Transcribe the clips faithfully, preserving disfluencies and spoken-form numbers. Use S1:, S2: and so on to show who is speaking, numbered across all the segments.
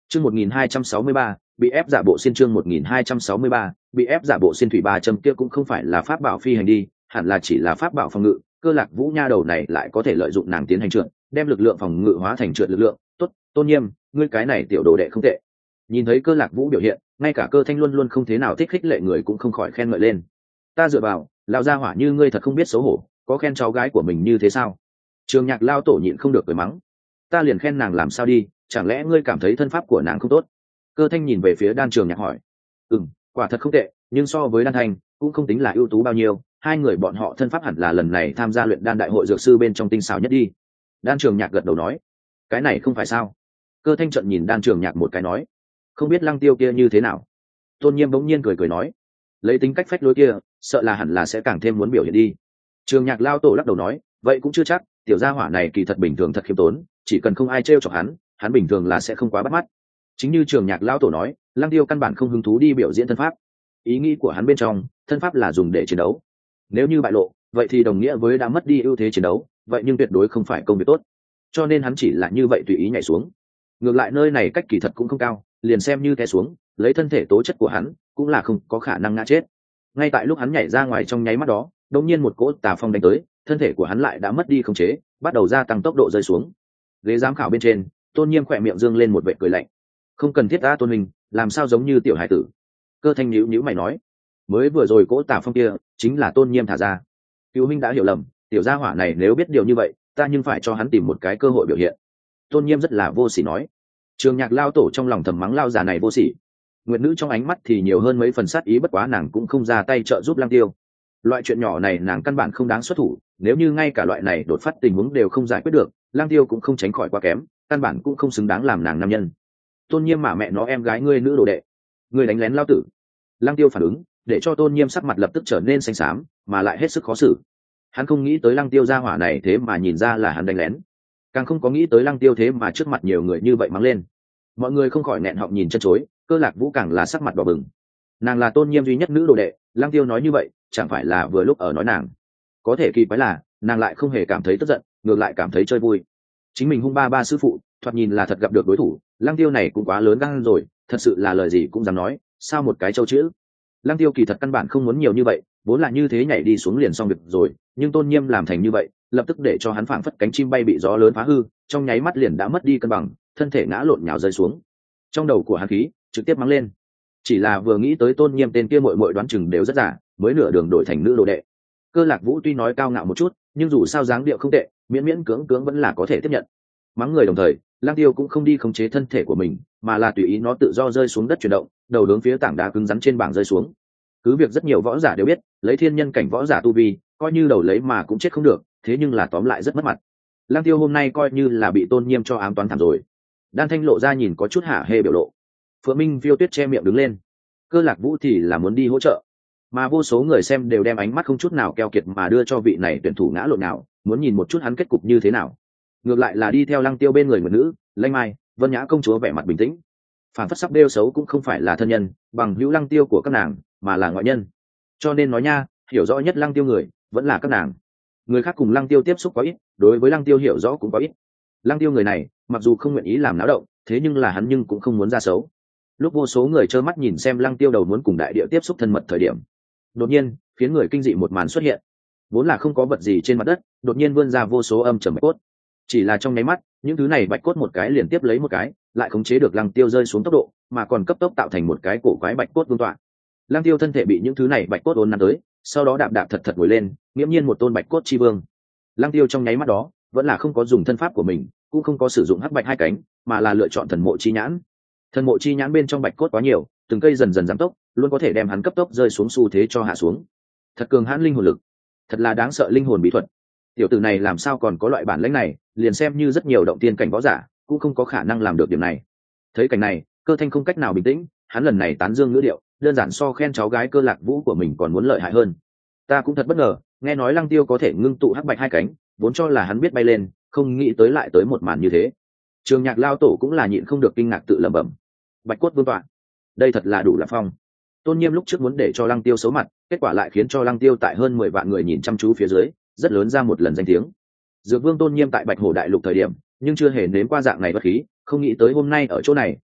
S1: Chương một nghìn hai trăm sáu mươi ba, bị ép giả bộ xin chương một nghìn hai trăm sáu mươi ba, bị ép giả bộ xin thủy ba châm kia cũng không phải là pháp bảo phi hành đi, hẳn là chỉ là pháp bảo phòng ngự, Cơ Lạc Vũ nha đầu này lại có thể lợi dụng nàng tiến hành trượt, đem lực lượng phòng ngự hóa thành trượt lực lượng, tốt, Tôn Nhiêm, ngươi cái này tiểu đồ đệ không tệ. Nhìn thấy Cơ Lạc Vũ biểu hiện, ngay cả Cơ Thanh luôn luôn không thế nào thích khích lệ người cũng không khỏi khen ngợi lên. Ta dựa vào, lão gia hỏa như ngươi thật không biết xấu hổ, có khen cháu gái của mình như thế sao? Trường Nhạc lao tổ nhịn không được cười mắng. Ta liền khen nàng làm sao đi, chẳng lẽ ngươi cảm thấy thân pháp của nàng không tốt? Cơ Thanh nhìn về phía Đan Trường Nhạc hỏi. Ừm, quả thật không tệ, nhưng so với Đan Thanh cũng không tính là ưu tú bao nhiêu, hai người bọn họ thân pháp hẳn là lần này tham gia luyện đan đại hội dược sư bên trong tinh xảo nhất đi. Đan Trường Nhạc gật đầu nói. Cái này không phải sao? Cơ Thanh trợn nhìn Đan Trường Nhạc một cái nói. Không biết Lăng Tiêu kia như thế nào? Tôn Nhiêm bỗng nhiên cười cười nói. Lấy tính cách phách lối kia, sợ là hẳn là sẽ càng thêm muốn biểu hiện đi. Trường Nhạc lao tổ lắc đầu nói, vậy cũng chưa chắc, tiểu gia hỏa này kỳ thật bình thường thật khiêm tốn, chỉ cần không ai trêu chọc hắn, hắn bình thường là sẽ không quá bắt mắt. Chính như Trường Nhạc lao tổ nói, Lăng Tiêu căn bản không hứng thú đi biểu diễn thân pháp. Ý nghĩ của hắn bên trong, thân pháp là dùng để chiến đấu. Nếu như bại lộ, vậy thì đồng nghĩa với đã mất đi ưu thế chiến đấu, vậy nhưng tuyệt đối không phải công việc tốt. Cho nên hắn chỉ là như vậy tùy ý nhảy xuống. Ngược lại nơi này cách kỳ thật cũng không cao, liền xem như té xuống, lấy thân thể tố chất của hắn, cũng là không có khả năng ngã chết. Ngay tại lúc hắn nhảy ra ngoài trong nháy mắt đó, đột nhiên một cỗ tà phong đánh tới, thân thể của hắn lại đã mất đi khống chế, bắt đầu gia tăng tốc độ rơi xuống. Ghế giám khảo bên trên, Tôn Nhiêm khỏe miệng dương lên một vệt cười lạnh. Không cần thiết ta Tôn Minh, làm sao giống như tiểu hải tử? Cơ Thanh nhíu nhíu mày nói, mới vừa rồi cỗ tà phong kia chính là Tôn Nhiêm thả ra. Cửu Minh đã hiểu lầm, tiểu gia hỏa này nếu biết điều như vậy, ta nhưng phải cho hắn tìm một cái cơ hội biểu hiện. Tôn Nhiêm rất là vô sỉ nói. Trường Nhạc lao tổ trong lòng thầm mắng lao già này vô sỉ. Nguyệt Nữ trong ánh mắt thì nhiều hơn mấy phần sát ý, bất quá nàng cũng không ra tay trợ giúp Lăng Tiêu. Loại chuyện nhỏ này nàng căn bản không đáng xuất thủ, nếu như ngay cả loại này đột phát tình huống đều không giải quyết được, Lăng Tiêu cũng không tránh khỏi quá kém, căn bản cũng không xứng đáng làm nàng nam nhân. Tôn Nhiêm mà mẹ nó em gái ngươi nữ đồ đệ, ngươi đánh lén lao tử. Lăng Tiêu phản ứng, để cho Tôn Nhiêm sắc mặt lập tức trở nên xanh xám, mà lại hết sức khó xử. Hắn không nghĩ tới Lăng Tiêu gia hỏa này thế mà nhìn ra là hắn đánh lén, càng không có nghĩ tới Lăng Tiêu thế mà trước mặt nhiều người như vậy mắng lên. Mọi người không khỏi nẹn họng nhìn chân chối, Cơ Lạc Vũ càng là sắc mặt đỏ bừng. Nàng là Tôn Nhiêm duy nhất nữ đồ đệ, Lăng Tiêu nói như vậy chẳng phải là vừa lúc ở nói nàng. Có thể kỳ quái là nàng lại không hề cảm thấy tức giận, ngược lại cảm thấy chơi vui. Chính mình hung ba ba sư phụ, thoạt nhìn là thật gặp được đối thủ, Lăng Tiêu này cũng quá lớn gan rồi, thật sự là lời gì cũng dám nói, sao một cái châu chữ. Lăng Tiêu kỳ thật căn bản không muốn nhiều như vậy, vốn là như thế nhảy đi xuống liền xong việc rồi, nhưng Tôn Nhiêm làm thành như vậy, lập tức để cho hắn phảng phất cánh chim bay bị gió lớn phá hư, trong nháy mắt liền đã mất đi cân bằng, thân thể ngã lộn nhào rơi xuống. Trong đầu của hắn khí trực tiếp mắng lên. Chỉ là vừa nghĩ tới Tôn Nhiêm tên kia muội muội đoán chừng đều rất giả, mới nửa đường đổi thành nữ đồ đệ. Cơ Lạc Vũ tuy nói cao ngạo một chút, nhưng dù sao dáng điệu không tệ, miễn miễn cưỡng cưỡng vẫn là có thể tiếp nhận. Mắng người đồng thời, Lăng Tiêu cũng không đi khống chế thân thể của mình, mà là tùy ý nó tự do rơi xuống đất chuyển động, đầu hướng phía tảng đá cứng rắn trên bảng rơi xuống. Cứ việc rất nhiều võ giả đều biết, lấy thiên nhân cảnh võ giả tu vi, coi như đầu lấy mà cũng chết không được, thế nhưng là tóm lại rất mất mặt. Lăng Tiêu hôm nay coi như là bị Tôn Nhiêm cho ám toán thảm rồi. Đan Thanh lộ ra nhìn có chút hả hê biểu lộ. Phượng Minh Phiêu Tuyết che miệng đứng lên. Cơ Lạc Vũ thì là muốn đi hỗ trợ, mà vô số người xem đều đem ánh mắt không chút nào keo kiệt mà đưa cho vị này tuyển thủ ngã lộn nào, muốn nhìn một chút hắn kết cục như thế nào. Ngược lại là đi theo Lăng Tiêu bên người một nữ, Lanh Mai, Vân Nhã công chúa vẻ mặt bình tĩnh. Phản phất sắc đeo xấu cũng không phải là thân nhân, bằng hữu Lăng Tiêu của các nàng, mà là ngoại nhân. Cho nên nói nha, hiểu rõ nhất Lăng Tiêu người vẫn là các nàng. Người khác cùng Lăng Tiêu tiếp xúc quá ít, đối với Lăng Tiêu hiểu rõ cũng quá ít. Lăng Tiêu người này, mặc dù không nguyện ý làm náo động, thế nhưng là hắn nhưng cũng không muốn ra xấu. Lúc vô số người trơ mắt nhìn xem Lăng Tiêu đầu muốn cùng đại địa tiếp xúc thân mật thời điểm, đột nhiên khiến người kinh dị một màn xuất hiện. Vốn là không có vật gì trên mặt đất, đột nhiên vươn ra vô số âm trầm bạch cốt. Chỉ là trong nháy mắt, những thứ này bạch cốt một cái liền tiếp lấy một cái, lại khống chế được Lăng Tiêu rơi xuống tốc độ, mà còn cấp tốc tạo thành một cái cổ quái bạch cốt vương tọa. Lăng Tiêu thân thể bị những thứ này bạch cốt ốn nắn tới, sau đó đạp đạp thật thật ngồi lên, nghiễm nhiên một tôn bạch cốt chi vương. Lăng Tiêu trong nháy mắt đó, vẫn là không có dùng thân pháp của mình, cũng không có sử dụng hắc bạch hai cánh, mà là lựa chọn thần mộ chi nhãn. Thần mộ chi nhãn bên trong bạch cốt quá nhiều, từng cây dần dần giảm tốc, luôn có thể đem hắn cấp tốc rơi xuống xu thế cho hạ xuống. Thật cường hãn linh hồn lực, thật là đáng sợ linh hồn bí thuật. Tiểu tử này làm sao còn có loại bản lĩnh này, liền xem như rất nhiều động tiên cảnh võ giả, cũng không có khả năng làm được điểm này. Thấy cảnh này, Cơ Thanh không cách nào bình tĩnh, hắn lần này tán dương ngữ điệu, đơn giản so khen cháu gái Cơ Lạc Vũ của mình còn muốn lợi hại hơn. Ta cũng thật bất ngờ, nghe nói Lăng Tiêu có thể ngưng tụ hắc bạch hai cánh, vốn cho là hắn biết bay lên, không nghĩ tới lại tới một màn như thế. Trường Nhạc lao tổ cũng là nhịn không được kinh ngạc tự lẩm bẩm. Bạch cốt vương tọa, đây thật là đủ là phong. Tôn Nhiêm lúc trước muốn để cho Lăng Tiêu xấu mặt, kết quả lại khiến cho Lăng Tiêu tại hơn mười vạn người nhìn chăm chú phía dưới, rất lớn ra một lần danh tiếng. Dược Vương Tôn Nhiêm tại Bạch Hổ Đại Lục thời điểm, nhưng chưa hề nếm qua dạng này bất khí, không nghĩ tới hôm nay ở chỗ này,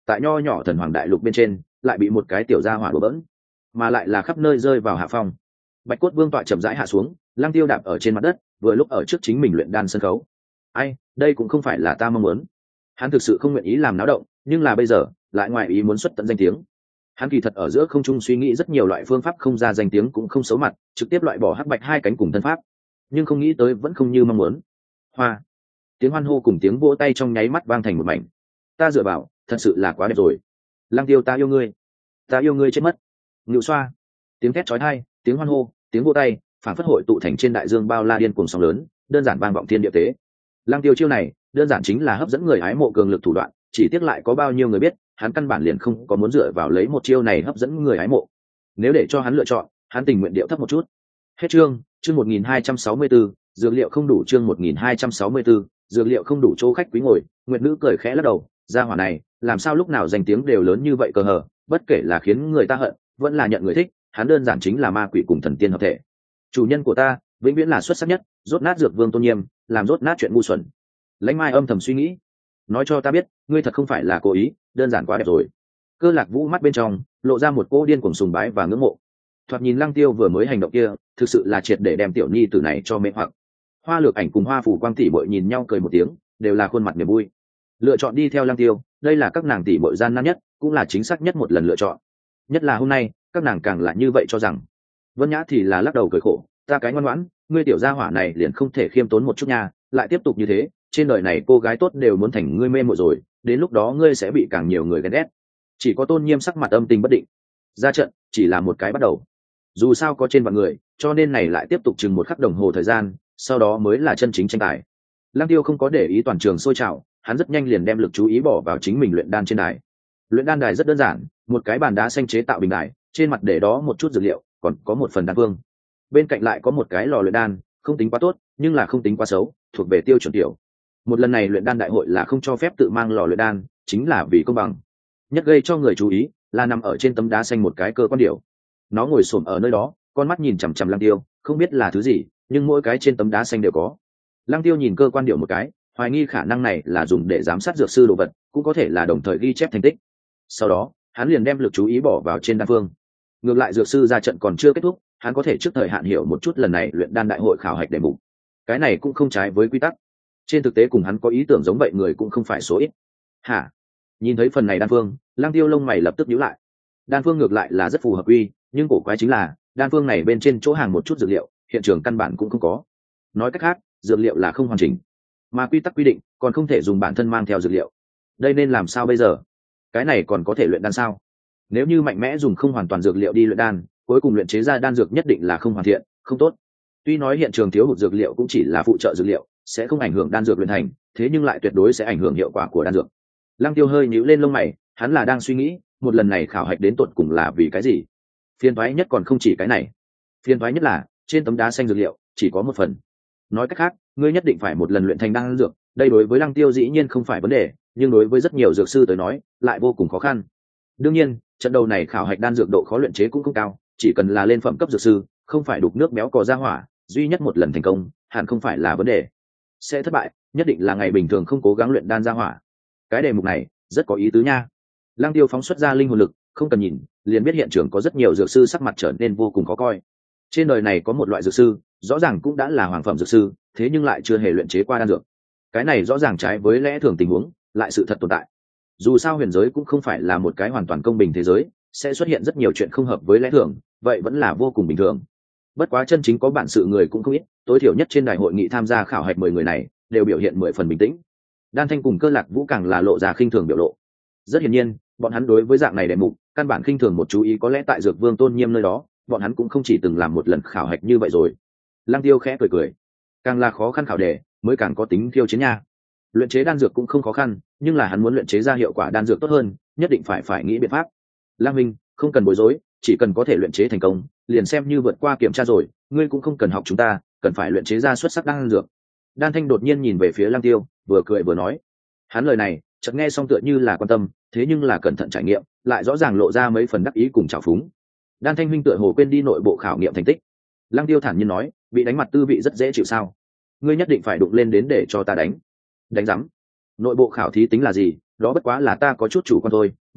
S1: tại nho nhỏ thần hoàng đại lục bên trên lại bị một cái tiểu gia hỏa đổ bỡn, mà lại là khắp nơi rơi vào hạ phong. Bạch cốt vương tọa chậm rãi hạ xuống, Lăng Tiêu đạp ở trên mặt đất, vừa lúc ở trước chính mình luyện đan sân khấu. Ai, đây cũng không phải là ta mong muốn. Hắn thực sự không nguyện ý làm náo động, nhưng là bây giờ lại ngoài ý muốn xuất tận danh tiếng. Hắn kỳ thật ở giữa không trung suy nghĩ rất nhiều loại phương pháp không ra danh tiếng cũng không xấu mặt, trực tiếp loại bỏ hắc bạch hai cánh cùng thân pháp, nhưng không nghĩ tới vẫn không như mong muốn. Hoa, tiếng hoan hô cùng tiếng vỗ tay trong nháy mắt vang thành một mảnh. Ta dựa vào, thật sự là quá đẹp rồi. Lăng Tiêu, ta yêu ngươi, ta yêu ngươi chết mất. Ngự xoa, tiếng thét chói tai, tiếng hoan hô, tiếng vỗ tay, phản phất hội tụ thành trên đại dương bao la điên cuồng sóng lớn, đơn giản vang vọng thiên địa tế. Lăng Tiêu chiêu này đơn giản chính là hấp dẫn người hái mộ cường lực thủ đoạn, chỉ tiếc lại có bao nhiêu người biết, hắn căn bản liền không có muốn dựa vào lấy một chiêu này hấp dẫn người hái mộ. Nếu để cho hắn lựa chọn, hắn tình nguyện điệu thấp một chút. Hết chương, chương một nghìn hai trăm sáu mươi tư, dược liệu không đủ, chương một nghìn hai trăm sáu mươi tư, dược liệu không đủ. Chỗ khách quý ngồi, Nguyệt nữ cười khẽ lắc đầu, gia hỏa này, làm sao lúc nào danh tiếng đều lớn như vậy cơ hở, bất kể là khiến người ta hận, vẫn là nhận người thích, hắn đơn giản chính là ma quỷ cùng thần tiên hợp thể. Chủ nhân của ta, vĩnh viễn là xuất sắc nhất, rốt nát dược vương tôn nghiêm, làm rốt nát chuyện ngu xuẩn. Lãnh Mai âm thầm suy nghĩ, nói cho ta biết, ngươi thật không phải là cố ý, đơn giản quá đẹp rồi. Cơ Lạc Vũ mắt bên trong lộ ra một cô điên cuồng sùng bái và ngưỡng mộ. Thoạt nhìn Lăng Tiêu vừa mới hành động kia, thực sự là triệt để đem tiểu nhi tử này cho mê hoặc. Hoa Lược Ảnh cùng Hoa Phủ Quang tỷ muội nhìn nhau cười một tiếng, đều là khuôn mặt niềm vui. Lựa chọn đi theo Lăng Tiêu, đây là các nàng tỷ muội gian nan nhất, cũng là chính xác nhất một lần lựa chọn. Nhất là hôm nay, các nàng càng là như vậy cho rằng. Vân Nhã thì là lắc đầu cười khổ, ta cái ngoan ngoãn, ngươi tiểu gia hỏa này liền không thể khiêm tốn một chút nha, lại tiếp tục như thế, trên đời này cô gái tốt đều muốn thành ngươi mê muội rồi, đến lúc đó ngươi sẽ bị càng nhiều người ghen ghét. Chỉ có Tôn Nhiêm sắc mặt âm tình bất định. Ra trận chỉ là một cái bắt đầu, dù sao có trên vạn người, cho nên này lại tiếp tục chừng một khắc đồng hồ thời gian, sau đó mới là chân chính tranh tài. Lăng Tiêu không có để ý toàn trường sôi trào, hắn rất nhanh liền đem lực chú ý bỏ vào chính mình luyện đan trên đài. Luyện đan đài rất đơn giản, một cái bàn đá xanh chế tạo bình đài, trên mặt để đó một chút dược liệu, còn có một phần đan phương. Bên cạnh lại có một cái lò luyện đan, không tính quá tốt, nhưng là không tính quá xấu, thuộc về tiêu chuẩn tiểu. Một lần này luyện đan đại hội là không cho phép tự mang lò luyện đan, chính là vì công bằng. Nhất gây cho người chú ý là nằm ở trên tấm đá xanh một cái cơ quan điểu. Nó ngồi xổm ở nơi đó, con mắt nhìn chằm chằm Lăng Tiêu, không biết là thứ gì, nhưng mỗi cái trên tấm đá xanh đều có. Lăng Tiêu nhìn cơ quan điểu một cái, hoài nghi khả năng này là dùng để giám sát dược sư đồ vật, cũng có thể là đồng thời ghi chép thành tích. Sau đó, hắn liền đem lực chú ý bỏ vào trên đan phương. Ngược lại dược sư ra trận còn chưa kết thúc, hắn có thể trước thời hạn hiểu một chút lần này luyện đan đại hội khảo hạch đề mục. Cái này cũng không trái với quy tắc. Trên thực tế cùng hắn có ý tưởng giống vậy người cũng không phải số ít. Hả? Nhìn thấy phần này đan phương, Lăng Tiêu lông mày lập tức nhíu lại. Đan phương ngược lại là rất phù hợp quy, nhưng cổ quái chính là đan phương này bên trên chỗ hàng một chút dược liệu, hiện trường căn bản cũng không có. Nói cách khác, dược liệu là không hoàn chỉnh, mà quy tắc quy định còn không thể dùng bản thân mang theo dược liệu. Đây nên làm sao bây giờ? Cái này còn có thể luyện đan sao? Nếu như mạnh mẽ dùng không hoàn toàn dược liệu đi luyện đan, cuối cùng luyện chế ra đan dược nhất định là không hoàn thiện, không tốt. Tuy nói hiện trường thiếu hụt dược liệu cũng chỉ là phụ trợ dược liệu, sẽ không ảnh hưởng đan dược luyện thành, thế nhưng lại tuyệt đối sẽ ảnh hưởng hiệu quả của đan dược. Lăng Tiêu hơi nhíu lên lông mày, hắn là đang suy nghĩ, một lần này khảo hạch đến tột cùng là vì cái gì? Phiền toái nhất còn không chỉ cái này. Phiền toái nhất là, trên tấm đá xanh dược liệu chỉ có một phần. Nói cách khác, ngươi nhất định phải một lần luyện thành đan dược, đây đối với Lăng Tiêu dĩ nhiên không phải vấn đề, nhưng đối với rất nhiều dược sư tới nói, lại vô cùng khó khăn. Đương nhiên, trận đầu này khảo hạch đan dược độ khó luyện chế cũng không cao, chỉ cần là lên phẩm cấp dược sư, không phải đục nước béo cò ra hỏa, duy nhất một lần thành công, hẳn không phải là vấn đề. Sẽ thất bại, nhất định là ngày bình thường không cố gắng luyện đan ra hỏa. Cái đề mục này rất có ý tứ nha. Lăng Tiêu phóng xuất ra linh hồn lực, không cần nhìn, liền biết hiện trường có rất nhiều dược sư sắc mặt trở nên vô cùng khó coi. Trên đời này có một loại dược sư, rõ ràng cũng đã là hoàng phẩm dược sư, thế nhưng lại chưa hề luyện chế qua đan dược. Cái này rõ ràng trái với lẽ thường tình huống, lại sự thật tồn tại. Dù sao huyền giới cũng không phải là một cái hoàn toàn công bình thế giới, sẽ xuất hiện rất nhiều chuyện không hợp với lẽ thường, vậy vẫn là vô cùng bình thường. Bất quá chân chính có bản sự người cũng không ít, tối thiểu nhất trên đại hội nghị tham gia khảo hạch mười người này đều biểu hiện mười phần bình tĩnh. Đan Thanh cùng Cơ Lạc Vũ càng là lộ ra khinh thường biểu lộ. Rất hiển nhiên, bọn hắn đối với dạng này đề mục, căn bản khinh thường một chú ý, có lẽ tại Dược Vương tôn nghiêm nơi đó, bọn hắn cũng không chỉ từng làm một lần khảo hạch như vậy rồi. Lăng Tiêu khẽ cười cười, càng là khó khăn khảo đề, mới càng có tính khiêu chiến nha. Luyện chế đan dược cũng không khó khăn, nhưng là hắn muốn luyện chế ra hiệu quả đan dược tốt hơn, nhất định phải phải nghĩ biện pháp. Lăng Minh, không cần bối rối, chỉ cần có thể luyện chế thành công, liền xem như vượt qua kiểm tra rồi, ngươi cũng không cần học chúng ta, cần phải luyện chế ra xuất sắc đan dược. Đan Thanh đột nhiên nhìn về phía Lăng Tiêu, vừa cười vừa nói. Hắn lời này, chợt nghe xong tựa như là quan tâm, thế nhưng là cẩn thận trải nghiệm, lại rõ ràng lộ ra mấy phần đắc ý cùng trào phúng. Đan Thanh huynh tựa hồ quên đi nội bộ khảo nghiệm thành tích. Lăng Tiêu thản nhiên nói, bị đánh mặt tư vị rất dễ chịu sao? Ngươi nhất định phải đụng lên đến để cho ta đánh. Đánh rắm. Nội bộ khảo thí tính là gì, đó bất quá là ta có chút chủ quan thôi,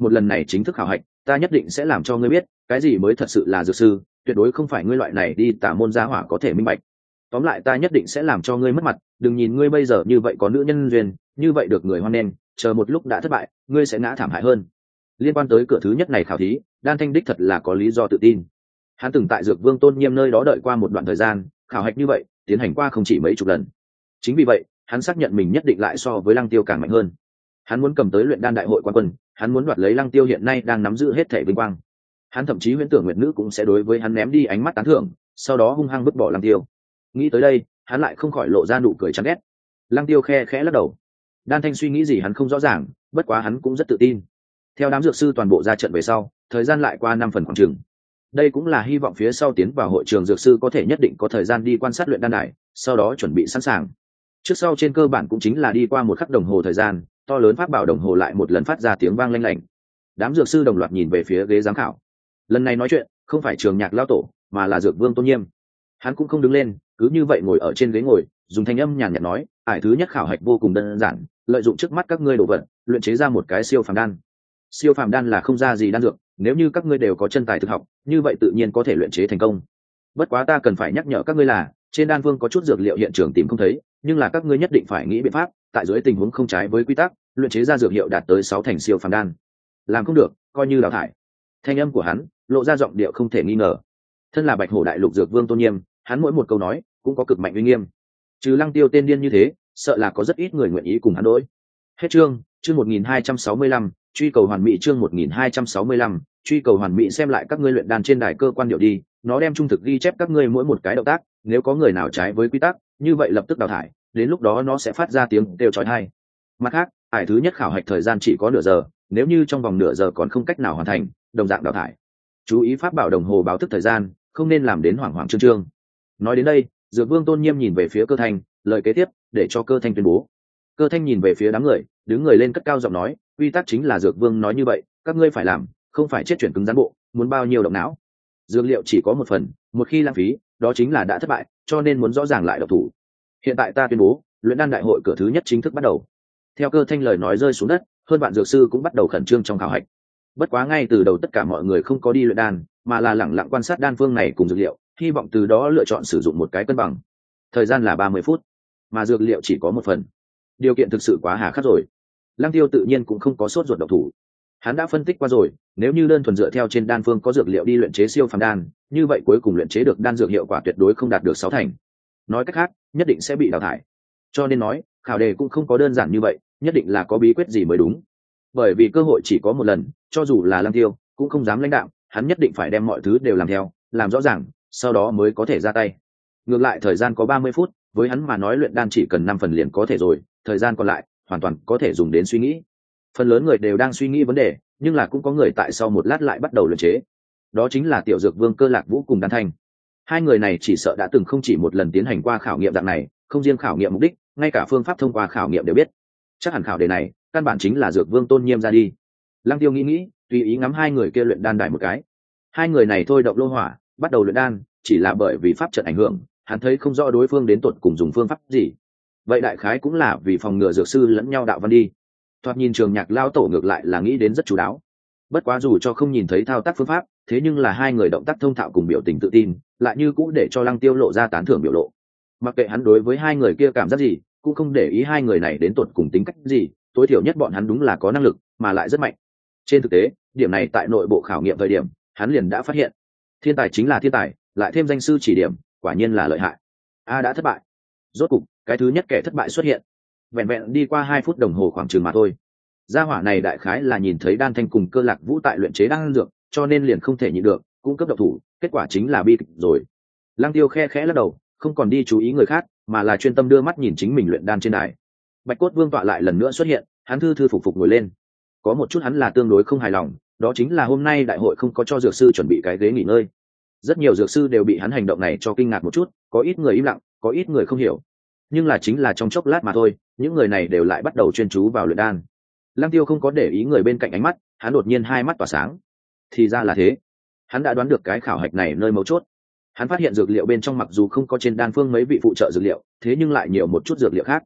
S1: một lần này chính thức khảo hạch ta nhất định sẽ làm cho ngươi biết cái gì mới thật sự là dược sư, tuyệt đối không phải ngươi loại này đi tả môn gia hỏa có thể minh bạch. Tóm lại ta nhất định sẽ làm cho ngươi mất mặt, đừng nhìn ngươi bây giờ như vậy có nữ nhân duyên, như vậy được người hoan nghênh, chờ một lúc đã thất bại ngươi sẽ ngã thảm hại hơn. Liên quan tới cửa thứ nhất này khảo thí, Đan Thanh đích thật là có lý do tự tin. Hắn từng tại Dược Vương Tôn Nghiêm nơi đó đợi qua một đoạn thời gian, khảo hạch như vậy tiến hành qua không chỉ mấy chục lần. Chính vì vậy hắn xác nhận mình nhất định lại so với Lăng Tiêu càng mạnh hơn. Hắn muốn cầm tới luyện đan đại hội quan quân, hắn muốn đoạt lấy Lăng Tiêu hiện nay đang nắm giữ hết thể vinh quang. Hắn thậm chí huyễn tưởng Nguyệt Nữ cũng sẽ đối với hắn ném đi ánh mắt tán thưởng, sau đó hung hăng vứt bỏ Lăng Tiêu. Nghĩ tới đây hắn lại không khỏi lộ ra nụ cười chán ghét. Lăng Tiêu khe khẽ lắc đầu. Đan Thanh suy nghĩ gì hắn không rõ ràng, bất quá hắn cũng rất tự tin. Theo đám dược sư toàn bộ ra trận về sau, thời gian lại qua năm phần khoảng chừng. Đây cũng là hy vọng phía sau tiến vào hội trường dược sư có thể nhất định có thời gian đi quan sát luyện đan đài, sau đó chuẩn bị sẵn sàng. Trước sau trên cơ bản cũng chính là đi qua một khắc đồng hồ thời gian, to lớn pháp bảo đồng hồ lại một lần phát ra tiếng vang lanh lảnh. Đám dược sư đồng loạt nhìn về phía ghế giám khảo. Lần này nói chuyện không phải Trường Nhạc lão tổ, mà là Dược Vương Tôn Nghiêm. Hắn cũng không đứng lên, cứ như vậy ngồi ở trên ghế ngồi, dùng thanh âm nhàn nhạt nói, ải thứ nhất khảo hạch vô cùng đơn giản, lợi dụng trước mắt các ngươi đồ vật, luyện chế ra một cái siêu phàm đan. Siêu phàm đan là không ra gì đan dược, nếu như các ngươi đều có chân tài thực học, như vậy tự nhiên có thể luyện chế thành công. Bất quá ta cần phải nhắc nhở các ngươi là, trên đan vương có chút dược liệu hiện trường tìm không thấy, nhưng là các ngươi nhất định phải nghĩ biện pháp, tại dưới tình huống không trái với quy tắc, luyện chế ra dược hiệu đạt tới sáu thành siêu phàm đan. Làm không được, coi như đào thải. Thanh âm của hắn lộ ra giọng điệu không thể nghi ngờ. Thân là Bạch Hổ Đại Lục Dược Vương Tôn Nghiêm, hắn mỗi một câu nói cũng có cực mạnh uy nghiêm. Trừ Lăng Tiêu tên điên như thế, sợ là có rất ít người nguyện ý cùng hắn đối. Hết chương, chương một nghìn hai trăm sáu mươi lăm, truy cầu hoàn mỹ chương một nghìn hai trăm sáu mươi lăm, truy cầu hoàn mỹ xem lại các ngươi luyện đan trên đài cơ quan điệu đi, nó đem trung thực ghi chép các ngươi mỗi một cái động tác, nếu có người nào trái với quy tắc, như vậy lập tức đào thải, đến lúc đó nó sẽ phát ra tiếng kêu chói tai. Mặt khác, ải thứ nhất khảo hạch thời gian chỉ có nửa giờ, nếu như trong vòng nửa giờ còn không cách nào hoàn thành, đồng dạng đào thải. Chú ý pháp bảo đồng hồ báo thức thời gian, không nên làm đến hoảng hoảng trương trương. Nói đến đây, Dược Vương Tôn Nghiêm nhìn về phía Cơ Thanh, lời kế tiếp để cho Cơ Thanh tuyên bố. Cơ Thanh nhìn về phía đám người, đứng người lên cất cao giọng nói, quy tắc chính là Dược Vương nói như vậy, các ngươi phải làm, không phải chết chuyển cứng rắn bộ, muốn bao nhiêu động não. Dược liệu chỉ có một phần, một khi lãng phí, đó chính là đã thất bại, cho nên muốn rõ ràng lại độc thủ. Hiện tại ta tuyên bố, luyện đan đại hội cửa thứ nhất chính thức bắt đầu. Theo Cơ Thanh lời nói rơi xuống đất, hơn bạn dược sư cũng bắt đầu khẩn trương trong khảo hạch. Bất quá ngay từ đầu tất cả mọi người không có đi luyện đan, mà là lẳng lặng quan sát đan phương này cùng dược liệu, hy vọng từ đó lựa chọn sử dụng một cái cân bằng. Thời gian là ba mươi phút, mà dược liệu chỉ có một phần. Điều kiện thực sự quá hà khắc rồi. Lăng Tiêu tự nhiên cũng không có sốt ruột độc thủ. Hắn đã phân tích qua rồi, nếu như đơn thuần dựa theo trên đan phương có dược liệu đi luyện chế siêu phàm đan, như vậy cuối cùng luyện chế được đan dược hiệu quả tuyệt đối không đạt được sáu thành. Nói cách khác, nhất định sẽ bị đào thải. Cho nên nói, khảo đề cũng không có đơn giản như vậy, nhất định là có bí quyết gì mới đúng. Bởi vì cơ hội chỉ có một lần, cho dù là Lăng Tiêu cũng không dám lãnh đạo, hắn nhất định phải đem mọi thứ đều làm theo, làm rõ ràng, sau đó mới có thể ra tay. Ngược lại thời gian có ba mươi phút, với hắn mà nói luyện đan chỉ cần năm phần liền có thể rồi, thời gian còn lại hoàn toàn có thể dùng đến suy nghĩ. Phần lớn người đều đang suy nghĩ vấn đề, nhưng là cũng có người tại sau một lát lại bắt đầu luyện chế. Đó chính là Tiểu Dược Vương Cơ Lạc Vũ cùng Đan Thanh. Hai người này chỉ sợ đã từng không chỉ một lần tiến hành qua khảo nghiệm dạng này, không riêng khảo nghiệm mục đích, ngay cả phương pháp thông qua khảo nghiệm đều biết. Chắc hẳn khảo đề này, căn bản chính là Dược Vương Tôn Nghiêm ra đi. Lăng Tiêu nghĩ nghĩ, tùy ý ngắm hai người kia luyện đan đài một cái. Hai người này thôi động lô hỏa, bắt đầu luyện đan, chỉ là bởi vì pháp trận ảnh hưởng, hắn thấy không rõ đối phương đến tuột cùng dùng phương pháp gì. Vậy đại khái cũng là vì phòng ngừa dược sư lẫn nhau đạo văn đi. Thoạt nhìn Trường Nhạc lao tổ ngược lại là nghĩ đến rất chú đáo. Bất quá dù cho không nhìn thấy thao tác phương pháp, thế nhưng là hai người động tác thông thạo cùng biểu tình tự tin, lại như cũ để cho Lăng Tiêu lộ ra tán thưởng biểu lộ. Mặc kệ hắn đối với hai người kia cảm giác gì, cũng không để ý hai người này đến tuột cùng tính cách gì, tối thiểu nhất bọn hắn đúng là có năng lực, mà lại rất mạnh. Trên thực tế, điểm này tại nội bộ khảo nghiệm thời điểm, hắn liền đã phát hiện. Thiên tài chính là thiên tài, lại thêm danh sư chỉ điểm, quả nhiên là lợi hại. A đã thất bại. Rốt cục, cái thứ nhất kẻ thất bại xuất hiện. Vẹn vẹn đi qua hai phút đồng hồ khoảng chừng mà thôi. Gia hỏa này đại khái là nhìn thấy Đan Thanh cùng Cơ Lạc Vũ tại luyện chế đan dược, cho nên liền không thể nhịn được, cũng cấp độc thủ, kết quả chính là bi kịch rồi. Lăng Tiêu khe khẽ lắc đầu, không còn đi chú ý người khác, mà là chuyên tâm đưa mắt nhìn chính mình luyện đan trên đài. Bạch Cốt Vương tọa lại lần nữa xuất hiện, hắn thư thư phục phục ngồi lên. Có một chút hắn là tương đối không hài lòng, đó chính là hôm nay đại hội không có cho dược sư chuẩn bị cái ghế nghỉ ngơi. Rất nhiều dược sư đều bị hắn hành động này cho kinh ngạc một chút, có ít người im lặng, có ít người không hiểu. Nhưng là chính là trong chốc lát mà thôi, những người này đều lại bắt đầu chuyên chú vào luyện đan. Lăng Tiêu không có để ý người bên cạnh ánh mắt, hắn đột nhiên hai mắt tỏa sáng. Thì ra là thế, hắn đã đoán được cái khảo hạch này nơi mấu chốt. Hắn phát hiện dược liệu bên trong mặc dù không có trên đan phương mấy vị phụ trợ dược liệu, thế nhưng lại nhiều một chút dược liệu khác.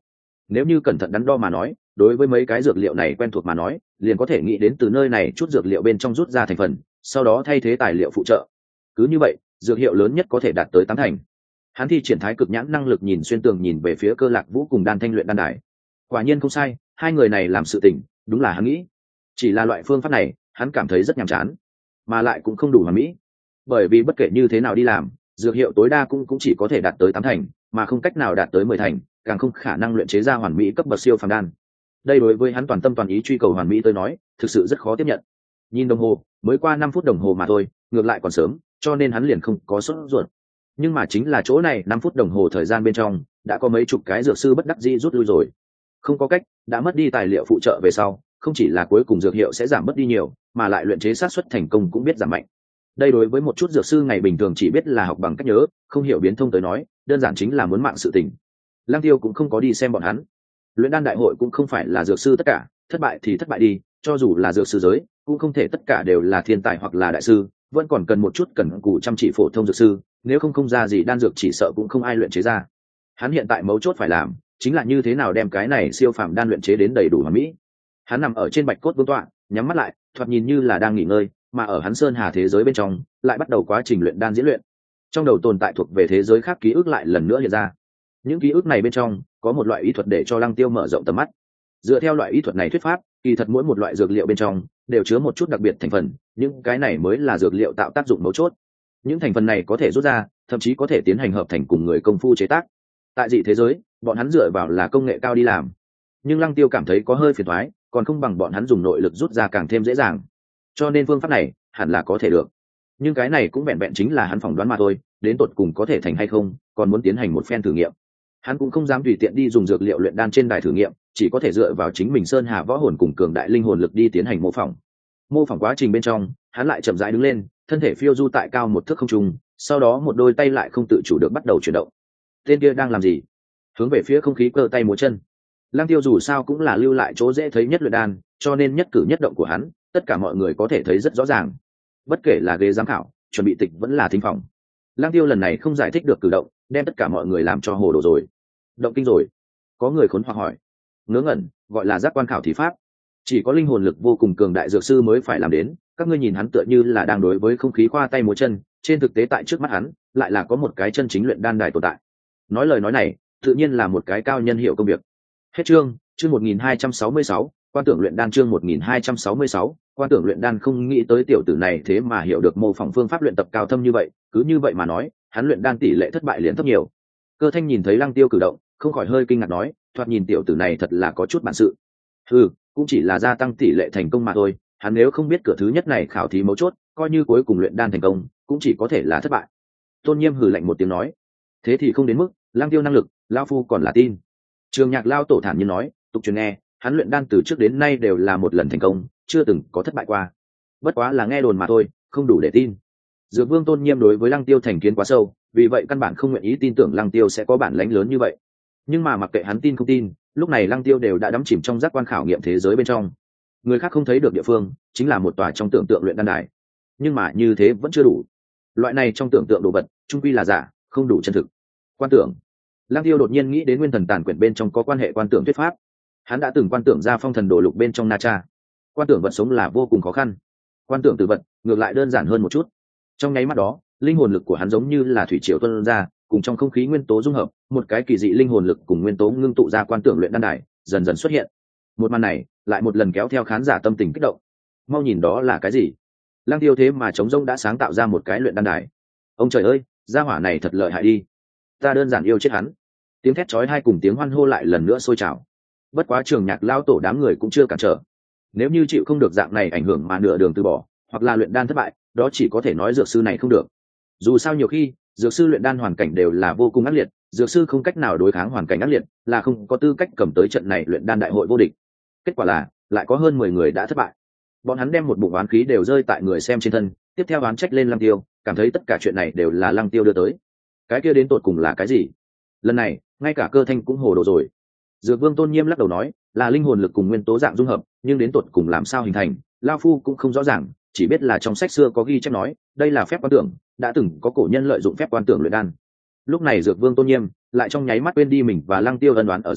S1: Nếu như cẩn thận đắn đo mà nói, đối với mấy cái dược liệu này quen thuộc mà nói, liền có thể nghĩ đến từ nơi này chút dược liệu bên trong rút ra thành phần, sau đó thay thế tài liệu phụ trợ. Cứ như vậy, dược hiệu lớn nhất có thể đạt tới tám thành. Hắn thi triển thái cực nhãn năng lực nhìn xuyên tường nhìn về phía Cơ Lạc Vũ cùng Đan Thanh luyện đan đài. Quả nhiên không sai, hai người này làm sự tình, đúng là hắn nghĩ. Chỉ là loại phương pháp này, hắn cảm thấy rất nhàm chán, mà lại cũng không đủ hoàn mỹ. Bởi vì bất kể như thế nào đi làm, dược hiệu tối đa cũng cũng chỉ có thể đạt tới tám thành, mà không cách nào đạt tới mười thành, càng không khả năng luyện chế ra hoàn mỹ cấp bậc siêu phàm đan. Đây đối với hắn toàn tâm toàn ý truy cầu hoàn mỹ tới nói, thực sự rất khó tiếp nhận. Nhìn đồng hồ, mới qua năm phút đồng hồ mà thôi, ngược lại còn sớm, cho nên hắn liền không có sốt ruột. Nhưng mà chính là chỗ này, năm phút đồng hồ thời gian bên trong, đã có mấy chục cái dược sư bất đắc dĩ rút lui rồi. Không có cách, đã mất đi tài liệu phụ trợ về sau, không chỉ là cuối cùng dược hiệu sẽ giảm mất đi nhiều, mà lại luyện chế xác suất thành công cũng biết giảm mạnh. Đây đối với một chút dược sư ngày bình thường chỉ biết là học bằng cách nhớ, không hiểu biến thông tới nói, đơn giản chính là muốn mạng sự tình. Lăng Tiêu cũng không có đi xem bọn hắn. Luyện đan đại hội cũng không phải là dược sư tất cả, thất bại thì thất bại đi, cho dù là dược sư giới, cũng không thể tất cả đều là thiên tài hoặc là đại sư, vẫn còn cần một chút cần cù chăm chỉ phổ thông dược sư, nếu không không ra gì đan dược chỉ sợ cũng không ai luyện chế ra. Hắn hiện tại mấu chốt phải làm, chính là như thế nào đem cái này siêu phàm đan luyện chế đến đầy đủ hoàn mỹ. Hắn nằm ở trên bạch cốt vương tọa, nhắm mắt lại, thoạt nhìn như là đang nghỉ ngơi, mà ở hắn sơn hà thế giới bên trong, lại bắt đầu quá trình luyện đan diễn luyện. Trong đầu tồn tại thuộc về thế giới khác ký ức lại lần nữa hiện ra. Những ký ức này bên trong có một loại ý thuật để cho Lăng Tiêu mở rộng tầm mắt. Dựa theo loại ý thuật này thuyết pháp, kỳ thật mỗi một loại dược liệu bên trong đều chứa một chút đặc biệt thành phần, những cái này mới là dược liệu tạo tác dụng mấu chốt. Những thành phần này có thể rút ra, thậm chí có thể tiến hành hợp thành cùng người công phu chế tác. Tại dị thế giới, bọn hắn dựa vào là công nghệ cao đi làm, nhưng Lăng Tiêu cảm thấy có hơi phiền toái, còn không bằng bọn hắn dùng nội lực rút ra càng thêm dễ dàng. Cho nên phương pháp này hẳn là có thể được, nhưng cái này cũng vẹn vẹn chính là hắn phỏng đoán mà thôi, đến tột cùng có thể thành hay không, còn muốn tiến hành một phen thử nghiệm. Hắn cũng không dám tùy tiện đi dùng dược liệu luyện đan trên đài thử nghiệm, chỉ có thể dựa vào chính mình sơn hà võ hồn cùng cường đại linh hồn lực đi tiến hành mô phỏng. Mô phỏng quá trình bên trong, hắn lại chậm rãi đứng lên, thân thể phiêu du tại cao một thước không trung, sau đó một đôi tay lại không tự chủ được bắt đầu chuyển động. Tên kia đang làm gì? Hướng về phía không khí cơ tay múa chân. Lăng Tiêu dù sao cũng là lưu lại chỗ dễ thấy nhất luyện đan, cho nên nhất cử nhất động của hắn, tất cả mọi người có thể thấy rất rõ ràng. Bất kể là ghế giám khảo, chuẩn bị tịch vẫn là thính phòng. Lăng Tiêu lần này không giải thích được cử động, đem tất cả mọi người làm cho hồ đồ rồi. Động kinh rồi? Có người khốn hoặc hỏi. Ngớ ngẩn, gọi là giác quan khảo thí pháp. Chỉ có linh hồn lực vô cùng cường đại dược sư mới phải làm đến, các ngươi nhìn hắn tựa như là đang đối với không khí khoa tay múa chân, trên thực tế tại trước mắt hắn, lại là có một cái chân chính luyện đan đài tồn tại. Nói lời nói này, tự nhiên là một cái cao nhân hiệu công việc. Hết chương, chương một nghìn hai trăm sáu mươi sáu, quan tưởng luyện đan chương một nghìn hai trăm sáu mươi sáu, quan tưởng luyện đan không nghĩ tới tiểu tử này thế mà hiểu được mô phỏng phương pháp luyện tập cao thâm như vậy, cứ như vậy mà nói, hắn luyện đan tỷ lệ thất bại liền thấp nhiều. Cơ Thanh nhìn thấy Lăng Tiêu cử động, không khỏi hơi kinh ngạc nói, thoạt nhìn tiểu tử này thật là có chút bản sự. Ừ, cũng chỉ là gia tăng tỷ lệ thành công mà thôi, hắn nếu không biết cửa thứ nhất này khảo thí mấu chốt, coi như cuối cùng luyện đan thành công, cũng chỉ có thể là thất bại. Tôn Nhiêm hừ lạnh một tiếng nói, thế thì không đến mức, Lăng Tiêu năng lực, lão phu còn là tin. Trường Nhạc Lao tổ thản nhiên nói, tục truyền nghe, hắn luyện đan từ trước đến nay đều là một lần thành công, chưa từng có thất bại qua. Bất quá là nghe đồn mà thôi, không đủ để tin. Dược Vương Tôn Nhiêm đối với Lăng Tiêu thành kiến quá sâu, vì vậy căn bản không nguyện ý tin tưởng Lăng Tiêu sẽ có bản lãnh lớn như vậy. Nhưng mà mặc kệ hắn tin không tin, lúc này Lăng Tiêu đều đã đắm chìm trong giác quan khảo nghiệm thế giới bên trong. Người khác không thấy được địa phương, chính là một tòa trong tưởng tượng luyện đan đài. Nhưng mà như thế vẫn chưa đủ. Loại này trong tưởng tượng đồ vật, chung quy là giả, không đủ chân thực. Quan tưởng. Lăng Tiêu đột nhiên nghĩ đến Nguyên Thần Tàn Quyển bên trong có quan hệ quan tưởng thuyết pháp. Hắn đã từng quan tưởng ra phong thần đồ lục bên trong Na Cha. Quan tưởng vật sống là vô cùng khó khăn. Quan tưởng tử vật ngược lại đơn giản hơn một chút. Trong nháy mắt đó, linh hồn lực của hắn giống như là thủy triều tuôn ra, cùng trong không khí nguyên tố dung hợp, một cái kỳ dị linh hồn lực cùng nguyên tố ngưng tụ ra quan tưởng luyện đan đài, dần dần xuất hiện. Một màn này, lại một lần kéo theo khán giả tâm tình kích động. Mau nhìn đó là cái gì? Lăng Tiêu thế mà trống rỗng đã sáng tạo ra một cái luyện đan đài. Ông trời ơi, gia hỏa này thật lợi hại đi. Ta đơn giản yêu chết hắn. Tiếng thét chói tai cùng tiếng hoan hô lại lần nữa sôi trào. Bất quá Trường Nhạc Lao tổ đám người cũng chưa cản trở. Nếu như chịu không được dạng này ảnh hưởng mà nửa đường từ bỏ, hoặc là luyện đan thất bại, đó chỉ có thể nói dược sư này không được. Dù sao nhiều khi, dược sư luyện đan hoàn cảnh đều là vô cùng ác liệt, dược sư không cách nào đối kháng hoàn cảnh ác liệt, là không có tư cách cầm tới trận này luyện đan đại hội vô địch. Kết quả là, lại có hơn mười người đã thất bại. Bọn hắn đem một bụng oán khí đều rơi tại người xem trên thân, tiếp theo oán trách lên Lăng Tiêu, cảm thấy tất cả chuyện này đều là Lăng Tiêu đưa tới. Cái kia đến tột cùng là cái gì? Lần này, ngay cả Cơ Thanh cũng hồ đồ rồi. Dược Vương Tôn Nhiêm lắc đầu nói, là linh hồn lực cùng nguyên tố dạng dung hợp, nhưng đến tột cùng làm sao hình thành, lão phu cũng không rõ ràng, chỉ biết là trong sách xưa có ghi chép nói, đây là phép quan tưởng, đã từng có cổ nhân lợi dụng phép quan tưởng luyện đan. Lúc này Dược Vương Tôn Nhiêm lại trong nháy mắt quên đi mình và Lăng Tiêu ân đoán ở giữa,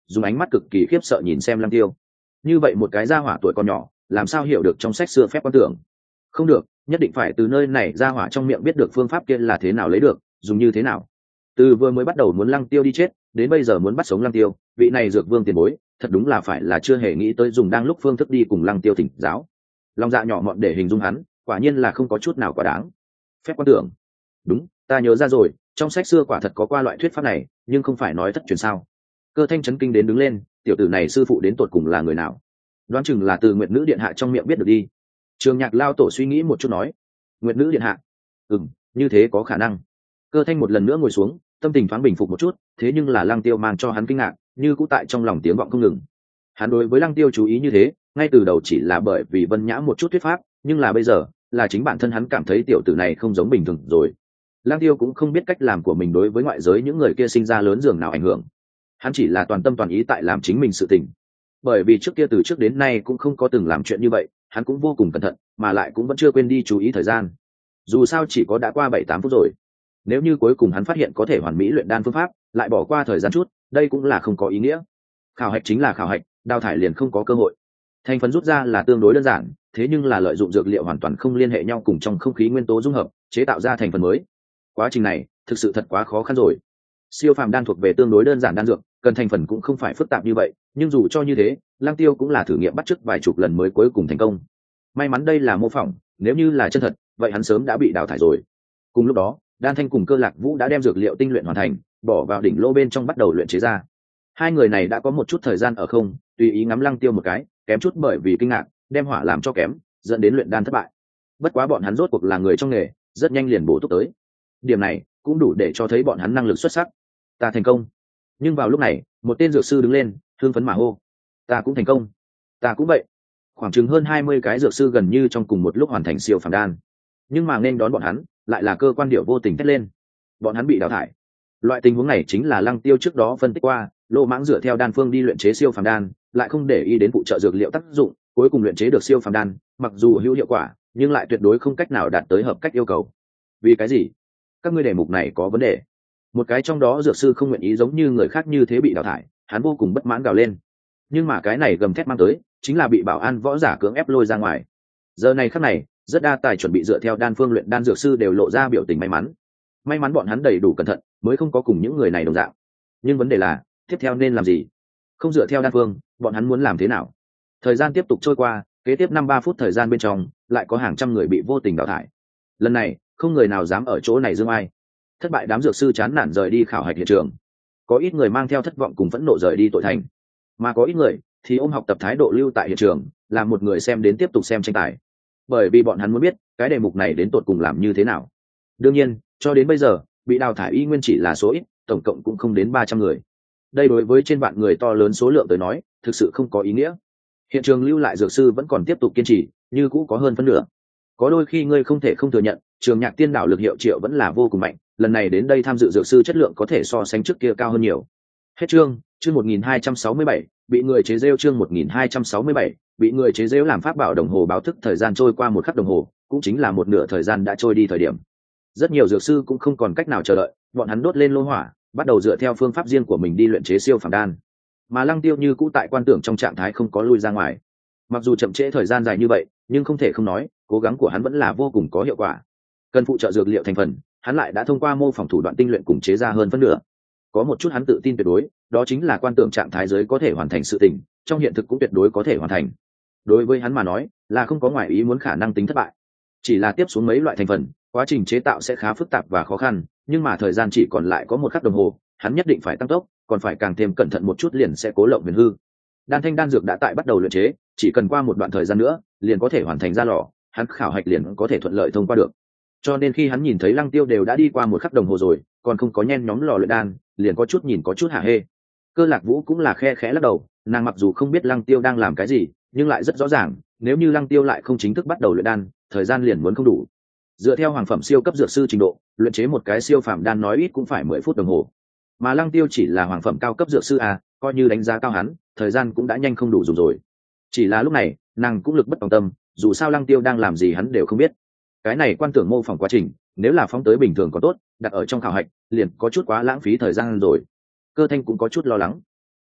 S1: dùng ánh mắt cực kỳ khiếp sợ nhìn xem lăng tiêu. Như vậy một cái gia hỏa tuổi còn nhỏ làm sao hiểu được trong sách xưa phép quan tưởng? Không được, nhất định phải từ nơi này gia hỏa trong miệng biết được phương pháp kia là thế nào lấy được, dùng như thế nào. Từ vừa mới bắt đầu muốn lăng tiêu đi chết đến bây giờ muốn bắt sống lăng tiêu, vị này dược vương tiền bối thật đúng là phải là chưa hề nghĩ tới dùng đang lúc phương thức đi cùng lăng tiêu thỉnh giáo. Lòng dạ nhỏ mọn để hình dung hắn, quả nhiên là không có chút nào quá đáng. Phép quan tưởng? Đúng, ta nhớ ra rồi, trong sách xưa quả thật có qua loại thuyết pháp này, nhưng không phải nói thất truyền sao? Cơ Thanh chấn kinh đến đứng lên, tiểu tử này sư phụ đến tột cùng là người nào? Đoán chừng là từ Nguyệt Nữ điện hạ trong miệng biết được đi. Trường Nhạc lao tổ suy nghĩ một chút nói, Nguyệt Nữ điện hạ? Ừm, như thế có khả năng. Cơ Thanh một lần nữa ngồi xuống, tâm tình thoáng bình phục một chút, thế nhưng là Lăng Tiêu mang cho hắn kinh ngạc, như cũ tại trong lòng tiếng vọng không ngừng. Hắn đối với Lăng Tiêu chú ý như thế, ngay từ đầu chỉ là bởi vì Vân Nhã một chút thuyết pháp, nhưng là bây giờ, là chính bản thân hắn cảm thấy tiểu tử này không giống bình thường rồi. Lăng Tiêu cũng không biết cách làm của mình đối với ngoại giới những người kia sinh ra lớn dường nào ảnh hưởng. Hắn chỉ là toàn tâm toàn ý tại làm chính mình sự tình. Bởi vì trước kia từ trước đến nay cũng không có từng làm chuyện như vậy, hắn cũng vô cùng cẩn thận, mà lại cũng vẫn chưa quên đi chú ý thời gian. Dù sao chỉ có đã qua bảy tám phút rồi. Nếu như cuối cùng hắn phát hiện có thể hoàn mỹ luyện đan phương pháp, lại bỏ qua thời gian chút, đây cũng là không có ý nghĩa. Khảo hạch chính là khảo hạch, đào thải liền không có cơ hội. Thành phần rút ra là tương đối đơn giản, thế nhưng là lợi dụng dược liệu hoàn toàn không liên hệ nhau cùng trong không khí nguyên tố dung hợp, chế tạo ra thành phần mới. Quá trình này thực sự thật quá khó khăn rồi. Siêu phàm đan thuộc về tương đối đơn giản đan dược, cần thành phần cũng không phải phức tạp như vậy, nhưng dù cho như thế, Lăng Tiêu cũng là thử nghiệm bắt chước vài chục lần mới cuối cùng thành công. May mắn đây là mô phỏng, nếu như là chân thật, vậy hắn sớm đã bị đào thải rồi. Cùng lúc đó, Đan Thanh cùng Cơ Lạc Vũ đã đem dược liệu tinh luyện hoàn thành, bỏ vào đỉnh lô bên trong bắt đầu luyện chế ra. Hai người này đã có một chút thời gian ở không, tùy ý ngắm Lăng Tiêu một cái, kém chút bởi vì kinh ngạc, đem hỏa làm cho kém, dẫn đến luyện đan thất bại. Bất quá bọn hắn rốt cuộc là người trong nghề, rất nhanh liền bổ túc tới. Điểm này cũng đủ để cho thấy bọn hắn năng lực xuất sắc. Ta thành công. Nhưng vào lúc này, một tên dược sư đứng lên, hưng phấn mà hô: Ta cũng thành công. Ta cũng vậy. Khoảng chừng hơn hai mươi cái dược sư gần như trong cùng một lúc hoàn thành siêu phàm đan. Nhưng mà nên đón bọn hắn, lại là Cơ Quan Điệu vô tình thét lên. Bọn hắn bị đào thải. Loại tình huống này chính là Lăng Tiêu trước đó phân tích qua, lô mãng dựa theo đan phương đi luyện chế siêu phàm đan, lại không để ý đến phụ trợ dược liệu tác dụng, cuối cùng luyện chế được siêu phàm đan, mặc dù hữu hiệu quả, nhưng lại tuyệt đối không cách nào đạt tới hợp cách yêu cầu. Vì cái gì? Các ngươi đề mục này có vấn đề. Một cái trong đó dược sư không nguyện ý giống như người khác như thế bị đào thải, hắn vô cùng bất mãn gào lên. Nhưng mà cái này gầm thét mang tới, chính là bị bảo an võ giả cưỡng ép lôi ra ngoài. Giờ này khắc này, rất đa tài chuẩn bị dựa theo đan phương luyện đan dược sư đều lộ ra biểu tình may mắn. May mắn bọn hắn đầy đủ cẩn thận, mới không có cùng những người này đồng dạng. Nhưng vấn đề là, tiếp theo nên làm gì? Không dựa theo đan phương, bọn hắn muốn làm thế nào? Thời gian tiếp tục trôi qua, kế tiếp năm ba phút thời gian bên trong, lại có hàng trăm người bị vô tình đào thải. Lần này, không người nào dám ở chỗ này dương ai. Thất bại đám dược sư chán nản rời đi khảo hạch hiện trường. Có ít người mang theo thất vọng cùng phẫn nộ rời đi tội thành, mà có ít người thì ôm học tập thái độ lưu tại hiện trường, làm một người xem đến tiếp tục xem tranh tài. Bởi vì bọn hắn muốn biết cái đề mục này đến tột cùng làm như thế nào. Đương nhiên, cho đến bây giờ, bị đào thải y nguyên chỉ là số ít, tổng cộng cũng không đến ba trăm người. Đây đối với trên vạn người to lớn số lượng tới nói, thực sự không có ý nghĩa. Hiện trường lưu lại dược sư vẫn còn tiếp tục kiên trì, như cũ có hơn phân nửa. Có đôi khi ngươi không thể không thừa nhận, Trường Nhạc Tiên Đảo lực hiệu triệu vẫn là vô cùng mạnh, lần này đến đây tham dự dược sư chất lượng có thể so sánh trước kia cao hơn nhiều. Hết chương, chương một nghìn hai trăm sáu mươi bảy, bị người chế giễu chương một nghìn hai trăm sáu mươi bảy, bị người chế giễu làm pháp bảo đồng hồ báo thức thời gian trôi qua một khắc đồng hồ, cũng chính là một nửa thời gian đã trôi đi thời điểm. Rất nhiều dược sư cũng không còn cách nào chờ đợi, bọn hắn đốt lên lô hỏa, bắt đầu dựa theo phương pháp riêng của mình đi luyện chế siêu phàm đan. Mà Lăng Tiêu như cũ tại quan tưởng trong trạng thái không có lui ra ngoài. Mặc dù chậm trễ thời gian dài như vậy, nhưng không thể không nói, cố gắng của hắn vẫn là vô cùng có hiệu quả. Cần phụ trợ dược liệu thành phần, hắn lại đã thông qua mô phỏng thủ đoạn tinh luyện cùng chế ra hơn phân nửa. Có một chút hắn tự tin tuyệt đối, đó chính là quan tưởng trạng thái giới có thể hoàn thành sự tình, trong hiện thực cũng tuyệt đối có thể hoàn thành. Đối với hắn mà nói, là không có ngoại ý muốn khả năng tính thất bại. Chỉ là tiếp xuống mấy loại thành phần, quá trình chế tạo sẽ khá phức tạp và khó khăn, nhưng mà thời gian chỉ còn lại có một khắc đồng hồ, hắn nhất định phải tăng tốc, còn phải càng thêm cẩn thận một chút liền sẽ cố lộng huyền hư. Đan thanh đan dược đã tại bắt đầu luyện chế, chỉ cần qua một đoạn thời gian nữa, liền có thể hoàn thành ra lò, hắn khảo hạch liền có thể thuận lợi thông qua được. Cho nên khi hắn nhìn thấy Lăng Tiêu đều đã đi qua một khắc đồng hồ rồi, còn không có nhen nhóm lò luyện đan, liền có chút nhìn có chút hả hê. Cơ Lạc Vũ cũng là khe khẽ lắc đầu, nàng mặc dù không biết Lăng Tiêu đang làm cái gì, nhưng lại rất rõ ràng, nếu như Lăng Tiêu lại không chính thức bắt đầu luyện đan, thời gian liền muốn không đủ. Dựa theo hoàng phẩm siêu cấp dược sư trình độ, luyện chế một cái siêu phàm đan nói ít cũng phải mười phút đồng hồ. Mà Lăng Tiêu chỉ là hoàng phẩm cao cấp dược sư à, coi như đánh giá cao hắn, thời gian cũng đã nhanh không đủ dùng rồi. Chỉ là lúc này, nàng cũng lực bất tòng tâm, dù sao Lăng Tiêu đang làm gì hắn đều không biết. Cái này quan tưởng mô phỏng quá trình, nếu là phóng tới bình thường có tốt, đặt ở trong khảo hạch, liền có chút quá lãng phí thời gian rồi. Cơ Thanh cũng có chút lo lắng.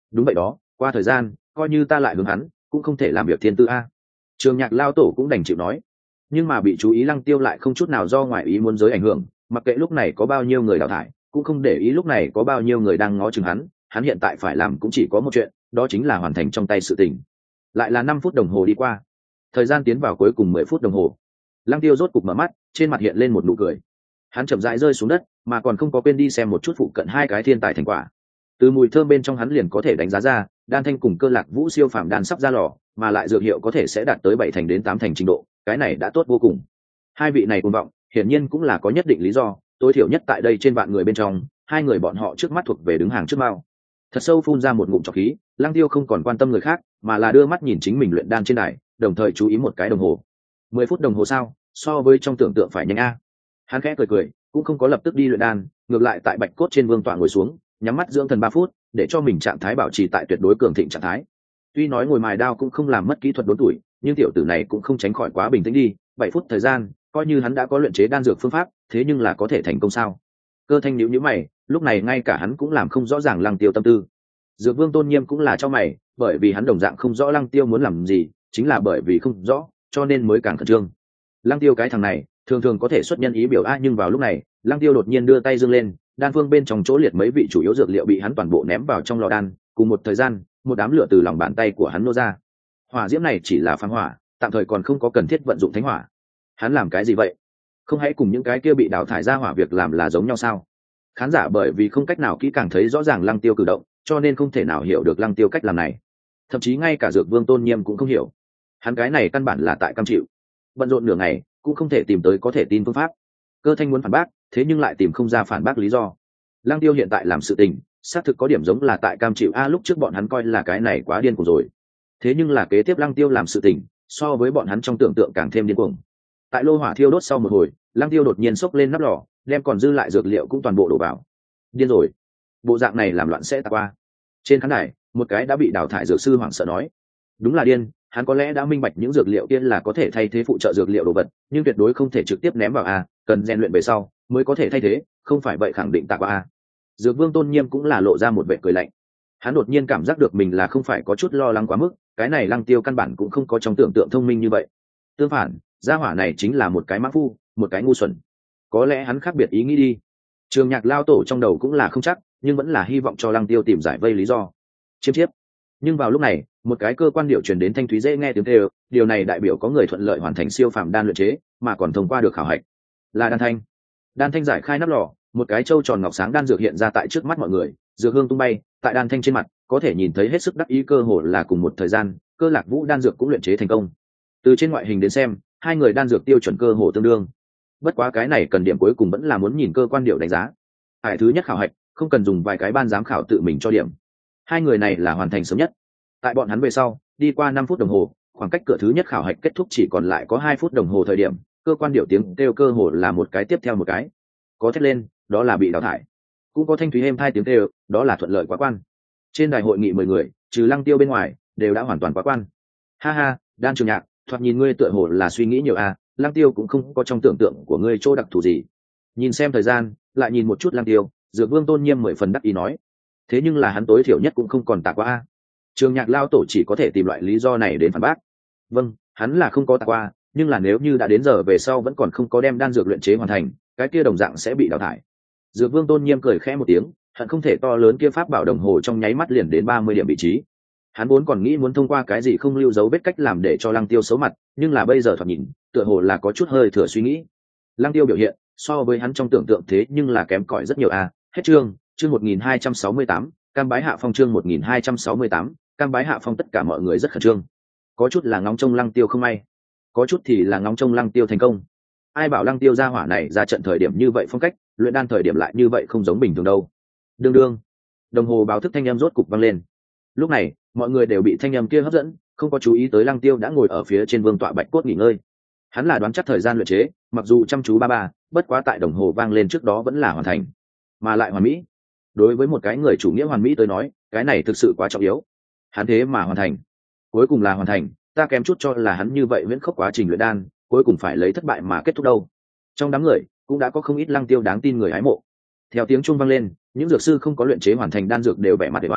S1: đúng vậy đó, qua thời gian coi như ta lại hướng hắn cũng không thể làm việc thiên tư a. Trường Nhạc lao tổ cũng đành chịu nói. Nhưng mà bị chú ý Lăng Tiêu lại không chút nào do ngoại ý muốn giới ảnh hưởng, mặc kệ lúc này có bao nhiêu người đào thải, cũng không để ý lúc này có bao nhiêu người đang ngó chừng hắn, hắn hiện tại phải làm cũng chỉ có một chuyện, đó chính là hoàn thành trong tay sự tình. Lại là năm phút đồng hồ đi qua, thời gian tiến vào cuối cùng mười phút đồng hồ. Lăng Tiêu rốt cục mở mắt, trên mặt hiện lên một nụ cười. Hắn chậm rãi rơi xuống đất, mà còn không có quên đi xem một chút phụ cận hai cái thiên tài thành quả. Từ mùi thơm bên trong hắn liền có thể đánh giá ra, đan thanh cùng cơ lạc vũ siêu phàm đan sắp ra lò, mà lại dược hiệu có thể sẽ đạt tới bảy thành đến tám thành trình độ, cái này đã tốt vô cùng. Hai vị này cuồng vọng, hiển nhiên cũng là có nhất định lý do, tối thiểu nhất tại đây trên vạn người bên trong, hai người bọn họ trước mắt thuộc về đứng hàng trước mao. Thật sâu phun ra một ngụm trọc khí, Lăng Tiêu không còn quan tâm người khác, mà là đưa mắt nhìn chính mình luyện đan trên đài, đồng thời chú ý một cái đồng hồ. Mười phút đồng hồ sao, so với trong tưởng tượng phải nhanh a. Hắn khẽ cười cười, cũng không có lập tức đi luyện đan, ngược lại tại bạch cốt trên vương tọa ngồi xuống, nhắm mắt dưỡng thần ba phút, để cho mình trạng thái bảo trì tại tuyệt đối cường thịnh trạng thái. Tuy nói ngồi mài đao cũng không làm mất kỹ thuật đốn tuổi, nhưng tiểu tử này cũng không tránh khỏi quá bình tĩnh đi. Bảy phút thời gian, coi như hắn đã có luyện chế đan dược phương pháp, thế nhưng là có thể thành công sao? Cơ Thanh nhíu nhíu mày, lúc này ngay cả hắn cũng làm không rõ ràng Lăng Tiêu tâm tư. Dược Vương Tôn Nghiêm cũng là cho mày, bởi vì hắn đồng dạng không rõ Lăng Tiêu muốn làm gì, chính là bởi vì không rõ, cho nên mới càng khẩn trương. Lăng Tiêu cái thằng này, thường thường có thể xuất nhân ý biểu a, nhưng vào lúc này, Lăng Tiêu đột nhiên đưa tay giương lên, đan phương bên trong chỗ liệt mấy vị chủ yếu dược liệu bị hắn toàn bộ ném vào trong lò đan, cùng một thời gian, một đám lửa từ lòng bàn tay của hắn nô ra. Hỏa diễm này chỉ là phang hỏa, tạm thời còn không có cần thiết vận dụng thánh hỏa. Hắn làm cái gì vậy? Không hãy cùng những cái kia bị đào thải ra hỏa việc làm là giống nhau sao? Khán giả bởi vì không cách nào kỹ càng thấy rõ ràng Lăng Tiêu cử động, cho nên không thể nào hiểu được Lăng Tiêu cách làm này. Thậm chí ngay cả Dược Vương Tôn Nghiêm cũng không hiểu. Hắn cái này căn bản là tại cam chịu. Bận rộn nửa ngày, cũng không thể tìm tới có thể tin phương pháp. Cơ Thanh muốn phản bác, thế nhưng lại tìm không ra phản bác lý do. Lăng Tiêu hiện tại làm sự tình, xác thực có điểm giống là tại cam chịu a, lúc trước bọn hắn coi là cái này quá điên cuồng rồi. Thế nhưng là kế tiếp Lăng Tiêu làm sự tình, so với bọn hắn trong tưởng tượng càng thêm điên cuồng. Tại lô hỏa thiêu đốt sau một hồi, Lăng Tiêu đột nhiên xốc lên nắp lò, đem còn dư lại dược liệu cũng toàn bộ đổ vào. Điên rồi, bộ dạng này làm loạn sẽ tạc qua. Trên khán đài, một cái đã bị đào thải dược sư hoảng sợ nói, đúng là điên, hắn có lẽ đã minh bạch những dược liệu kia là có thể thay thế phụ trợ dược liệu đồ vật, nhưng tuyệt đối không thể trực tiếp ném vào a, cần rèn luyện về sau mới có thể thay thế, không phải vậy khẳng định tạc qua a. Dược Vương Tôn Nghiêm cũng là lộ ra một vẻ cười lạnh. Hắn đột nhiên cảm giác được mình là không phải có chút lo lắng quá mức, cái này Lăng Tiêu căn bản cũng không có trong tưởng tượng thông minh như vậy. Tương phản, gia hỏa này chính là một cái mã phu, một cái ngu xuẩn. Có lẽ hắn khác biệt ý nghĩ đi. Trường Nhạc lao tổ trong đầu cũng là không chắc, nhưng vẫn là hy vọng cho Lăng Tiêu tìm giải vây lý do. Chiếm chiếp. Nhưng vào lúc này, một cái cơ quan điệu truyền đến thanh thúy dễ nghe tiếng kêu, điều này đại biểu có người thuận lợi hoàn thành siêu phàm đan luyện chế, mà còn thông qua được khảo hạch. Là Đan Thanh. Đan Thanh giải khai nắp lò, một cái trâu tròn ngọc sáng đan dược hiện ra tại trước mắt mọi người, dược hương tung bay, tại Đan Thanh trên mặt, có thể nhìn thấy hết sức đắc ý, cơ hồ là cùng một thời gian, Cơ Lạc Vũ đan dược cũng luyện chế thành công. Từ trên ngoại hình đến xem, hai người đan dược tiêu chuẩn cơ hồ tương đương. Bất quá cái này cần điểm cuối cùng vẫn là muốn nhìn cơ quan điệu đánh giá. Hải thứ nhất khảo hạch, không cần dùng vài cái ban giám khảo tự mình cho điểm. Hai người này là hoàn thành sớm nhất. Tại bọn hắn về sau, đi qua năm phút đồng hồ, khoảng cách cửa thứ nhất khảo hạch kết thúc chỉ còn lại có hai phút đồng hồ thời điểm, cơ quan điệu tiếng kêu cơ hồ là một cái tiếp theo một cái. Có thét lên, đó là bị đào thải. Cũng có thanh thúy êm hai tiếng kêu, đó là thuận lợi quá quan. Trên đài hội nghị mười người, trừ Lăng Tiêu bên ngoài, đều đã hoàn toàn quá quan. Ha ha, Đan Trường Nhạc, thoạt nhìn ngươi tựa hồ là suy nghĩ nhiều à, Lăng Tiêu cũng không có trong tưởng tượng của ngươi chỗ đặc thù gì. Nhìn xem thời gian, lại nhìn một chút Lăng Tiêu, Dược Vương Tôn Nghiêm mười phần đắc ý nói. Thế nhưng là hắn tối thiểu nhất cũng không còn tạc qua a. Trường Nhạc lao tổ chỉ có thể tìm loại lý do này đến phản bác. Vâng, hắn là không có tạc qua, nhưng là nếu như đã đến giờ về sau vẫn còn không có đem đan dược luyện chế hoàn thành, cái kia đồng dạng sẽ bị đào thải. Dược Vương Tôn Nghiêm cười khẽ một tiếng, hận không thể to lớn kia pháp bảo đồng hồ trong nháy mắt liền đến ba mươi điểm vị trí. Hắn vốn còn nghĩ muốn thông qua cái gì không lưu dấu vết cách làm để cho Lăng Tiêu xấu mặt, nhưng là bây giờ thoạt nhìn, tựa hồ là có chút hơi thừa suy nghĩ. Lăng Tiêu biểu hiện, so với hắn trong tưởng tượng thế nhưng là kém cỏi rất nhiều a. Hết chương, chương một nghìn hai trăm sáu mươi tám, cam bái hạ phong, chương một nghìn hai trăm sáu mươi tám, cam bái hạ phong. Tất cả mọi người rất khẩn trương. Có chút là ngóng trông Lăng Tiêu không may, có chút thì là ngóng trông Lăng Tiêu thành công. Ai bảo Lăng Tiêu ra hỏa này ra trận thời điểm như vậy phong cách, luyện đan thời điểm lại như vậy không giống bình thường đâu. Đương đương, đồng hồ báo thức thanh âm rốt cục vang lên. Lúc này, mọi người đều bị thanh âm kia hấp dẫn, không có chú ý tới Lăng Tiêu đã ngồi ở phía trên vương tọa bạch cốt nghỉ ngơi. Hắn là đoán chắc thời gian luyện chế, mặc dù chăm chú ba ba, bất quá tại đồng hồ vang lên trước đó vẫn là hoàn thành, mà lại hoàn mỹ. Đối với một cái người chủ nghĩa hoàn mỹ tới nói, cái này thực sự quá trọng yếu. Hắn thế mà hoàn thành, cuối cùng là hoàn thành, ta kém chút cho là hắn như vậy viễn khốc quá trình luyện đan, cuối cùng phải lấy thất bại mà kết thúc đâu. Trong đám người cũng đã có không ít Lăng Tiêu đáng tin người hái mộ. Theo tiếng chuông vang lên, những dược sư không có luyện chế hoàn thành đan dược đều vẻ mặt để bài,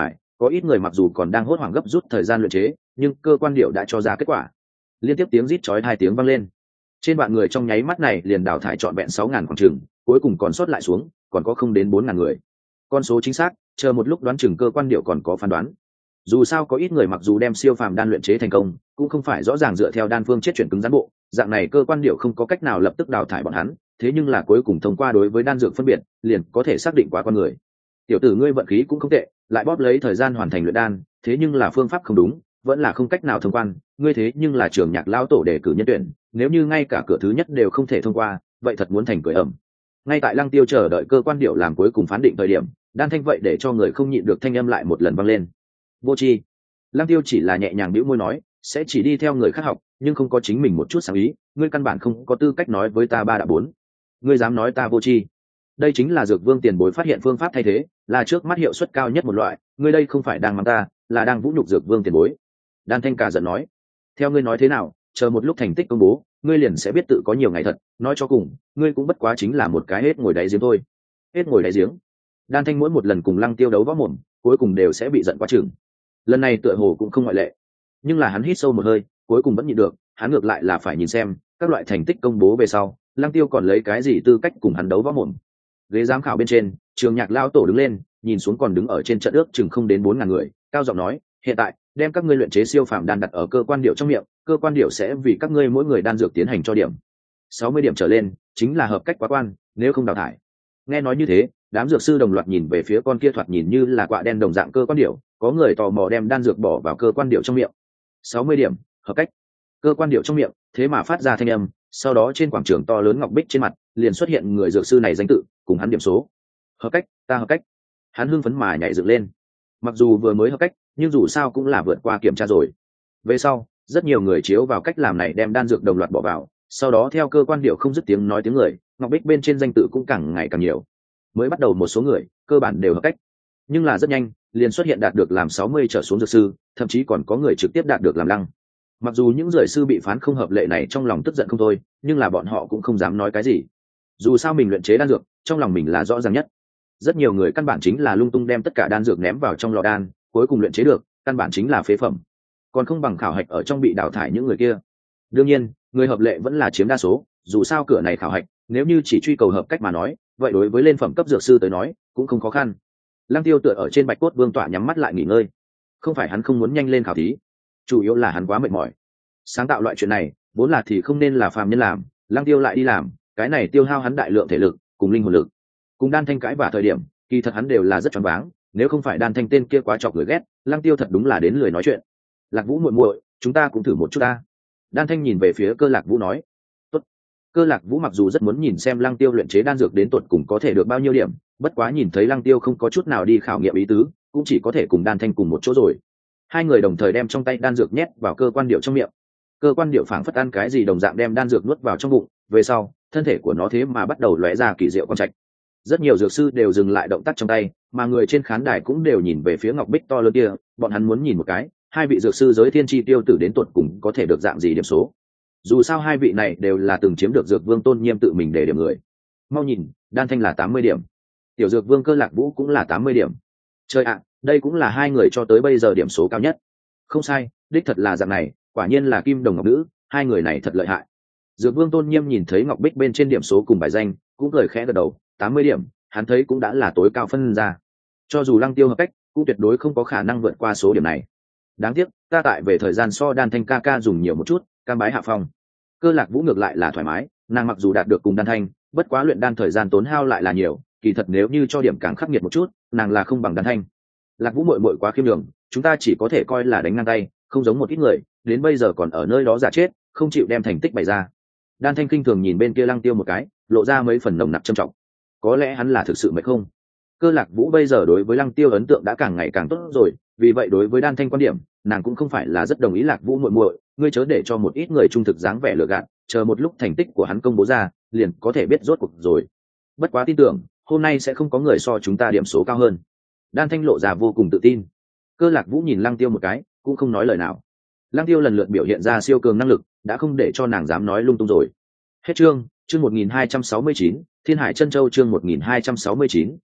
S1: có ít người mặc dù còn đang hốt hoảng gấp rút thời gian luyện chế, nhưng cơ quan điệu đã cho ra kết quả. Liên tiếp tiếng rít chói hai tiếng vang lên, trên vạn người trong nháy mắt này liền đào thải trọn vẹn sáu ngàn khoảng chừng, cuối cùng còn sót lại xuống còn có không đến bốn ngàn người. Con số chính xác chờ một lúc đoán chừng cơ quan điệu còn có phán đoán. Dù sao có ít người mặc dù đem siêu phàm đan luyện chế thành công, cũng không phải rõ ràng dựa theo đan phương chết chuyển cứng rắn bộ, dạng này cơ quan điệu không có cách nào lập tức đào thải bọn hắn, thế nhưng là cuối cùng thông qua đối với đan dược phân biệt, liền có thể xác định quá con người. Tiểu tử ngươi vận khí cũng không tệ, lại bóp lấy thời gian hoàn thành luyện đan, thế nhưng là phương pháp không đúng, vẫn là không cách nào thông quan, ngươi thế nhưng là trường nhạc lão tổ đề cử nhân tuyển, nếu như ngay cả cửa thứ nhất đều không thể thông qua, vậy thật muốn thành cười ẩm. Ngay tại Lăng Tiêu chờ đợi cơ quan điệu làm cuối cùng phán định thời điểm, đan thanh vậy để cho người không nhịn được thanh âm lại một lần vang lên. Vô tri. Lăng Tiêu chỉ là nhẹ nhàng bĩu môi nói, sẽ chỉ đi theo người khác học, nhưng không có chính mình một chút sáng ý, ngươi căn bản không có tư cách nói với ta ba đã bốn. Ngươi dám nói ta vô tri? Đây chính là Dược Vương tiền bối phát hiện phương pháp thay thế, là trước mắt hiệu suất cao nhất một loại, ngươi đây không phải đang mắng ta, là đang vũ nhục Dược Vương tiền bối. Đan Thanh cả giận nói, theo ngươi nói thế nào, chờ một lúc thành tích công bố, ngươi liền sẽ biết tự có nhiều ngày thật, nói cho cùng, ngươi cũng bất quá chính là một cái hết ngồi đáy giếng thôi. Hết ngồi đáy giếng. Đan Thanh mỗi một lần cùng Lăng Tiêu đấu võ mồm, cuối cùng đều sẽ bị giận quá chừng. Lần này tựa hồ cũng không ngoại lệ, nhưng là hắn hít sâu một hơi, cuối cùng vẫn nhịn được, hắn ngược lại là phải nhìn xem các loại thành tích công bố về sau, Lăng Tiêu còn lấy cái gì tư cách cùng hắn đấu võ mồm. Ghế giám khảo bên trên, Trường Nhạc lão tổ đứng lên, nhìn xuống còn đứng ở trên trận ước chừng không đến bốn ngàn người, cao giọng nói, hiện tại đem các ngươi luyện chế siêu phàm đan đặt ở cơ quan điệu trong miệng, cơ quan điệu sẽ vì các ngươi mỗi người đan dược tiến hành cho điểm sáu mươi điểm trở lên, chính là hợp cách quá quan, nếu không đào thải. Nghe nói như thế, đám dược sư đồng loạt nhìn về phía con kia thoạt nhìn như là quạ đen đồng dạng cơ quan điệu, có người tò mò đem đan dược bỏ vào cơ quan điệu trong miệng. sáu mươi điểm, hợp cách. Cơ quan điệu trong miệng, thế mà phát ra thanh âm, sau đó trên quảng trường to lớn ngọc bích trên mặt, liền xuất hiện người dược sư này danh tự, cùng hắn điểm số. Hợp cách, ta hợp cách. Hắn hưng phấn mà nhảy dựng lên. Mặc dù vừa mới hợp cách, nhưng dù sao cũng là vượt qua kiểm tra rồi. Về sau, rất nhiều người chiếu vào cách làm này đem đan dược đồng loạt bỏ vào, sau đó theo cơ quan điệu không dứt tiếng nói tiếng người, ngọc bích bên trên danh tự cũng càng ngày càng nhiều. Mới bắt đầu một số người, cơ bản đều hợp cách, nhưng là rất nhanh, liền xuất hiện đạt được làm sáu mươi trở xuống dược sư, thậm chí còn có người trực tiếp đạt được làm lăng. Mặc dù những dược sư bị phán không hợp lệ này trong lòng tức giận không thôi, nhưng là bọn họ cũng không dám nói cái gì. Dù sao mình luyện chế đan dược, trong lòng mình là rõ ràng nhất. Rất nhiều người căn bản chính là lung tung đem tất cả đan dược ném vào trong lò đan, cuối cùng luyện chế được, căn bản chính là phế phẩm, còn không bằng khảo hạch ở trong bị đào thải những người kia. Đương nhiên, người hợp lệ vẫn là chiếm đa số, dù sao cửa này khảo hạch, nếu như chỉ truy cầu hợp cách mà nói, vậy đối với lên phẩm cấp dược sư tới nói, cũng không khó khăn. Lăng Tiêu tựa ở trên bạch cốt vương tọa nhắm mắt lại nghỉ ngơi. Không phải hắn không muốn nhanh lên khảo thí, chủ yếu là hắn quá mệt mỏi. Sáng tạo loại chuyện này, vốn là thì không nên là phàm nhân làm, Lăng Tiêu lại đi làm, cái này tiêu hao hắn đại lượng thể lực cùng linh hồn lực. Cùng Đan Thanh cãi vả thời điểm, kỳ thật hắn đều là rất choáng váng, nếu không phải Đan Thanh tên kia quá chọc người ghét, Lăng Tiêu thật đúng là đến lười nói chuyện. Lạc Vũ muội muội, chúng ta cũng thử một chút ta. Đan Thanh nhìn về phía Cơ Lạc Vũ nói. Tốt. Cơ Lạc Vũ mặc dù rất muốn nhìn xem Lăng Tiêu luyện chế đan dược đến tột cùng có thể được bao nhiêu điểm, bất quá nhìn thấy Lăng Tiêu không có chút nào đi khảo nghiệm ý tứ, cũng chỉ có thể cùng Đan Thanh cùng một chỗ rồi. Hai người đồng thời đem trong tay đan dược nhét vào cơ quan điệu trong miệng. Cơ quan điệu phảng phất ăn cái gì đồng dạng đem đan dược nuốt vào trong bụng, về sau, thân thể của nó thế mà bắt đầu lóe ra kỳ diệu quang trạch. Rất nhiều dược sư đều dừng lại động tác trong tay, mà người trên khán đài cũng đều nhìn về phía ngọc bích to lớn kia, bọn hắn muốn nhìn một cái, hai vị dược sư giới thiên chi tiêu tử đến tuột cùng có thể được dạng gì điểm số. Dù sao hai vị này đều là từng chiếm được dược vương tôn nghiêm tự mình để điểm người. Mau nhìn, Đan Thanh là tám mươi điểm, tiểu dược vương Cơ Lạc Vũ cũng là tám mươi điểm. Trời ạ, đây cũng là hai người cho tới bây giờ điểm số cao nhất. Không sai, đích thật là dạng này, quả nhiên là kim đồng ngọc nữ, hai người này thật lợi hại. Dược vương tôn nghiêm nhìn thấy ngọc bích bên trên điểm số cùng bài danh, cũng cười khẽ gật đầu, tám mươi điểm, hắn thấy cũng đã là tối cao phân ra. Cho dù Lăng Tiêu hợp cách, cũng tuyệt đối không có khả năng vượt qua số điểm này. Đáng tiếc, ta tại về thời gian so Đan Thanh ca ca dùng nhiều một chút, cam bái hạ phong. Cơ Lạc Vũ ngược lại là thoải mái, nàng mặc dù đạt được cùng Đan Thanh, bất quá luyện đan thời gian tốn hao lại là nhiều, kỳ thật nếu như cho điểm càng khắc nghiệt một chút, nàng là không bằng Đan Thanh. Lạc Vũ muội muội quá khiêm nhường, chúng ta chỉ có thể coi là đánh ngang tay, không giống một ít người, đến bây giờ còn ở nơi đó giả chết, không chịu đem thành tích bày ra. Đan Thanh kinh thường nhìn bên kia Lăng Tiêu một cái, lộ ra mấy phần nồng nặc trầm trọng. Có lẽ hắn là thực sự mệt không? Cơ Lạc Vũ bây giờ đối với Lăng Tiêu ấn tượng đã càng ngày càng tốt rồi, vì vậy đối với Đan Thanh quan điểm, nàng cũng không phải là rất đồng ý. Lạc Vũ muội muội, ngươi chớ để cho một ít người trung thực dáng vẻ lừa gạt, chờ một lúc thành tích của hắn công bố ra, liền có thể biết rốt cuộc rồi. Bất quá tin tưởng, hôm nay sẽ không có người so chúng ta điểm số cao hơn. Đan Thanh lộ ra vô cùng tự tin. Cơ Lạc Vũ nhìn Lăng Tiêu một cái, cũng không nói lời nào. Lăng Tiêu lần lượt biểu hiện ra siêu cường năng lực, đã không để cho nàng dám nói lung tung rồi. Hết chương, chương một nghìn hai trăm sáu mươi chín, Thiên Hải Chân Châu chương một nghìn hai trăm sáu mươi chín,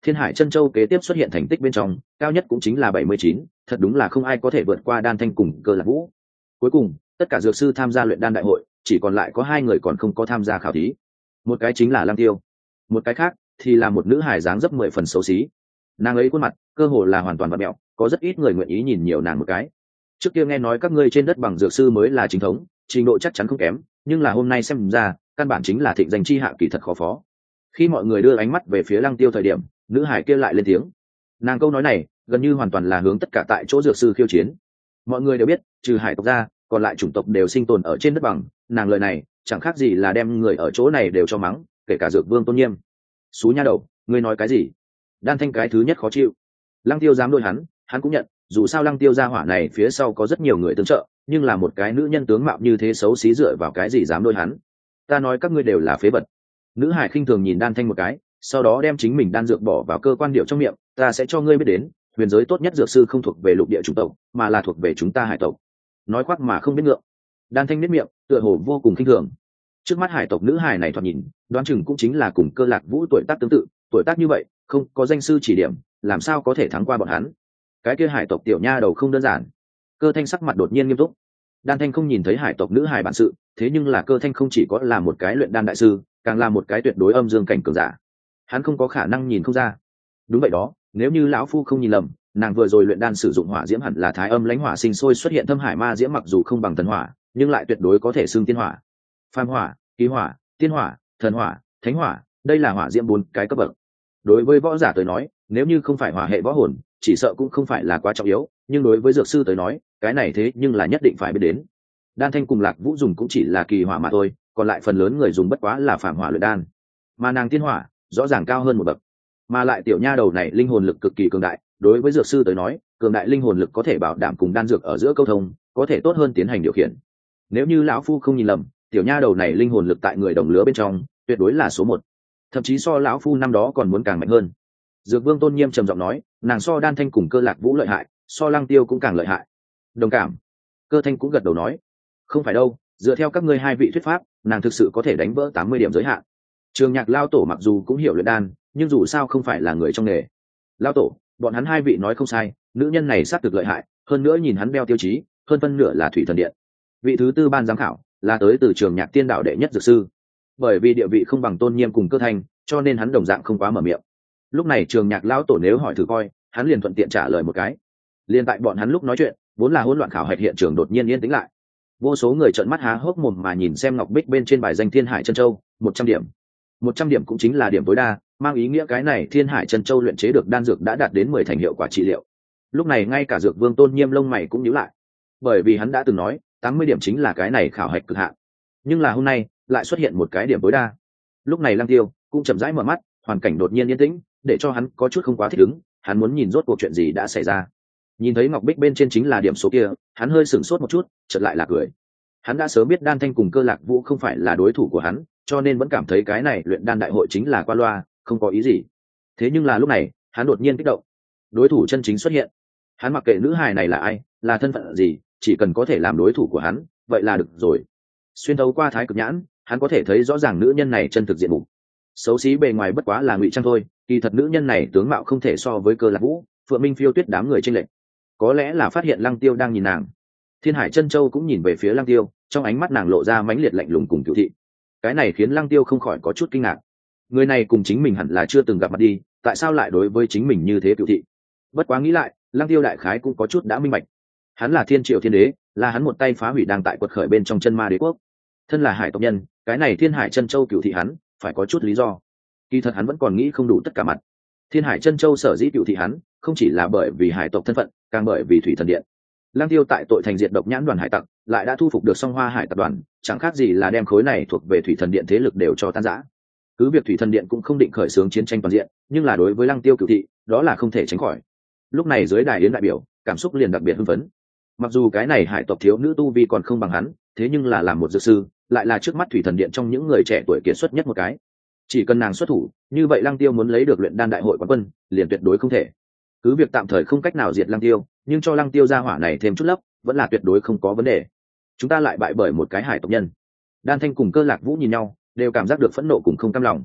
S1: Thiên Hải Chân Châu kế tiếp xuất hiện thành tích bên trong, cao nhất cũng chính là bảy mươi chín, thật đúng là không ai có thể vượt qua Đan Thanh cùng Cơ Lạc Vũ. Cuối cùng, tất cả dược sư tham gia luyện đan đại hội, chỉ còn lại có hai người còn không có tham gia khảo thí. Một cái chính là Lăng Tiêu, một cái khác thì là một nữ hài dáng dấp mười phần xấu xí. Nàng ấy khuôn mặt cơ hồ là hoàn toàn vặn mẹo, có rất ít người nguyện ý nhìn nhiều nàng một cái. Trước kia nghe nói các ngươi trên đất bằng dược sư mới là chính thống, trình độ chắc chắn không kém, nhưng là hôm nay xem ra, căn bản chính là thịnh danh chi hạ kỳ thật khó phó. Khi mọi người đưa ánh mắt về phía Lăng Tiêu thời điểm, nữ hải kia lại lên tiếng. Nàng câu nói này gần như hoàn toàn là hướng tất cả tại chỗ dược sư khiêu chiến. Mọi người đều biết, trừ hải tộc ra, còn lại chủng tộc đều sinh tồn ở trên đất bằng. Nàng lời này chẳng khác gì là đem người ở chỗ này đều cho mắng, kể cả dược vương Tôn Nghiêm. Xú nha đầu, ngươi nói cái gì? Đan Thanh cái thứ nhất khó chịu. Lăng Tiêu dám đôi hắn, hắn cũng nhận. Dù sao Lăng Tiêu gia hỏa này phía sau có rất nhiều người tương trợ, nhưng là một cái nữ nhân tướng mạo như thế xấu xí dựa vào cái gì dám đôi hắn? Ta nói các ngươi đều là phế vật. Nữ hải khinh thường nhìn Đan Thanh một cái, sau đó đem chính mình đan dược bỏ vào cơ quan điệu trong miệng. Ta sẽ cho ngươi biết đến, huyền giới tốt nhất dược sư không thuộc về lục địa chủng tộc, mà là thuộc về chúng ta hải tộc. Nói khoác mà không biết ngượng. Đan Thanh biết miệng, tựa hồ vô cùng khinh thường. Trước mắt hải tộc nữ hải này thoạt nhìn, đoán chừng cũng chính là cùng Cơ Lạc Vũ tuổi tác tương tự, tuổi tác như vậy, không có danh sư chỉ điểm, làm sao có thể thắng qua bọn hắn? Cái kia hải tộc tiểu nha đầu không đơn giản. Cơ Thanh sắc mặt đột nhiên nghiêm túc. Đan Thanh không nhìn thấy hải tộc nữ hải bản sự, thế nhưng là Cơ Thanh không chỉ có là một cái luyện đan đại sư, càng là một cái tuyệt đối âm dương cảnh cường giả. Hắn không có khả năng nhìn không ra. Đúng vậy đó, nếu như lão phu không nhìn lầm, nàng vừa rồi luyện đan sử dụng hỏa diễm hẳn là thái âm lãnh hỏa sinh sôi xuất hiện thâm hải ma diễm, mặc dù không bằng thần hỏa, nhưng lại tuyệt đối có thể xưng tiên hỏa. Phàm hỏa, kỳ hỏa, tiên hỏa, thần hỏa, thánh hỏa, đây là hỏa diễm bốn cái cấp bậc. Đối với võ giả tới nói, nếu như không phải hỏa hệ võ hồn, chỉ sợ cũng không phải là quá trọng yếu, nhưng đối với dược sư tới nói, cái này thế nhưng là nhất định phải biết đến. Đan Thanh cùng Lạc Vũ dùng cũng chỉ là kỳ hỏa mà thôi, còn lại phần lớn người dùng bất quá là phàm hỏa luyện đan. Mà nàng tiên hỏa rõ ràng cao hơn một bậc, mà lại tiểu nha đầu này linh hồn lực cực kỳ cường đại, đối với dược sư tới nói, cường đại linh hồn lực có thể bảo đảm cùng đan dược ở giữa câu thông, có thể tốt hơn tiến hành điều khiển. Nếu như lão phu không nhìn lầm, tiểu nha đầu này linh hồn lực tại người đồng lứa bên trong tuyệt đối là số một, thậm chí so lão phu năm đó còn muốn càng mạnh hơn. Dược vương Tôn Nghiêm trầm giọng nói, nàng so Đan Thanh cùng Cơ Lạc Vũ lợi hại, so Lăng Tiêu cũng càng lợi hại. Đồng cảm. Cơ Thanh cũng gật đầu nói, không phải đâu, dựa theo các ngươi hai vị thuyết pháp, nàng thực sự có thể đánh vỡ tám mươi điểm giới hạn. Trường Nhạc lao tổ mặc dù cũng hiểu luyện đan, nhưng dù sao không phải là người trong nghề. Lao tổ, bọn hắn hai vị nói không sai, nữ nhân này xác thực lợi hại, hơn nữa nhìn hắn đeo tiêu chí, hơn phân nửa là thủy thần điện. Vị thứ tư ban giám khảo là tới từ Trường Nhạc tiên đạo đệ nhất dược sư. Bởi vì địa vị không bằng Tôn Nghiêm cùng Cơ Thanh, cho nên hắn đồng dạng không quá mở miệng. Lúc này Trường Nhạc lão tổ nếu hỏi thử coi, hắn liền thuận tiện trả lời một cái. Liên tại bọn hắn lúc nói chuyện, vốn là hỗn loạn khảo hạch hiện trường đột nhiên yên tĩnh lại. Vô số người trợn mắt há hốc mồm mà nhìn xem ngọc bích bên trên bài danh Thiên Hải Chân Châu, một trăm điểm. một trăm điểm cũng chính là điểm tối đa, mang ý nghĩa cái này Thiên Hải Chân Châu luyện chế được đan dược đã đạt đến mười thành hiệu quả trị liệu. Lúc này ngay cả Dược Vương Tôn Nghiêm lông mày cũng nhíu lại, bởi vì hắn đã từng nói, tám mươi điểm chính là cái này khảo hạch cực hạn. Nhưng là hôm nay, lại xuất hiện một cái điểm tối đa. Lúc này Lăng Tiêu cũng chậm rãi mở mắt, hoàn cảnh đột nhiên yên tĩnh, để cho hắn có chút không quá thích ứng, hắn muốn nhìn rốt cuộc chuyện gì đã xảy ra. Nhìn thấy ngọc bích bên trên chính là điểm số kia, hắn hơi sửng sốt một chút, chợt lại là cười. Hắn đã sớm biết Đan Thanh cùng Cơ Lạc Vũ không phải là đối thủ của hắn, cho nên vẫn cảm thấy cái này luyện đan đại hội chính là qua loa, không có ý gì. Thế nhưng là lúc này, hắn đột nhiên kích động. Đối thủ chân chính xuất hiện. Hắn mặc kệ nữ hài này là ai, là thân phận gì, chỉ cần có thể làm đối thủ của hắn, vậy là được rồi. Xuyên thấu qua thái cực nhãn, hắn có thể thấy rõ ràng nữ nhân này chân thực diện mục. Xấu xí bề ngoài bất quá là ngụy trang thôi, kỳ thật nữ nhân này tướng mạo không thể so với Cơ Lạc Vũ, Phượng Minh Phiêu Tuyết đám người chênh lệch. Có lẽ là phát hiện Lăng Tiêu đang nhìn nàng. Thiên Hải Chân Châu cũng nhìn về phía Lăng Tiêu, trong ánh mắt nàng lộ ra mãnh liệt lạnh lùng cùng cửu thị. Cái này khiến Lăng Tiêu không khỏi có chút kinh ngạc. Người này cùng chính mình hẳn là chưa từng gặp mặt đi, tại sao lại đối với chính mình như thế cửu thị? Bất quá nghĩ lại, Lăng Tiêu đại khái cũng có chút đã minh bạch. Hắn là Thiên Triệu Thiên Đế, là hắn một tay phá hủy đang tại quật khởi bên trong Chân Ma Đế quốc. Thân là hải tộc nhân, cái này Thiên Hải Chân Châu cửu thị hắn, phải có chút lý do. Kỳ thật hắn vẫn còn nghĩ không đủ tất cả mặt. Thiên Hải Chân Châu sở dĩ cửu thị hắn, không chỉ là bởi vì hải tộc thân phận, càng bởi vì thủy thần điện. Lăng Tiêu tại tội thành diệt độc nhãn đoàn hải tặc, lại đã thu phục được Song Hoa Hải tập đoàn, chẳng khác gì là đem khối này thuộc về thủy thần điện thế lực đều cho tan rã. Cứ việc thủy thần điện cũng không định khởi xướng chiến tranh toàn diện, nhưng là đối với Lăng Tiêu cửu thị, đó là không thể tránh khỏi. Lúc này dưới đài yến đại biểu, cảm xúc liền đặc biệt hưng phấn. Mặc dù cái này hải tộc thiếu nữ tu vi còn không bằng hắn, thế nhưng là làm một dược sư, lại là trước mắt thủy thần điện trong những người trẻ tuổi kiệt xuất nhất một cái. Chỉ cần nàng xuất thủ, như vậy Lăng Tiêu muốn lấy được luyện đan đại hội quán quân, liền tuyệt đối không thể. Cứ việc tạm thời không cách nào diệt Lăng Tiêu, nhưng cho Lăng Tiêu ra hỏa này thêm chút lấp, vẫn là tuyệt đối không có vấn đề. Chúng ta lại bại bởi một cái hải tộc nhân. Đan Thanh cùng Cơ Lạc Vũ nhìn nhau, đều cảm giác được phẫn nộ cùng không cam lòng.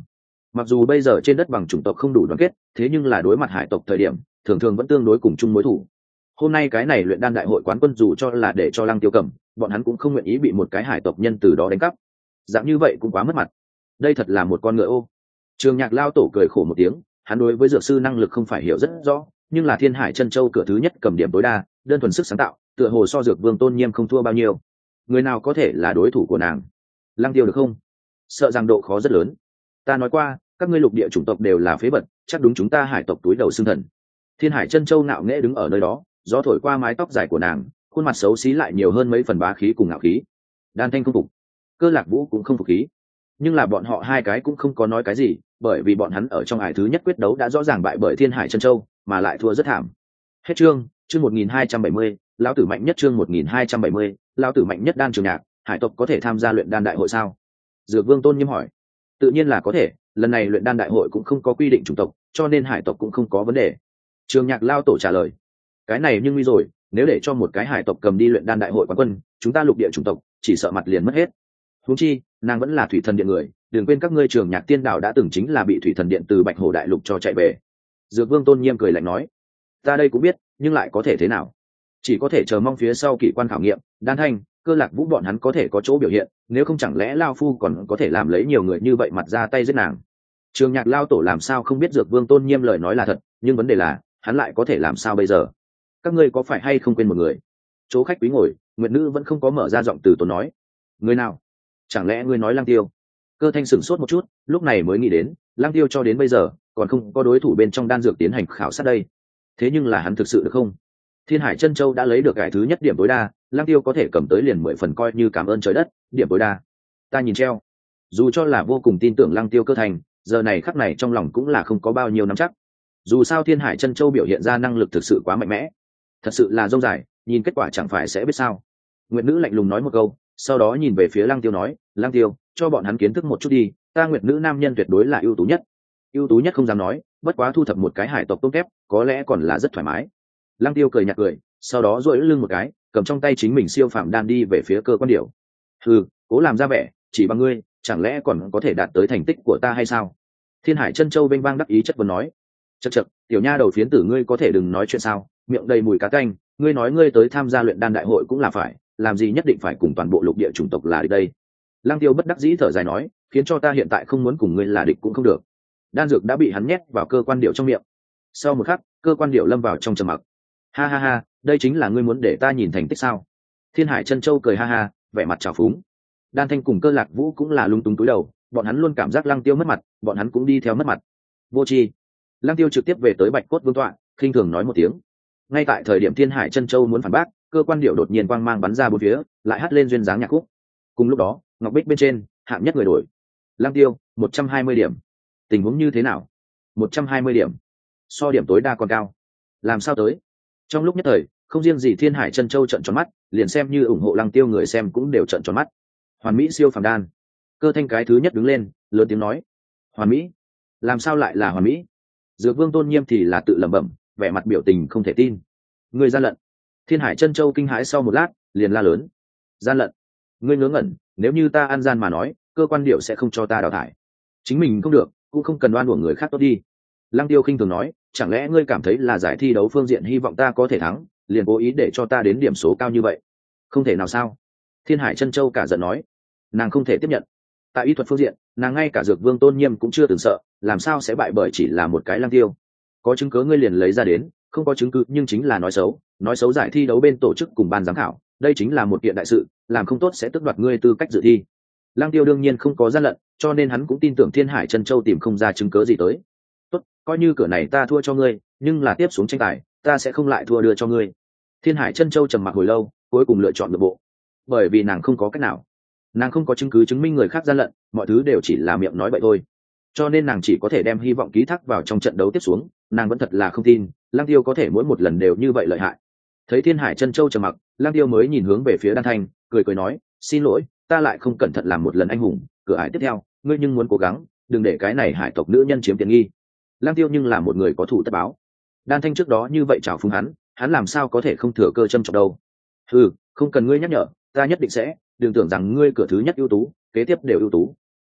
S1: Mặc dù bây giờ trên đất bằng chủng tộc không đủ đoàn kết, thế nhưng là đối mặt hải tộc thời điểm thường thường vẫn tương đối cùng chung mối thủ. Hôm nay cái này luyện đan đại hội quán quân dù cho là để cho Lăng Tiêu cầm, bọn hắn cũng không nguyện ý bị một cái hải tộc nhân từ đó đánh cắp. Dạng như vậy cũng quá mất mặt. Đây thật là một con ngựa ô. Trường Nhạc lao tổ cười khổ một tiếng, hắn đối với dược sư năng lực không phải hiểu rất rõ, nhưng là Thiên Hải Chân Châu cửa thứ nhất cầm điểm tối đa, đơn thuần sức sáng tạo, tựa hồ so dược vương Tôn Nhiêm không thua bao nhiêu. Người nào có thể là đối thủ của nàng? Lăng Tiêu được không? Sợ rằng độ khó rất lớn. Ta nói qua, các ngươi lục địa chủng tộc đều là phế vật, chắc đúng chúng ta hải tộc túi đầu xương thần. Thiên Hải Chân Châu ngạo nghễ đứng ở nơi đó, gió thổi qua mái tóc dài của nàng, khuôn mặt xấu xí lại nhiều hơn mấy phần bá khí cùng ngạo khí. Đan Thanh không phục, Cơ Lạc Vũ cũng không phục khí, nhưng là bọn họ hai cái cũng không có nói cái gì, bởi vì bọn hắn ở trong ải thứ nhất quyết đấu đã rõ ràng bại bởi Thiên Hải Chân Châu, mà lại thua rất thảm. Hết chương, chương một nghìn hai trăm bảy mươi, lão tử mạnh nhất, chương một nghìn hai trăm bảy mươi, lão tử mạnh nhất. Đan Trường Nhạc, hải tộc có thể tham gia luyện đan đại hội sao? Dược Vương Tôn Nhiêm hỏi. Tự nhiên là có thể, lần này luyện đan đại hội cũng không có quy định chủng tộc, cho nên hải tộc cũng không có vấn đề. Trường Nhạc lao tổ trả lời. Cái này nhưng nguy rồi, nếu để cho một cái hải tộc cầm đi luyện đan đại hội quán quân, chúng ta lục địa chủng tộc chỉ sợ mặt liền mất hết. Huống chi, nàng vẫn là thủy thần điện người, đừng quên các ngươi Trường Nhạc tiên đạo đã từng chính là bị thủy thần điện từ Bạch Hồ đại lục cho chạy về. Dược Vương Tôn Nhiêm cười lạnh nói, ta đây cũng biết, nhưng lại có thể thế nào? Chỉ có thể chờ mong phía sau kỳ quan khảo nghiệm, Đan Thanh, Cơ Lạc Vũ bọn hắn có thể có chỗ biểu hiện, nếu không chẳng lẽ lao phu còn có thể làm lấy nhiều người như vậy mặt ra tay giết nàng? Trường Nhạc lao tổ làm sao không biết Dược Vương Tôn Nhiêm lời nói là thật, nhưng vấn đề là hắn lại có thể làm sao bây giờ? Các ngươi có phải hay không quên một người? Chỗ khách quý ngồi, Nguyệt Nữ vẫn không có mở ra giọng từ tốn nói. Người nào? Chẳng lẽ ngươi nói Lăng Tiêu? Cơ Thanh sửng sốt một chút, lúc này mới nghĩ đến, Lăng Tiêu cho đến bây giờ còn không có đối thủ bên trong đan dược tiến hành khảo sát đây. Thế nhưng là hắn thực sự được không? Thiên Hải Chân Châu đã lấy được cái thứ nhất điểm tối đa, Lăng Tiêu có thể cầm tới liền mười phần coi như cảm ơn trời đất, điểm tối đa. Ta nhìn treo. Dù cho là vô cùng tin tưởng Lăng Tiêu Cơ Thành, giờ này khắc này trong lòng cũng là không có bao nhiêu nắm chắc. Dù sao Thiên Hải Chân Châu biểu hiện ra năng lực thực sự quá mạnh mẽ, thật sự là rông dài, nhìn kết quả chẳng phải sẽ biết sao. Nguyệt Nữ lạnh lùng nói một câu, sau đó nhìn về phía Lăng Tiêu nói, Lăng Tiêu, cho bọn hắn kiến thức một chút đi, ta Nguyệt Nữ nam nhân tuyệt đối là ưu tú nhất. Ưu tú nhất không dám nói, bất quá thu thập một cái hải tộc tốt kép, có lẽ còn là rất thoải mái. Lăng Tiêu cười nhạt cười, sau đó duỗi lưng một cái, cầm trong tay chính mình siêu phàm đan đi về phía Cơ Quan Điểu. Hừ, cố làm ra vẻ, chỉ bằng ngươi, chẳng lẽ còn có thể đạt tới thành tích của ta hay sao? Thiên Hải Chân Châu vênh vang đắc ý chất vấn nói. Chậc chậc, tiểu nha đầu phiến tử ngươi có thể đừng nói chuyện sao? Miệng đầy mùi cá tanh, ngươi nói ngươi tới tham gia luyện đan đại hội cũng là phải, làm gì nhất định phải cùng toàn bộ lục địa chủng tộc là địch đây? Lăng Tiêu bất đắc dĩ thở dài nói, khiến cho ta hiện tại không muốn cùng ngươi là địch cũng không được. Đan dược đã bị hắn nhét vào Cơ Quan Điểu trong miệng. Sau một khắc, Cơ Quan Điểu lâm vào trong trầm mặc. Ha ha ha, đây chính là ngươi muốn để ta nhìn thành tích sao? Thiên Hải Chân Châu cười ha ha, vẻ mặt trào phúng. Đan Thanh cùng Cơ Lạc Vũ cũng là lung túng cúi đầu, bọn hắn luôn cảm giác Lăng Tiêu mất mặt, bọn hắn cũng đi theo mất mặt. Vô tri. Lăng Tiêu trực tiếp về tới Bạch Cốt Vương tọa, khinh thường nói một tiếng. Ngay tại thời điểm Thiên Hải Chân Châu muốn phản bác, Cơ Quan Điểu đột nhiên quang mang bắn ra bốn phía, lại hất lên duyên dáng nhạc khúc. Cùng lúc đó, ngọc bích bên trên, hạng nhất người đổi. Lăng Tiêu, một trăm hai mươi điểm. Tình huống như thế nào? một trăm hai mươi điểm. So điểm tối đa còn cao. Làm sao tới? Trong lúc nhất thời, không riêng gì Thiên Hải Chân Châu trợn tròn mắt, liền xem như ủng hộ Lăng Tiêu người xem cũng đều trợn tròn mắt. Hoàn mỹ siêu phàm đan. Cơ Thanh cái thứ nhất đứng lên, lớn tiếng nói. Hoàn mỹ? Làm sao lại là hoàn mỹ? Dược Vương Tôn Nhiêm thì là tự lẩm bẩm, vẻ mặt biểu tình không thể tin. Ngươi gian lận. Thiên Hải Chân Châu kinh hãi sau một lát, liền la lớn. Gian lận? Ngươi ngớ ngẩn, nếu như ta ăn gian mà nói, Cơ Quan Điểu sẽ không cho ta đào thải. Chính mình không được, cũng không cần oan uổng người khác tốt đi. Lăng Tiêu khinh thường nói, chẳng lẽ ngươi cảm thấy là giải thi đấu phương diện hy vọng ta có thể thắng, liền cố ý để cho ta đến điểm số cao như vậy? Không thể nào sao? Thiên Hải Chân Châu cả giận nói, nàng không thể tiếp nhận. Tại y thuật phương diện, nàng ngay cả Dược Vương Tôn Nhiêm cũng chưa từng sợ, làm sao sẽ bại bởi chỉ là một cái Lăng Tiêu? Có chứng cứ ngươi liền lấy ra đến, không có chứng cứ nhưng chính là nói xấu, nói xấu giải thi đấu bên tổ chức cùng ban giám khảo, đây chính là một kiện đại sự, làm không tốt sẽ tước đoạt ngươi tư cách dự thi. Lăng Tiêu đương nhiên không có gian lận, cho nên hắn cũng tin tưởng Thiên Hải Chân Châu tìm không ra chứng cứ gì tới. Tốt, coi như cửa này ta thua cho ngươi, nhưng là tiếp xuống tranh tài, ta sẽ không lại thua đưa cho ngươi. Thiên Hải Chân Châu trầm mặc hồi lâu, cuối cùng lựa chọn nội bộ, bởi vì nàng không có cách nào, nàng không có chứng cứ chứng minh người khác gian lận, mọi thứ đều chỉ là miệng nói vậy thôi, cho nên nàng chỉ có thể đem hy vọng ký thác vào trong trận đấu tiếp xuống. Nàng vẫn thật là không tin Lăng Tiêu có thể mỗi một lần đều như vậy lợi hại. Thấy Thiên Hải Chân Châu trầm mặc, Lăng Tiêu mới nhìn hướng về phía Đan Thanh, cười cười nói, xin lỗi, ta lại không cẩn thận làm một lần anh hùng, cửa ải tiếp theo ngươi nhưng muốn cố gắng, đừng để cái này hải tộc nữ nhân chiếm tiện nghi. Lăng Tiêu nhưng là một người có thủ tất báo. Đan Thanh trước đó như vậy chào phúng hắn, hắn làm sao có thể không thừa cơ châm chọc đâu. Ừ, không cần ngươi nhắc nhở, ta nhất định sẽ, đừng tưởng rằng ngươi cửa thứ nhất ưu tú, kế tiếp đều ưu tú.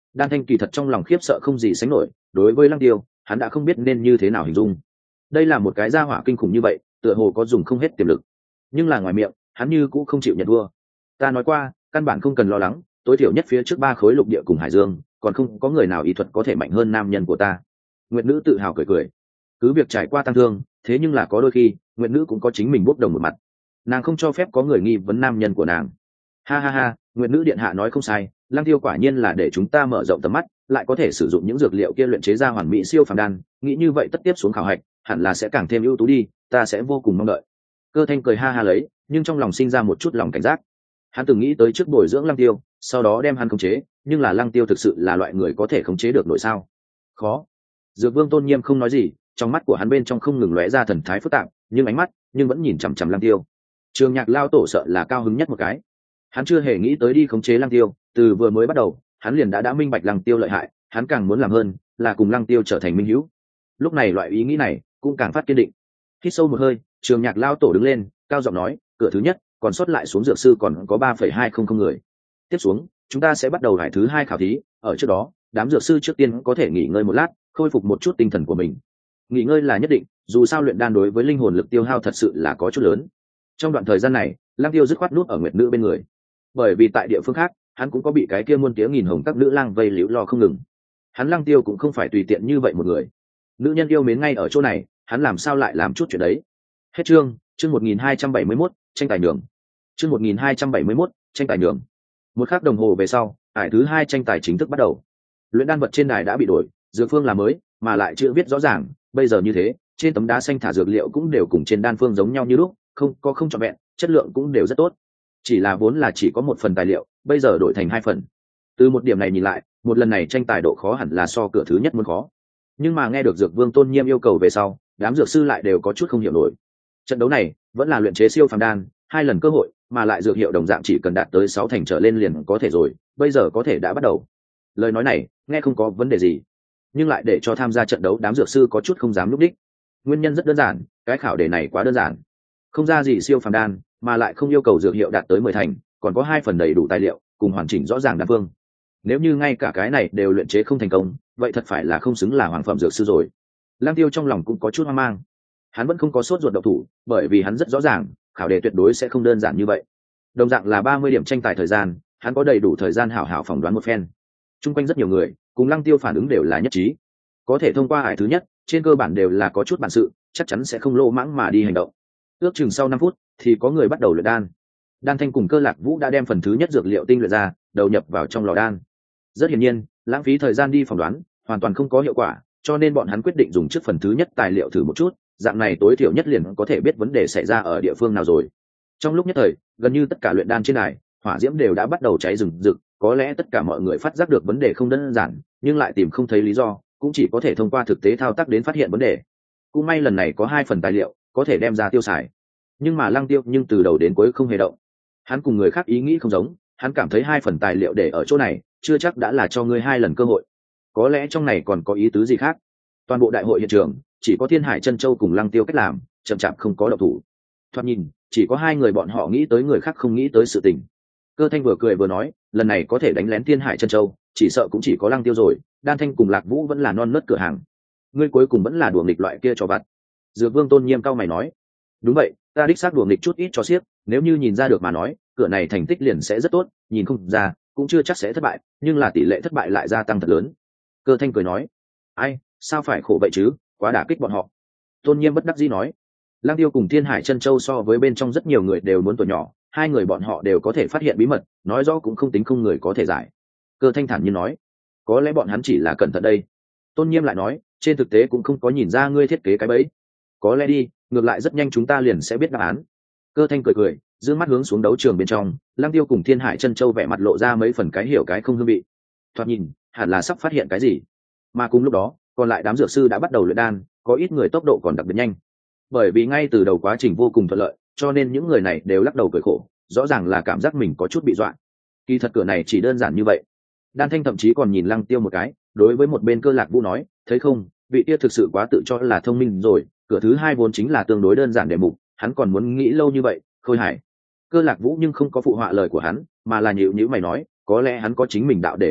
S1: Đan Thanh kỳ thật trong lòng khiếp sợ không gì sánh nổi, đối với Lăng Tiêu hắn đã không biết nên như thế nào hình dung. Đây là một cái gia hỏa kinh khủng như vậy, tựa hồ có dùng không hết tiềm lực, nhưng là ngoài miệng hắn như cũng không chịu nhận thua. Ta nói qua, căn bản không cần lo lắng, tối thiểu nhất phía trước ba khối lục địa cùng hải dương còn không có người nào y thuật có thể mạnh hơn nam nhân của ta. Nguyệt nữ tự hào cười cười, cứ việc trải qua tăng thương, thế nhưng là có đôi khi Nguyệt nữ cũng có chính mình bốc đồng một mặt, nàng không cho phép có người nghi vấn nam nhân của nàng. Ha ha ha, Nguyệt nữ điện hạ nói không sai, Lăng Tiêu quả nhiên là để chúng ta mở rộng tầm mắt, lại có thể sử dụng những dược liệu kia luyện chế ra hoàn mỹ siêu phàm đan, nghĩ như vậy tất tiếp xuống khảo hạch hẳn là sẽ càng thêm ưu tú đi, ta sẽ vô cùng mong đợi. Cơ Thanh cười ha ha lấy, nhưng trong lòng sinh ra một chút lòng cảnh giác. Hắn từng nghĩ tới trước bồi dưỡng Lăng Tiêu, sau đó đem hắn khống chế, nhưng là Lăng Tiêu thực sự là loại người có thể khống chế được nổi sao? Khó. Dược Vương Tôn Nghiêm không nói gì, trong mắt của hắn bên trong không ngừng lóe ra thần thái phức tạp, nhưng ánh mắt nhưng vẫn nhìn chằm chằm Lăng Tiêu. Trường Nhạc lao tổ sợ là cao hứng nhất một cái. Hắn chưa hề nghĩ tới đi khống chế Lăng Tiêu, từ vừa mới bắt đầu, hắn liền đã đã minh bạch Lăng Tiêu lợi hại, hắn càng muốn làm hơn, là cùng Lăng Tiêu trở thành minh hữu. Lúc này loại ý nghĩ này cũng càng phát kiên định. Hít sâu một hơi, Trường Nhạc lao tổ đứng lên, cao giọng nói, cửa thứ nhất, còn sót lại xuống dược sư còn có ba phẩy hai không không người. Tiếp xuống, chúng ta sẽ bắt đầu hải thứ hai khảo thí, ở trước đó, đám dược sư trước tiên có thể nghỉ ngơi một lát, khôi phục một chút tinh thần của mình. Nghỉ ngơi là nhất định, dù sao luyện đan đối với linh hồn lực tiêu hao thật sự là có chút lớn. Trong đoạn thời gian này, Lăng Tiêu dứt khoát nút ở Nguyệt nữ bên người, bởi vì tại địa phương khác hắn cũng có bị cái kia muôn tiếng nghìn hồng các nữ lang vây liễu lo không ngừng. Hắn Lăng Tiêu cũng không phải tùy tiện như vậy một người, nữ nhân yêu mến ngay ở chỗ này, hắn làm sao lại làm chút chuyện đấy. Hết chương. Chương một nghìn hai trăm bảy mươi mốt, tranh tài nhường. Chương một nghìn hai trăm bảy mươi mốt, tranh tài nhường. Một khắc đồng hồ về sau, ải thứ hai tranh tài chính thức bắt đầu. Luyện đan vật trên đài đã bị đổi, dược phương là mới, mà lại chưa viết rõ ràng, bây giờ như thế, trên tấm đá xanh thả dược liệu cũng đều cùng trên đan phương giống nhau như lúc, không có không trọn vẹn, chất lượng cũng đều rất tốt. Chỉ là vốn là chỉ có một phần tài liệu, bây giờ đổi thành hai phần. Từ một điểm này nhìn lại, một lần này tranh tài độ khó hẳn là so cửa thứ nhất muốn khó. Nhưng mà nghe được Dược Vương Tôn Nghiêm yêu cầu về sau, đám dược sư lại đều có chút không hiểu nổi. Trận đấu này vẫn là luyện chế siêu phàm đan, hai lần cơ hội, mà lại dược hiệu đồng dạng chỉ cần đạt tới sáu thành trở lên liền có thể rồi, bây giờ có thể đã bắt đầu. Lời nói này nghe không có vấn đề gì, nhưng lại để cho tham gia trận đấu đám dược sư có chút không dám lúc đích. Nguyên nhân rất đơn giản, cái khảo đề này quá đơn giản, không ra gì siêu phàm đan, mà lại không yêu cầu dược hiệu đạt tới mười thành, còn có hai phần đầy đủ tài liệu cùng hoàn chỉnh rõ ràng đan phương. Nếu như ngay cả cái này đều luyện chế không thành công, vậy thật phải là không xứng là hoàng phẩm dược sư rồi. Lăng Tiêu trong lòng cũng có chút hoang mang, hắn vẫn không có sốt ruột động thủ, bởi vì hắn rất rõ ràng khảo đề tuyệt đối sẽ không đơn giản như vậy. Đồng dạng là ba mươi điểm tranh tài thời gian, hắn có đầy đủ thời gian hảo hảo phỏng đoán một phen. Trung quanh rất nhiều người cùng Lăng Tiêu phản ứng đều là nhất trí, có thể thông qua hải thứ nhất trên cơ bản đều là có chút bản sự, chắc chắn sẽ không lô mãng mà đi hành động. Ước chừng sau năm phút thì có người bắt đầu luyện đan. Đan Thanh cùng Cơ Lạc Vũ đã đem phần thứ nhất dược liệu tinh luyện ra, đầu nhập vào trong lò đan. Rất hiển nhiên, lãng phí thời gian đi phỏng đoán hoàn toàn không có hiệu quả, cho nên bọn hắn quyết định dùng trước phần thứ nhất tài liệu thử một chút, dạng này tối thiểu nhất liền có thể biết vấn đề xảy ra ở địa phương nào rồi. Trong lúc nhất thời, gần như tất cả luyện đan trên đài, hỏa diễm đều đã bắt đầu cháy rừng rực, có lẽ tất cả mọi người phát giác được vấn đề không đơn giản, nhưng lại tìm không thấy lý do, cũng chỉ có thể thông qua thực tế thao tác đến phát hiện vấn đề. Cũng may lần này có hai phần tài liệu có thể đem ra tiêu xài, nhưng mà Lăng Tiêu nhưng từ đầu đến cuối không hề động. Hắn cùng người khác ý nghĩ không giống, hắn cảm thấy hai phần tài liệu để ở chỗ này chưa chắc đã là cho ngươi hai lần cơ hội, có lẽ trong này còn có ý tứ gì khác. Toàn bộ đại hội hiện trường chỉ có Thiên Hải Chân Châu cùng Lăng Tiêu cách làm chậm chạp không có động thủ. Thoạt nhìn chỉ có hai người bọn họ nghĩ tới người khác không nghĩ tới sự tình. Cơ Thanh vừa cười vừa nói, lần này có thể đánh lén Thiên Hải Chân Châu chỉ sợ cũng chỉ có Lăng Tiêu rồi, Đan Thanh cùng Lạc Vũ vẫn là non nớt cửa hàng, ngươi cuối cùng vẫn là đùa nghịch loại kia cho vặt. Dược Vương Tôn Nghiêm cao mày nói, đúng vậy, ta đích xác đùa nghịch chút ít cho xiếc, nếu như nhìn ra được mà nói, cửa này thành tích liền sẽ rất tốt, nhìn không ra cũng chưa chắc sẽ thất bại, nhưng là tỷ lệ thất bại lại gia tăng thật lớn. Cơ Thanh cười nói, ai, sao phải khổ vậy chứ, quá đả kích bọn họ. Tôn Nghiêm bất đắc dĩ nói, Lăng Tiêu cùng Thiên Hải Chân Châu so với bên trong rất nhiều người đều muốn tuổi nhỏ, hai người bọn họ đều có thể phát hiện bí mật, nói rõ cũng không tính không người có thể giải. Cơ Thanh thản nhiên nói, có lẽ bọn hắn chỉ là cẩn thận đây. Tôn Nghiêm lại nói, trên thực tế cũng không có nhìn ra ngươi thiết kế cái bẫy. Có lẽ đi, ngược lại rất nhanh chúng ta liền sẽ biết đáp án. Cơ Thanh cười cười, dương mắt hướng xuống đấu trường bên trong, Lăng Tiêu cùng Thiên Hải Chân Châu vẻ mặt lộ ra mấy phần cái hiểu cái không hương vị. Thoạt nhìn hẳn là sắp phát hiện cái gì. Mà cùng lúc đó, còn lại đám dược sư đã bắt đầu luyện đan, có ít người tốc độ còn đặc biệt nhanh. Bởi vì ngay từ đầu quá trình vô cùng thuận lợi, cho nên những người này đều lắc đầu cười khổ, rõ ràng là cảm giác mình có chút bị dọa. Kỳ thật cửa này chỉ đơn giản như vậy. Đan Thanh thậm chí còn nhìn Lăng Tiêu một cái, đối với một bên Cơ Lạc Vũ nói, thấy không, vị kia thực sự quá tự cho là thông minh rồi, cửa thứ hai vốn chính là tương đối đơn giản đề mục, hắn còn muốn nghĩ lâu như vậy, Khôi Hải. Cơ Lạc Vũ nhưng không có phụ họa lời của hắn, mà là nhíu nhíu mày nói, có lẽ hắn có chính mình đạo để ý đi,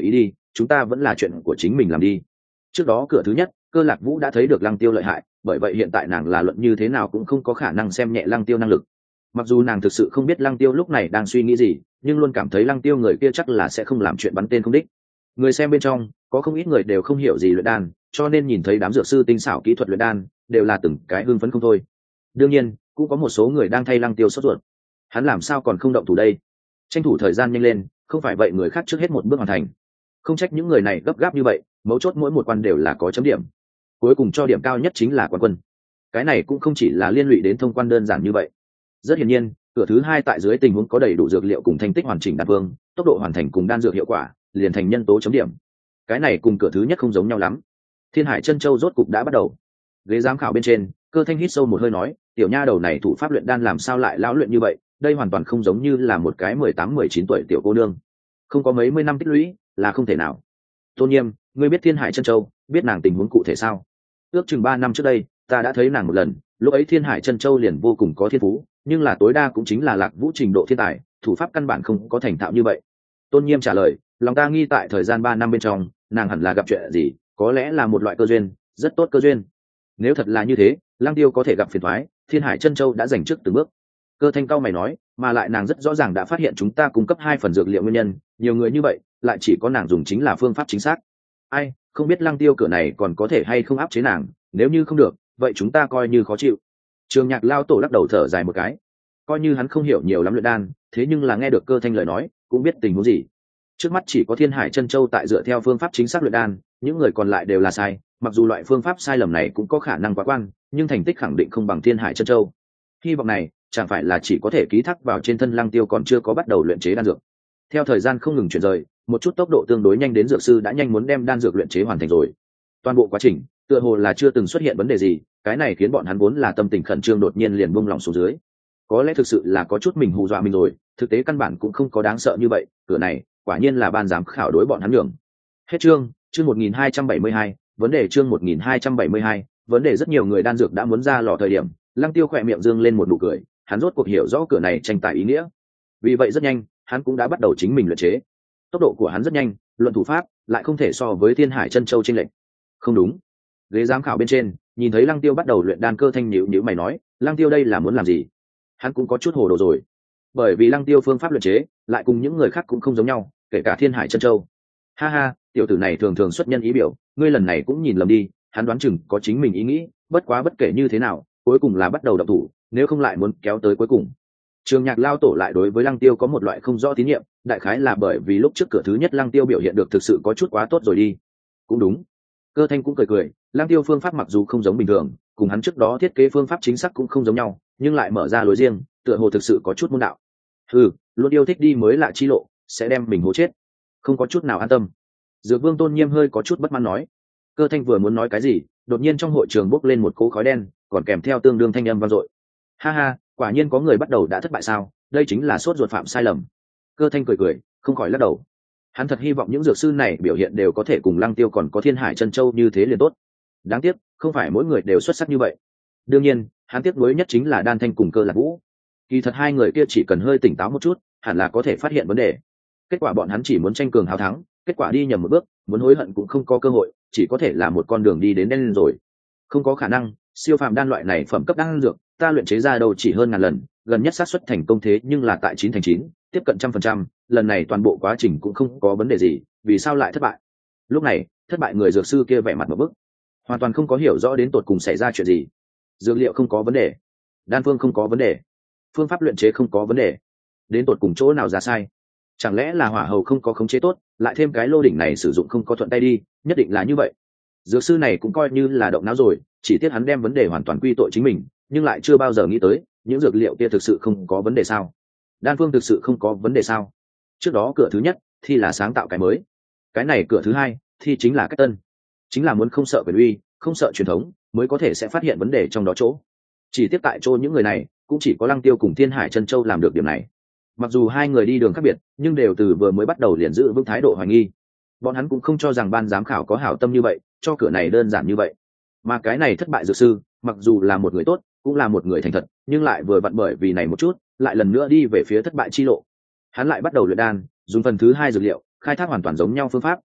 S1: chúng ta vẫn là chuyện của chính mình làm đi. Trước đó cửa thứ nhất, Cơ Lạc Vũ đã thấy được Lăng Tiêu lợi hại, bởi vậy hiện tại nàng là luận như thế nào cũng không có khả năng xem nhẹ Lăng Tiêu năng lực. Mặc dù nàng thực sự không biết Lăng Tiêu lúc này đang suy nghĩ gì, nhưng luôn cảm thấy Lăng Tiêu người kia chắc là sẽ không làm chuyện bắn tên không đích. Người xem bên trong có không ít người đều không hiểu gì luyện đan, cho nên nhìn thấy đám dược sư tinh xảo kỹ thuật luyện đan đều là từng cái hưng phấn không thôi. Đương nhiên cũng có một số người đang thay Lăng Tiêu sốt ruột, hắn làm sao còn không động thủ đây, tranh thủ thời gian nhanh lên, không phải vậy người khác trước hết một bước hoàn thành. Không trách những người này gấp gáp như vậy, mấu chốt mỗi một quan đều là có chấm điểm, cuối cùng cho điểm cao nhất chính là quán quân. Cái này cũng không chỉ là liên lụy đến thông quan đơn giản như vậy. Rất hiển nhiên cửa thứ hai tại dưới tình huống có đầy đủ dược liệu cùng thành tích hoàn chỉnh đạt vương, tốc độ hoàn thành cùng đan dược hiệu quả liền thành nhân tố chấm điểm. Cái này cùng cửa thứ nhất không giống nhau lắm. Thiên Hải Chân Châu rốt cục đã bắt đầu. Ghế giám khảo bên trên, Cơ Thanh hít sâu một hơi nói, tiểu nha đầu này thủ pháp luyện đan làm sao lại lão luyện như vậy, đây hoàn toàn không giống như là một cái mười tám mười chín tuổi tiểu cô nương, không có mấy mươi năm tích lũy là không thể nào. Tôn Nghiêm, ngươi biết Thiên Hải Chân Châu, biết nàng tình huống cụ thể sao? Ước chừng ba năm trước đây ta đã thấy nàng một lần, lúc ấy Thiên Hải Chân Châu liền vô cùng có thiên phú, nhưng là tối đa cũng chính là Lạc Vũ trình độ thiên tài, thủ pháp căn bản không có thành thạo như vậy. Tôn Nghiêm trả lời, lòng ta nghi tại thời gian ba năm bên trong nàng hẳn là gặp chuyện gì, có lẽ là một loại cơ duyên, rất tốt cơ duyên. Nếu thật là như thế, Lăng Tiêu có thể gặp phiền toái, Thiên Hải Chân Châu đã giành trước từng bước. Cơ Thanh cao mày nói, mà lại nàng rất rõ ràng đã phát hiện chúng ta cung cấp hai phần dược liệu nguyên nhân, nhiều người như vậy lại chỉ có nàng dùng chính là phương pháp chính xác. Ai, không biết Lăng Tiêu cửa này còn có thể hay không áp chế nàng, nếu như không được vậy chúng ta coi như khó chịu. Trường Nhạc lao tổ lắc đầu thở dài một cái, coi như hắn không hiểu nhiều lắm luyện đan, thế nhưng là nghe được Cơ Thanh lời nói cũng biết tình huống gì. Trước mắt chỉ có Thiên Hải Chân Châu tại dựa theo phương pháp chính xác luyện đan, những người còn lại đều là sai, mặc dù loại phương pháp sai lầm này cũng có khả năng quá quan, nhưng thành tích khẳng định không bằng Thiên Hải Chân Châu. Hy vọng này chẳng phải là chỉ có thể ký thác vào trên thân Lăng Tiêu còn chưa có bắt đầu luyện chế đan dược. Theo thời gian không ngừng chuyển rời, một chút tốc độ tương đối nhanh đến dược sư đã nhanh muốn đem đan dược luyện chế hoàn thành rồi. Toàn bộ quá trình tựa hồ là chưa từng xuất hiện vấn đề gì, cái này khiến bọn hắn vốn là tâm tình khẩn trương đột nhiên liền buông lỏng xuống dưới. Có lẽ thực sự là có chút mình hù dọa mình rồi, thực tế căn bản cũng không có đáng sợ như vậy, cửa này quả nhiên là ban giám khảo đối bọn hắn nhường. Hết chương, chương một nghìn hai trăm bảy mươi hai, vấn đề chương một nghìn hai trăm bảy mươi hai, vấn đề rất nhiều người đan dược đã muốn ra lò thời điểm, Lăng Tiêu khỏe miệng dương lên một nụ cười, hắn rốt cuộc hiểu rõ cửa này tranh tài ý nghĩa. Vì vậy rất nhanh, hắn cũng đã bắt đầu chính mình luyện chế. Tốc độ của hắn rất nhanh, luận thủ pháp lại không thể so với Thiên Hải Chân Châu chênh lệch. Không đúng. Ghế giám khảo bên trên, nhìn thấy Lăng Tiêu bắt đầu luyện đan, Cơ Thanh nhíu nhíu mày nói, Lăng Tiêu đây là muốn làm gì? Hắn cũng có chút hồ đồ rồi. Bởi vì Lăng Tiêu phương pháp luyện chế lại cùng những người khác cũng không giống nhau, kể cả Thiên Hải Chân Châu. Ha ha, tiểu tử này thường thường xuất nhân ý biểu, ngươi lần này cũng nhìn lầm đi, hắn đoán chừng có chính mình ý nghĩ, bất quá bất kể như thế nào, cuối cùng là bắt đầu động thủ, nếu không lại muốn kéo tới cuối cùng. Trường Nhạc lao tổ lại đối với Lăng Tiêu có một loại không rõ tín nhiệm, đại khái là bởi vì lúc trước cửa thứ nhất Lăng Tiêu biểu hiện được thực sự có chút quá tốt rồi đi. Cũng đúng. Cơ Thanh cũng cười cười, Lăng Tiêu phương pháp mặc dù không giống bình thường, cùng hắn trước đó thiết kế phương pháp chính xác cũng không giống nhau, nhưng lại mở ra lối riêng, tựa hồ thực sự có chút môn đạo. Ừ, luôn yêu thích đi mới lạ chi lộ, sẽ đem mình hố chết. Không có chút nào an tâm. Dược Vương Tôn Nghiêm hơi có chút bất mãn nói. Cơ Thanh vừa muốn nói cái gì, đột nhiên trong hội trường bốc lên một cỗ khói đen, còn kèm theo tương đương thanh âm vang dội. Ha ha, quả nhiên có người bắt đầu đã thất bại sao, đây chính là sốt ruột phạm sai lầm. Cơ Thanh cười cười, không khỏi lắc đầu. Hắn thật hy vọng những dược sư này biểu hiện đều có thể cùng Lăng Tiêu còn có Thiên Hải Chân Châu như thế liền tốt. Đáng tiếc không phải mỗi người đều xuất sắc như vậy. Đương nhiên hắn tiếc nuối nhất chính là Đan Thanh cùng Cơ Lạc Vũ. Kỳ thật hai người kia chỉ cần hơi tỉnh táo một chút, hẳn là có thể phát hiện vấn đề. Kết quả bọn hắn chỉ muốn tranh cường hào thắng, kết quả đi nhầm một bước, muốn hối hận cũng không có cơ hội, chỉ có thể là một con đường đi đến đen rồi. Không có khả năng, siêu phàm đan loại này phẩm cấp đan dược, ta luyện chế ra đâu chỉ hơn ngàn lần, gần nhất xác suất thành công thế nhưng là tại chín thành chín, tiếp cận trăm phần trăm, lần này toàn bộ quá trình cũng không có vấn đề gì, vì sao lại thất bại? Lúc này, thất bại người dược sư kia vẻ mặt một bức, hoàn toàn không có hiểu rõ đến tột cùng xảy ra chuyện gì. Dược liệu không có vấn đề, đan phương không có vấn đề, phương pháp luyện chế không có vấn đề, đến tột cùng chỗ nào ra sai? Chẳng lẽ là hỏa hầu không có khống chế tốt, lại thêm cái lô đỉnh này sử dụng không có thuận tay đi, nhất định là như vậy. Dược sư này cũng coi như là động não rồi, chỉ tiếc hắn đem vấn đề hoàn toàn quy tội chính mình, nhưng lại chưa bao giờ nghĩ tới những dược liệu kia thực sự không có vấn đề sao? Đan phương thực sự không có vấn đề sao? Trước đó cửa thứ nhất thì là sáng tạo cái mới, cái này cửa thứ hai thì chính là cách tân, chính là muốn không sợ quyền uy, không sợ truyền thống, mới có thể sẽ phát hiện vấn đề trong đó chỗ. Chỉ tiếp tại chỗ những người này cũng chỉ có Lăng Tiêu cùng Thiên Hải Chân Châu làm được điểm này. Mặc dù hai người đi đường khác biệt, nhưng đều từ vừa mới bắt đầu liền giữ vững thái độ hoài nghi. Bọn hắn cũng không cho rằng ban giám khảo có hảo tâm như vậy, cho cửa này đơn giản như vậy. Mà cái này thất bại dược sư, mặc dù là một người tốt, cũng là một người thành thật, nhưng lại vừa vặn bởi vì này một chút, lại lần nữa đi về phía thất bại chi lộ. Hắn lại bắt đầu luyện đan, dùng phần thứ hai dược liệu, khai thác hoàn toàn giống nhau phương pháp,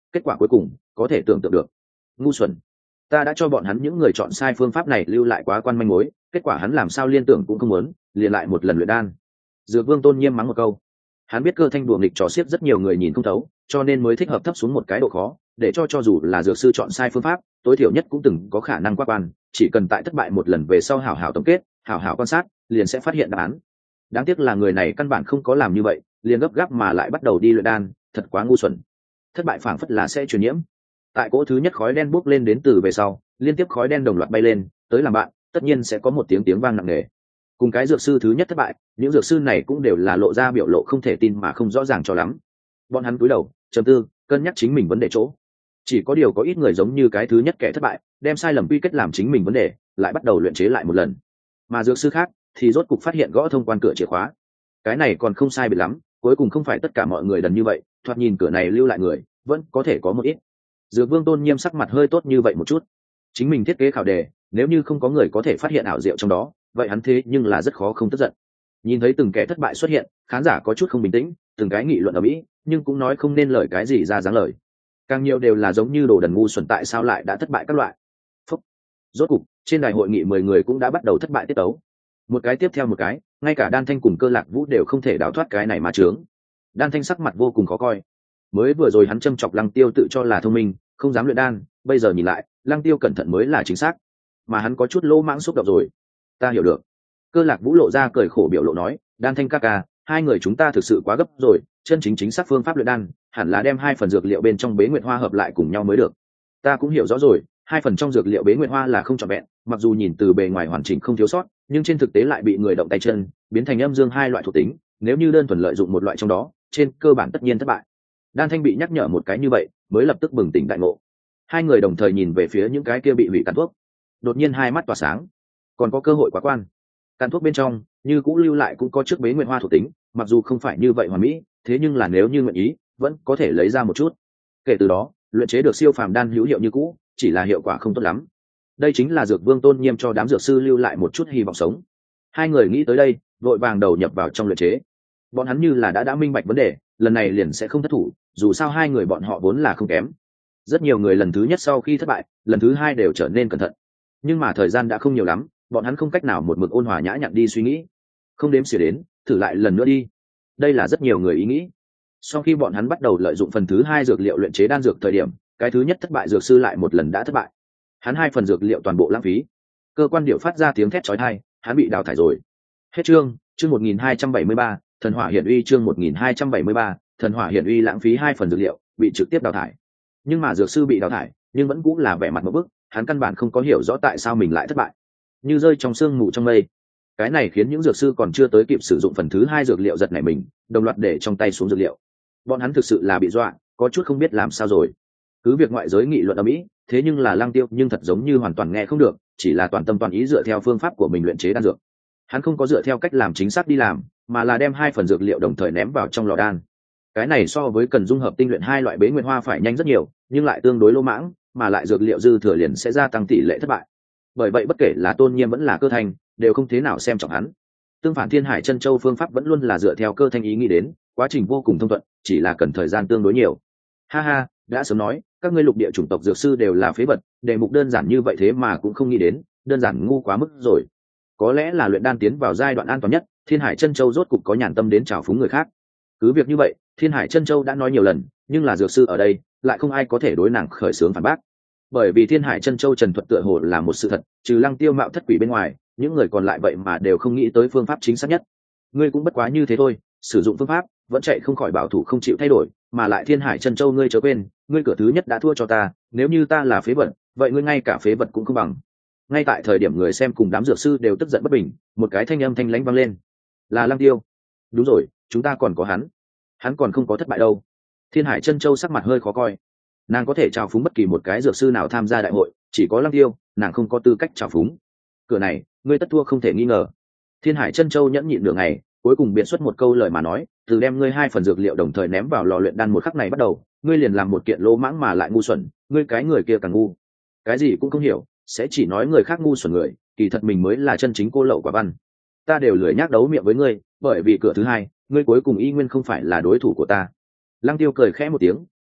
S1: kết quả cuối cùng có thể tưởng tượng được. Ngu xuẩn, ta đã cho bọn hắn những người chọn sai phương pháp này lưu lại quá quan manh mối, kết quả hắn làm sao liên tưởng cũng không muốn, liền lại một lần luyện đan. Dược Vương tôn nghiêm mắng một câu. Hắn biết Cơ Thanh đùa nghịch trò xiếc rất nhiều người nhìn không thấu, cho nên mới thích hợp thấp xuống một cái độ khó, để cho cho dù là dược sư chọn sai phương pháp, tối thiểu nhất cũng từng có khả năng qua quan, chỉ cần tại thất bại một lần về sau hảo hảo tổng kết, hảo hảo quan sát, liền sẽ phát hiện đáp án. Đáng tiếc là người này căn bản không có làm như vậy, liền gấp gáp mà lại bắt đầu đi luyện đan, thật quá ngu xuẩn. Thất bại phảng phất là sẽ truyền nhiễm. Tại cỗ thứ nhất khói đen bốc lên đến từ về sau, liên tiếp khói đen đồng loạt bay lên, tới làm bạn, tất nhiên sẽ có một tiếng tiếng vang nặng nề. Cùng cái dược sư thứ nhất thất bại, những dược sư này cũng đều là lộ ra biểu lộ không thể tin mà không rõ ràng cho lắm. Bọn hắn cúi đầu, trầm tư, cân nhắc chính mình vấn đề chỗ. Chỉ có điều có ít người giống như cái thứ nhất kẻ thất bại, đem sai lầm quy kết làm chính mình vấn đề, lại bắt đầu luyện chế lại một lần. Mà dược sư khác thì rốt cục phát hiện gõ thông quan cửa chìa khóa. Cái này còn không sai biệt lắm, cuối cùng không phải tất cả mọi người đần như vậy, thoạt nhìn cửa này lưu lại người, vẫn có thể có một ít. Dược Vương tôn nghiêm sắc mặt hơi tốt như vậy một chút. Chính mình thiết kế khảo đề, nếu như không có người có thể phát hiện ảo diệu trong đó, vậy hắn thế nhưng là rất khó không tức giận. Nhìn thấy từng kẻ thất bại xuất hiện, khán giả có chút không bình tĩnh, từng cái nghị luận ở mỹ, nhưng cũng nói không nên lời cái gì ra dáng lời. Càng nhiều đều là giống như đồ đần ngu xuẩn tại sao lại đã thất bại các loại. Phúc. Rốt cục, trên đài hội nghị mười người cũng đã bắt đầu thất bại tiết tấu. Một cái tiếp theo một cái, ngay cả Đan Thanh cùng Cơ Lạc Vũ đều không thể đào thoát cái này mà trướng. Đan Thanh sắc mặt vô cùng khó coi. Mới vừa rồi hắn châm chọc Lăng Tiêu tự cho là thông minh, không dám luyện đan, bây giờ nhìn lại, Lăng Tiêu cẩn thận mới là chính xác. Mà hắn có chút lỗ mãng xúc động rồi. Ta hiểu được. Cơ Lạc Vũ lộ ra cười khổ biểu lộ nói, Đan Thanh ca ca, hai người chúng ta thực sự quá gấp rồi, chân chính chính xác phương pháp luyện đan, hẳn là đem hai phần dược liệu bên trong Bế Nguyệt Hoa hợp lại cùng nhau mới được. Ta cũng hiểu rõ rồi, hai phần trong dược liệu Bế Nguyệt Hoa là không trọn vẹn, mặc dù nhìn từ bề ngoài hoàn chỉnh không thiếu sót, nhưng trên thực tế lại bị người động tay chân, biến thành âm dương hai loại thuộc tính, nếu như đơn thuần lợi dụng một loại trong đó, trên cơ bản tất nhiên thất bại. Đan Thanh bị nhắc nhở một cái như vậy, mới lập tức bừng tỉnh đại ngộ. Hai người đồng thời nhìn về phía những cái kia bị hủy cắn thuốc, đột nhiên hai mắt tỏa sáng, còn có cơ hội quá quan. Cắn thuốc bên trong, như cũ lưu lại cũng có trước Bế Nguyệt Hoa thuộc tính, mặc dù không phải như vậy hoàn mỹ, thế nhưng là nếu như nguyện ý, vẫn có thể lấy ra một chút. Kể từ đó, luyện chế được siêu phàm đan hữu hiệu như cũ, chỉ là hiệu quả không tốt lắm. Đây chính là Dược Vương tôn nghiêm cho đám dược sư lưu lại một chút hy vọng sống. Hai người nghĩ tới đây, vội vàng đầu nhập vào trong luyện chế. Bọn hắn như là đã đã minh bạch vấn đề, lần này liền sẽ không thất thủ, dù sao hai người bọn họ vốn là không kém. Rất nhiều người lần thứ nhất sau khi thất bại, lần thứ hai đều trở nên cẩn thận. Nhưng mà thời gian đã không nhiều lắm, bọn hắn không cách nào một mực ôn hòa nhã nhặn đi suy nghĩ. Không đếm xỉa đến, thử lại lần nữa đi. Đây là rất nhiều người ý nghĩ. Sau khi bọn hắn bắt đầu lợi dụng phần thứ hai dược liệu luyện chế đan dược thời điểm, cái thứ nhất thất bại dược sư lại một lần đã thất bại. Hắn hai phần dược liệu toàn bộ lãng phí. Cơ quan điệu phát ra tiếng thét chói tai, hắn bị đào thải rồi. Hết chương, chương một nghìn hai trăm bảy mươi ba, thần hỏa hiển uy chương một nghìn hai trăm bảy mươi ba, thần hỏa hiển uy lãng phí hai phần dược liệu, bị trực tiếp đào thải. Nhưng mà dược sư bị đào thải, nhưng vẫn cũng là vẻ mặt một bức, hắn căn bản không có hiểu rõ tại sao mình lại thất bại. Như rơi trong sương mù trong mây. Cái này khiến những dược sư còn chưa tới kịp sử dụng phần thứ hai dược liệu giật nảy mình, đồng loạt để trong tay xuống dược liệu. Bọn hắn thực sự là bị dọa, có chút không biết làm sao rồi. Cứ việc ngoại giới nghị luận ở mỹ, thế nhưng là Lăng Tiêu nhưng thật giống như hoàn toàn nghe không được, chỉ là toàn tâm toàn ý dựa theo phương pháp của mình luyện chế đan dược. Hắn không có dựa theo cách làm chính xác đi làm, mà là đem hai phần dược liệu đồng thời ném vào trong lò đan. Cái này so với cần dung hợp tinh luyện hai loại Bế Nguyệt Hoa phải nhanh rất nhiều, nhưng lại tương đối lỗ mãng, mà lại dược liệu dư thừa liền sẽ gia tăng tỷ lệ thất bại. Bởi vậy bất kể là Tôn Nghiêm vẫn là Cơ Thanh, đều không thế nào xem trọng hắn. Tương phản Thiên Hải Chân Châu phương pháp vẫn luôn là dựa theo Cơ Thanh ý nghĩ đến, quá trình vô cùng thông thuận, chỉ là cần thời gian tương đối nhiều. Ha ha, đã sớm nói, các ngươi lục địa chủng tộc dược sư đều là phế vật, đề mục đơn giản như vậy thế mà cũng không nghĩ đến, đơn giản ngu quá mức rồi. Có lẽ là luyện đan tiến vào giai đoạn an toàn nhất, Thiên Hải Chân Châu rốt cục có nhàn tâm đến trào phúng người khác. Cứ việc như vậy, Thiên Hải Chân Châu đã nói nhiều lần, nhưng là dược sư ở đây, lại không ai có thể đối nàng khởi xướng phản bác. Bởi vì Thiên Hải Chân Châu trần thuật tựa hồ là một sự thật, trừ Lăng Tiêu mạo thất quỷ bên ngoài, những người còn lại vậy mà đều không nghĩ tới phương pháp chính xác nhất. Ngươi cũng bất quá như thế thôi, sử dụng phương pháp, vẫn chạy không khỏi bảo thủ không chịu thay đổi, mà lại Thiên Hải Chân Châu ngươi chớ quên, ngươi cửa thứ nhất đã thua cho ta, nếu như ta là phế vật, vậy ngươi ngay cả phế vật cũng không bằng. Ngay tại thời điểm người xem cùng đám dược sư đều tức giận bất bình, một cái thanh âm thanh lãnh vang lên. Là Lăng Tiêu. Đúng rồi, chúng ta còn có hắn. Hắn còn không có thất bại đâu. Thiên Hải Chân Châu sắc mặt hơi khó coi. Nàng có thể chào phúng bất kỳ một cái dược sư nào tham gia đại hội, chỉ có Lăng Tiêu, nàng không có tư cách chào phúng. Cửa này, ngươi tất thua không thể nghi ngờ. Thiên Hải Chân Châu nhẫn nhịn nửa ngày, cuối cùng biện xuất một câu lời mà nói, từ đem ngươi hai phần dược liệu đồng thời ném vào lò luyện đan một khắc này bắt đầu, ngươi liền làm một kiện lỗ mãng mà lại ngu xuẩn, ngươi cái người kia càng ngu. Cái gì cũng không hiểu, sẽ chỉ nói người khác ngu xuẩn người, kỳ thật mình mới là chân chính cô lậu quả văn. Ta đều lười nhác đấu miệng với ngươi, bởi vì cửa thứ hai, ngươi cuối cùng y nguyên không phải là đối thủ của ta. Lăng Tiêu cười khẽ một tiếng,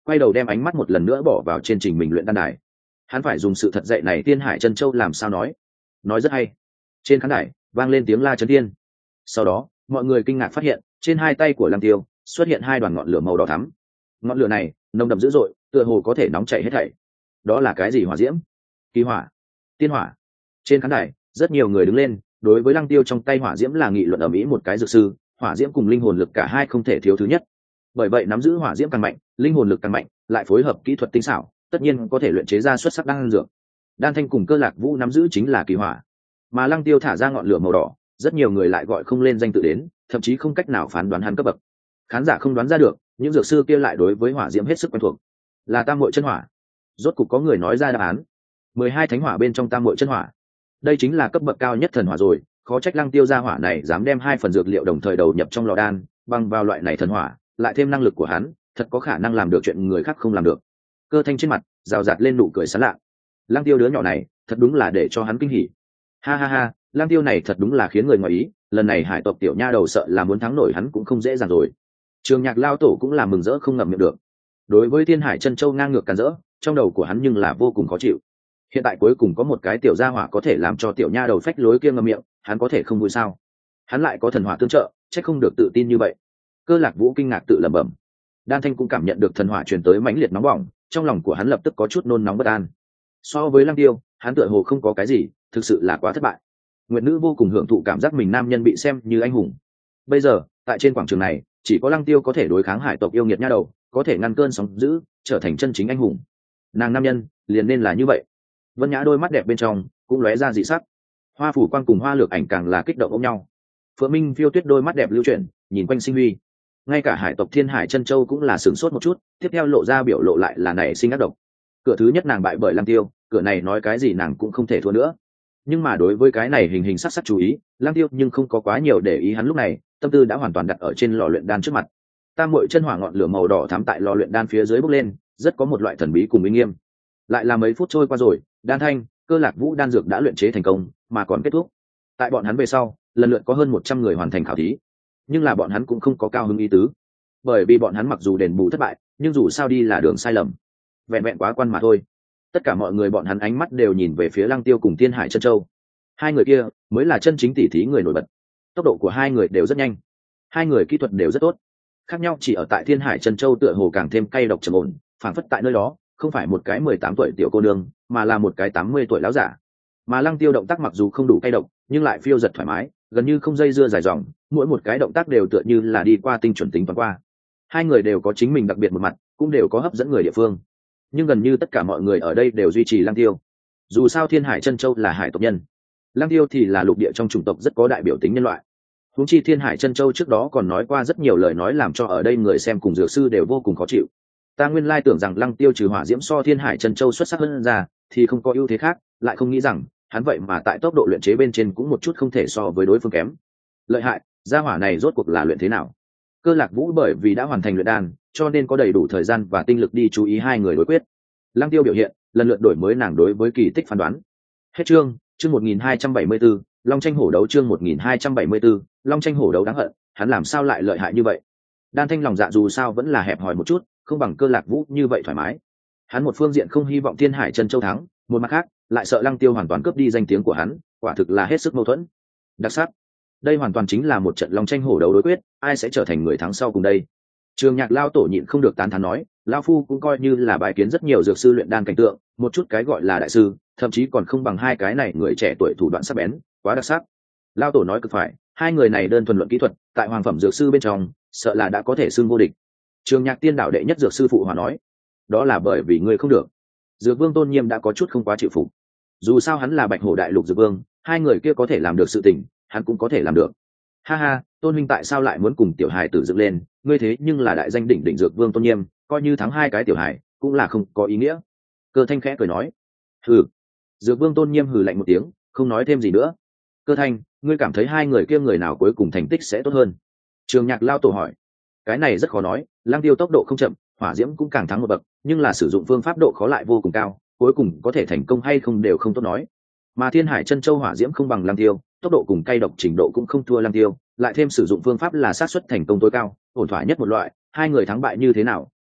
S1: quay đầu đem ánh mắt một lần nữa bỏ vào trên trình mình luyện đan đài. Hắn phải dùng sự thật dạy này Thiên Hải Chân Châu làm sao nói. Nói rất hay. Trên khán đài vang lên tiếng la chấn thiên. Sau đó mọi người kinh ngạc phát hiện trên hai tay của Lăng Tiêu xuất hiện hai đoàn ngọn lửa màu đỏ thắm. Ngọn lửa này nồng đậm dữ dội, tựa hồ có thể nóng chảy hết thảy. Đó là cái gì? Hỏa diễm, kỳ hỏa, tiên hỏa. Trên khán đài rất nhiều người đứng lên, đối với Lăng Tiêu trong tay hỏa diễm là nghị luận ầm ĩ. Một cái dược sư, hỏa diễm cùng linh hồn lực cả hai không thể thiếu thứ nhất. Bởi vậy nắm giữ hỏa diễm càng mạnh, linh hồn lực càng mạnh, lại phối hợp kỹ thuật tinh xảo, tất nhiên có thể luyện chế ra xuất sắc đan dược. Đan Thanh cùng Cơ Lạc Vũ nắm giữ chính là kỳ hỏa, mà Lăng Tiêu thả ra ngọn lửa màu đỏ, rất nhiều người lại gọi không lên danh tự đến, thậm chí không cách nào phán đoán hắn cấp bậc. Khán giả không đoán ra được, những dược sư kia lại đối với hỏa diễm hết sức quen thuộc, là tam muội chân hỏa. Rốt cục có người nói ra đáp án. mười hai thánh hỏa bên trong tam muội chân hỏa. Đây chính là cấp bậc cao nhất thần hỏa rồi, khó trách Lăng Tiêu gia hỏa này dám đem hai phần dược liệu đồng thời đầu nhập trong lò đan, bằng vào loại này thần hỏa, lại thêm năng lực của hắn, thật có khả năng làm được chuyện người khác không làm được. Cơ Thanh trên mặt rào rạt lên nụ cười sán lạ. Lăng Tiêu đứa nhỏ này thật đúng là để cho hắn kinh hỉ. Ha ha ha, Lăng Tiêu này thật đúng là khiến người ngoài ý, lần này hải tộc tiểu nha đầu sợ là muốn thắng nổi hắn cũng không dễ dàng rồi. Trường Nhạc lao tổ cũng là mừng rỡ không ngậm miệng được. Đối với Thiên Hải Chân Châu ngang ngược càn rỡ, trong đầu của hắn nhưng là vô cùng khó chịu. Hiện tại cuối cùng có một cái tiểu gia hỏa có thể làm cho tiểu nha đầu phách lối kia ngậm miệng, hắn có thể không vui sao? Hắn lại có thần hỏa tương trợ, chắc không được tự tin như vậy. Cơ Lạc Vũ kinh ngạc tự lẩm bẩm. Đan Thanh cũng cảm nhận được thần hỏa truyền tới mãnh liệt nóng bỏng, trong lòng của hắn lập tức có chút nôn nóng bất an. So với Lăng Tiêu, hắn tựa hồ không có cái gì, thực sự là quá thất bại. Nguyệt Nữ vô cùng hưởng thụ cảm giác mình nam nhân bị xem như anh hùng. Bây giờ, tại trên quảng trường này, chỉ có Lăng Tiêu có thể đối kháng hải tộc yêu nghiệt nha đầu, có thể ngăn cơn sóng dữ, trở thành chân chính anh hùng. Nàng nam nhân, liền nên là như vậy. Vân Nhã đôi mắt đẹp bên trong cũng lóe ra dị sắc. Hoa Phủ Quang cùng Hoa Lược Ảnh càng là kích động ôm nhau. Phượng Minh Phiêu Tuyết đôi mắt đẹp lưu chuyển, nhìn quanh Sinh Huy. Ngay cả hải tộc Thiên Hải Chân Châu cũng là sửng sốt một chút, tiếp theo lộ ra biểu lộ lại là nảy sinh ác độc. Cửa thứ nhất nàng bại bởi Lăng Tiêu, cửa này nói cái gì nàng cũng không thể thua nữa. Nhưng mà đối với cái này hình hình sắc sắc chú ý, Lăng Tiêu nhưng không có quá nhiều để ý. Hắn lúc này tâm tư đã hoàn toàn đặt ở trên lò luyện đan trước mặt. Tam muội chân hỏa ngọn lửa màu đỏ thắm tại lò luyện đan phía dưới bốc lên, rất có một loại thần bí cùng uy nghiêm. Lại là mấy phút trôi qua rồi, Đan Thanh, Cơ Lạc Vũ đan dược đã luyện chế thành công, mà còn kết thúc. Tại bọn hắn về sau, lần lượt có hơn một trăm người hoàn thành khảo thí, nhưng là bọn hắn cũng không có cao hứng ý tứ, bởi vì bọn hắn mặc dù đền bù thất bại, nhưng dù sao đi là đường sai lầm, vẹn vẹn quá quan mà thôi. Tất cả mọi người bọn hắn ánh mắt đều nhìn về phía Lăng Tiêu cùng Thiên Hải Chân Châu. Hai người kia mới là chân chính tỷ thí người nổi bật. Tốc độ của hai người đều rất nhanh, hai người kỹ thuật đều rất tốt. Khác nhau chỉ ở tại Thiên Hải Chân Châu tựa hồ càng thêm cay độc trầm ổn, phảng phất tại nơi đó không phải một cái mười tám tuổi tiểu cô nương, mà là một cái tám mươi tuổi lão giả. Mà Lăng Tiêu động tác mặc dù không đủ cay độc, nhưng lại phiêu giật thoải mái, gần như không dây dưa dài dòng, mỗi một cái động tác đều tựa như là đi qua tinh chuẩn tính toán qua. Hai người đều có chính mình đặc biệt một mặt, cũng đều có hấp dẫn người địa phương. Nhưng gần như tất cả mọi người ở đây đều duy trì Lăng Tiêu. Dù sao Thiên Hải Chân Châu là hải tộc nhân, Lăng Tiêu thì là lục địa trong chủng tộc rất có đại biểu tính nhân loại. Huống chi Thiên Hải Chân Châu trước đó còn nói qua rất nhiều lời nói làm cho ở đây người xem cùng dược sư đều vô cùng khó chịu. Ta nguyên lai tưởng rằng Lăng Tiêu trừ hỏa diễm so Thiên Hải Chân Châu xuất sắc hơn ra, thì không có ưu thế khác, lại không nghĩ rằng hắn vậy mà tại tốc độ luyện chế bên trên cũng một chút không thể so với đối phương kém. Lợi hại, gia hỏa này rốt cuộc là luyện thế nào? Cơ Lạc Vũ bởi vì đã hoàn thành luyện đan, cho nên có đầy đủ thời gian và tinh lực đi chú ý hai người đối quyết. Lăng Tiêu biểu hiện, lần lượt đổi mới nàng đối với kỳ tích phán đoán. Hết chương, chương một nghìn hai trăm bảy mươi 1274, Long tranh hổ đấu chương một nghìn hai trăm bảy mươi 1274, Long tranh hổ đấu đáng hận, hắn làm sao lại lợi hại như vậy? Đan Thanh lòng dạ dù sao vẫn là hẹp hòi một chút, không bằng Cơ Lạc Vũ như vậy thoải mái. Hắn một phương diện không hy vọng Thiên Hải Chân Châu thắng, một mặt khác lại sợ Lăng Tiêu hoàn toàn cướp đi danh tiếng của hắn, quả thực là hết sức mâu thuẫn. Đặc sắc, đây hoàn toàn chính là một trận long tranh hổ đấu đối quyết, ai sẽ trở thành người thắng sau cùng đây? Trường Nhạc lao tổ nhịn không được tán thán nói, lao phu cũng coi như là bài kiến rất nhiều dược sư luyện đan cảnh tượng, một chút cái gọi là đại sư, thậm chí còn không bằng hai cái này người trẻ tuổi thủ đoạn sắc bén, quá đặc sắc. Lao tổ nói cực phải, hai người này đơn thuần luận kỹ thuật, tại hoàng phẩm dược sư bên trong, sợ là đã có thể xưng vô địch. Trường Nhạc tiên đạo đệ nhất dược sư phụ hòa nói, đó là bởi vì ngươi không được. Dược Vương Tôn Nhiêm đã có chút không quá chịu phục. Dù sao hắn là Bạch Hổ đại lục dược vương, hai người kia có thể làm được sự tình, hắn cũng có thể làm được. Ha ha, Tôn Minh tại sao lại muốn cùng tiểu hài tử dựng lên, ngươi thế nhưng là đại danh đỉnh đỉnh Dược Vương Tôn Nhiêm, coi như thắng hai cái tiểu hài cũng là không có ý nghĩa. Cơ Thanh khẽ cười nói, hừ. Dược Vương Tôn Nhiêm hừ lạnh một tiếng, không nói thêm gì nữa. Cơ Thanh, ngươi cảm thấy hai người kia người nào cuối cùng thành tích sẽ tốt hơn? Trường Nhạc lao tổ hỏi. Cái này rất khó nói, Lăng Tiêu tốc độ không chậm, hỏa diễm cũng càng thắng một bậc, nhưng là sử dụng phương pháp độ khó lại vô cùng cao, cuối cùng có thể thành công hay không đều không tốt nói. Mà Thiên Hải Chân Châu hỏa diễm không bằng Lăng Tiêu, tốc độ cùng cay độc trình độ cũng không thua Lăng Tiêu, lại thêm sử dụng phương pháp là xác suất thành công tối cao, ổn thỏa nhất một loại, hai người thắng bại như thế nào,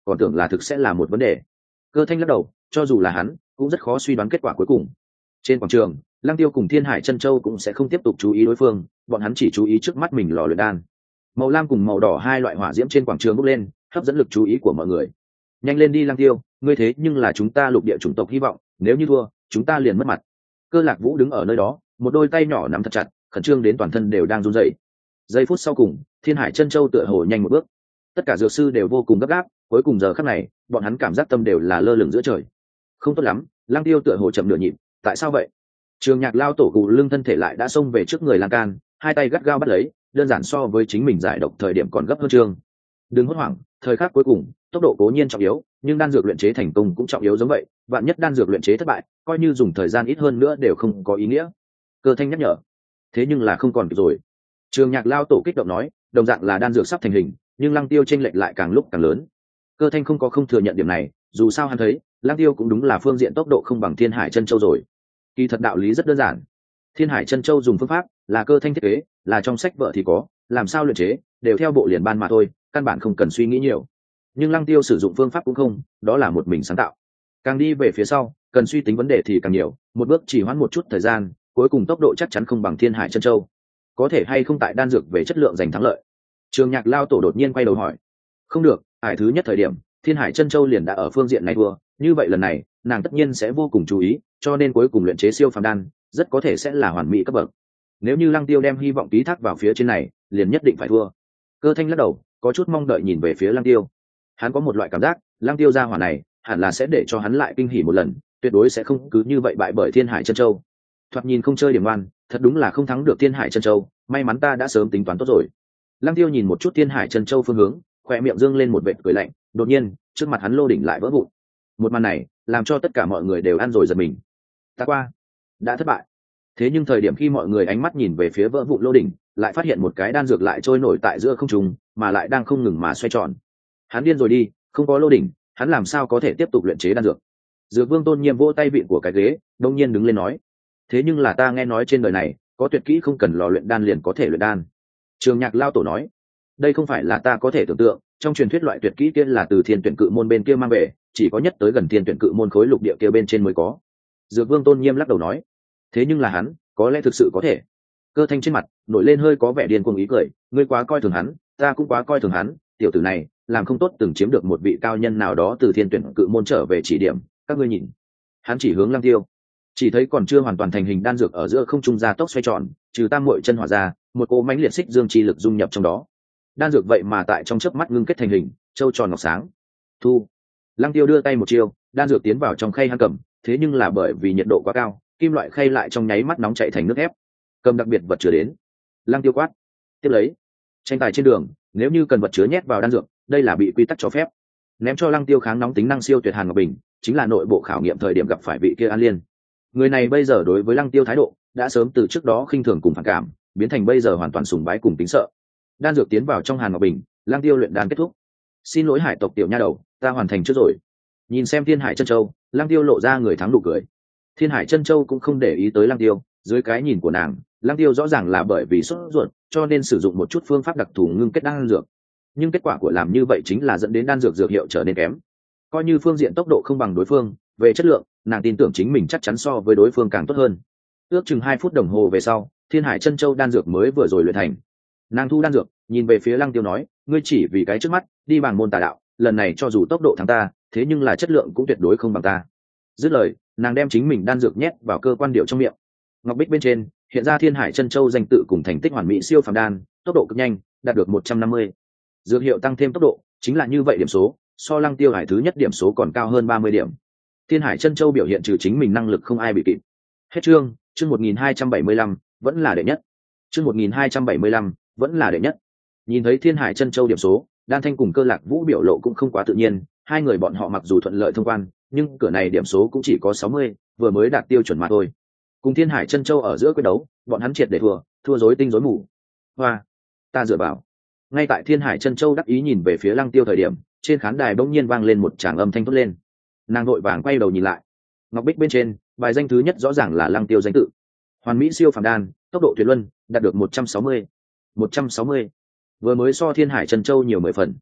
S1: còn tưởng là thực sẽ là một vấn đề. Cơ Thanh lắc đầu, cho dù là hắn cũng rất khó suy đoán kết quả cuối cùng. Trên quảng trường, Lăng Tiêu cùng Thiên Hải Chân Châu cũng sẽ không tiếp tục chú ý đối phương, bọn hắn chỉ chú ý trước mắt mình lò luyện đan. Màu lam cùng màu đỏ hai loại hỏa diễm trên quảng trường bốc lên, hấp dẫn lực chú ý của mọi người. Nhanh lên đi Lăng Tiêu, ngươi thế nhưng là chúng ta lục địa chủng tộc hy vọng, nếu như thua chúng ta liền mất mặt. Cơ Lạc Vũ đứng ở nơi đó, một đôi tay nhỏ nắm thật chặt, khẩn trương đến toàn thân đều đang run rẩy. Giây phút sau cùng, Thiên Hải Chân Châu tựa hồ nhanh một bước. Tất cả dược sư đều vô cùng gấp gáp, cuối cùng giờ khắc này, bọn hắn cảm giác tâm đều là lơ lửng giữa trời. Không tốt lắm, Lăng Tiêu tựa hồ chậm nửa nhịp, tại sao vậy? Trường Nhạc lao tổ cụ lưng thân thể lại đã xông về trước người Lan Can, hai tay gắt gao bắt lấy, đơn giản so với chính mình giải độc thời điểm còn gấp hơn trương. Đừng hốt hoảng, thời khắc cuối cùng, tốc độ cố nhiên trọng yếu, nhưng đan dược luyện chế thành công cũng trọng yếu giống vậy, vạn nhất đan dược luyện chế thất bại, coi như dùng thời gian ít hơn nữa đều không có ý nghĩa. Cơ Thanh nhắc nhở. Thế nhưng là không còn kịp rồi. Trường Nhạc lao tổ kích động nói, đồng dạng là đan dược sắp thành hình, nhưng Lăng Tiêu chênh lệch lại càng lúc càng lớn. Cơ Thanh không có không thừa nhận điểm này, dù sao hắn thấy, Lăng Tiêu cũng đúng là phương diện tốc độ không bằng Thiên Hải Chân Châu rồi. Kỳ thật đạo lý rất đơn giản. Thiên Hải Chân Châu dùng phương pháp là Cơ Thanh thiết kế, là trong sách vở thì có, làm sao luyện chế, đều theo bộ liền ban mà thôi, căn bản không cần suy nghĩ nhiều. Nhưng Lăng Tiêu sử dụng phương pháp cũng không, đó là một mình sáng tạo. Càng đi về phía sau, cần suy tính vấn đề thì càng nhiều, một bước chỉ hoãn một chút thời gian, cuối cùng tốc độ chắc chắn không bằng Thiên Hải Chân Châu. Có thể hay không tại đan dược về chất lượng giành thắng lợi? Trường Nhạc lao tổ đột nhiên quay đầu hỏi. Không được, hải thứ nhất thời điểm, Thiên Hải Chân Châu liền đã ở phương diện này thua, như vậy lần này, nàng tất nhiên sẽ vô cùng chú ý, cho nên cuối cùng luyện chế siêu phàm đan, rất có thể sẽ là hoàn mỹ cấp bậc. Nếu như Lăng Tiêu đem hy vọng ký thác vào phía trên này, liền nhất định phải thua. Cơ Thanh lắc đầu, có chút mong đợi nhìn về phía Lăng Tiêu. Hắn có một loại cảm giác, Lăng Tiêu ra hỏa này, hẳn là sẽ để cho hắn lại kinh hỉ một lần, tuyệt đối sẽ không cứ như vậy bại bởi Thiên Hải Chân Châu. Thoạt nhìn không chơi điểm ngoan, thật đúng là không thắng được Thiên Hải Chân Châu, may mắn ta đã sớm tính toán tốt rồi. Lăng Tiêu nhìn một chút Thiên Hải Chân Châu phương hướng, khóe miệng dương lên một vệt cười lạnh, đột nhiên, trước mặt hắn lô đỉnh lại vỡ vụn. Một màn này, làm cho tất cả mọi người đều ăn rồi giật mình. Ta qua, đã thất bại. Thế nhưng thời điểm khi mọi người ánh mắt nhìn về phía vỡ vụn lô đỉnh, lại phát hiện một cái đan dược lại trôi nổi tại giữa không trung, mà lại đang không ngừng mà xoay tròn. Hắn điên rồi đi, không có lô đỉnh, hắn làm sao có thể tiếp tục luyện chế đan dược? Dược Vương Tôn Nghiêm vỗ tay vịn của cái ghế, đông nhiên đứng lên nói: thế nhưng là ta nghe nói trên đời này có tuyệt kỹ không cần lò luyện đan liền có thể luyện đan. Trường Nhạc lao tổ nói: đây không phải là ta có thể tưởng tượng, trong truyền thuyết loại tuyệt kỹ kia là từ Thiên Tuyển Cự môn bên kia mang về, chỉ có nhất tới gần Thiên Tuyển Cự môn khối lục địa kia bên trên mới có. Dược Vương Tôn Nghiêm lắc đầu nói: thế nhưng là hắn có lẽ thực sự có thể. Cơ Thanh trên mặt nổi lên hơi có vẻ điên cuồng ý cười: ngươi quá coi thường hắn, ta cũng quá coi thường hắn, tiểu tử này làm không tốt từng chiếm được một vị cao nhân nào đó từ Thiên Tuyển Cự môn trở về chỉ điểm, các ngươi nhìn. Hắn chỉ hướng Lăng Tiêu, chỉ thấy còn chưa hoàn toàn thành hình đan dược ở giữa không trung gia tốc xoay tròn, trừ tam muội chân hỏa ra, một cỗ mãnh liệt xích dương chi lực dung nhập trong đó. Đan dược vậy mà tại trong chớp mắt ngưng kết thành hình, châu tròn ngọc sáng. Thu. Lăng Tiêu đưa tay một chiêu, đan dược tiến vào trong khay hắn cầm, thế nhưng là bởi vì nhiệt độ quá cao, kim loại khay lại trong nháy mắt nóng chảy thành nước ép. Cầm đặc biệt vật chứa đến. Lăng Tiêu quát: tiếp lấy. Tranh tài trên đường, nếu như cần vật chứa nhét vào đan dược, đây là bị quy tắc cho phép. Ném cho Lăng Tiêu kháng nóng tính năng siêu tuyệt hàn ngọc bình, chính là nội bộ khảo nghiệm thời điểm gặp phải vị kia An Liên. Người này bây giờ đối với Lăng Tiêu thái độ đã sớm từ trước đó khinh thường cùng phản cảm, biến thành bây giờ hoàn toàn sùng bái cùng tính sợ. Đan dược tiến vào trong hàn ngọc bình, Lăng Tiêu luyện đan kết thúc. Xin lỗi hải tộc tiểu nha đầu, ta hoàn thành trước rồi. Nhìn xem Thiên Hải Chân Châu, Lăng Tiêu lộ ra người thắng nụ cười. Thiên Hải Chân Châu cũng không để ý tới Lăng Tiêu, dưới cái nhìn của nàng, Lăng Tiêu rõ ràng là bởi vì sốt ruột, cho nên sử dụng một chút phương pháp đặc thù ngưng kết đan dược. Nhưng kết quả của làm như vậy chính là dẫn đến đan dược dược hiệu trở nên kém. Coi như phương diện tốc độ không bằng đối phương, về chất lượng, nàng tin tưởng chính mình chắc chắn so với đối phương càng tốt hơn. Ước chừng hai phút đồng hồ về sau, Thiên Hải Chân Châu đan dược mới vừa rồi luyện thành. Nàng thu đan dược, nhìn về phía Lăng Tiêu nói: ngươi chỉ vì cái trước mắt đi bằng môn tà đạo, lần này cho dù tốc độ thắng ta, thế nhưng là chất lượng cũng tuyệt đối không bằng ta. Dứt lời, nàng đem chính mình đan dược nhét vào cơ quan điệu trong miệng. Ngọc bích bên trên hiện ra Thiên Hải Chân Châu danh tự cùng thành tích hoàn mỹ siêu phàm đan, tốc độ cực nhanh, đạt được một trăm năm mươi. Dược hiệu tăng thêm tốc độ, chính là như vậy điểm số, so Lăng Tiêu hải thứ nhất điểm số còn cao hơn ba mươi điểm. Thiên Hải Chân Châu biểu hiện trừ chính mình năng lực không ai bị kịp. Hết chương, chương một nghìn hai trăm bảy mươi lăm, vẫn là đệ nhất. Chương một nghìn hai trăm bảy mươi lăm, vẫn là đệ nhất. Nhìn thấy Thiên Hải Chân Châu điểm số, Đan Thanh cùng Cơ Lạc Vũ biểu lộ cũng không quá tự nhiên, hai người bọn họ mặc dù thuận lợi thông quan, nhưng cửa này điểm số cũng chỉ có sáu mươi, vừa mới đạt tiêu chuẩn mà thôi. Cùng Thiên Hải Chân Châu ở giữa quyết đấu, bọn hắn triệt để thua, thua rối tinh rối mù. Hoa, ta dựa vào. Ngay tại Thiên Hải Chân Châu đắc ý nhìn về phía Lăng Tiêu thời điểm, trên khán đài bỗng nhiên vang lên một tràng âm thanh tốt lên. Nàng vội vàng quay đầu nhìn lại. Ngọc bích bên trên, bài danh thứ nhất rõ ràng là Lăng Tiêu danh tự. Hoàn mỹ siêu phàm đan, tốc độ tuyệt luân, đạt được một trăm sáu mươi. một trăm sáu mươi. Vừa mới so Thiên Hải Chân Châu nhiều mười phần.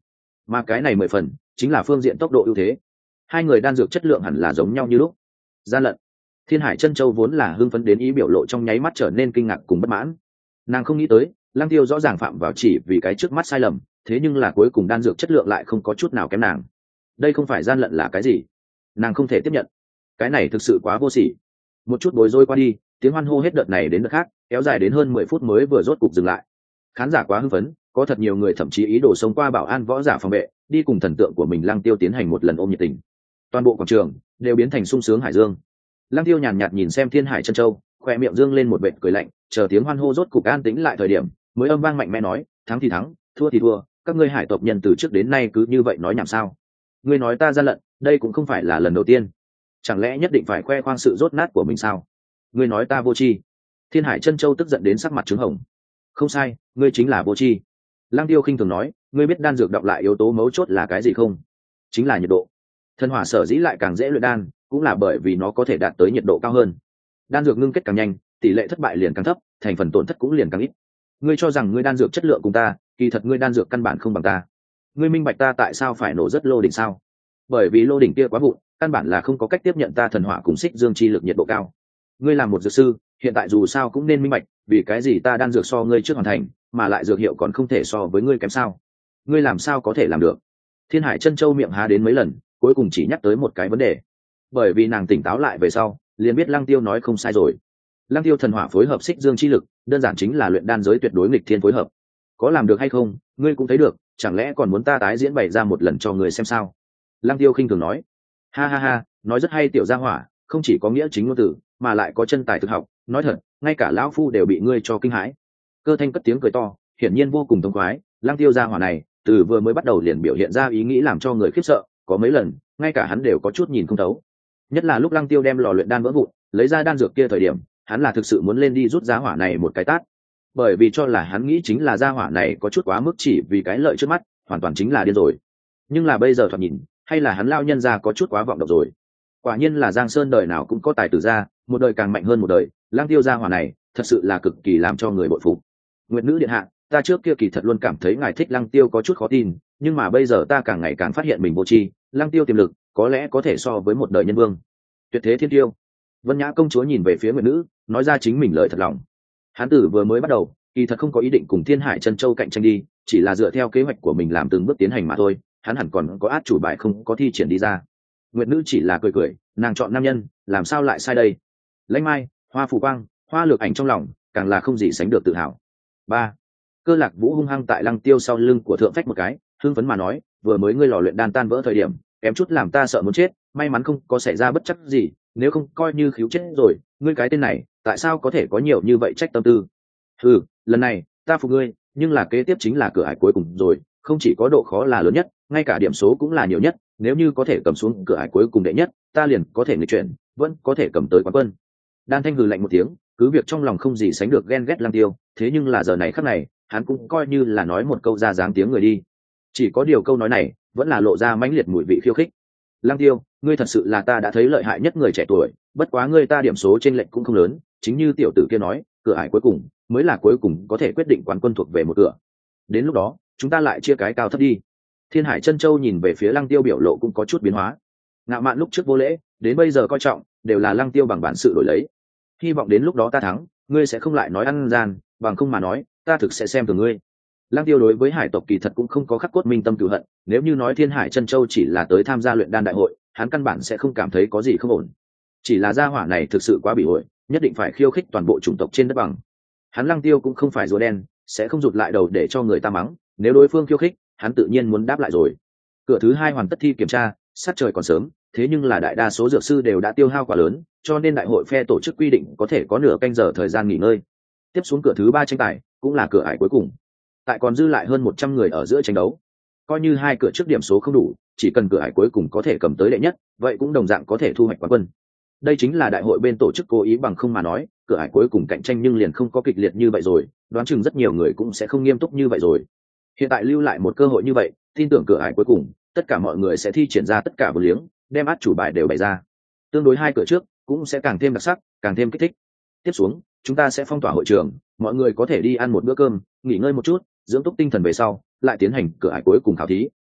S1: mà cái này mười phần chính là phương diện tốc độ ưu thế. Hai người đan dược chất lượng hẳn là giống nhau như lúc. Gian lận. Thiên Hải Chân Châu vốn là hưng phấn đến ý biểu lộ trong nháy mắt trở nên kinh ngạc cùng bất mãn. Nàng không nghĩ tới Lăng Tiêu rõ ràng phạm vào chỉ vì cái trước mắt sai lầm, thế nhưng là cuối cùng đan dược chất lượng lại không có chút nào kém nàng. Đây không phải gian lận là cái gì? Nàng không thể tiếp nhận. Cái này thực sự quá vô sỉ. Một chút bối rối qua đi, tiếng hoan hô hết đợt này đến đợt khác, kéo dài đến hơn mười phút mới vừa rốt cục dừng lại. Khán giả quá hưng phấn, có thật nhiều người thậm chí ý đồ xông qua bảo an võ giả phòng vệ, đi cùng thần tượng của mình Lăng Tiêu tiến hành một lần ôm nhiệt tình. Toàn bộ quảng trường đều biến thành sung sướng hải dương. Lăng Tiêu nhàn nhạt nhìn xem Thiên Hải Chân Châu, khoe miệng dương lên một vệt cười lạnh, chờ tiếng hoan hô rốt cục an tĩnh lại thời điểm, mới âm vang mạnh mẽ nói, thắng thì thắng, thua thì thua, các ngươi hải tộc nhân từ trước đến nay cứ như vậy nói nhảm sao? Ngươi nói ta gian lận, đây cũng không phải là lần đầu tiên, chẳng lẽ nhất định phải khoe khoang sự rốt nát của mình sao? Ngươi nói ta vô tri? Thiên Hải Chân Châu tức giận đến sắc mặt trướng hồng. Không sai, ngươi chính là vô tri. Lăng Tiêu khinh thường nói, ngươi biết đan dược đọc lại yếu tố mấu chốt là cái gì không? Chính là nhiệt độ. Thần hỏa sở dĩ lại càng dễ luyện đan, cũng là bởi vì nó có thể đạt tới nhiệt độ cao hơn. Đan dược ngưng kết càng nhanh, tỷ lệ thất bại liền càng thấp, thành phần tổn thất cũng liền càng ít. Ngươi cho rằng ngươi đan dược chất lượng cùng ta, kỳ thật ngươi đan dược căn bản không bằng ta. Ngươi minh bạch ta tại sao phải nổ rất lô đỉnh sao? Bởi vì lô đỉnh kia quá vụn, căn bản là không có cách tiếp nhận ta thần hỏa cùng xích dương chi lực nhiệt độ cao. Ngươi làm một dược sư, hiện tại dù sao cũng nên minh bạch, vì cái gì ta đan dược so ngươi trước hoàn thành, mà lại dược hiệu còn không thể so với ngươi kém sao? Ngươi làm sao có thể làm được? Thiên Hải Chân Châu miệng há đến mấy lần, cuối cùng chỉ nhắc tới một cái vấn đề. Bởi vì nàng tỉnh táo lại về sau, liền biết Lăng Tiêu nói không sai rồi. Lăng Tiêu thần hỏa phối hợp xích dương chi lực, đơn giản chính là luyện đan giới tuyệt đối nghịch thiên phối hợp. Có làm được hay không, ngươi cũng thấy được, chẳng lẽ còn muốn ta tái diễn bày ra một lần cho người xem sao? Lăng Tiêu khinh thường nói. Ha ha ha, nói rất hay tiểu gia hỏa, không chỉ có nghĩa chính ngôn từ, mà lại có chân tài thực học, nói thật, ngay cả lão phu đều bị ngươi cho kinh hãi. Cơ Thanh cất tiếng cười to, hiển nhiên vô cùng thông khoái. Lăng Tiêu gia hỏa này, từ vừa mới bắt đầu liền biểu hiện ra ý nghĩ làm cho người khiếp sợ, có mấy lần, ngay cả hắn đều có chút nhìn không thấu. Nhất là lúc Lăng Tiêu đem lò luyện đan vỡ vụn, lấy ra đan dược kia thời điểm, hắn là thực sự muốn lên đi rút gia hỏa này một cái tát. Bởi vì cho là hắn nghĩ chính là gia hỏa này có chút quá mức chỉ vì cái lợi trước mắt, hoàn toàn chính là điên rồi. Nhưng là bây giờ thoạt nhìn, hay là hắn lao nhân ra có chút quá vọng động rồi. Quả nhiên là Giang Sơn đời nào cũng có tài tử ra, một đời càng mạnh hơn một đời, Lăng Tiêu gia hỏa này, thật sự là cực kỳ làm cho người bội phục. Nguyệt nữ điện hạ, ta trước kia kỳ thật luôn cảm thấy ngài thích Lăng Tiêu có chút khó tin, nhưng mà bây giờ ta càng ngày càng phát hiện mình vô tri, Lăng Tiêu tiềm lực có lẽ có thể so với một đời nhân vương. Tuyệt thế thiên tiêu. Vân Nhã công chúa nhìn về phía Nguyệt nữ, nói ra chính mình lời thật lòng. Hán tử vừa mới bắt đầu, kỳ thật không có ý định cùng Thiên Hải Chân Châu cạnh tranh đi, chỉ là dựa theo kế hoạch của mình làm từng bước tiến hành mà thôi, hắn hẳn còn có át chủ bài không có thi triển đi ra. Nguyệt nữ chỉ là cười cười, nàng chọn nam nhân, làm sao lại sai đây? Lãnh Mai, Hoa Phù Quang, Hoa Lược Ảnh trong lòng, càng là không gì sánh được tự hào. Ba. Cơ Lạc Vũ hung hăng tại Lăng Tiêu sau lưng của thượng phách một cái, hưng phấn mà nói, vừa mới ngươi lò luyện đan tan vỡ thời điểm, kém chút làm ta sợ muốn chết, may mắn không có xảy ra bất chắc gì, nếu không coi như khiếu chết rồi, ngươi cái tên này, tại sao có thể có nhiều như vậy trách tâm tư? Ừ, lần này, ta phục ngươi, nhưng là kế tiếp chính là cửa ải cuối cùng rồi, không chỉ có độ khó là lớn nhất, ngay cả điểm số cũng là nhiều nhất, nếu như có thể cầm xuống cửa ải cuối cùng đệ nhất, ta liền có thể nghịch chuyển, vẫn có thể cầm tới quán quân. Đan Thanh hừ lạnh một tiếng, cứ việc trong lòng không gì sánh được ghen ghét Lăng Tiêu, thế nhưng là giờ này khắc này, hắn cũng coi như là nói một câu ra dáng tiếng người đi. Chỉ có điều câu nói này, vẫn là lộ ra mãnh liệt mùi vị khiêu khích. Lăng Tiêu, ngươi thật sự là ta đã thấy lợi hại nhất người trẻ tuổi, bất quá ngươi ta điểm số trên lệnh cũng không lớn, chính như tiểu tử kia nói, cửa ải cuối cùng mới là cuối cùng có thể quyết định quán quân thuộc về một cửa. Đến lúc đó, chúng ta lại chia cái cao thấp đi. Thiên Hải Chân Châu nhìn về phía Lăng Tiêu biểu lộ cũng có chút biến hóa. Ngạo mạn lúc trước vô lễ, đến bây giờ coi trọng, đều là Lăng Tiêu bằng bản sự đổi lấy. Hy vọng đến lúc đó ta thắng, ngươi sẽ không lại nói ăn gian, bằng không mà nói, ta thực sẽ xem thường ngươi. Lăng Tiêu đối với hải tộc kỳ thật cũng không có khắc cốt minh tâm cửu hận, nếu như nói Thiên Hải Chân Châu chỉ là tới tham gia luyện đan đại hội, hắn căn bản sẽ không cảm thấy có gì không ổn. Chỉ là gia hỏa này thực sự quá bị ổi, nhất định phải khiêu khích toàn bộ chủng tộc trên đất bằng. Hắn Lăng Tiêu cũng không phải rùa đen, sẽ không rụt lại đầu để cho người ta mắng, nếu đối phương khiêu khích, hắn tự nhiên muốn đáp lại rồi. Cửa thứ hai hoàn tất thi kiểm tra, sát trời còn sớm, thế nhưng là đại đa số dược sư đều đã tiêu hao quá lớn, cho nên đại hội phe tổ chức quy định có thể có nửa canh giờ thời gian nghỉ ngơi. Tiếp xuống cửa thứ ba tranh tài, cũng là cửa ải cuối cùng. Tại còn dư lại hơn một trăm người ở giữa tranh đấu. Coi như hai cửa trước điểm số không đủ, chỉ cần cửa ải cuối cùng có thể cầm tới đệ nhất, vậy cũng đồng dạng có thể thu hoạch quán quân. Đây chính là đại hội bên tổ chức cố ý bằng không mà nói, cửa ải cuối cùng cạnh tranh nhưng liền không có kịch liệt như vậy rồi, đoán chừng rất nhiều người cũng sẽ không nghiêm túc như vậy rồi. Hiện tại lưu lại một cơ hội như vậy, tin tưởng cửa ải cuối cùng, tất cả mọi người sẽ thi triển ra tất cả vô liếng, đem át chủ bài đều bày ra. Tương đối hai cửa trước, cũng sẽ càng thêm đặc sắc, càng thêm kích thích. Tiếp xuống, chúng ta sẽ phong tỏa hội trường, mọi người có thể đi ăn một bữa cơm, nghỉ ngơi một chút, dưỡng túc tinh thần về sau, lại tiến hành cửa ải cuối cùng khảo thí,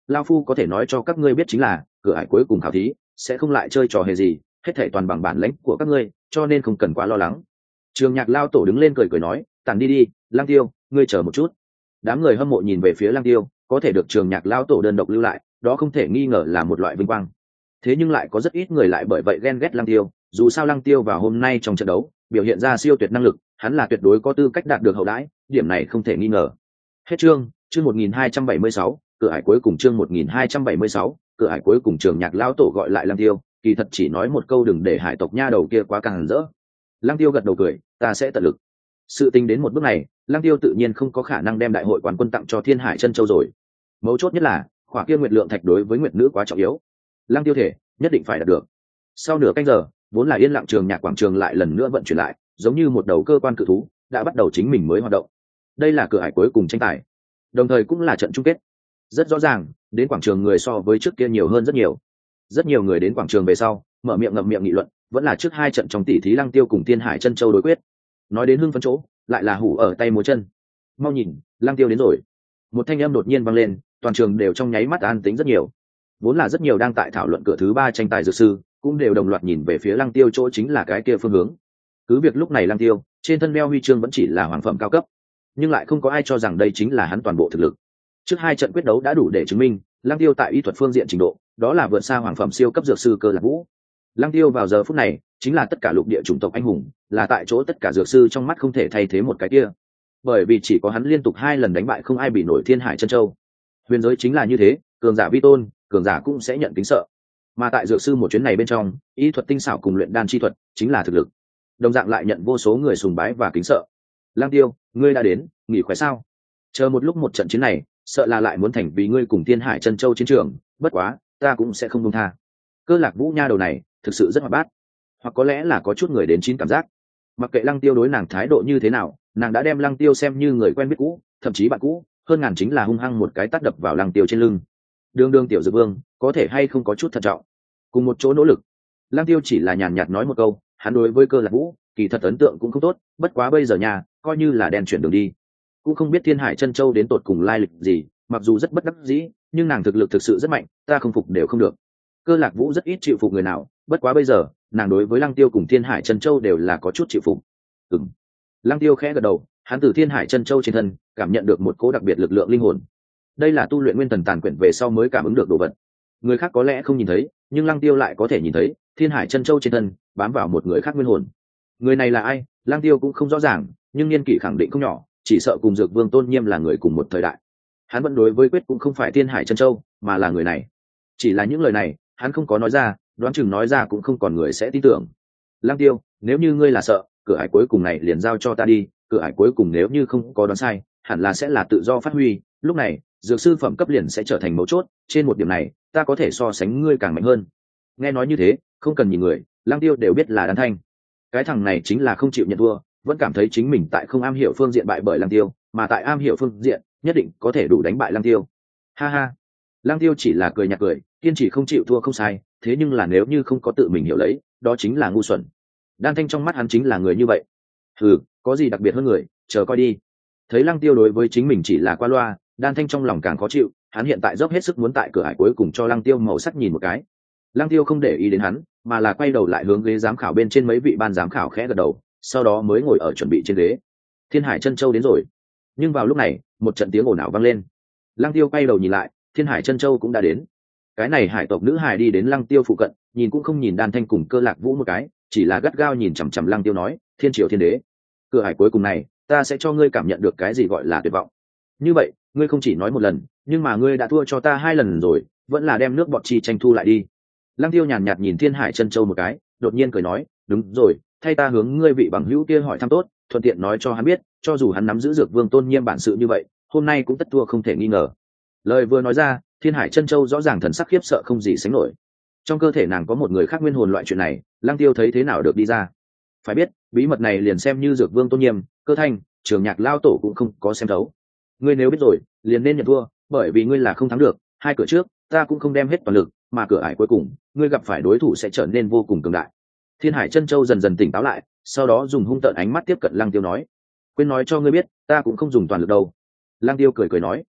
S1: lao phu có thể nói cho các ngươi biết chính là cửa ải cuối cùng khảo thí sẽ không lại chơi trò hề gì, hết thảy toàn bằng bản lãnh của các ngươi, cho nên không cần quá lo lắng. Trường Nhạc lao tổ đứng lên cười cười nói, tản đi đi, Lăng Tiêu, ngươi chờ một chút. Đám người hâm mộ nhìn về phía Lăng Tiêu, có thể được Trường Nhạc lao tổ đơn độc lưu lại, đó không thể nghi ngờ là một loại vinh quang. Thế nhưng lại có rất ít người lại bởi vậy ghen ghét Lăng Tiêu, dù sao Lăng Tiêu vào hôm nay trong trận đấu biểu hiện ra siêu tuyệt năng lực, hắn là tuyệt đối có tư cách đạt được hậu đãi, điểm này không thể nghi ngờ. Hết chương, chương một nghìn hai trăm bảy mươi sáu, cửa ải cuối cùng chương một nghìn hai trăm bảy mươi sáu, cửa ải cuối cùng. Trường Nhạc lão tổ gọi lại Lăng Tiêu, kỳ thật chỉ nói một câu đừng để hải tộc nha đầu kia quá càng rỡ. Lăng Tiêu gật đầu cười, ta sẽ tận lực. Sự tình đến một bước này, Lăng Tiêu tự nhiên không có khả năng đem đại hội quán quân tặng cho Thiên Hải Chân Châu rồi. Mấu chốt nhất là, khỏa kia nguyệt lượng thạch đối với nguyệt nữ quá trọng yếu. Lăng Tiêu thể nhất định phải đạt được. Sau nửa canh giờ, vốn là yên lặng Trường Nhạc quảng trường lại lần nữa vận chuyển lại, giống như một đầu cơ quan cự thú đã bắt đầu chính mình mới hoạt động. Đây là cửa ải cuối cùng tranh tài, đồng thời cũng là trận chung kết. Rất rõ ràng, đến quảng trường người so với trước kia nhiều hơn rất nhiều. Rất nhiều người đến quảng trường về sau, mở miệng ngậm miệng nghị luận, vẫn là trước hai trận trong tỷ thí Lăng Tiêu cùng Thiên Hải Chân Châu đối quyết. Nói đến hưng phấn chỗ, lại là hủ ở tay múa chân. Mau nhìn, Lăng Tiêu đến rồi. Một thanh âm đột nhiên vang lên, toàn trường đều trong nháy mắt an tĩnh rất nhiều. Vốn là rất nhiều đang tại thảo luận cửa thứ ba tranh tài dược sư, cũng đều đồng loạt nhìn về phía Lăng Tiêu chỗ chính là cái kia phương hướng. Cứ việc lúc này Lăng Tiêu trên thân đeo huy chương vẫn chỉ là hoàng phẩm cao cấp, nhưng lại không có ai cho rằng đây chính là hắn toàn bộ thực lực. Trước hai trận quyết đấu đã đủ để chứng minh Lăng Tiêu tại y thuật phương diện trình độ đó là vượt xa hoàng phẩm siêu cấp dược sư Cơ Lạc Vũ. Lăng Tiêu vào giờ phút này chính là tất cả lục địa chủng tộc anh hùng, là tại chỗ tất cả dược sư trong mắt không thể thay thế một cái kia, bởi vì chỉ có hắn liên tục hai lần đánh bại không ai bị nổi Thiên Hải Chân Châu. Huyền giới chính là như thế, cường giả vi tôn, cường giả cũng sẽ nhận kính sợ. Mà tại dược sư một chuyến này bên trong, y thuật tinh xảo cùng luyện đan chi thuật chính là thực lực, đồng dạng lại nhận vô số người sùng bái và kính sợ. Lăng Tiêu, ngươi đã đến, nghỉ khỏe sao? Chờ một lúc một trận chiến này, sợ là lại muốn thành vì ngươi cùng Thiên Hải Chân Châu chiến trường, bất quá, ta cũng sẽ không buông tha. Cơ Lạc Vũ nha đầu này, thực sự rất hoạt bát, hoặc có lẽ là có chút người đến chín cảm giác. Mặc kệ Lăng Tiêu đối nàng thái độ như thế nào, nàng đã đem Lăng Tiêu xem như người quen biết cũ, thậm chí bạn cũ, hơn ngàn chính là hung hăng một cái tát đập vào Lăng Tiêu trên lưng. Đường Đường tiểu dược vương, có thể hay không có chút thận trọng, cùng một chỗ nỗ lực. Lăng Tiêu chỉ là nhàn nhạt nói một câu, hắn đối với Cơ Lạc Vũ, kỳ thật ấn tượng cũng không tốt, bất quá bây giờ nhà, coi như là đèn chuyển đường đi. Cũng không biết Thiên Hải Chân Châu đến tột cùng lai lịch gì, mặc dù rất bất đắc dĩ, nhưng nàng thực lực thực sự rất mạnh, ta không phục đều không được. Cơ Lạc Vũ rất ít chịu phục người nào, bất quá bây giờ, nàng đối với Lăng Tiêu cùng Thiên Hải Chân Châu đều là có chút chịu phục. Ừm. Lăng Tiêu khẽ gật đầu, hắn từ Thiên Hải Chân Châu trên thân, cảm nhận được một cỗ đặc biệt lực lượng linh hồn. Đây là tu luyện nguyên thần tàn quyển về sau mới cảm ứng được đồ vật. Người khác có lẽ không nhìn thấy, nhưng Lăng Tiêu lại có thể nhìn thấy, Thiên Hải Chân Châu trên thân bám vào một người khác nguyên hồn. Người này là ai, Lăng Tiêu cũng không rõ ràng, nhưng niên kỷ khẳng định không nhỏ, chỉ sợ cùng Dược Vương Tôn Nhiêm là người cùng một thời đại. Hắn vẫn đối với quyết cũng không phải Thiên Hải Chân Châu, mà là người này. Chỉ là những lời này, hắn không có nói ra, đoán chừng nói ra cũng không còn người sẽ tin tưởng. Lăng Tiêu, nếu như ngươi là sợ, cửa ải cuối cùng này liền giao cho ta đi, cửa ải cuối cùng nếu như không có đoán sai, hẳn là sẽ là tự do phát huy, lúc này, dược sư phẩm cấp liền sẽ trở thành mấu chốt, trên một điểm này, ta có thể so sánh ngươi càng mạnh hơn. Nghe nói như thế, không cần nhìn người, Lăng Tiêu đều biết là Đan Thanh. Cái thằng này chính là không chịu nhận thua, vẫn cảm thấy chính mình tại không am hiểu phương diện bại bởi Lăng Tiêu, mà tại am hiểu phương diện, nhất định có thể đủ đánh bại Lăng Tiêu. Ha ha. Lăng Tiêu chỉ là cười nhạt cười, kiên trì không chịu thua không sai, thế nhưng là nếu như không có tự mình hiểu lấy, đó chính là ngu xuẩn. Đan Thanh trong mắt hắn chính là người như vậy. Hừ, có gì đặc biệt hơn người, chờ coi đi. Thấy Lăng Tiêu đối với chính mình chỉ là qua loa, Đan Thanh trong lòng càng khó chịu, hắn hiện tại dốc hết sức muốn tại cửa ải cuối cùng cho Lăng Tiêu màu sắc nhìn một cái. Lăng Tiêu không để ý đến hắn, mà là quay đầu lại hướng ghế giám khảo bên trên mấy vị ban giám khảo khẽ gật đầu, sau đó mới ngồi ở chuẩn bị trên ghế. Thiên Hải Chân Châu đến rồi. Nhưng vào lúc này, một trận tiếng ồn ào vang lên. Lăng Tiêu quay đầu nhìn lại, Thiên Hải Chân Châu cũng đã đến. Cái này hải tộc nữ hài đi đến Lăng Tiêu phụ cận, nhìn cũng không nhìn Đan Thanh cùng Cơ Lạc Vũ một cái, chỉ là gắt gao nhìn chằm chằm Lăng Tiêu nói, Thiên Triều Thiên Đế, cửa ải cuối cùng này, ta sẽ cho ngươi cảm nhận được cái gì gọi là tuyệt vọng. Như vậy, ngươi không chỉ nói một lần, nhưng mà ngươi đã thua cho ta hai lần rồi, vẫn là đem nước bọt chi tranh thu lại đi. Lăng Tiêu nhàn nhạt nhìn Thiên Hải Chân Châu một cái, đột nhiên cười nói, đúng rồi, thay ta hướng ngươi vị bằng hữu kia hỏi thăm tốt, thuận tiện nói cho hắn biết, cho dù hắn nắm giữ Dược Vương Tôn Nhiêm bản sự như vậy, hôm nay cũng tất thua không thể nghi ngờ. Lời vừa nói ra, Thiên Hải Chân Châu rõ ràng thần sắc khiếp sợ không gì sánh nổi. Trong cơ thể nàng có một người khác nguyên hồn loại chuyện này, Lăng Tiêu thấy thế nào được đi ra. Phải biết, bí mật này liền xem như Dược Vương Tôn Nhiêm, Cơ Thanh, Trường Nhạc lao tổ cũng không có xem thấu. Ngươi nếu biết rồi, liền nên nhận thua, bởi vì ngươi là không thắng được, hai cửa trước, ta cũng không đem hết toàn lực, mà cửa ải cuối cùng, ngươi gặp phải đối thủ sẽ trở nên vô cùng cường đại. Thiên Hải Chân Châu dần dần tỉnh táo lại, sau đó dùng hung tợn ánh mắt tiếp cận Lăng Tiêu nói, quên nói cho ngươi biết, ta cũng không dùng toàn lực đâu. Lăng Tiêu cười cười nói,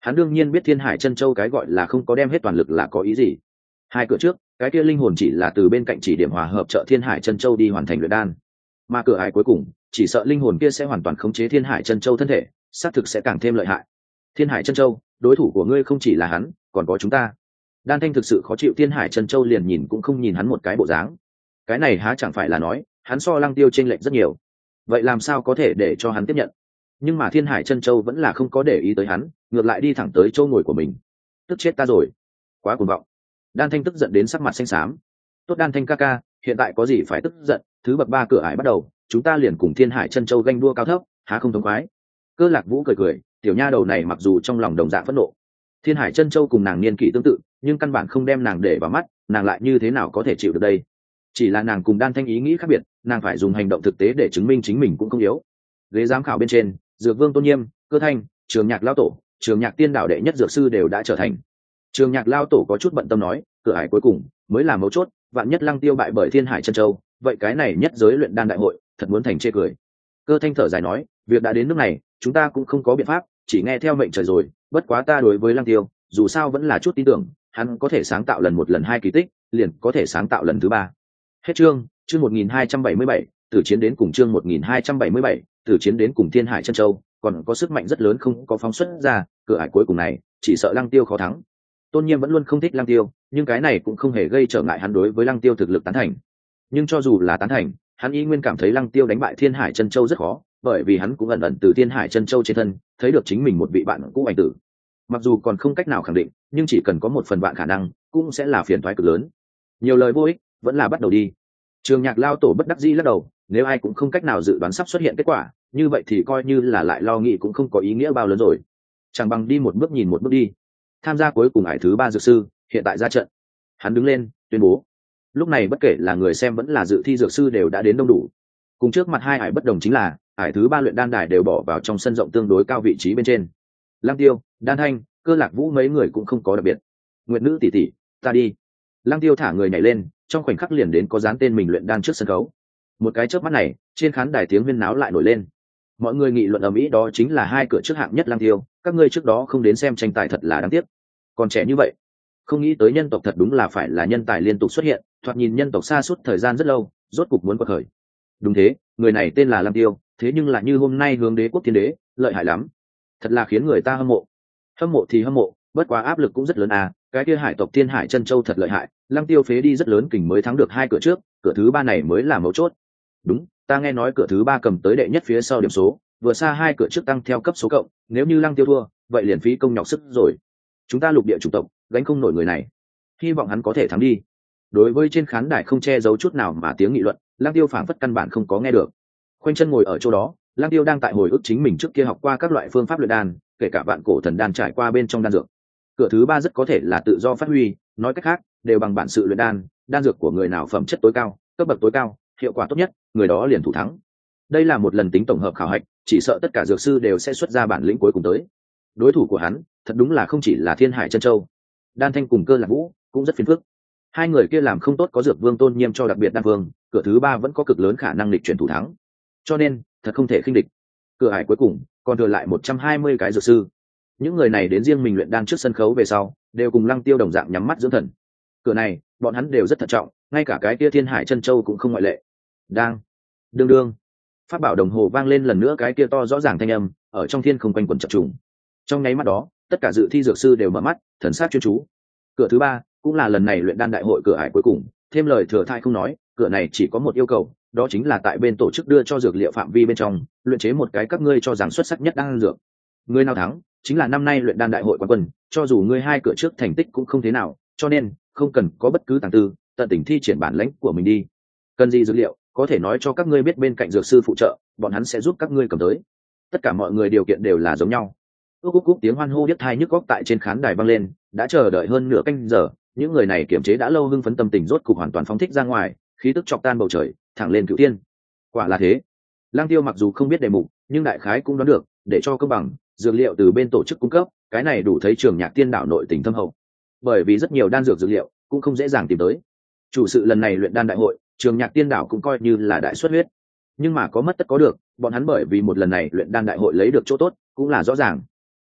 S1: hắn đương nhiên biết Thiên Hải Chân Châu cái gọi là không có đem hết toàn lực là có ý gì. Hai cửa trước, cái kia linh hồn chỉ là từ bên cạnh chỉ điểm hòa hợp trợ Thiên Hải Chân Châu đi hoàn thành luyện đan, mà cửa ải cuối cùng, chỉ sợ linh hồn kia sẽ hoàn toàn khống chế Thiên Hải Chân Châu thân thể, xác thực sẽ càng thêm lợi hại. Thiên Hải Chân Châu, đối thủ của ngươi không chỉ là hắn, còn có chúng ta. Đan Thanh thực sự khó chịu, Thiên Hải Chân Châu liền nhìn cũng không nhìn hắn một cái bộ dáng. Cái này há chẳng phải là nói, hắn so Lăng Tiêu chênh lệch rất nhiều. Vậy làm sao có thể để cho hắn tiếp nhận? Nhưng mà Thiên Hải Chân Châu vẫn là không có để ý tới hắn, ngược lại đi thẳng tới chỗ ngồi của mình. Tức chết ta rồi, quá cuồng vọng. Đan Thanh tức giận đến sắc mặt xanh xám. Tốt Đan Thanh ca ca, hiện tại có gì phải tức giận, thứ bậc ba cửa ải bắt đầu, chúng ta liền cùng Thiên Hải Chân Châu ganh đua cao thấp, há không thống khoái. Cơ Lạc Vũ cười cười, tiểu nha đầu này mặc dù trong lòng đồng dạng phẫn nộ. Thiên Hải Chân Châu cùng nàng niên kỷ tương tự, nhưng căn bản không đem nàng để vào mắt, nàng lại như thế nào có thể chịu được đây? Chỉ là nàng cùng Đan Thanh ý nghĩ khác biệt, nàng phải dùng hành động thực tế để chứng minh chính mình cũng không yếu. Ghế giám khảo bên trên, Dược Vương Tôn Nhiêm, Cơ Thanh, Trường Nhạc Lao Tổ, Trường Nhạc Tiên Đạo đệ nhất dược sư đều đã trở thành. Trường Nhạc Lao Tổ có chút bận tâm nói, cửa ải cuối cùng mới là mấu chốt, vạn nhất Lăng Tiêu bại bởi Thiên Hải Chân Châu, vậy cái này nhất giới luyện đan đại hội, thật muốn thành chê cười. Cơ Thanh thở dài nói, việc đã đến nước này, chúng ta cũng không có biện pháp, chỉ nghe theo mệnh trời rồi, bất quá ta đối với Lăng Tiêu, dù sao vẫn là chút tin tưởng, hắn có thể sáng tạo lần một lần hai kỳ tích, liền có thể sáng tạo lần thứ ba. Hết chương, chương một nghìn hai trăm bảy mươi bảy, từ chiến đến cùng chương một nghìn hai trăm bảy mươi bảy, từ chiến đến cùng Thiên Hải Chân Châu, còn có sức mạnh rất lớn không có phóng xuất ra, cửa ải cuối cùng này, chỉ sợ Lăng Tiêu khó thắng. Tôn Nhiêm vẫn luôn không thích Lăng Tiêu, nhưng cái này cũng không hề gây trở ngại hắn đối với Lăng Tiêu thực lực tán thành. Nhưng cho dù là tán thành, hắn y nguyên cảm thấy Lăng Tiêu đánh bại Thiên Hải Chân Châu rất khó, bởi vì hắn cũng ẩn ẩn từ Thiên Hải Chân Châu trên thân thấy được chính mình một vị bạn cũ ảnh tử. Mặc dù còn không cách nào khẳng định, nhưng chỉ cần có một phần vạn khả năng, cũng sẽ là phiền toái cực lớn. Nhiều lời vô ích, vẫn là bắt đầu đi. Trường Nhạc Lao Tổ bất đắc dĩ lắc đầu, nếu ai cũng không cách nào dự đoán sắp xuất hiện kết quả, như vậy thì coi như là lại lo nghĩ cũng không có ý nghĩa bao lớn rồi. Chẳng bằng đi một bước nhìn một bước đi. Tham gia cuối cùng ải thứ ba dược sư, hiện tại ra trận. Hắn đứng lên, tuyên bố. Lúc này bất kể là người xem vẫn là dự thi dược sư đều đã đến đông đủ. Cùng trước mặt hai ải bất đồng chính là, ải thứ ba luyện đan đài đều bỏ vào trong sân rộng tương đối cao vị trí bên trên. Lăng Tiêu, Đan Thanh, Cơ Lạc Vũ mấy người cũng không có đặc biệt. Nguyệt Nữ tỷ tỷ, ta đi. Lăng Tiêu thả người nhảy lên, trong khoảnh khắc liền đến có dán tên mình luyện đan trước sân khấu. Một cái chớp mắt này, trên khán đài tiếng huyên náo lại nổi lên. Mọi người nghị luận ầm ĩ đó chính là hai cửa trước hạng nhất Lăng Tiêu, các ngươi trước đó không đến xem tranh tài thật là đáng tiếc. Còn trẻ như vậy, không nghĩ tới nhân tộc thật đúng là phải là nhân tài liên tục xuất hiện, thoạt nhìn nhân tộc xa suốt thời gian rất lâu, rốt cục muốn quật khởi. Đúng thế, người này tên là Lăng Tiêu, thế nhưng là như hôm nay hướng đế quốc thiên đế, lợi hại lắm. Thật là khiến người ta hâm mộ. Hâm mộ thì hâm mộ, bất quá áp lực cũng rất lớn à, cái kia hải tộc Thiên Hải Chân Châu thật lợi hại, Lăng Tiêu phế đi rất lớn kình mới thắng được hai cửa trước, cửa thứ ba này mới là mấu chốt. Đúng, ta nghe nói cửa thứ ba cầm tới đệ nhất phía sau điểm số, vừa xa hai cửa trước tăng theo cấp số cộng, nếu như Lăng Tiêu thua, vậy liền phí công nhọc sức rồi. Chúng ta lục địa chủng tộc, gánh không nổi người này. Hy vọng hắn có thể thắng đi. Đối với trên khán đài không che giấu chút nào mà tiếng nghị luận, Lăng Tiêu phảng phất căn bản không có nghe được. Khoanh chân ngồi ở chỗ đó, Lăng Tiêu đang tại hồi ức chính mình trước kia học qua các loại phương pháp luyện đan, kể cả vạn cổ thần đan trải qua bên trong đan dược. Cửa thứ ba rất có thể là tự do phát huy, nói cách khác, đều bằng bản sự luyện đan, đan dược của người nào phẩm chất tối cao, cấp bậc tối cao, hiệu quả tốt nhất, người đó liền thủ thắng. Đây là một lần tính tổng hợp khảo hạch, chỉ sợ tất cả dược sư đều sẽ xuất ra bản lĩnh cuối cùng tới. Đối thủ của hắn, thật đúng là không chỉ là Thiên Hải Chân Châu, Đan Thanh cùng Cơ Lạc Vũ cũng rất phiền phức. Hai người kia làm không tốt có Dược Vương Tôn Nhiêm cho đặc biệt đan vương, cửa thứ ba vẫn có cực lớn khả năng lịch chuyển thủ thắng. Cho nên, thật không thể khinh địch. Cửa ải cuối cùng, còn thừa lại một trăm hai mươi cái dược sư. Những người này đến riêng mình luyện đan trước sân khấu về sau, đều cùng Lăng Tiêu đồng dạng nhắm mắt dưỡng thần. Cửa này, bọn hắn đều rất thận trọng, ngay cả cái kia Thiên Hải Chân Châu cũng không ngoại lệ. Đang, đương đương, pháp bảo đồng hồ vang lên lần nữa, cái kia to rõ ràng thanh âm ở trong thiên không quanh quẩn chập trùng. Trong nháy mắt đó, tất cả dự thi dược sư đều mở mắt, thần sắc chuyên chú. Cửa thứ ba cũng là lần này luyện đan đại hội cửa ải cuối cùng, thêm lời thừa thai không nói, cửa này chỉ có một yêu cầu, đó chính là tại bên tổ chức đưa cho dược liệu phạm vi bên trong, luyện chế một cái các ngươi cho rằng xuất sắc nhất đan dược. Người nào thắng, chính là năm nay luyện đan đại hội quán quân, cho dù ngươi hai cửa trước thành tích cũng không thế nào, cho nên không cần có bất cứ tàng tư, tận tình thi triển bản lãnh của mình đi. Cần gì dược liệu, có thể nói cho các ngươi biết, bên cạnh dược sư phụ trợ, bọn hắn sẽ giúp các ngươi cầm tới. Tất cả mọi người điều kiện đều là giống nhau. Úc úc úc tiếng hoan hô điếc tai nhức óc tại trên khán đài vang lên, đã chờ đợi hơn nửa canh giờ, những người này kiềm chế đã lâu hưng phấn tâm tình rốt cục hoàn toàn phóng thích ra ngoài, khí tức chọc tan bầu trời, thẳng lên cửu tiên. Quả là thế. Lang Tiêu mặc dù không biết đề mục, nhưng đại khái cũng đoán được, để cho công bằng, dược liệu từ bên tổ chức cung cấp, cái này đủ thấy Trường Nhạc Tiên Đạo nội tình thâm hậu. Bởi vì rất nhiều đan dược dược liệu cũng không dễ dàng tìm tới. Chủ sự lần này luyện đan đại hội, Trường Nhạc Tiên Đạo cũng coi như là đại xuất huyết. Nhưng mà có mất tất có được, bọn hắn bởi vì một lần này luyện đan đại hội lấy được chỗ tốt, cũng là rõ ràng.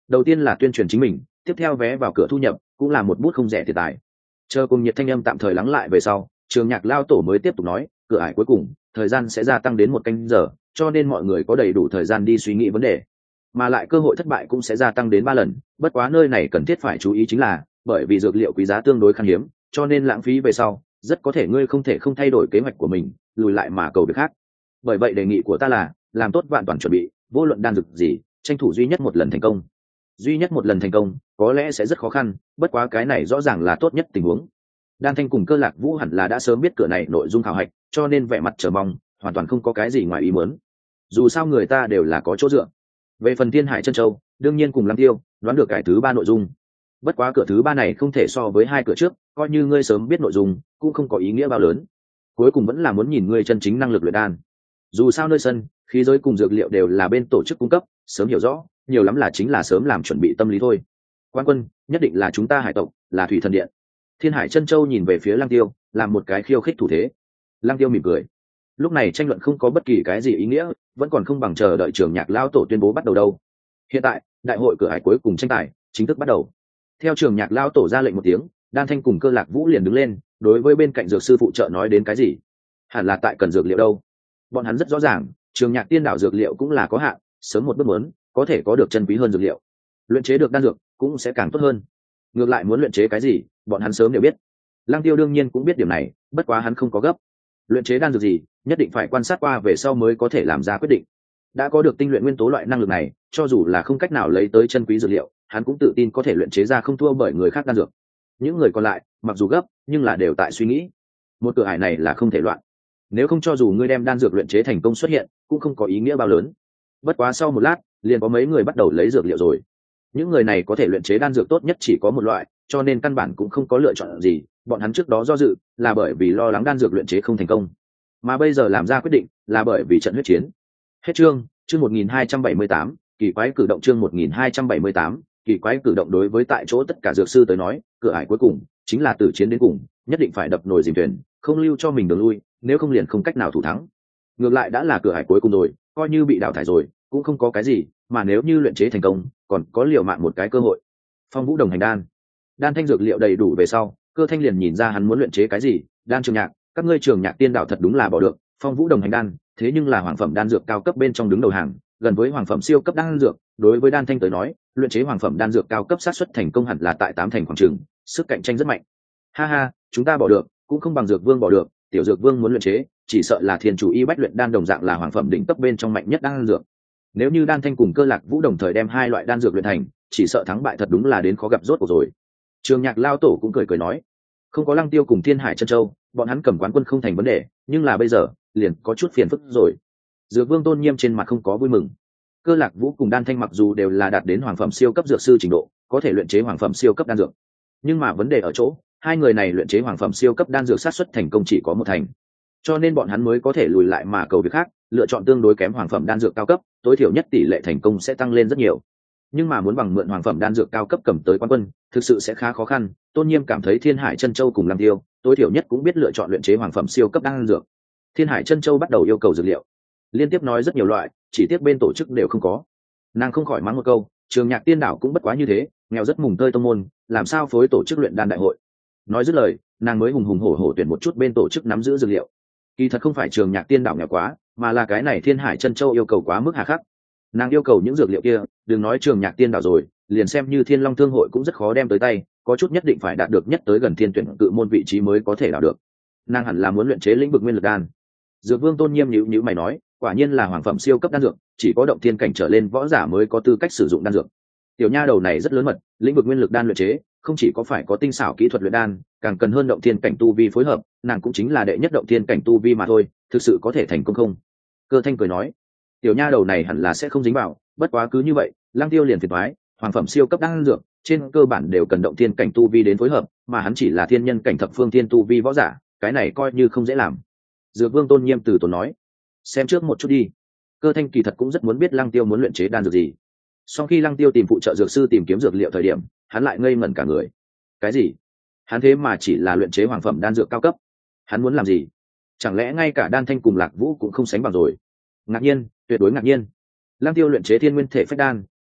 S1: đầu tiên là tuyên truyền chính mình, tiếp theo vé vào cửa thu nhập cũng là một bút không rẻ tiền tài. Chờ cùng nhiệt thanh âm tạm thời lắng lại về sau, Trường Nhạc lao tổ mới tiếp tục nói, cửa ải cuối cùng thời gian sẽ gia tăng đến một canh giờ, cho nên mọi người có đầy đủ thời gian đi suy nghĩ vấn đề, mà lại cơ hội thất bại cũng sẽ gia tăng đến ba lần. Bất quá nơi này cần thiết phải chú ý chính là, bởi vì dược liệu quý giá tương đối khan hiếm, cho nên lãng phí về sau rất có thể ngươi không thể không thay đổi kế hoạch của mình, lùi lại mà cầu việc khác. Bởi vậy đề nghị của ta là làm tốt vạn toàn chuẩn bị, vô luận đan dược gì, tranh thủ duy nhất một lần thành công. Duy nhất một lần thành công có lẽ sẽ rất khó khăn, bất quá cái này rõ ràng là tốt nhất tình huống. Đan Thanh cùng Cơ Lạc Vũ hẳn là đã sớm biết cửa này nội dung khảo hạch, cho nên vẻ mặt chờ mong, hoàn toàn không có cái gì ngoài ý muốn. Dù sao người ta đều là có chỗ dựa. Về phần Thiên Hải Chân Châu, đương nhiên cùng Lăng Tiêu đoán được cái thứ ba nội dung. Bất quá cửa thứ ba này không thể so với hai cửa trước, coi như ngươi sớm biết nội dung, cũng không có ý nghĩa bao lớn. Cuối cùng vẫn là muốn nhìn ngươi chân chính năng lực luyện đan. Dù sao nơi sân, khí giới cùng dược liệu đều là bên tổ chức cung cấp, sớm hiểu rõ, nhiều lắm là chính là sớm làm chuẩn bị tâm lý thôi. Quan quân, nhất định là chúng ta hải tộc, là Thủy Thần Điện. Thiên Hải Chân Châu nhìn về phía Lăng Tiêu, làm một cái khiêu khích thủ thế. Lăng Tiêu mỉm cười. Lúc này tranh luận không có bất kỳ cái gì ý nghĩa, vẫn còn không bằng chờ đợi Trường Nhạc lão tổ tuyên bố bắt đầu đâu. Hiện tại, đại hội cửa hải cuối cùng tranh tài chính thức bắt đầu. Theo Trường Nhạc lão tổ ra lệnh một tiếng, Đan Thanh cùng Cơ Lạc Vũ liền đứng lên, đối với bên cạnh dược sư phụ trợ nói đến cái gì. Hẳn là tại cần dược liệu đâu. Bọn hắn rất rõ ràng, Trường Nhạc tiên đảo dược liệu cũng là có hạn, sớm một bước muốn có thể có được chân quý hơn dược liệu, luyện chế được đan dược cũng sẽ càng tốt hơn. Ngược lại muốn luyện chế cái gì, bọn hắn sớm đều biết. Lăng Tiêu đương nhiên cũng biết điểm này, bất quá hắn không có gấp. Luyện chế đan dược gì, nhất định phải quan sát qua về sau mới có thể làm ra quyết định. Đã có được tinh luyện nguyên tố loại năng lực này, cho dù là không cách nào lấy tới chân quý dược liệu, hắn cũng tự tin có thể luyện chế ra không thua bởi người khác đan dược. Những người còn lại, mặc dù gấp, nhưng là đều tại suy nghĩ. Một cửa ải này là không thể loạn. Nếu không cho dù ngươi đem đan dược luyện chế thành công xuất hiện, cũng không có ý nghĩa bao lớn. Bất quá sau một lát, liền có mấy người bắt đầu lấy dược liệu rồi. Những người này có thể luyện chế đan dược tốt nhất chỉ có một loại, cho nên căn bản cũng không có lựa chọn gì. Bọn hắn trước đó do dự là bởi vì lo lắng đan dược luyện chế không thành công, mà bây giờ làm ra quyết định là bởi vì trận huyết chiến. Hết chương. Chương một nghìn hai trăm bảy mươi tám, kỳ quái cử động. Chương một nghìn hai trăm bảy mươi tám, kỳ quái cử động. Đối với tại chỗ tất cả dược sư tới nói, cửa ải cuối cùng chính là tử chiến đến cùng, nhất định phải đập nồi dìm thuyền, không lưu cho mình đường lui, nếu không liền không cách nào thủ thắng. Ngược lại đã là cửa ải cuối cùng rồi, coi như bị đào thải rồi cũng không có cái gì, mà nếu như luyện chế thành công còn có liều mạng một cái cơ hội. Phong Vũ đồng hành đan. Đan Thanh dược liệu đầy đủ về sau, Cơ Thanh liền nhìn ra hắn muốn luyện chế cái gì. Đan Trường Nhạc, các ngươi Trường Nhạc tiên đạo thật đúng là bỏ được. Phong Vũ đồng hành đan thế nhưng là hoàng phẩm đan dược cao cấp bên trong đứng đầu hàng, gần với hoàng phẩm siêu cấp đan dược. Đối với Đan Thanh tới nói, luyện chế hoàng phẩm đan dược cao cấp xác suất thành công hẳn là tại tám thành khoảng chừng, sức cạnh tranh rất mạnh. Ha ha, chúng ta bỏ được cũng không bằng Dược Vương bỏ được. Tiểu Dược Vương muốn luyện chế, chỉ sợ là thiên chủ y bách luyện đan đồng dạng là hoàng phẩm đỉnh cấp bên trong mạnh nhất đan dược. Nếu như Đan Thanh cùng Cơ Lạc Vũ đồng thời đem hai loại đan dược luyện thành, chỉ sợ thắng bại thật đúng là đến khó gặp rốt cuộc rồi. Trường Nhạc lao tổ cũng cười cười nói, không có Lăng Tiêu cùng Thiên Hải Chân Châu, bọn hắn cầm quán quân không thành vấn đề, nhưng là bây giờ liền có chút phiền phức rồi. Dược Vương Tôn Nghiêm trên mặt không có vui mừng. Cơ Lạc Vũ cùng Đan Thanh mặc dù đều là đạt đến hoàng phẩm siêu cấp dược sư trình độ, có thể luyện chế hoàng phẩm siêu cấp đan dược, nhưng mà vấn đề ở chỗ, hai người này luyện chế hoàng phẩm siêu cấp đan dược xác suất thành công chỉ có một thành, cho nên bọn hắn mới có thể lùi lại mà cầu việc khác, lựa chọn tương đối kém hoàng phẩm đan dược cao cấp, tối thiểu nhất tỷ lệ thành công sẽ tăng lên rất nhiều. Nhưng mà muốn bằng mượn hoàng phẩm đan dược cao cấp cầm tới quán quân, thực sự sẽ khá khó khăn. Tôn Nghiêm cảm thấy Thiên Hải Chân Châu cùng Lăng Tiêu, tối thiểu nhất cũng biết lựa chọn luyện chế hoàng phẩm siêu cấp đan dược. Thiên Hải Chân Châu bắt đầu yêu cầu dược liệu, liên tiếp nói rất nhiều loại, chỉ tiếc bên tổ chức đều không có. Nàng không khỏi mắng một câu, Trường Nhạc tiên đảo cũng bất quá như thế, nghèo rất mùng tơi tông môn, làm sao phối tổ chức luyện đan đại hội. Nói dứt lời, nàng mới hùng hùng hổ hổ tuyển một chút bên tổ chức nắm giữ dược liệu. Kỳ thật không phải Trường Nhạc tiên đảo nghèo quá, mà là cái này Thiên Hải Chân Châu yêu cầu quá mức hà khắc. Nàng yêu cầu những dược liệu kia, đừng nói Trường Nhạc tiên đảo rồi, liền xem như Thiên Long thương hội cũng rất khó đem tới tay, có chút nhất định phải đạt được nhất tới gần thiên tuyển cự môn vị trí mới có thể đảo được. Nàng hẳn là muốn luyện chế lĩnh vực nguyên lực đan. Dược Vương Tôn Nghiêm nhíu nhíu mày nói, quả nhiên là hoàng phẩm siêu cấp đan dược, chỉ có động thiên cảnh trở lên võ giả mới có tư cách sử dụng đan dược. Tiểu nha đầu này rất lớn mật, lĩnh vực nguyên lực đan luyện chế, không chỉ có phải có tinh xảo kỹ thuật luyện đan, càng cần hơn động thiên cảnh tu vi phối hợp, nàng cũng chính là đệ nhất động thiên cảnh tu vi mà thôi, thực sự có thể thành công không? Cơ Thanh cười nói, tiểu nha đầu này hẳn là sẽ không dính vào, bất quá cứ như vậy, Lăng Tiêu liền phiền toái, hoàng phẩm siêu cấp đan dược, trên cơ bản đều cần động thiên cảnh tu vi đến phối hợp, mà hắn chỉ là thiên nhân cảnh thập phương thiên tu vi võ giả, cái này coi như không dễ làm. Dược Vương Tôn Nghiêm từ tốn nói, xem trước một chút đi. Cơ Thanh kỳ thật cũng rất muốn biết Lăng Tiêu muốn luyện chế đan dược gì. Sau khi Lăng Tiêu tìm phụ trợ dược sư tìm kiếm dược liệu thời điểm, hắn lại ngây ngẩn cả người. Cái gì? Hắn thế mà chỉ là luyện chế hoàng phẩm đan dược cao cấp? Hắn muốn làm gì? Chẳng lẽ ngay cả Đan Thanh cùng Lạc Vũ cũng không sánh bằng rồi? Ngạc nhiên, tuyệt đối ngạc nhiên. Lăng Tiêu luyện chế thiên nguyên thể phách đan,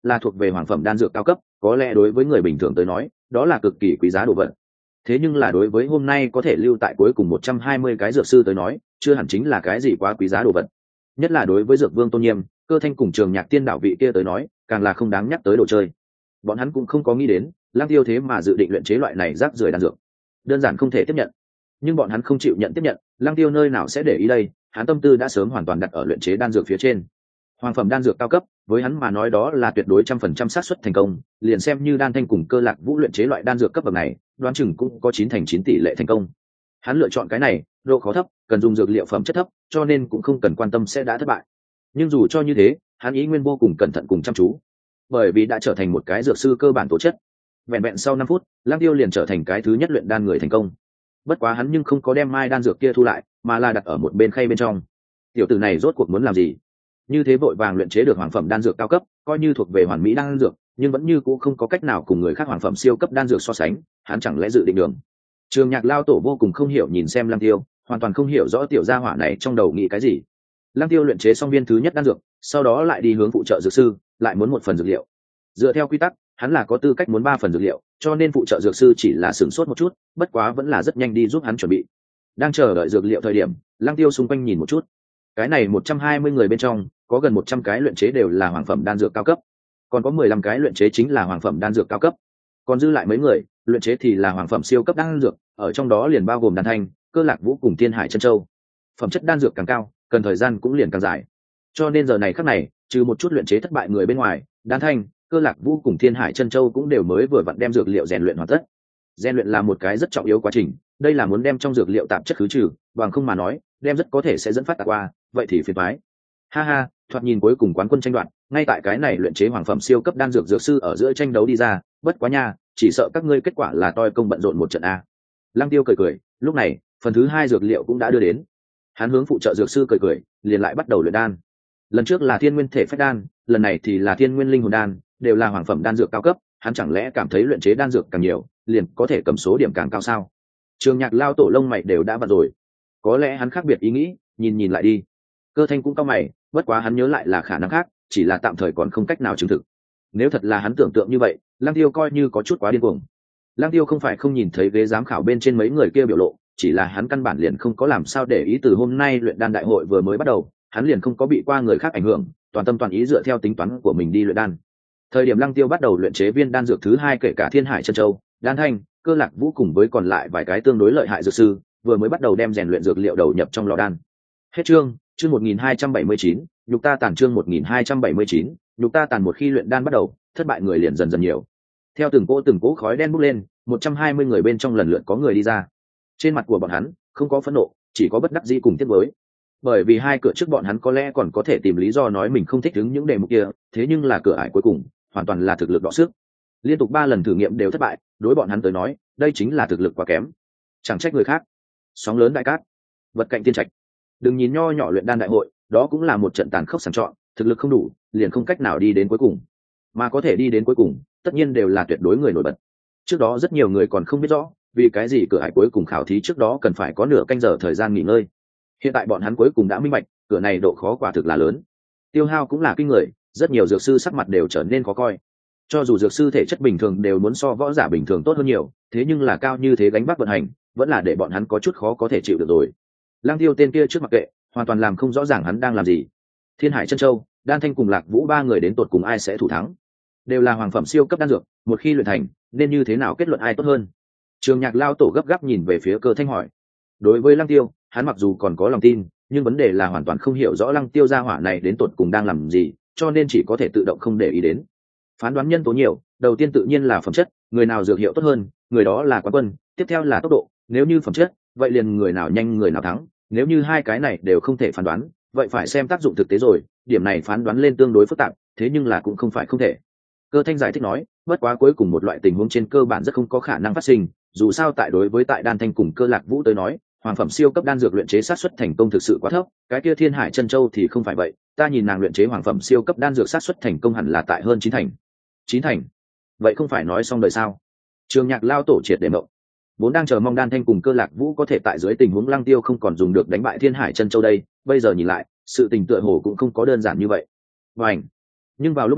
S1: là thuộc về hoàng phẩm đan dược cao cấp, có lẽ đối với người bình thường tới nói đó là cực kỳ quý giá đồ vật. Thế nhưng là đối với hôm nay có thể lưu tại cuối cùng một trăm hai mươi cái dược sư tới nói chưa hẳn chính là cái gì quá quý giá đồ vật, nhất là đối với dược vương Tôn Nghiêm, Cơ Thanh cùng Trường Nhạc Tiên đạo vị kia tới nói càng là không đáng nhắc tới đồ chơi. Bọn hắn cũng không có nghĩ đến Lăng Tiêu thế mà dự định luyện chế loại này rác rưởi đan dược, đơn giản không thể tiếp nhận. Nhưng bọn hắn không chịu nhận tiếp nhận, Lăng Tiêu nơi nào sẽ để ý đây, hắn tâm tư đã sớm hoàn toàn đặt ở luyện chế đan dược phía trên. Hoàng phẩm đan dược cao cấp với hắn mà nói đó là tuyệt đối trăm phần trăm xác suất thành công, liền xem như Đan Thanh cùng Cơ Lạc Vũ luyện chế loại đan dược cấp bậc này đoán chừng cũng có chín thành chín tỷ lệ thành công. Hắn lựa chọn cái này độ khó thấp, cần dùng dược liệu phẩm chất thấp, cho nên cũng không cần quan tâm sẽ đã thất bại. Nhưng dù cho như thế hắn ý nguyên vô cùng cẩn thận cùng chăm chú, bởi vì đã trở thành một cái dược sư cơ bản tố chất. Vẹn vẹn sau năm phút Lăng Tiêu liền trở thành cái thứ nhất luyện đan người thành công. Bất quá hắn nhưng không có đem mai đan dược kia thu lại, mà là đặt ở một bên khay bên trong. Tiểu tử này rốt cuộc muốn làm gì? Như thế vội vàng luyện chế được hoàng phẩm đan dược cao cấp, coi như thuộc về hoàn mỹ đan dược, nhưng vẫn như cũ không có cách nào cùng người khác hoàng phẩm siêu cấp đan dược so sánh, hắn chẳng lẽ dự định đường. Trường Nhạc lao tổ vô cùng không hiểu nhìn xem Lăng Tiêu, hoàn toàn không hiểu rõ tiểu gia hỏa này trong đầu nghĩ cái gì. Lăng Tiêu luyện chế xong viên thứ nhất đan dược, sau đó lại đi hướng phụ trợ dược sư, lại muốn một phần dược liệu. Dựa theo quy tắc, hắn là có tư cách muốn ba phần dược liệu, cho nên phụ trợ dược sư chỉ là sửng sốt một chút, bất quá vẫn là rất nhanh đi giúp hắn chuẩn bị. Đang chờ đợi dược liệu thời điểm, Lăng Tiêu xung quanh nhìn một chút. Cái này một trăm hai mươi người bên trong, có gần một trăm cái luyện chế đều là hoàng phẩm đan dược cao cấp, còn có mười lăm cái luyện chế chính là hoàng phẩm đan dược cao cấp, còn dư lại mấy người luyện chế thì là hoàng phẩm siêu cấp đan dược, ở trong đó liền bao gồm Đan Thanh, Cơ Lạc Vũ cùng Thiên Hải Chân Châu. Phẩm chất đan dược càng cao, cần thời gian cũng liền càng dài. Cho nên giờ này khắc này, trừ một chút luyện chế thất bại người bên ngoài, Đan Thanh, Cơ Lạc Vũ cùng Thiên Hải Chân Châu cũng đều mới vừa vặn đem dược liệu rèn luyện hoàn tất. Rèn luyện là một cái rất trọng yếu quá trình, đây là muốn đem trong dược liệu tạp chất khứ trừ, bằng không mà nói, đem rất có thể sẽ dẫn phát tạc qua, vậy thì phiền toái. Ha ha, thoạt nhìn cuối cùng quán quân tranh đoạt, ngay tại cái này luyện chế hoàng phẩm siêu cấp đan dược dược sư ở giữa tranh đấu đi ra, bất quá nha, chỉ sợ các ngươi kết quả là toi công bận rộn một trận a. Lăng Tiêu cười cười, lúc này, phần thứ hai dược liệu cũng đã đưa đến. Hắn hướng phụ trợ dược sư cười cười, liền lại bắt đầu luyện đan. Lần trước là Thiên Nguyên Thể Phách đan, lần này thì là Thiên Nguyên Linh Hồn đan, đều là hoàng phẩm đan dược cao cấp, hắn chẳng lẽ cảm thấy luyện chế đan dược càng nhiều, liền có thể cầm số điểm càng cao sao? Trường Nhạc lao tổ lông mày đều đã bật rồi. Có lẽ hắn khác biệt ý nghĩ, nhìn nhìn lại đi. Cơ Thanh cũng cau mày, bất quá hắn nhớ lại là khả năng khác, chỉ là tạm thời còn không cách nào chứng thực. Nếu thật là hắn tưởng tượng như vậy, Lăng Tiêu coi như có chút quá điên cuồng. Lăng Tiêu không phải không nhìn thấy ghế giám khảo bên trên mấy người kia biểu lộ, chỉ là hắn căn bản liền không có làm sao để ý. Từ hôm nay luyện đan đại hội vừa mới bắt đầu, hắn liền không có bị qua người khác ảnh hưởng, toàn tâm toàn ý dựa theo tính toán của mình đi luyện đan. Thời điểm Lăng Tiêu bắt đầu luyện chế viên đan dược thứ hai, kể cả Thiên Hải Chân Châu, Đan Thanh, Cơ Lạc Vũ cùng với còn lại vài cái tương đối lợi hại dược sư, vừa mới bắt đầu đem rèn luyện dược liệu đầu nhập trong lò đan. Hết chương, chương một nghìn hai trăm bảy mươi chín, nhục ta tàn, chương một nghìn hai trăm bảy mươi chín, nhục ta tàn. Một khi luyện đan bắt đầu, thất bại người liền dần dần nhiều. Theo từng cỗ từng cỗ khói đen bốc lên, một trăm hai mươi người bên trong lần lượt có người đi ra. Trên mặt của bọn hắn không có phẫn nộ, chỉ có bất đắc dĩ cùng tiếc nuối. Bởi vì hai cửa trước bọn hắn có lẽ còn có thể tìm lý do nói mình không thích ứng những đề mục kia, thế nhưng là cửa ải cuối cùng, hoàn toàn là thực lực đọ sức. Liên tục ba lần thử nghiệm đều thất bại, đối bọn hắn tới nói, đây chính là thực lực quá kém. Chẳng trách người khác. Sóng lớn đại cát, vật cạnh tiên trạch. Đừng nhìn nho nhỏ luyện đan đại hội, đó cũng là một trận tàn khốc sàng chọn, thực lực không đủ, liền không cách nào đi đến cuối cùng. Mà có thể đi đến cuối cùng, tất nhiên đều là tuyệt đối người nổi bật. Trước đó rất nhiều người còn không biết rõ, vì cái gì cửa ải cuối cùng khảo thí trước đó cần phải có nửa canh giờ thời gian nghỉ ngơi. Hiện tại bọn hắn cuối cùng đã minh bạch, cửa này độ khó quả thực là lớn. Tiêu hao cũng là kinh người, rất nhiều dược sư sắc mặt đều trở nên khó coi. Cho dù dược sư thể chất bình thường đều muốn so võ giả bình thường tốt hơn nhiều, thế nhưng là cao như thế gánh vác vận hành, vẫn là để bọn hắn có chút khó có thể chịu được rồi. Lăng Tiêu tên kia trước mặc kệ, hoàn toàn làm không rõ ràng hắn đang làm gì. Thiên Hải Chân Châu, Đan Thanh cùng Lạc Vũ ba người đến tột cùng ai sẽ thủ thắng? Đều là hoàng phẩm siêu cấp đan dược, một khi luyện thành, nên như thế nào kết luận ai tốt hơn? Trường Nhạc lao tổ gấp gáp nhìn về phía Cơ Thanh hỏi. Đối với Lăng Tiêu, hắn mặc dù còn có lòng tin, nhưng vấn đề là hoàn toàn không hiểu rõ Lăng Tiêu gia hỏa này đến tột cùng đang làm gì, cho nên chỉ có thể tự động không để ý đến. Phán đoán nhân tố nhiều, đầu tiên tự nhiên là phẩm chất, người nào dược hiệu tốt hơn, người đó là quán quân, tiếp theo là tốc độ, nếu như phẩm chất, vậy liền người nào nhanh người nào thắng, nếu như hai cái này đều không thể phán đoán, vậy phải xem tác dụng thực tế rồi, điểm này phán đoán lên tương đối phức tạp, thế nhưng là cũng không phải không thể. Cơ Thanh giải thích nói, bất quá cuối cùng một loại tình huống trên cơ bản rất không có khả năng phát sinh, dù sao tại đối với tại Đan Thanh cùng Cơ Lạc Vũ tới nói, hoàng phẩm siêu cấp đan dược luyện chế sát suất thành công thực sự quá thấp, cái kia Thiên Hải Chân Châu thì không phải vậy, ta nhìn nàng luyện chế hoàng phẩm siêu cấp đan dược sát suất thành công hẳn là tại hơn chín thành. Chín thành? Vậy không phải nói xong đời sao? Trường Nhạc lao tổ triệt để mộng. Vốn đang chờ mong Đan Thanh cùng Cơ Lạc Vũ có thể tại dưới tình huống Lăng Tiêu không còn dùng được đánh bại Thiên Hải Chân Châu đây, bây giờ nhìn lại, sự tình tựa hồ cũng không có đơn giản như vậy. Và ảnh. Nhưng vào lúc này,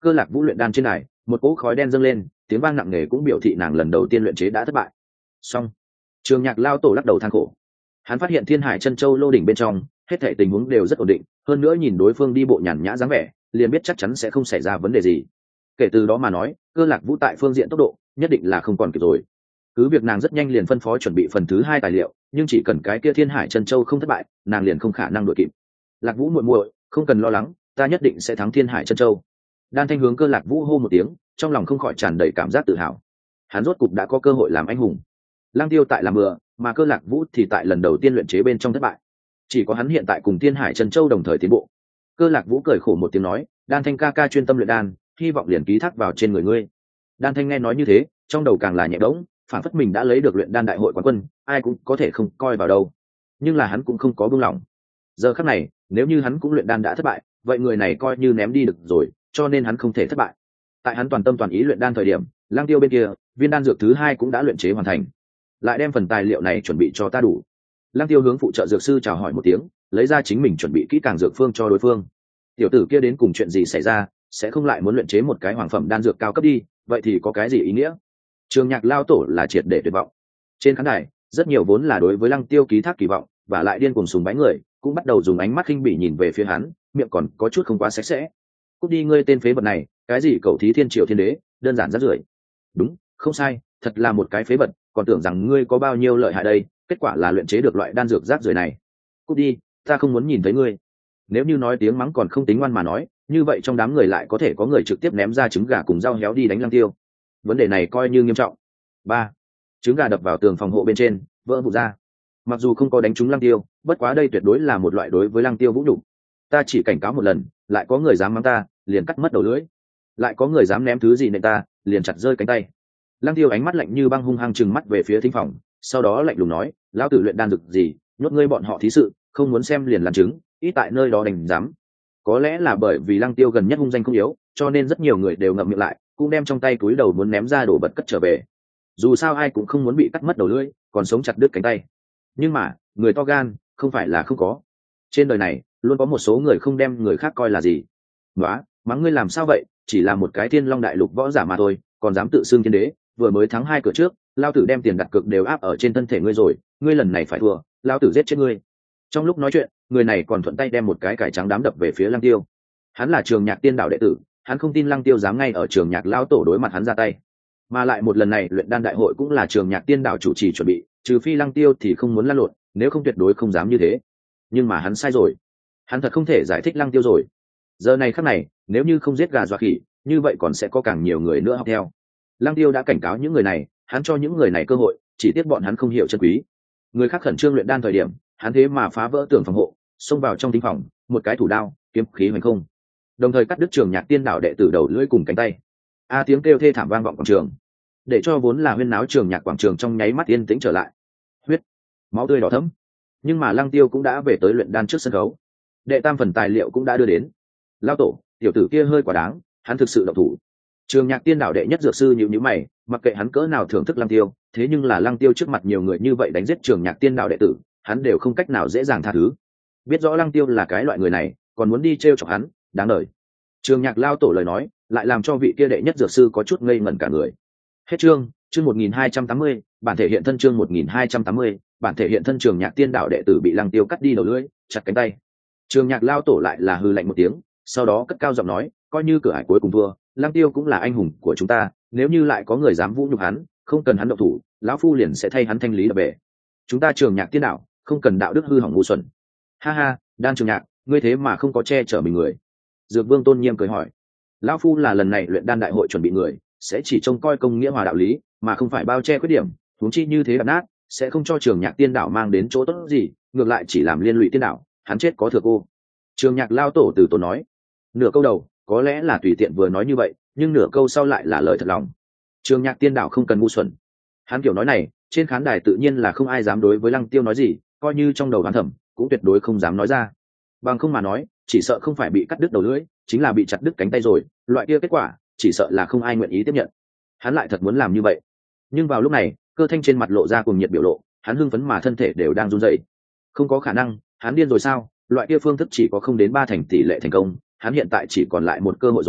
S1: Cơ Lạc Vũ luyện đan trên này, một cỗ khói đen dâng lên, tiếng vang nặng nề cũng biểu thị nàng lần đầu tiên luyện chế đã thất bại. Xong, Trường Nhạc lao tổ lắc đầu than khổ. Hắn phát hiện Thiên Hải Chân Châu lô đỉnh bên trong, hết thảy tình huống đều rất ổn định, hơn nữa nhìn đối phương đi bộ nhàn nhã dáng vẻ, liền biết chắc chắn sẽ không xảy ra vấn đề gì. Kể từ đó mà nói, Cơ Lạc Vũ tại phương diện tốc độ, nhất định là không còn kịp rồi. Cứ việc nàng rất nhanh liền phân phó chuẩn bị phần thứ hai tài liệu, nhưng chỉ cần cái kia Thiên Hải Chân Châu không thất bại, nàng liền không khả năng đuổi kịp. Lạc Vũ muội muội, không cần lo lắng, ta nhất định sẽ thắng Thiên Hải Chân Châu. Đan Thanh hướng Cơ Lạc Vũ hô một tiếng, trong lòng không khỏi tràn đầy cảm giác tự hào. Hắn rốt cục đã có cơ hội làm anh hùng. Lăng Tiêu tại làm bừa, mà Cơ Lạc Vũ thì tại lần đầu tiên luyện chế bên trong thất bại. Chỉ có hắn hiện tại cùng Thiên Hải Chân Châu đồng thời tiến bộ. Cơ Lạc Vũ cười khổ một tiếng nói, Đan Thanh ca ca chuyên tâm luyện đan, hy vọng liền ký thác vào trên người ngươi. Đan Thanh nghe nói như thế, trong đầu càng là nhẹ bỗng, phản phất mình đã lấy được luyện đan đại hội quán quân, ai cũng có thể không coi vào đâu. Nhưng là hắn cũng không có buông lỏng. Giờ khắc này, nếu như hắn cũng luyện đan đã thất bại, vậy người này coi như ném đi được rồi, cho nên hắn không thể thất bại. Tại hắn toàn tâm toàn ý luyện đan thời điểm, Lang Tiêu bên kia, viên đan dược thứ hai cũng đã luyện chế hoàn thành. Lại đem phần tài liệu này chuẩn bị cho ta đủ. Lang Tiêu hướng phụ trợ dược sư chào hỏi một tiếng, lấy ra chính mình chuẩn bị kỹ càng dược phương cho đối phương. Tiểu tử kia đến cùng chuyện gì xảy ra, sẽ không lại muốn luyện chế một cái hoàng phẩm đan dược cao cấp đi, vậy thì có cái gì ý nghĩa? Trường Nhạc lao tổ là triệt để tuyệt vọng. Trên khán đài, rất nhiều vốn là đối với Lăng Tiêu ký thác kỳ vọng, và lại điên cuồng sùng bái người, cũng bắt đầu dùng ánh mắt khinh bỉ nhìn về phía hắn, miệng còn có chút không quá sạch sẽ. Cút đi ngươi tên phế vật này, cái gì cầu thí thiên triều thiên đế, đơn giản rất rưởi. Đúng, không sai, thật là một cái phế vật, còn tưởng rằng ngươi có bao nhiêu lợi hại đây, kết quả là luyện chế được loại đan dược rác rưởi này. Cút đi, ta không muốn nhìn thấy ngươi. Nếu như nói tiếng mắng còn không tính ngoan mà nói, như vậy trong đám người lại có thể có người trực tiếp ném ra trứng gà cùng dao héo đi đánh Lăng Tiêu. Vấn đề này coi như nghiêm trọng. Ba, trứng gà đập vào tường phòng hộ bên trên, vỡ vụn ra. Mặc dù không có đánh trúng Lăng Tiêu, bất quá đây tuyệt đối là một loại đối với Lăng Tiêu vũ nhục. Ta chỉ cảnh cáo một lần, lại có người dám mắng ta, liền cắt mất đầu lưỡi. Lại có người dám ném thứ gì nện ta, liền chặt rơi cánh tay. Lăng Tiêu ánh mắt lạnh như băng hung hăng trừng mắt về phía thính phòng, sau đó lạnh lùng nói, lão tử luyện đan dược gì, nhốt ngươi bọn họ thí sự, không muốn xem liền làm chứng, ít tại nơi đó đành dám. Có lẽ là bởi vì Lăng Tiêu gần nhất hung danh không yếu, cho nên rất nhiều người đều ngậm miệng lại, cũng đem trong tay túi đầu muốn ném ra đổ bật cất trở về. Dù sao ai cũng không muốn bị cắt mất đầu lưỡi, còn sống chặt đứt cánh tay. Nhưng mà, người to gan, không phải là không có. Trên đời này, luôn có một số người không đem người khác coi là gì. Nóa, mắng ngươi làm sao vậy, chỉ là một cái Thiên Long đại lục võ giả mà thôi, còn dám tự xưng thiên đế, vừa mới thắng hai cửa trước, lao tử đem tiền đặt cược đều áp ở trên thân thể ngươi rồi, ngươi lần này phải thua, lao tử giết chết ngươi. Trong lúc nói chuyện, người này còn thuận tay đem một cái cải trắng đám đập về phía Lăng Tiêu. Hắn là Trường Nhạc Tiên Đạo đệ tử, hắn không tin Lăng Tiêu dám ngay ở Trường Nhạc lão tổ đối mặt hắn ra tay. Mà lại một lần này luyện đan đại hội cũng là Trường Nhạc Tiên Đạo chủ trì chuẩn bị, trừ phi Lăng Tiêu thì không muốn lăn lộn, nếu không tuyệt đối không dám như thế. Nhưng mà hắn sai rồi, hắn thật không thể giải thích Lăng Tiêu rồi. Giờ này khắc này, nếu như không giết gà dọa khỉ, như vậy còn sẽ có càng nhiều người nữa học theo. Lăng Tiêu đã cảnh cáo những người này, hắn cho những người này cơ hội, chỉ tiếc bọn hắn không hiểu chân quý. Người khác khẩn trương luyện đan thời điểm, hắn thế mà phá vỡ tường phòng hộ, xông vào trong thính phòng, một cái thủ đao, kiếm khí hoành không, đồng thời cắt đứt Trường Nhạc Tiên Đạo đệ tử đầu lưỡi cùng cánh tay. A tiếng kêu thê thảm vang vọng quảng trường, để cho vốn là huyên náo Trường Nhạc quảng trường trong nháy mắt yên tĩnh trở lại. Huyết, máu tươi đỏ thẫm. Nhưng mà Lăng Tiêu cũng đã về tới luyện đan trước sân khấu. Đệ tam phần tài liệu cũng đã đưa đến. Lão tổ, tiểu tử kia hơi quá đáng, hắn thực sự động thủ. Trường Nhạc Tiên Đạo đệ nhất dược sư nhíu nhíu mày, mặc kệ hắn cỡ nào thưởng thức Lăng Tiêu, thế nhưng là Lăng Tiêu trước mặt nhiều người như vậy đánh giết Trường Nhạc Tiên Đạo đệ tử, hắn đều không cách nào dễ dàng tha thứ. Biết rõ Lăng Tiêu là cái loại người này, còn muốn đi trêu chọc hắn, đáng đời. Trường Nhạc lao tổ lời nói, lại làm cho vị kia đệ nhất dược sư có chút ngây ngẩn cả người. Hết chương, chương một nghìn hai trăm tám mươi, bản thể hiện thân chương một nghìn hai trăm tám mươi, bản thể hiện thân Trường Nhạc Tiên Đạo đệ tử bị Lăng Tiêu cắt đi đầu lưỡi, chặt cánh tay. Trường Nhạc lao tổ lại là hư lạnh một tiếng, sau đó cất cao giọng nói, coi như cửa ải cuối cùng thua, Lăng Tiêu cũng là anh hùng của chúng ta, nếu như lại có người dám vũ nhục hắn, không cần hắn động thủ, lão phu liền sẽ thay hắn thanh lý đập bể. Chúng ta Trường Nhạc Tiên Đạo, không cần đạo đức hư hỏng ngu xuẩn. Ha ha, Đan Trường Nhạc, ngươi thế mà không có che chở mình người. Dược Vương tôn nghiêm cười hỏi, lão phu là lần này luyện đan đại hội chuẩn bị người, sẽ chỉ trông coi công nghĩa hòa đạo lý, mà không phải bao che khuyết điểm, huống chi như thế đập nát, sẽ không cho Trường Nhạc Tiên Đạo mang đến chỗ tốt gì, ngược lại chỉ làm liên lụy Tiên Đạo, hắn chết có thừa cô. Trường Nhạc lao tổ từ tốn nói, nửa câu đầu có lẽ là tùy tiện vừa nói như vậy, nhưng nửa câu sau lại là lời thật lòng. Trường Nhạc Tiên Đạo không cần ngu xuẩn. Hắn kiểu nói này, trên khán đài tự nhiên là không ai dám đối với Lăng Tiêu nói gì, coi như trong đầu đoán thầm, cũng tuyệt đối không dám nói ra. Bằng không mà nói, chỉ sợ không phải bị cắt đứt đầu lưỡi, chính là bị chặt đứt cánh tay rồi, loại kia kết quả, chỉ sợ là không ai nguyện ý tiếp nhận. Hắn lại thật muốn làm như vậy. Nhưng vào lúc này, Cơ Thanh trên mặt lộ ra cuồng nhiệt biểu lộ, hắn hưng phấn mà thân thể đều đang run rẩy. Không có khả năng, hắn điên rồi sao? Loại kia phương thức chỉ có không đến ba thành tỷ lệ thành công, hắn hiện tại chỉ còn lại một cơ hội rồi,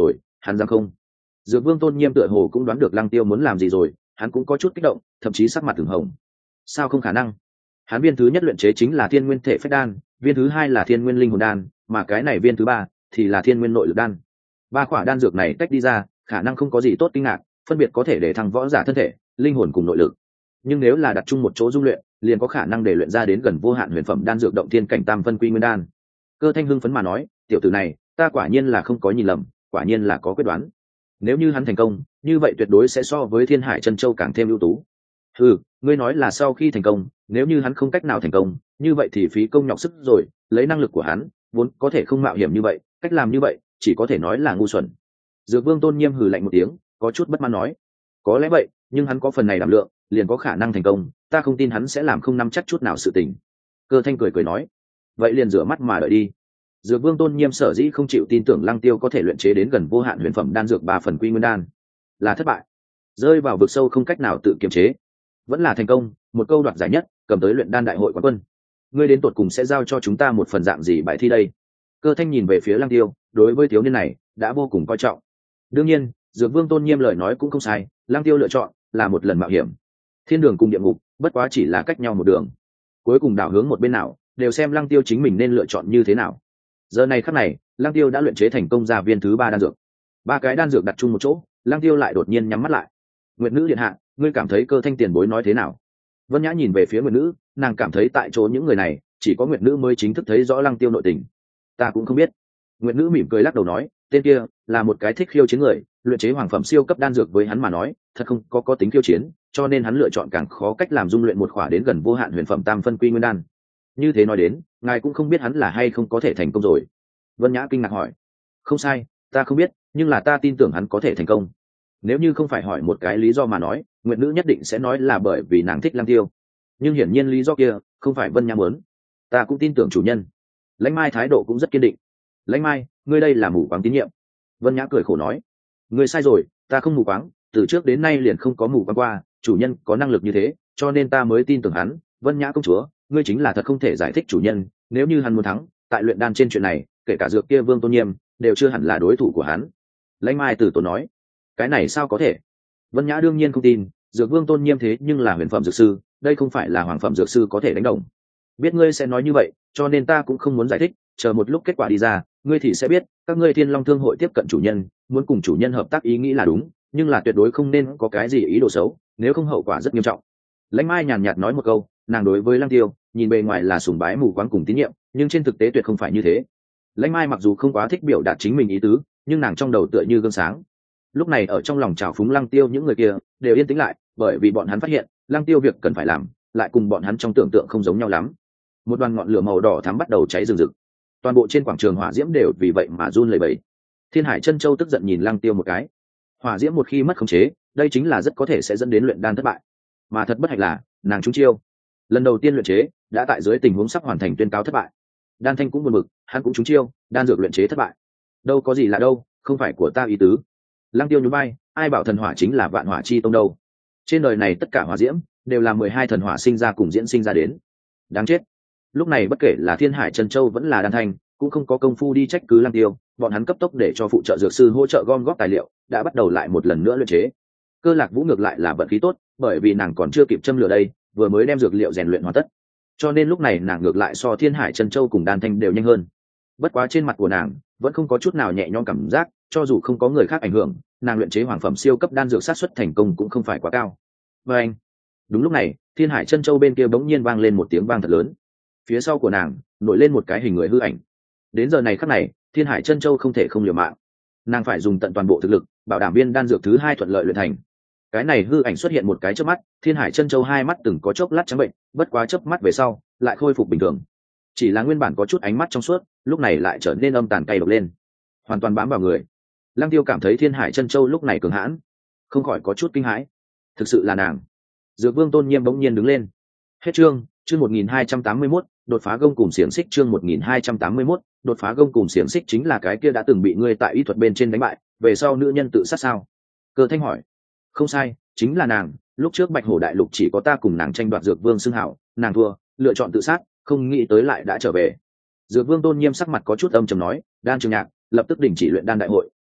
S1: hắn dám không? Dược Vương Tôn Nhiêm tựa hồ cũng đoán được Lăng Tiêu muốn làm gì rồi, hắn cũng có chút kích động, thậm chí sắc mặt từng hồng. Sao không khả năng? Hắn viên thứ nhất luyện chế chính là Thiên Nguyên Thể Phách Đan, viên thứ hai là Thiên Nguyên Linh Hồn Đan, mà cái này viên thứ ba thì là Thiên Nguyên Nội Lực Đan. Ba quả đan dược này tách đi ra, khả năng không có gì tốt kinh ngạc, phân biệt có thể để thăng võ giả thân thể, linh hồn cùng nội lực. Nhưng nếu là đặt chung một chỗ dung luyện, liền có khả năng để luyện ra đến gần vô hạn huyền phẩm đan dược động thiên cảnh tam phân quy nguyên đan. Cơ Thanh hưng phấn mà nói, tiểu tử này, ta quả nhiên là không có nhìn lầm, quả nhiên là có quyết đoán. Nếu như hắn thành công, như vậy tuyệt đối sẽ so với Thiên Hải Chân Châu càng thêm ưu tú. Ừ, ngươi nói là sau khi thành công, nếu như hắn không cách nào thành công, như vậy thì phí công nhọc sức rồi, lấy năng lực của hắn, vốn có thể không mạo hiểm như vậy, cách làm như vậy, chỉ có thể nói là ngu xuẩn. Dược Vương Tôn Nhiêm hừ lạnh một tiếng, có chút bất mãn nói, có lẽ vậy, nhưng hắn có phần này đảm lượng, liền có khả năng thành công, ta không tin hắn sẽ làm không nắm chắc chút nào sự tình. Cơ Thanh cười cười nói, vậy liền rửa mắt mà đợi đi. Dược Vương Tôn Nhiêm sở dĩ không chịu tin tưởng Lăng Tiêu có thể luyện chế đến gần vô hạn huyền phẩm đan dược ba phần quy nguyên đan, là thất bại, rơi vào vực sâu không cách nào tự kiềm chế, vẫn là thành công, một câu đoạt giải nhất, cầm tới luyện đan đại hội quán quân. Ngươi đến tột cùng sẽ giao cho chúng ta một phần dạng gì bài thi đây? Cơ Thanh nhìn về phía Lăng Tiêu, đối với thiếu niên này đã vô cùng coi trọng. Đương nhiên, Dược Vương Tôn Nhiêm lời nói cũng không sai, Lăng Tiêu lựa chọn là một lần mạo hiểm. Thiên đường cùng địa ngục, bất quá chỉ là cách nhau một đường. Cuối cùng đảo hướng một bên nào, đều xem Lăng Tiêu chính mình nên lựa chọn như thế nào. Giờ này khắc này, Lăng Tiêu đã luyện chế thành công ra viên thứ ba đan dược. Ba cái đan dược đặt chung một chỗ, Lăng Tiêu lại đột nhiên nhắm mắt lại. Nguyệt Nữ điện hạ, ngươi cảm thấy Cơ Thanh tiền bối nói thế nào? Vân Nhã nhìn về phía Nguyệt Nữ, nàng cảm thấy tại chỗ những người này, chỉ có Nguyệt Nữ mới chính thức thấy rõ Lăng Tiêu nội tình. Ta cũng không biết. Nguyệt Nữ mỉm cười lắc đầu nói, tên kia là một cái thích khiêu chiến người, luyện chế hoàng phẩm siêu cấp đan dược với hắn mà nói, thật không có có tính khiêu chiến, cho nên hắn lựa chọn càng khó cách làm dung luyện một khỏa đến gần vô hạn huyền phẩm tam phân quy nguyên đan. Như thế nói đến, ngài cũng không biết hắn là hay không có thể thành công rồi. Vân Nhã kinh ngạc hỏi, không sai, ta không biết, nhưng là ta tin tưởng hắn có thể thành công. Nếu như không phải hỏi một cái lý do mà nói, Nguyệt Nữ nhất định sẽ nói là bởi vì nàng thích Lăng Tiêu. Nhưng hiển nhiên lý do kia không phải Vân Nhã muốn. Ta cũng tin tưởng chủ nhân. Lãnh Mai thái độ cũng rất kiên định. Lãnh Mai, ngươi đây là mù quáng tín nhiệm. Vân Nhã cười khổ nói, ngươi sai rồi, ta không mù quáng, từ trước đến nay liền không có mù quáng qua, chủ nhân có năng lực như thế, cho nên ta mới tin tưởng hắn. Vân Nhã công chúa, ngươi chính là thật không thể giải thích chủ nhân, nếu như hắn muốn thắng, tại luyện đan trên chuyện này, kể cả Dược kia Vương Tôn Nhiêm đều chưa hẳn là đối thủ của hắn. Lãnh Mai từ tốn nói, cái này sao có thể? Vân Nhã đương nhiên không tin, Dược Vương Tôn Nhiêm thế nhưng là huyền phẩm dược sư, đây không phải là hoàng phẩm dược sư có thể đánh đồng. Biết ngươi sẽ nói như vậy, cho nên ta cũng không muốn giải thích, chờ một lúc kết quả đi ra, ngươi thì sẽ biết, các ngươi Thiên Long Thương hội tiếp cận chủ nhân, muốn cùng chủ nhân hợp tác ý nghĩ là đúng, nhưng là tuyệt đối không nên có cái gì ý đồ xấu, nếu không hậu quả rất nghiêm trọng. Lãnh Mai nhàn nhạt nói một câu, nàng đối với Lăng Tiêu, nhìn bề ngoài là sùng bái mù quáng cùng tín nhiệm, nhưng trên thực tế tuyệt không phải như thế. Lãnh Mai mặc dù không quá thích biểu đạt chính mình ý tứ, nhưng nàng trong đầu tựa như gương sáng. Lúc này ở trong lòng trào phúng Lăng Tiêu những người kia đều yên tĩnh lại, bởi vì bọn hắn phát hiện, Lăng Tiêu việc cần phải làm, lại cùng bọn hắn trong tưởng tượng không giống nhau lắm. Một đoàn ngọn lửa màu đỏ thắm bắt đầu cháy rừng rực, toàn bộ trên quảng trường hỏa diễm đều vì vậy mà run lẩy bẩy. Thiên Hải Chân Châu tức giận nhìn Lăng Tiêu một cái. Hỏa diễm một khi mất khống chế, đây chính là rất có thể sẽ dẫn đến luyện đan thất bại. Mà thật bất hạnh là, nàng trúng chiêu. Lần đầu tiên luyện chế, đã tại dưới tình huống sắp hoàn thành tuyên cáo thất bại. Đan Thanh cũng buồn bực, hắn cũng trúng chiêu, đan dược luyện chế thất bại. Đâu có gì là đâu, không phải của ta ý tứ. Lăng Tiêu nhún vai, ai bảo thần hỏa chính là vạn hỏa chi tông đâu? Trên đời này tất cả hỏa diễm đều là mười hai thần hỏa sinh ra cùng diễn sinh ra đến. Đáng chết. Lúc này bất kể là Thiên Hải Chân Châu vẫn là Đan Thanh, cũng không có công phu đi trách cứ Lăng Tiêu, bọn hắn cấp tốc để cho phụ trợ dược sư hỗ trợ gom góp tài liệu, đã bắt đầu lại một lần nữa luyện chế. Cơ Lạc Vũ ngược lại là vận khí tốt, bởi vì nàng còn chưa kịp châm lửa đây, vừa mới đem dược liệu rèn luyện hoàn tất, cho nên lúc này nàng ngược lại so Thiên Hải Chân Châu cùng Đan Thanh đều nhanh hơn. Bất quá trên mặt của nàng vẫn không có chút nào nhẹ nhõm cảm giác, cho dù không có người khác ảnh hưởng, nàng luyện chế hoàng phẩm siêu cấp đan dược sát suất thành công cũng không phải quá cao. Và anh, đúng lúc này, Thiên Hải Chân Châu bên kia bỗng nhiên vang lên một tiếng vang thật lớn. Phía sau của nàng nổi lên một cái hình người hư ảnh. Đến giờ này khắc này, Thiên Hải Chân Châu không thể không liều mạng, nàng phải dùng tận toàn bộ thực lực, bảo đảm viên đan dược thứ hai thuận lợi luyện thành. Cái này hư ảnh xuất hiện một cái chớp mắt, Thiên Hải Chân Châu hai mắt từng có chốc lát trắng bệnh, bất quá chớp mắt về sau lại khôi phục bình thường. Chỉ là nguyên bản có chút ánh mắt trong suốt, lúc này lại trở nên âm tàn cay độc lên, hoàn toàn bám vào người. Lăng Tiêu cảm thấy Thiên Hải Chân Châu lúc này cường hãn, không khỏi có chút kinh hãi. Thực sự là nàng. Dược Vương Tôn Nhiêm bỗng nhiên đứng lên. Hết chương, chương một nghìn hai trăm tám mươi mốt, đột phá gông cùng xiềng xích. Chương một nghìn hai trăm tám mươi mốt, đột phá gông cùng xiềng xích chính là cái kia đã từng bị ngươi tại y thuật bên trên đánh bại, về sau nữ nhân tự sát sao? Cơ Thanh hỏi. Không sai, chính là nàng. Lúc trước Bạch Hổ Đại Lục chỉ có ta cùng nàng tranh đoạt Dược Vương xưng hảo, nàng thua, lựa chọn tự sát, không nghĩ tới lại đã trở về. Dược Vương Tôn Nhiêm sắc mặt có chút âm trầm nói, Đan Trường Nhạc lập tức đình chỉ luyện đan đại hội,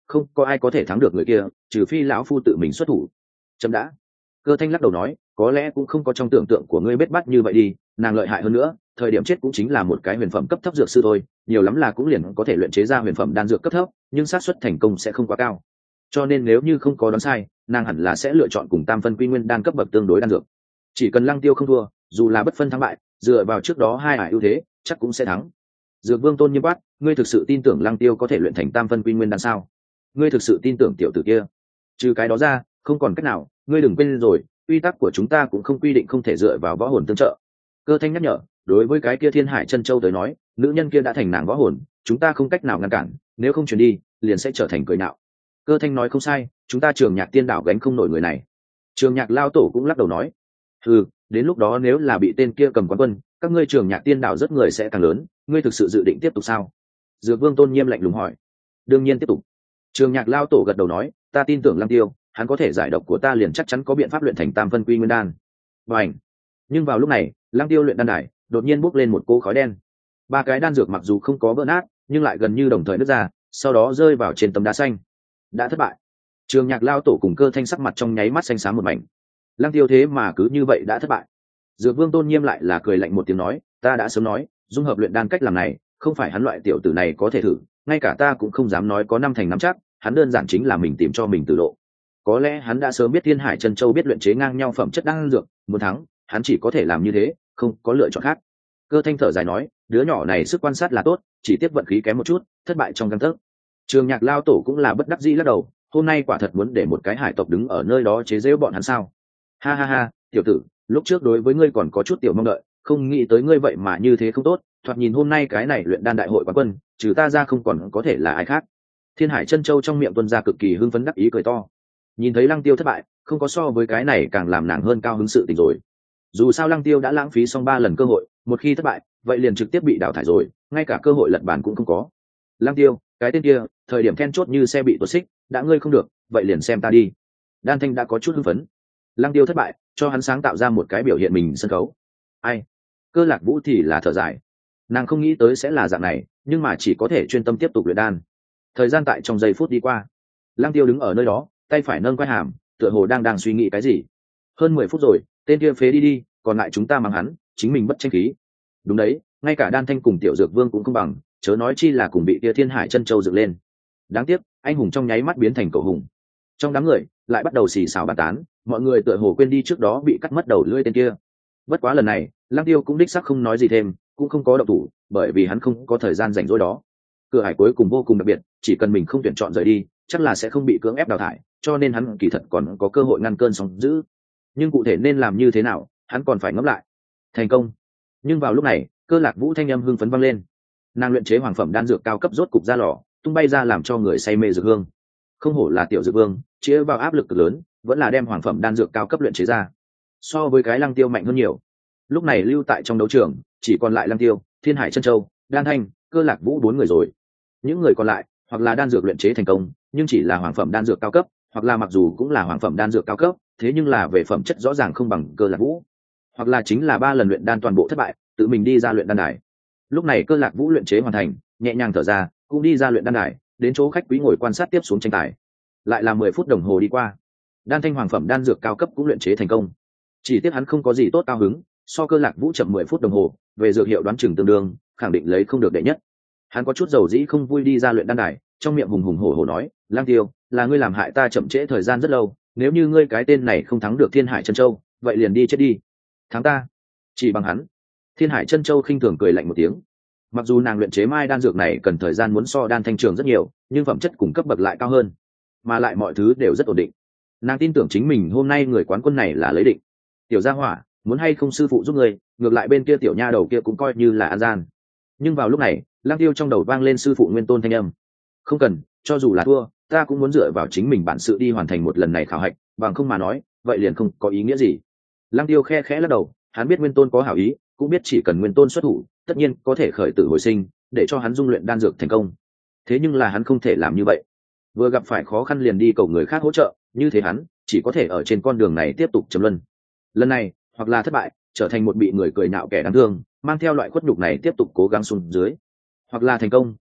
S1: không có ai có thể thắng được người kia, trừ phi lão phu tự mình xuất thủ. Chấm đã. Cơ Thanh lắc đầu nói, có lẽ cũng không có trong tưởng tượng của ngươi bết bát như vậy đi, nàng lợi hại hơn nữa, thời điểm chết cũng chính là một cái huyền phẩm cấp thấp dược sư thôi, nhiều lắm là cũng liền có thể luyện chế ra huyền phẩm đan dược cấp thấp, nhưng xác suất thành công sẽ không quá cao. Cho nên nếu như không có đoán sai, nàng hẳn là sẽ lựa chọn cùng tam phân quy nguyên đan cấp bậc tương đối đan dược. Chỉ cần Lăng Tiêu không thua, dù là bất phân thắng bại, dựa vào trước đó hai ải ưu thế, chắc cũng sẽ thắng. Dược Vương Tôn nghiêm quát, ngươi thực sự tin tưởng Lăng Tiêu có thể luyện thành tam phân quy nguyên đan sao? Ngươi thực sự tin tưởng tiểu tử kia? Trừ cái đó ra, không còn cách nào, ngươi đừng quên rồi, quy tắc của chúng ta cũng không quy định không thể dựa vào võ hồn tương trợ. Cơ Thanh nhắc nhở, đối với cái kia Thiên Hải Chân Châu tới nói, nữ nhân kia đã thành nàng võ hồn, chúng ta không cách nào ngăn cản, nếu không truyền đi, liền sẽ trở thành cười nhạo. Cơ Thanh nói không sai, chúng ta Trường Nhạc Tiên Đảo gánh không nổi người này. Trường Nhạc lao tổ cũng lắc đầu nói, ừ, đến lúc đó nếu là bị tên kia cầm quán quân, các ngươi Trường Nhạc Tiên Đảo rất người sẽ càng lớn, ngươi thực sự dự định tiếp tục sao? Dược Vương Tôn nghiêm lạnh lùng hỏi. Đương nhiên tiếp tục. Trường Nhạc lao tổ gật đầu nói, ta tin tưởng Lăng Tiêu, hắn có thể giải độc của ta liền chắc chắn có biện pháp luyện thành tam phân quy nguyên đan. Bành. Nhưng vào lúc này, Lăng Tiêu luyện đan đài đột nhiên bốc lên một cỗ khói đen. Ba cái đan dược mặc dù không có vỡ nát, nhưng lại gần như đồng thời nứt ra, sau đó rơi vào trên tấm đá xanh. Đã thất bại. Trường Nhạc lao tổ cùng Cơ Thanh sắc mặt trong nháy mắt xanh xám một mảnh. Lăng Tiêu thế mà cứ như vậy đã thất bại. Dược Vương Tôn nghiêm lại là cười lạnh một tiếng nói, ta đã sớm nói, dung hợp luyện đan cách làm này, không phải hắn loại tiểu tử này có thể thử, ngay cả ta cũng không dám nói có năm thành năm chắc, hắn đơn giản chính là mình tìm cho mình tự độ. Có lẽ hắn đã sớm biết Thiên Hải Chân Châu biết luyện chế ngang nhau phẩm chất đan dược, muốn thắng, hắn chỉ có thể làm như thế, không có lựa chọn khác. Cơ Thanh thở dài nói, đứa nhỏ này sức quan sát là tốt, chỉ tiếc vận khí kém một chút, thất bại trong gang tấc. Trường Nhạc lao tổ cũng là bất đắc dĩ lắc đầu, hôm nay quả thật muốn để một cái hải tộc đứng ở nơi đó chế giễu bọn hắn sao? Ha ha ha, tiểu tử, lúc trước đối với ngươi còn có chút tiểu mong đợi, không nghĩ tới ngươi vậy mà như thế không tốt, thoạt nhìn hôm nay cái này luyện đan đại hội quán quân, trừ ta ra không còn có thể là ai khác. Thiên Hải Chân Châu trong miệng tuôn ra cực kỳ hưng phấn đắc ý cười to. Nhìn thấy Lăng Tiêu thất bại, không có so với cái này càng làm nàng hơn cao hứng sự tình rồi. Dù sao Lăng Tiêu đã lãng phí xong ba lần cơ hội, một khi thất bại, vậy liền trực tiếp bị đào thải rồi, ngay cả cơ hội lật bàn cũng không có. Lăng Tiêu, cái tên kia, thời điểm then chốt như xe bị tuột xích, đã ngươi không được, vậy liền xem ta đi. Đan Thanh đã có chút hưng phấn. Lăng Tiêu thất bại, cho hắn sáng tạo ra một cái biểu hiện mình sân khấu. Ai? Cơ Lạc Vũ thì là thở dài. Nàng không nghĩ tới sẽ là dạng này, nhưng mà chỉ có thể chuyên tâm tiếp tục luyện đan. Thời gian tại trong giây phút đi qua. Lăng Tiêu đứng ở nơi đó, tay phải nâng quai hàm, tựa hồ đang đang suy nghĩ cái gì. Hơn mười phút rồi, tên kia phế đi đi, còn lại chúng ta mang hắn, chính mình bất tranh khí. Đúng đấy, ngay cả Đan Thanh cùng Tiểu Dược Vương cũng không bằng, chớ nói chi là cùng bị kia Thiên Hải Chân Châu dựng lên. Đáng tiếc, anh hùng trong nháy mắt biến thành cậu hùng. Trong đám người, lại bắt đầu xì xào bàn tán, mọi người tựa hồ quên đi trước đó bị cắt mất đầu lưỡi tên kia. Bất quá lần này, Lăng Tiêu cũng đích xác không nói gì thêm, cũng không có động thủ, bởi vì hắn không có thời gian rảnh rỗi đó. Cửa hải cuối cùng vô cùng đặc biệt, chỉ cần mình không tuyển chọn rời đi, chắc là sẽ không bị cưỡng ép đào thải, cho nên hắn kỳ thật còn có cơ hội ngăn cơn sóng dữ. Nhưng cụ thể nên làm như thế nào, hắn còn phải ngẫm lại. Thành công. Nhưng vào lúc này, Cơ Lạc Vũ thanh âm hưng phấn vang lên. Nàng luyện chế hoàng phẩm đan dược cao cấp rốt cục ra lò, tung bay ra làm cho người say mê dược hương. Không hổ là Tiểu Dược Vương, chĩa vào áp lực cực lớn, vẫn là đem hoàng phẩm đan dược cao cấp luyện chế ra. So với cái Lăng Tiêu mạnh hơn nhiều. Lúc này lưu tại trong đấu trường, chỉ còn lại Lăng Tiêu, Thiên Hải Chân Châu, Đan Thanh, Cơ Lạc Vũ bốn người rồi. Những người còn lại, hoặc là đan dược luyện chế thành công, nhưng chỉ là hoàng phẩm đan dược cao cấp, hoặc là mặc dù cũng là hoàng phẩm đan dược cao cấp, thế nhưng là về phẩm chất rõ ràng không bằng Cơ Lạc Vũ, hoặc là chính là ba lần luyện đan toàn bộ thất bại, tự mình đi ra luyện đan đài. Lúc này Cơ Lạc Vũ luyện chế hoàn thành, nhẹ nhàng thở ra, cũng đi ra luyện đan đài, đến chỗ khách quý ngồi quan sát tiếp xuống tranh tài. Lại là mười phút đồng hồ đi qua, Đan Thanh hoàng phẩm đan dược cao cấp cũng luyện chế thành công. Chỉ tiếc hắn không có gì tốt cao hứng, so Cơ Lạc Vũ chậm mười phút đồng hồ, về dược hiệu đoán chừng tương đương, khẳng định lấy không được đệ nhất. Hắn có chút dầu dĩ không vui đi ra luyện đan đài, trong miệng hùng hùng hổ hổ nói, Lang Tiêu, là ngươi làm hại ta chậm trễ thời gian rất lâu, nếu như ngươi cái tên này không thắng được Thiên Hải Chân Châu, vậy liền đi chết đi. Thắng ta? Chỉ bằng hắn? Thiên Hải Chân Châu khinh thường cười lạnh một tiếng. Mặc dù nàng luyện chế mai đan dược này cần thời gian muốn so Đan Thanh trường rất nhiều, nhưng phẩm chất cùng cấp bậc lại cao hơn, mà lại mọi thứ đều rất ổn định. Nàng tin tưởng chính mình hôm nay người quán quân này là lấy định. Tiểu Gia Hỏa, muốn hay không sư phụ giúp ngươi, ngược lại bên kia tiểu nha đầu kia cũng coi như là an gian. Nhưng vào lúc này, Lăng Tiêu trong đầu vang lên sư phụ Nguyên Tôn thanh âm. Không cần, cho dù là thua, ta cũng muốn dựa vào chính mình bản sự đi hoàn thành một lần này khảo hạch, bằng không mà nói, vậy liền không có ý nghĩa gì. Lăng Tiêu khe khẽ lắc đầu, hắn biết Nguyên Tôn có hảo ý, cũng biết chỉ cần Nguyên Tôn xuất thủ, tất nhiên có thể khởi tử hồi sinh, để cho hắn dung luyện đan dược thành công. Thế nhưng là hắn không thể làm như vậy. Vừa gặp phải khó khăn liền đi cầu người khác hỗ trợ, như thế hắn chỉ có thể ở trên con đường này tiếp tục trầm luân. Lần này, hoặc là thất bại, trở thành một bị người cười nhạo kẻ đáng thương, mang theo loại khuất nhục này tiếp tục cố gắng xuống dưới, hoặc là thành công,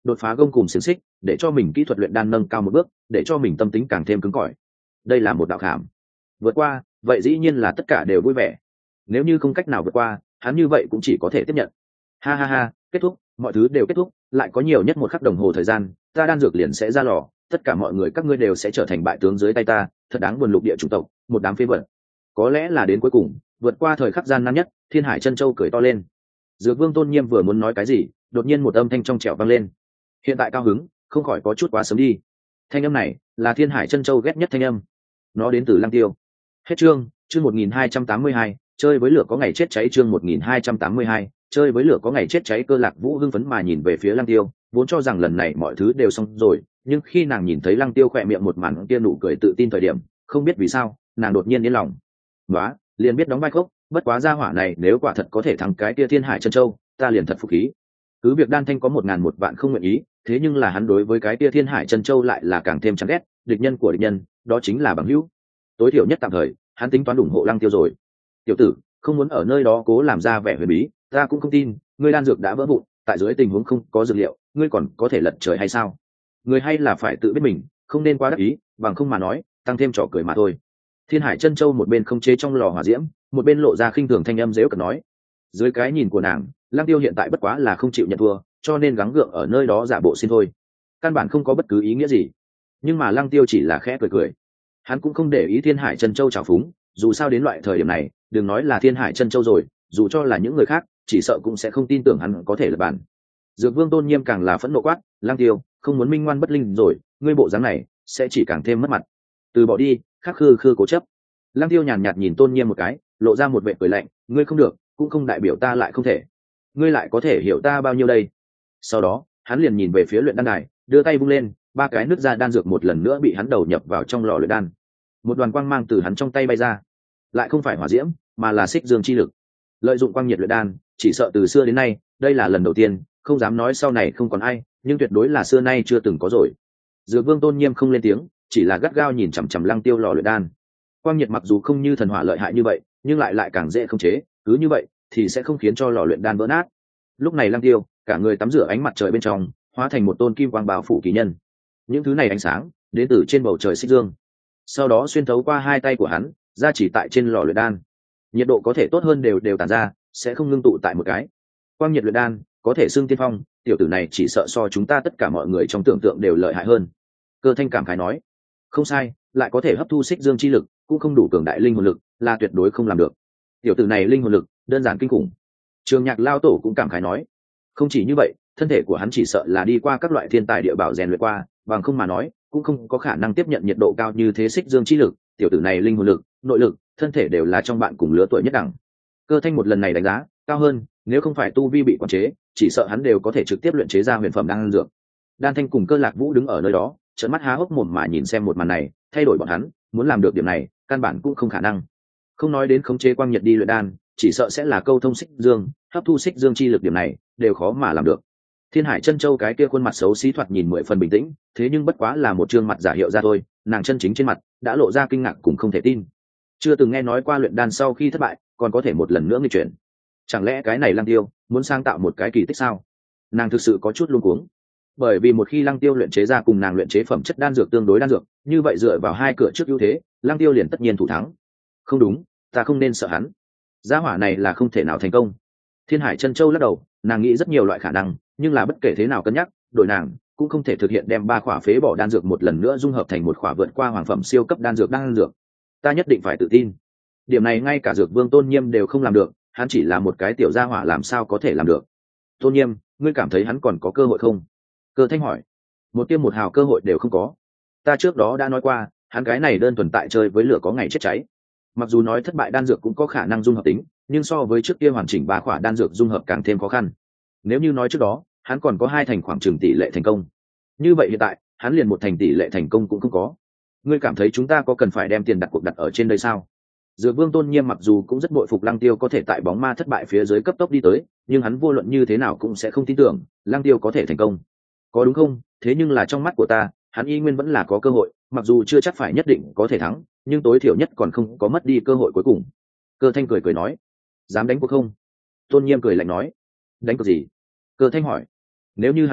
S1: đột phá gông cùng xiềng xích, để cho mình kỹ thuật luyện đan nâng cao một bước, để cho mình tâm tính càng thêm cứng cỏi. Đây là một đạo khảm. Vượt qua, vậy dĩ nhiên là tất cả đều vui vẻ. Nếu như không cách nào vượt qua, hắn như vậy cũng chỉ có thể tiếp nhận. Ha ha ha, kết thúc, mọi thứ đều kết thúc, lại có nhiều nhất một khắc đồng hồ thời gian, ta đan dược liền sẽ ra lò, tất cả mọi người các ngươi đều sẽ trở thành bại tướng dưới tay ta, thật đáng buồn lục địa chủng tộc, một đám phế vật. Có lẽ là đến cuối cùng, vượt qua thời khắc gian nan nhất, Thiên Hải Chân Châu cười to lên. Dược Vương Tôn Nghiêm vừa muốn nói cái gì, đột nhiên một âm thanh trong trẻo vang lên. Hiện tại cao hứng, không khỏi có chút quá sớm đi. Thanh âm này là Thiên Hải Chân Châu ghét nhất thanh âm. Nó đến từ Lăng Tiêu. Hết chương, chương một nghìn hai trăm tám mươi hai, chơi với lửa có ngày chết cháy chương một nghìn hai trăm tám mươi hai, chơi với lửa có ngày chết cháy. Cơ Lạc Vũ hưng phấn mà nhìn về phía Lăng Tiêu, vốn cho rằng lần này mọi thứ đều xong rồi, nhưng khi nàng nhìn thấy Lăng Tiêu khỏe miệng một màn kia nụ cười tự tin thời điểm, không biết vì sao, nàng đột nhiên yên lòng. Đó, liền biết đóng vai khốc, bất quá gia hỏa này nếu quả thật có thể thắng cái kia Thiên Hải Chân Châu, ta liền thật phục khí. Cứ việc Đan Thanh có một ngàn một vạn không nguyện ý, thế nhưng là hắn đối với cái kia Thiên Hải Chân Châu lại là càng thêm chán ghét, địch nhân của địch nhân, đó chính là bằng hữu. Tối thiểu nhất tạm thời, hắn tính toán ủng hộ Lăng Tiêu rồi. Tiểu tử, không muốn ở nơi đó cố làm ra vẻ huyền bí, ta cũng không tin, ngươi đan dược đã vỡ vụn, tại dưới tình huống không có dược liệu, ngươi còn có thể lật trời hay sao? Người hay là phải tự biết mình, không nên quá đắc ý, bằng không mà nói, tăng thêm trò cười mà thôi. Thiên Hải Chân Châu một bên không chế trong lò hỏa diễm, một bên lộ ra khinh thường thanh âm dễu cợt nói. Dưới cái nhìn của nàng, Lăng Tiêu hiện tại bất quá là không chịu nhận thua, cho nên gắng gượng ở nơi đó giả bộ xin thôi. Căn bản không có bất cứ ý nghĩa gì. Nhưng mà Lăng Tiêu chỉ là khẽ cười cười. Hắn cũng không để ý Thiên Hải Chân Châu trào phúng, dù sao đến loại thời điểm này, đừng nói là Thiên Hải Chân Châu rồi, dù cho là những người khác, chỉ sợ cũng sẽ không tin tưởng hắn có thể lật bàn. Dược Vương Tôn Nghiêm càng là phẫn nộ quát, Lăng Tiêu, không muốn minh ngoan bất linh rồi, ngươi bộ dáng này sẽ chỉ càng thêm mất mặt. Từ bỏ đi, khắc khư khư cố chấp. Lăng Tiêu nhàn nhạt nhìn Tôn Nghiêm một cái, lộ ra một vẻ cười lạnh, ngươi không được, cũng không đại biểu ta lại không thể. Ngươi lại có thể hiểu ta bao nhiêu đây? Sau đó, hắn liền nhìn về phía luyện đan đài, đưa tay vung lên, ba cái nứt ra đan dược một lần nữa bị hắn đầu nhập vào trong lò luyện đan. Một đoàn quang mang từ hắn trong tay bay ra, lại không phải hỏa diễm, mà là xích dương chi lực. Lợi dụng quang nhiệt luyện đan, chỉ sợ từ xưa đến nay, đây là lần đầu tiên, không dám nói sau này không còn ai, nhưng tuyệt đối là xưa nay chưa từng có rồi. Dược Vương Tôn Nghiêm không lên tiếng, chỉ là gắt gao nhìn chằm chằm Lăng Tiêu lò luyện đan. Quang nhiệt mặc dù không như thần hỏa lợi hại như vậy, nhưng lại lại càng dễ khống chế, cứ như vậy thì sẽ không khiến cho lò luyện đan vỡ nát. Lúc này Lăng Tiêu, cả người tắm rửa ánh mặt trời bên trong, hóa thành một tôn kim quang bào phủ kỳ nhân. Những thứ này ánh sáng đến từ trên bầu trời xích dương, sau đó xuyên thấu qua hai tay của hắn, ra chỉ tại trên lò luyện đan. Nhiệt độ có thể tốt hơn đều đều tản ra, sẽ không ngưng tụ tại một cái. Quang nhiệt luyện đan có thể xưng tiên phong, tiểu tử này chỉ sợ so chúng ta tất cả mọi người trong tưởng tượng đều lợi hại hơn. Cơ Thanh cảm khái nói, không sai, lại có thể hấp thu xích dương chi lực, cũng không đủ cường đại linh hồn lực, là tuyệt đối không làm được. Tiểu tử này linh hồn lực đơn giản kinh khủng. Trường Nhạc Lao Tổ cũng cảm khái nói, không chỉ như vậy, thân thể của hắn chỉ sợ là đi qua các loại thiên tài địa bảo rèn luyện qua, bằng không mà nói, cũng không có khả năng tiếp nhận nhiệt độ cao như thế xích dương chi lực. Tiểu tử này linh hồn lực, nội lực, thân thể đều là trong bạn cùng lứa tuổi nhất đẳng. Cơ Thanh một lần này đánh giá cao hơn, nếu không phải tu vi bị quản chế, chỉ sợ hắn đều có thể trực tiếp luyện chế ra huyền phẩm đan dược. Đan Thanh cùng Cơ Lạc Vũ đứng ở nơi đó, trợn mắt há hốc mồm mà nhìn xem một màn này, thay đổi bọn hắn, muốn làm được điểm này, căn bản cũng không khả năng. Không nói đến khống chế quang nhiệt đi luyện đan, chỉ sợ sẽ là câu thông xích dương, hấp thu xích dương chi lực, điểm này đều khó mà làm được. Thiên Hải Chân Châu cái kia khuôn mặt xấu xí thoạt nhìn mười phần bình tĩnh, thế nhưng bất quá là một trương mặt giả hiệu ra thôi, nàng chân chính trên mặt đã lộ ra kinh ngạc cùng không thể tin. Chưa từng nghe nói qua luyện đan sau khi thất bại, còn có thể một lần nữa nghịch chuyển. Chẳng lẽ cái này Lăng Tiêu muốn sáng tạo một cái kỳ tích sao? Nàng thực sự có chút luống cuống. Bởi vì một khi Lăng Tiêu luyện chế ra cùng nàng luyện chế phẩm chất đan dược tương đối đan dược, như vậy dựa vào hai cửa trước ưu thế, Lăng Tiêu liền tất nhiên thủ thắng. Không đúng, ta không nên sợ hắn. Gia hỏa này là không thể nào thành công. Thiên Hải Chân Châu lắc đầu, nàng nghĩ rất nhiều loại khả năng, nhưng là bất kể thế nào cân nhắc, đội nàng cũng không thể thực hiện đem ba khỏa phế bỏ đan dược một lần nữa dung hợp thành một khỏa vượt qua hoàng phẩm siêu cấp đan dược đan dược. Ta nhất định phải tự tin. Điểm này ngay cả Dược Vương Tôn Nghiêm đều không làm được, hắn chỉ là một cái tiểu gia hỏa làm sao có thể làm được. Tôn Nghiêm, ngươi cảm thấy hắn còn có cơ hội không? Cơ Thanh hỏi. Một tiêm một hào cơ hội đều không có. Ta trước đó đã nói qua, hắn cái này đơn thuần tại chơi với lửa có ngày chết cháy. Mặc dù nói thất bại đan dược cũng có khả năng dung hợp tính, nhưng so với trước kia hoàn chỉnh ba khỏa đan dược dung hợp càng thêm khó khăn. Nếu như nói trước đó, hắn còn có hai thành khoảng chừng tỷ lệ thành công. Như vậy hiện tại, hắn liền một thành tỷ lệ thành công cũng không có. Ngươi cảm thấy chúng ta có cần phải đem tiền đặt cuộc đặt ở trên đây sao? Dược Vương Tôn Nghiêm mặc dù cũng rất bội phục Lăng Tiêu có thể tại bóng ma thất bại phía dưới cấp tốc đi tới, nhưng hắn vô luận như thế nào cũng sẽ không tin tưởng Lăng Tiêu có thể thành công. Có đúng không? Thế nhưng là trong mắt của ta, hắn y nguyên vẫn là có cơ hội, mặc dù chưa chắc phải nhất định có thể thắng, nhưng tối thiểu nhất còn không có mất đi cơ hội cuối cùng. Cơ Thanh cười cười nói, dám đánh cuộc không? Tôn Nghiêm cười lạnh nói, đánh cuộc gì? Cơ Thanh hỏi, nếu như hắn thắng,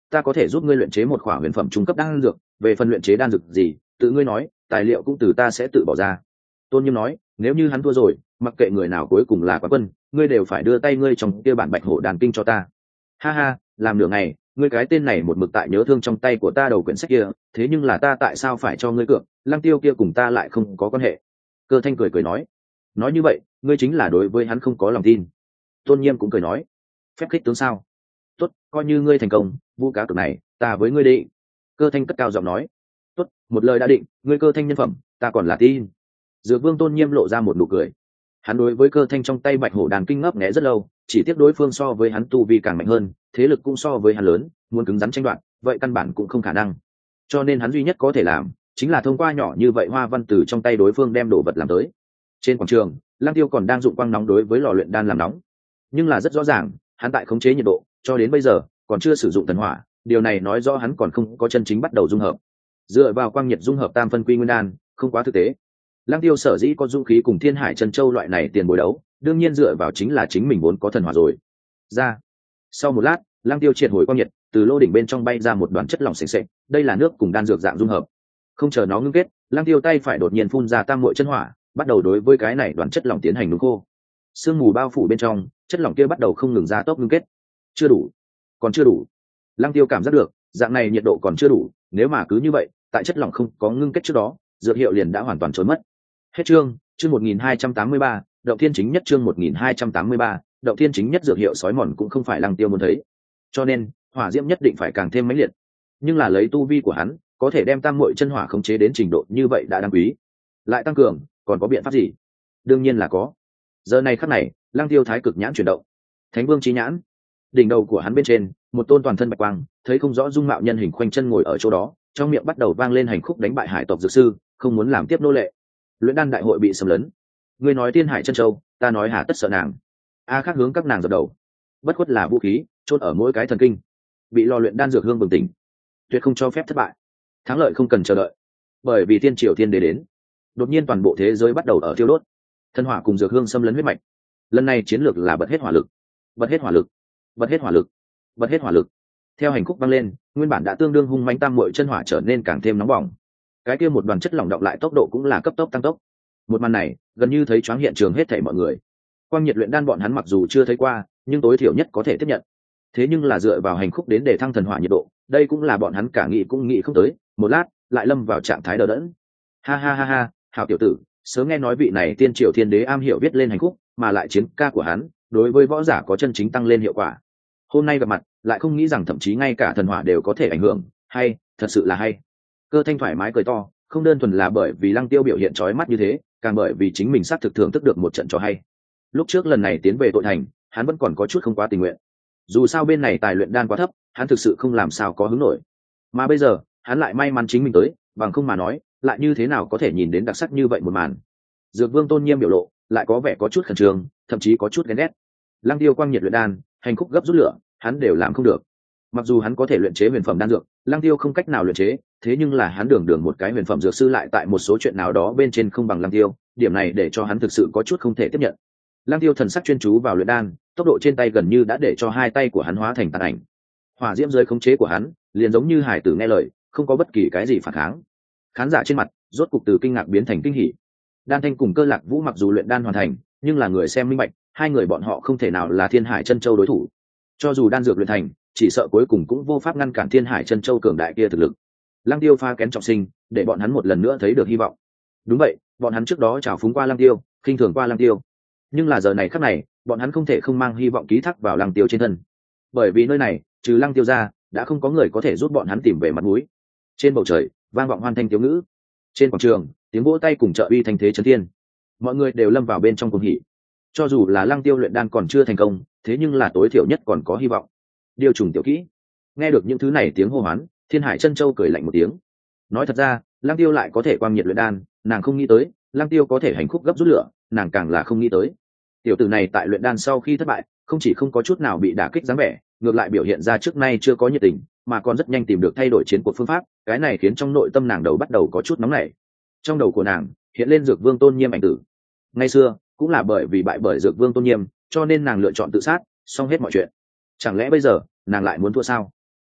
S1: ta có thể giúp ngươi luyện chế một khỏa huyền phẩm trung cấp đan dược, về phần luyện chế đan dược gì tự ngươi nói, tài liệu cũng từ ta sẽ tự bỏ ra. Tôn Nhiêm nói, nếu như hắn thua rồi, mặc kệ người nào cuối cùng là quán quân, ngươi đều phải đưa tay ngươi trong kia bản bạch hổ đàn kinh cho ta. Ha ha, làm nửa ngày, ngươi cái tên này một mực tại nhớ thương trong tay của ta đầu quyển sách kia, thế nhưng là ta tại sao phải cho ngươi cược, Lăng Tiêu kia cùng ta lại không có quan hệ. Cơ Thanh cười cười nói, nói như vậy, ngươi chính là đối với hắn không có lòng tin. Tôn Nhiêm cũng cười nói, phép khích tướng sao? Tốt, coi như ngươi thành công, vu cá cược này, ta với ngươi đi. Cơ Thanh cất cao giọng nói, tốt, một lời đã định, ngươi Cơ Thanh nhân phẩm, ta còn là tin. Dược Vương Tôn Nhiêm lộ ra một nụ cười. Hắn đối với Cơ Thanh trong tay bạch hổ đàn kinh ngấp nghé rất lâu, chỉ tiếc đối phương so với hắn tu vi càng mạnh hơn, thế lực cũng so với hắn lớn, muốn cứng rắn tranh đoạt, vậy căn bản cũng không khả năng. Cho nên hắn duy nhất có thể làm, chính là thông qua nhỏ như vậy hoa văn từ trong tay đối phương đem đồ vật làm tới. Trên quảng trường, Lăng Tiêu còn đang dụng quang nóng đối với lò luyện đan làm nóng, nhưng là rất rõ ràng, hắn tại khống chế nhiệt độ, cho đến bây giờ còn chưa sử dụng thần hỏa, điều này nói rõ hắn còn không có chân chính bắt đầu dung hợp. Dựa vào quang nhiệt dung hợp tam phân quy nguyên đan, không quá thực tế. Lăng Tiêu sở dĩ có dũng khí cùng Thiên Hải Chân Châu loại này tiền bối đấu, đương nhiên dựa vào chính là chính mình vốn có thần hỏa rồi. Ra. Sau một lát, Lăng Tiêu triệt hồi quang nhiệt, từ lô đỉnh bên trong bay ra một đoàn chất lỏng sền sệt, đây là nước cùng đan dược dạng dung hợp. Không chờ nó ngưng kết, Lăng Tiêu tay phải đột nhiên phun ra tam muội chân hỏa, bắt đầu đối với cái này đoàn chất lỏng tiến hành nung khô. Sương mù bao phủ bên trong, chất lỏng kia bắt đầu không ngừng ra tốc ngưng kết. Chưa đủ, còn chưa đủ. Lăng Tiêu cảm giác được, dạng này nhiệt độ còn chưa đủ, nếu mà cứ như vậy, tại chất lỏng không có ngưng kết trước đó, dược hiệu liền đã hoàn toàn trốn mất. Hết chương, chương một nghìn hai trăm tám mươi ba, Động Thiên chính nhất chương một nghìn hai trăm tám mươi ba, Động Thiên chính nhất dược hiệu sói mòn cũng không phải Lăng Tiêu muốn thấy. Cho nên, hỏa diễm nhất định phải càng thêm mãnh liệt. Nhưng là lấy tu vi của hắn, có thể đem tam muội chân hỏa khống chế đến trình độ như vậy đã đáng quý. Lại tăng cường, còn có biện pháp gì? Đương nhiên là có. Giờ này khắc này, Lăng Tiêu thái cực nhãn chuyển động. Thánh Vương chí nhãn. Đỉnh đầu của hắn bên trên, một tôn toàn thân bạch quang, thấy không rõ dung mạo nhân hình khoanh chân ngồi ở chỗ đó, trong miệng bắt đầu vang lên hành khúc đánh bại hải tộc dược sư, không muốn làm tiếp nô lệ. Luyện đan đại hội bị xâm lấn. Ngươi nói Thiên Hải Chân Châu, ta nói hà tất sợ nàng. A khác hướng các nàng dập đầu. Bất khuất là vũ khí, chốt ở mỗi cái thần kinh. Bị lò luyện đan dược hương bừng tỉnh, tuyệt không cho phép thất bại. Thắng lợi không cần chờ đợi, bởi vì thiên triều thiên đế đến. Đột nhiên toàn bộ thế giới bắt đầu ở thiêu đốt, thân hỏa cùng dược hương xâm lấn huyết mạch. Lần này chiến lược là bật hết hỏa lực, bật hết hỏa lực, bật hết hỏa lực, bật hết hỏa lực. Theo hành khúc vang lên, nguyên bản đã tương đương hung mãnh tam muội chân hỏa trở nên càng thêm nóng bỏng. Cái kia một đoàn chất lỏng động lại tốc độ cũng là cấp tốc tăng tốc. Một màn này gần như thấy choáng hiện trường hết thảy mọi người. Quang nhiệt luyện đan bọn hắn mặc dù chưa thấy qua, nhưng tối thiểu nhất có thể tiếp nhận. Thế nhưng là dựa vào hành khúc đến để thăng thần hỏa nhiệt độ, đây cũng là bọn hắn cả nghĩ cũng nghĩ không tới. Một lát, lại lâm vào trạng thái đờ đẫn. Ha ha ha ha, hảo tiểu tử, sớm nghe nói vị này tiên triều thiên đế am hiểu viết lên hành khúc, mà lại chiến ca của hắn đối với võ giả có chân chính tăng lên hiệu quả. Hôm nay gặp mặt, lại không nghĩ rằng thậm chí ngay cả thần hỏa đều có thể ảnh hưởng, hay, thật sự là hay. Cơ Thanh thoải mái cười to, không đơn thuần là bởi vì Lăng Tiêu biểu hiện chói mắt như thế, càng bởi vì chính mình xác thực thưởng thức được một trận cho hay. Lúc trước lần này tiến về tội thành, hắn vẫn còn có chút không quá tình nguyện. Dù sao bên này tài luyện đan quá thấp, hắn thực sự không làm sao có hứng nổi. Mà bây giờ, hắn lại may mắn chính mình tới, bằng không mà nói, lại như thế nào có thể nhìn đến đặc sắc như vậy một màn. Dược Vương Tôn Nhiêm biểu lộ, lại có vẻ có chút khẩn trương, thậm chí có chút ghen ghét. Lăng Tiêu quang nhiệt luyện đan, hành khúc gấp rút lửa, hắn đều làm không được. Mặc dù hắn có thể luyện chế huyền phẩm đan dược, Lăng Tiêu không cách nào luyện chế, thế nhưng là hắn đường đường một cái huyền phẩm dược sư lại tại một số chuyện nào đó bên trên không bằng Lăng Tiêu, điểm này để cho hắn thực sự có chút không thể tiếp nhận. Lăng Tiêu thần sắc chuyên chú vào luyện đan, tốc độ trên tay gần như đã để cho hai tay của hắn hóa thành tàn ảnh. Hỏa diễm dưới khống chế của hắn, liền giống như hải tử nghe lời, không có bất kỳ cái gì phản kháng. Khán giả trên mặt, rốt cục từ kinh ngạc biến thành kinh hỉ. Đan Thanh cùng Cơ Lạc Vũ mặc dù luyện đan hoàn thành, nhưng là người xem minh bạch, hai người bọn họ không thể nào là Thiên Hải Chân Châu đối thủ. Cho dù đan dược luyện thành, chỉ sợ cuối cùng cũng vô pháp ngăn cản Thiên Hải Chân Châu cường đại kia thực lực. Lăng Tiêu pha kén trọng sinh, để bọn hắn một lần nữa thấy được hy vọng. Đúng vậy, bọn hắn trước đó trào phúng qua Lăng Tiêu, khinh thường qua Lăng Tiêu, nhưng là giờ này khắc này, bọn hắn không thể không mang hy vọng ký thác vào Lăng Tiêu trên thân, bởi vì nơi này, trừ Lăng Tiêu ra, đã không có người có thể giúp bọn hắn tìm về mặt mũi. Trên bầu trời, vang vọng hoan thanh thiếu ngữ. Trên quảng trường, tiếng vỗ tay cùng trợ uy thanh thế chấn thiên. Mọi người đều lâm vào bên trong cuồng hỉ. Cho dù là Lăng Tiêu luyện đan còn chưa thành công, thế nhưng là tối thiểu nhất còn có hy vọng. Điều trùng tiểu kỹ. Nghe được những thứ này tiếng hô hoán, Thiên Hải Chân Châu cười lạnh một tiếng. Nói thật ra, Lăng Tiêu lại có thể quang nhiệt luyện đan, nàng không nghĩ tới, Lăng Tiêu có thể hành khúc gấp rút lửa, nàng càng là không nghĩ tới. Tiểu tử này tại luyện đan sau khi thất bại, không chỉ không có chút nào bị đả kích dáng vẻ, ngược lại biểu hiện ra trước nay chưa có nhiệt tình, mà còn rất nhanh tìm được thay đổi chiến cuộc phương pháp, cái này khiến trong nội tâm nàng đầu bắt đầu có chút nóng nảy. Trong đầu của nàng hiện lên Dược Vương Tôn Nhiêm ảnh tử. Ngày xưa, cũng là bởi vì bại bởi Dược Vương Tôn Nhiêm, cho nên nàng lựa chọn tự sát, xong hết mọi chuyện. Chẳng lẽ bây giờ, nàng lại muốn thua sao?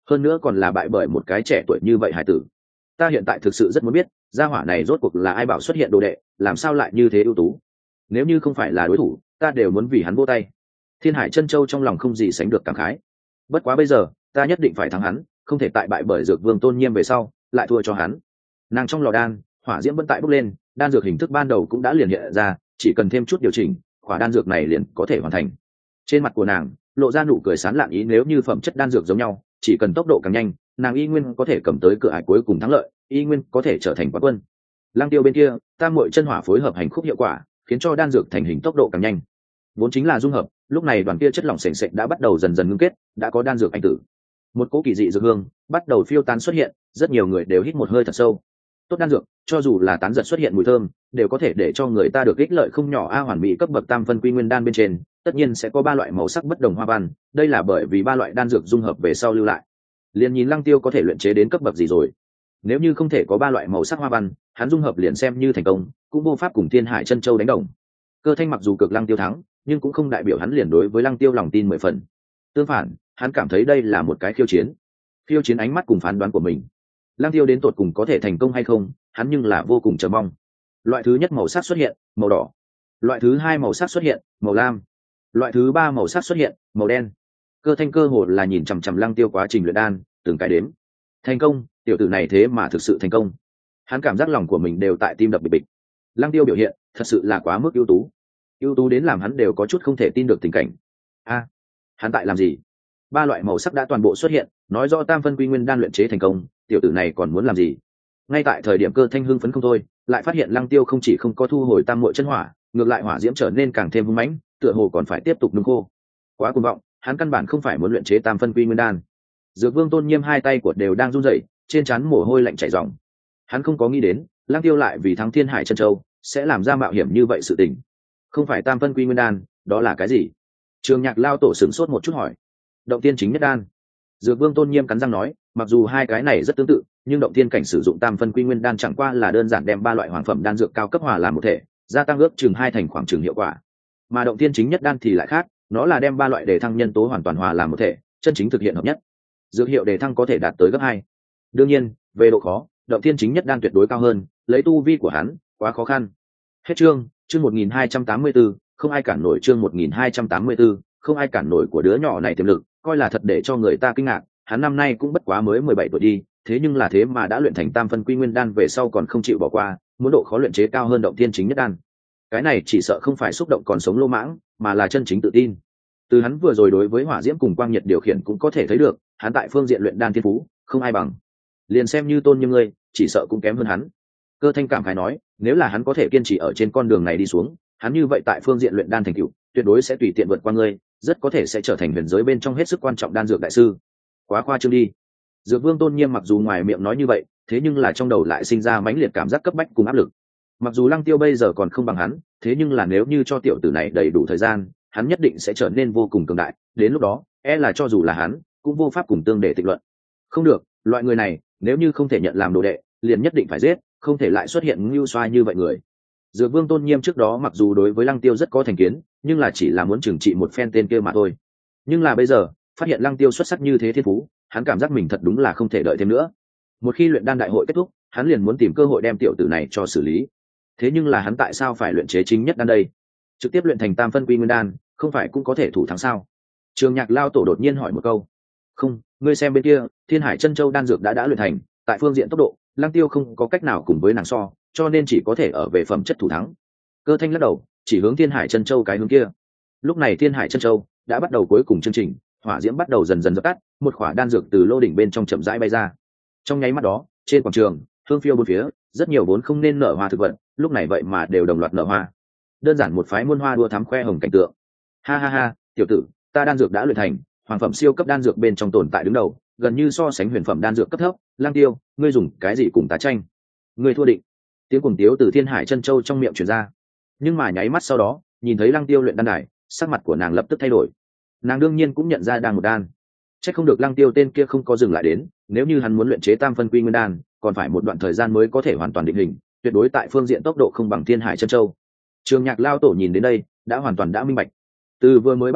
S1: hơn nữa còn là bại bởi một cái trẻ tuổi như vậy hải tử. Ta hiện tại thực sự rất muốn biết gia hỏa này rốt cuộc là ai bảo xuất hiện đồ đệ, làm sao lại như thế ưu tú. Nếu như không phải là đối thủ, ta đều muốn vì hắn vô tay. Thiên Hải Chân Châu trong lòng không gì sánh được cảm khái. Bất quá bây giờ ta nhất định phải thắng hắn, không thể tại bại bởi Dược Vương Tôn Nhiêm về sau lại thua cho hắn. Nàng trong lò đan hỏa diễm vẫn tại bốc lên, đan dược hình thức ban đầu cũng đã liền hiện ra, chỉ cần thêm chút điều chỉnh, khỏa đan dược này liền có thể hoàn thành. Trên mặt của nàng lộ ra nụ cười sán lạn, ý nếu như phẩm chất đan dược giống nhau, chỉ cần tốc độ càng nhanh, nàng y nguyên có thể cầm tới cửa ải cuối cùng thắng lợi, y nguyên có thể trở thành quán quân. Lăng Tiêu bên kia, tam muội chân hỏa phối hợp hành khúc hiệu quả, khiến cho đan dược thành hình tốc độ càng nhanh. Vốn chính là dung hợp, lúc này đoàn kia chất lỏng sền sệt đã bắt đầu dần dần ngưng kết, đã có đan dược anh tử. Một cỗ kỳ dị dược hương bắt đầu phiêu tán xuất hiện, rất nhiều người đều hít một hơi thật sâu. Tốt đan dược, cho dù là tán giật xuất hiện mùi thơm, đều có thể để cho người ta được ích lợi không nhỏ. A hoàn mỹ cấp bậc tam phân quy nguyên đan bên trên, tất nhiên sẽ có ba loại màu sắc bất đồng hoa văn, đây là bởi vì ba loại đan dược dung hợp về sau lưu lại. Liền nhìn Lăng Tiêu có thể luyện chế đến cấp bậc gì rồi. Nếu như không thể có ba loại màu sắc hoa văn, hắn dung hợp liền xem như thành công, cũng vô pháp cùng Thiên Hải Chân Châu đánh đồng. Cơ Thanh mặc dù cực Lăng Tiêu thắng, nhưng cũng không đại biểu hắn liền đối với Lăng Tiêu lòng tin mười phần. Tương phản, hắn cảm thấy đây là một cái khiêu chiến. Khiêu chiến ánh mắt cùng phán đoán của mình. Lăng Tiêu đến tột cùng có thể thành công hay không, hắn nhưng là vô cùng chờ mong. Loại thứ nhất màu sắc xuất hiện, màu đỏ. Loại thứ hai màu sắc xuất hiện, màu lam. Loại thứ ba màu sắc xuất hiện, màu đen. Cơ Thanh cơ hồ là nhìn chằm chằm Lăng Tiêu quá trình luyện đan, từng cái đếm. Thành công, tiểu tử này thế mà thực sự thành công. Hắn cảm giác lòng của mình đều tại tim đập bịch bịch. Lăng Tiêu biểu hiện thật sự là quá mức ưu tú, ưu tú đến làm hắn đều có chút không thể tin được tình cảnh. A, hắn tại làm gì? Ba loại màu sắc đã toàn bộ xuất hiện, nói rõ tam phân quy nguyên đan luyện chế thành công, tiểu tử này còn muốn làm gì? Ngay tại thời điểm Cơ Thanh hưng phấn không thôi, lại phát hiện Lăng Tiêu không chỉ không có thu hồi tam muội chân hỏa, ngược lại hỏa diễm trở nên càng thêm hung mãnh, tựa hồ còn phải tiếp tục nung khô. Quá cuồng vọng, hắn căn bản không phải muốn luyện chế tam phân quy nguyên đan. Dược Vương Tôn Nhiêm hai tay của đều đang run rẩy, trên trán mồ hôi lạnh chảy ròng. Hắn không có nghĩ đến, Lăng Tiêu lại vì thắng Thiên Hải Chân Châu, sẽ làm ra mạo hiểm như vậy sự tình. Không phải tam phân quy nguyên đan, đó là cái gì? Trường Nhạc lao tổ sửng sốt một chút hỏi. Động tiên chính nhất đan. Dược Vương Tôn Nhiêm cắn răng nói, mặc dù hai cái này rất tương tự, nhưng động tiên cảnh sử dụng tam phân quy nguyên đan chẳng qua là đơn giản đem ba loại hoàng phẩm đan dược cao cấp hòa làm một thể, gia tăng ước chừng hai thành khoảng chừng hiệu quả. Mà động tiên chính nhất đan thì lại khác, nó là đem ba loại đề thăng nhân tố hoàn toàn hòa làm một thể, chân chính thực hiện hợp nhất. Dược hiệu đề thăng có thể đạt tới gấp hai. Đương nhiên, về độ khó, động tiên chính nhất đan tuyệt đối cao hơn, lấy tu vi của hắn, quá khó khăn. Hết chương, chương một nghìn hai trăm tám mươi tư, không ai cản nổi chương một nghìn hai trăm tám mươi tư, không ai cản nổi của đứa nhỏ này tiềm lực, coi là thật để cho người ta kinh ngạc, hắn năm nay cũng bất quá mới mười bảy tuổi đi, thế nhưng là thế mà đã luyện thành tam phân quy nguyên đan về sau còn không chịu bỏ qua, muốn độ khó luyện chế cao hơn động tiên chính nhất đan. Cái này chỉ sợ không phải xúc động còn sống lô mãng, mà là chân chính tự tin. Từ hắn vừa rồi đối với hỏa diễm cùng quang nhiệt điều khiển cũng có thể thấy được, hắn tại phương diện luyện đan thiên phú, không ai bằng. Liền xem như Tôn như ngươi, chỉ sợ cũng kém hơn hắn. Cơ Thanh cảm khái nói, nếu là hắn có thể kiên trì ở trên con đường này đi xuống, hắn như vậy tại phương diện luyện đan thành tựu, tuyệt đối sẽ tùy tiện vượt qua ngươi, rất có thể sẽ trở thành huyền giới bên trong hết sức quan trọng đan dược đại sư. Quá khoa trương đi. Dược Vương Tôn Nhiêm mặc dù ngoài miệng nói như vậy, thế nhưng là trong đầu lại sinh ra mãnh liệt cảm giác cấp bách cùng áp lực. Mặc dù Lăng Tiêu bây giờ còn không bằng hắn, thế nhưng là nếu như cho tiểu tử này đầy đủ thời gian, hắn nhất định sẽ trở nên vô cùng cường đại, đến lúc đó, e là cho dù là hắn, cũng vô pháp cùng tương để tịch luận. Không được, loại người này, nếu như không thể nhận làm đồ đệ, liền nhất định phải giết, không thể lại xuất hiện ngưu xoa như vậy người. Dược Vương Tôn Nhiêm trước đó mặc dù đối với Lăng Tiêu rất có thành kiến, nhưng là chỉ là muốn trừng trị một phen tên kia mà thôi. Nhưng là bây giờ, phát hiện Lăng Tiêu xuất sắc như thế thiên phú, hắn cảm giác mình thật đúng là không thể đợi thêm nữa. Một khi luyện đan đại hội kết thúc, hắn liền muốn tìm cơ hội đem tiểu tử này cho xử lý. Thế nhưng là hắn tại sao phải luyện chế chính nhất đan đây? Trực tiếp luyện thành tam phân quy nguyên đan, không phải cũng có thể thủ thắng sao? Trường Nhạc lao tổ đột nhiên hỏi một câu. Không, ngươi xem bên kia, Thiên Hải Chân Châu đan dược đã đã luyện thành, tại phương diện tốc độ, Lăng Tiêu không có cách nào cùng với nàng so, cho nên chỉ có thể ở về phẩm chất thủ thắng. Cơ Thanh lắc đầu, chỉ hướng Thiên Hải Chân Châu cái hướng kia. Lúc này Thiên Hải Chân Châu đã bắt đầu cuối cùng chương trình, hỏa diễm bắt đầu dần dần dập tắt, một quả đan dược từ lô đỉnh bên trong chậm rãi bay ra. Trong nháy mắt đó, trên quảng trường, hương phiêu bốn phía, rất nhiều vốn không nên nở hoa thực vật, lúc này vậy mà đều đồng loạt nở hoa. Đơn giản một phái muôn hoa đua thắm khoe hồng cảnh tượng. Ha ha ha, tiểu tử, ta đan dược đã luyện thành, hoàng phẩm siêu cấp đan dược bên trong tồn tại đứng đầu, gần như so sánh huyền phẩm đan dược cấp thấp. Lang Tiêu, ngươi dùng cái gì cùng tá tranh? Ngươi thua định. Tiếng cuồng tiếu từ Thiên Hải Chân Châu trong miệng truyền ra. Nhưng mà nháy mắt sau đó, nhìn thấy Lang Tiêu luyện đan đài, sắc mặt của nàng lập tức thay đổi. Nàng đương nhiên cũng nhận ra đang một đan. Chắc không được Lang Tiêu tên kia không có dừng lại đến, nếu như hắn muốn luyện chế tam phân quy nguyên đan, còn phải một đoạn thời gian mới có thể hoàn toàn định hình, tuyệt đối tại phương diện tốc độ không bằng Thiên Hải Chân Châu. Trường Nhạc lao tổ nhìn đến đây, đã hoàn toàn đã minh bạch. Từ vừa mới bắt đầu,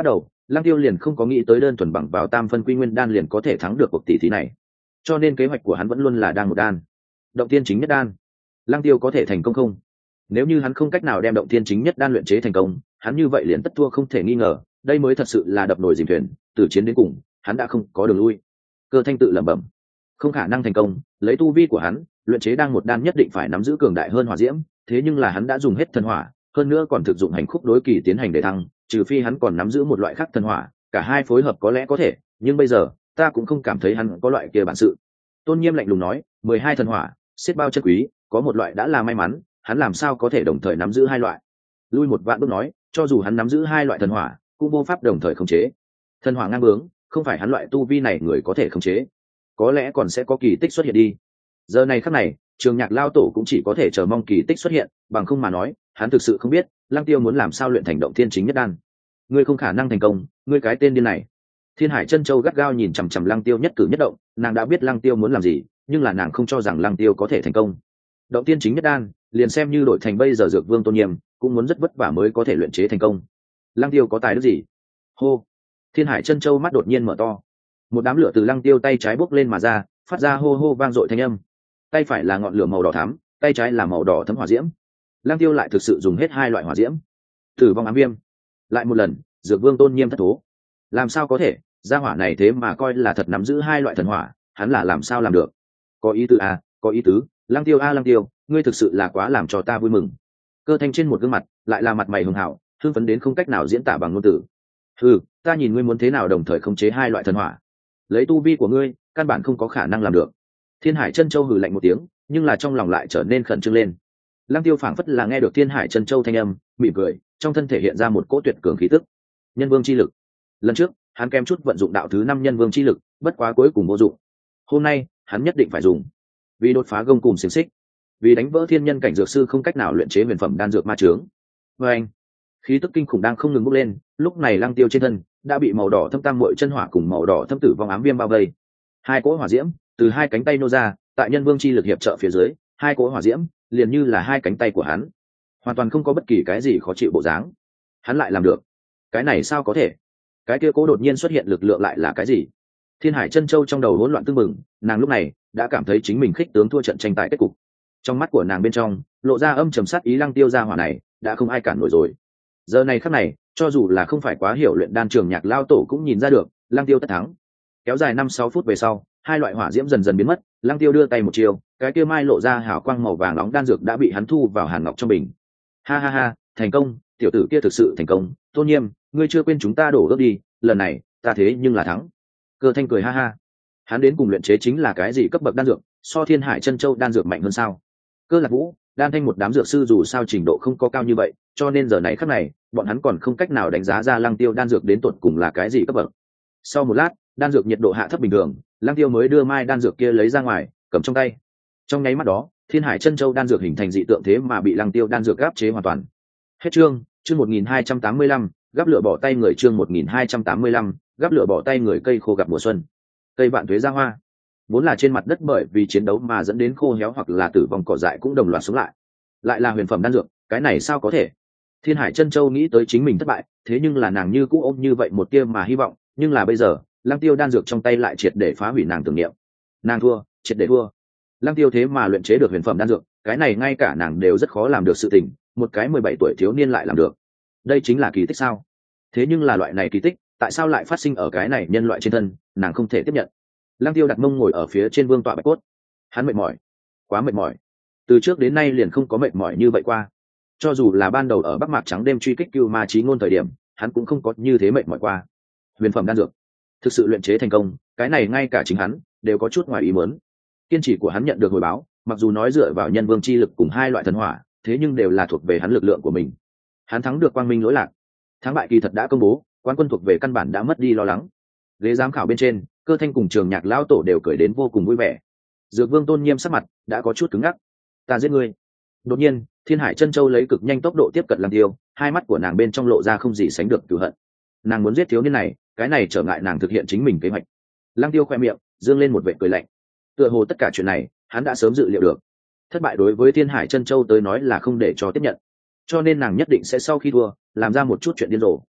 S1: Lăng Tiêu liền không có nghĩ tới đơn thuần bằng vào tam phân quy nguyên đan liền có thể thắng được cuộc tỷ thí này, cho nên kế hoạch của hắn vẫn luôn là đan một đan, động tiên chính nhất đan. Lăng Tiêu có thể thành công không? Nếu như hắn không cách nào đem động tiên chính nhất đan luyện chế thành công, hắn như vậy liền tất thua không thể nghi ngờ, đây mới thật sự là đập nồi dìm thuyền, từ chiến đến cùng, hắn đã không có đường lui. Cơ Thanh tự lẩm bẩm, không khả năng thành công, lấy tu vi của hắn, luyện chế đan một đan nhất định phải nắm giữ cường đại hơn hỏa diễm, thế nhưng là hắn đã dùng hết thần hỏa, hơn nữa còn thực dụng hành khúc đối kỳ tiến hành để thăng, trừ phi hắn còn nắm giữ một loại khác thần hỏa, cả hai phối hợp có lẽ có thể, nhưng bây giờ, ta cũng không cảm thấy hắn có loại kia bản sự. Tôn Nghiêm lạnh lùng nói, mười hai thần hỏa, xiết bao chân quý, có một loại đã là may mắn, hắn làm sao có thể đồng thời nắm giữ hai loại? Lui một vạn bước nói, cho dù hắn nắm giữ hai loại thần hỏa, cũng vô pháp đồng thời khống chế. Thần hỏa ngang bướng, không phải hắn loại tu vi này người có thể khống chế. Có lẽ còn sẽ có kỳ tích xuất hiện đi. Giờ này khắc này, Trường Nhạc lao tổ cũng chỉ có thể chờ mong kỳ tích xuất hiện, bằng không mà nói, hắn thực sự không biết, Lăng Tiêu muốn làm sao luyện thành động thiên chính nhất đan. Ngươi không khả năng thành công, ngươi cái tên điên này. Thiên Hải Chân Châu gắt gao nhìn chằm chằm Lăng Tiêu nhất cử nhất động, nàng đã biết Lăng Tiêu muốn làm gì, nhưng là nàng không cho rằng Lăng Tiêu có thể thành công. Động tiên chính nhất đan, liền xem như đổi thành bây giờ Dược Vương Tôn Nghiêm, cũng muốn rất vất vả mới có thể luyện chế thành công. Lăng Tiêu có tài đức gì? Hô! Thiên Hải Chân Châu mắt đột nhiên mở to, một đám lửa từ Lăng Tiêu tay trái bốc lên mà ra, phát ra hô hô vang dội thanh âm. Tay phải là ngọn lửa màu đỏ thắm, tay trái là màu đỏ thấm hỏa diễm. Lăng Tiêu lại thực sự dùng hết hai loại hỏa diễm. Tử vong ám viêm. Lại một lần, Dược Vương Tôn Nghiêm thất thố. Làm sao có thể, gia hỏa này thế mà coi là thật nắm giữ hai loại thần hỏa, hắn là làm sao làm được? Có ý tứ à, có ý tứ, Lăng Tiêu a Lăng Tiêu, ngươi thực sự là quá làm cho ta vui mừng. Cơ Thanh trên một gương mặt, lại là mặt mày hường hảo, hưng phấn đến không cách nào diễn tả bằng ngôn từ. Ừ, ta nhìn ngươi muốn thế nào đồng thời khống chế hai loại thần hỏa. Lấy tu vi của ngươi, căn bản không có khả năng làm được. Thiên Hải Chân Châu hừ lạnh một tiếng, nhưng là trong lòng lại trở nên khẩn trương lên. Lăng Tiêu phảng phất là nghe được Thiên Hải Chân Châu thanh âm, mỉm cười, trong thân thể hiện ra một cỗ tuyệt cường khí tức. Nhân vương chi lực. Lần trước, hắn kém chút vận dụng đạo thứ năm nhân vương chi lực, bất quá cuối cùng vô dụng. Hôm nay, hắn nhất định phải dùng. Vì đột phá gông cùm xiềng xích, vì đánh vỡ thiên nhân cảnh dược sư không cách nào luyện chế huyền phẩm đan dược ma chướng. Và anh, khí tức kinh khủng đang không ngừng bốc lên, lúc này Lăng Tiêu trên thân đã bị màu đỏ thâm tam muội chân hỏa cùng màu đỏ thâm tử vong ám viêm bao vây. Hai cỗ hỏa diễm từ hai cánh tay nô ra, tại nhân vương chi lực hiệp trợ phía dưới, hai cỗ hỏa diễm liền như là hai cánh tay của hắn, hoàn toàn không có bất kỳ cái gì khó chịu bộ dáng. Hắn lại làm được, cái này sao có thể? Cái kia cố đột nhiên xuất hiện lực lượng lại là cái gì? Thiên Hải Chân Châu trong đầu hỗn loạn tương mừng, nàng lúc này đã cảm thấy chính mình khích tướng thua trận tranh tài kết cục. Trong mắt của nàng bên trong lộ ra âm trầm sát ý, Lăng Tiêu gia hỏa này đã không ai cản nổi rồi. Giờ này khắc này, cho dù là không phải quá hiểu luyện đan Trường Nhạc lao tổ cũng nhìn ra được, Lăng Tiêu tất thắng. Kéo dài năm sáu phút về sau, hai loại hỏa diễm dần dần biến mất, Lăng Tiêu đưa tay một chiều, cái kia mai lộ ra hào quang màu vàng nóng đan dược đã bị hắn thu vào hàn ngọc trong bình. Ha ha ha, thành công, tiểu tử kia thực sự thành công, Tôn Nghiêm, ngươi chưa quên chúng ta đổ ước đi, lần này ta thế nhưng là thắng. Cơ Thanh cười ha ha, hắn đến cùng luyện chế chính là cái gì cấp bậc đan dược, so Thiên Hải Chân Châu đan dược mạnh hơn sao? Cơ Lạc Vũ, Đan Thanh một đám dược sư dù sao trình độ không có cao như vậy, cho nên giờ này khắc này bọn hắn còn không cách nào đánh giá ra Lăng Tiêu đan dược đến tột cùng là cái gì cấp bậc. Sau một lát, đan dược nhiệt độ hạ thấp bình thường, Lăng Tiêu mới đưa mai đan dược kia lấy ra ngoài, cầm trong tay. Trong nháy mắt đó, Thiên Hải Chân Châu đan dược hình thành dị tượng, thế mà bị Lăng Tiêu đan dược áp chế hoàn toàn. Hết chương, chương một nghìn hai trăm tám mươi lăm, gắp lửa bỏ tay người, chương một nghìn hai trăm tám mươi lăm, gắp lửa bỏ tay người. Cây khô gặp mùa xuân, cây vạn tuế ra hoa. Vốn là trên mặt đất bởi vì chiến đấu mà dẫn đến khô héo hoặc là tử vong cỏ dại cũng đồng loạt sống lại. Lại là huyền phẩm đan dược, cái này sao có thể? Thiên Hải Chân Châu nghĩ tới chính mình thất bại, thế nhưng là nàng như cũ ôm như vậy một tia mà hy vọng, nhưng là bây giờ, Lăng Tiêu đan dược trong tay lại triệt để phá hủy nàng tưởng niệm. Nàng thua, triệt để thua. Lăng Tiêu thế mà luyện chế được huyền phẩm đan dược, cái này ngay cả nàng đều rất khó làm được sự tình, một cái mười bảy tuổi thiếu niên lại làm được. Đây chính là kỳ tích sao? Thế nhưng là loại này kỳ tích, tại sao lại phát sinh ở cái này nhân loại trên thân, nàng không thể tiếp nhận. Lăng Tiêu đặt mông ngồi ở phía trên vương tọa bạch cốt. Hắn mệt mỏi, quá mệt mỏi. Từ trước đến nay liền không có mệt mỏi như vậy qua. Cho dù là ban đầu ở Bắc Mạc Trắng đêm truy kích Cưu Ma Chí Ngôn thời điểm, hắn cũng không có như thế mệt mỏi qua. Huyền phẩm đan dược, thực sự luyện chế thành công, cái này ngay cả chính hắn đều có chút ngoài ý muốn. Kiên trì của hắn nhận được hồi báo, mặc dù nói dựa vào nhân vương chi lực cùng hai loại thần hỏa, thế nhưng đều là thuộc về hắn lực lượng của mình. Hắn thắng được quang minh lỗi lạc. Thắng bại kỳ thật đã công bố, quán quân thuộc về căn bản đã mất đi lo lắng. Ghế giám khảo bên trên, Cơ Thanh cùng Trường Nhạc lão tổ đều cười đến vô cùng vui vẻ. Dược Vương Tôn Nghiêm sắc mặt đã có chút cứng ngắc. Ta giết ngươi. Đột nhiên, Thiên Hải Chân Châu lấy cực nhanh tốc độ tiếp cận Lăng Tiêu, hai mắt của nàng bên trong lộ ra không gì sánh được cừu hận. Nàng muốn giết thiếu niên này, cái này trở ngại nàng thực hiện chính mình kế hoạch. Lăng Tiêu khoe miệng dương lên một vệt cười lạnh. Tựa hồ tất cả chuyện này, hắn đã sớm dự liệu được. Thất bại đối với Thiên Hải Chân Châu tới nói là không để cho tiếp nhận, cho nên nàng nhất định sẽ sau khi thua, làm ra một chút chuyện điên rồ.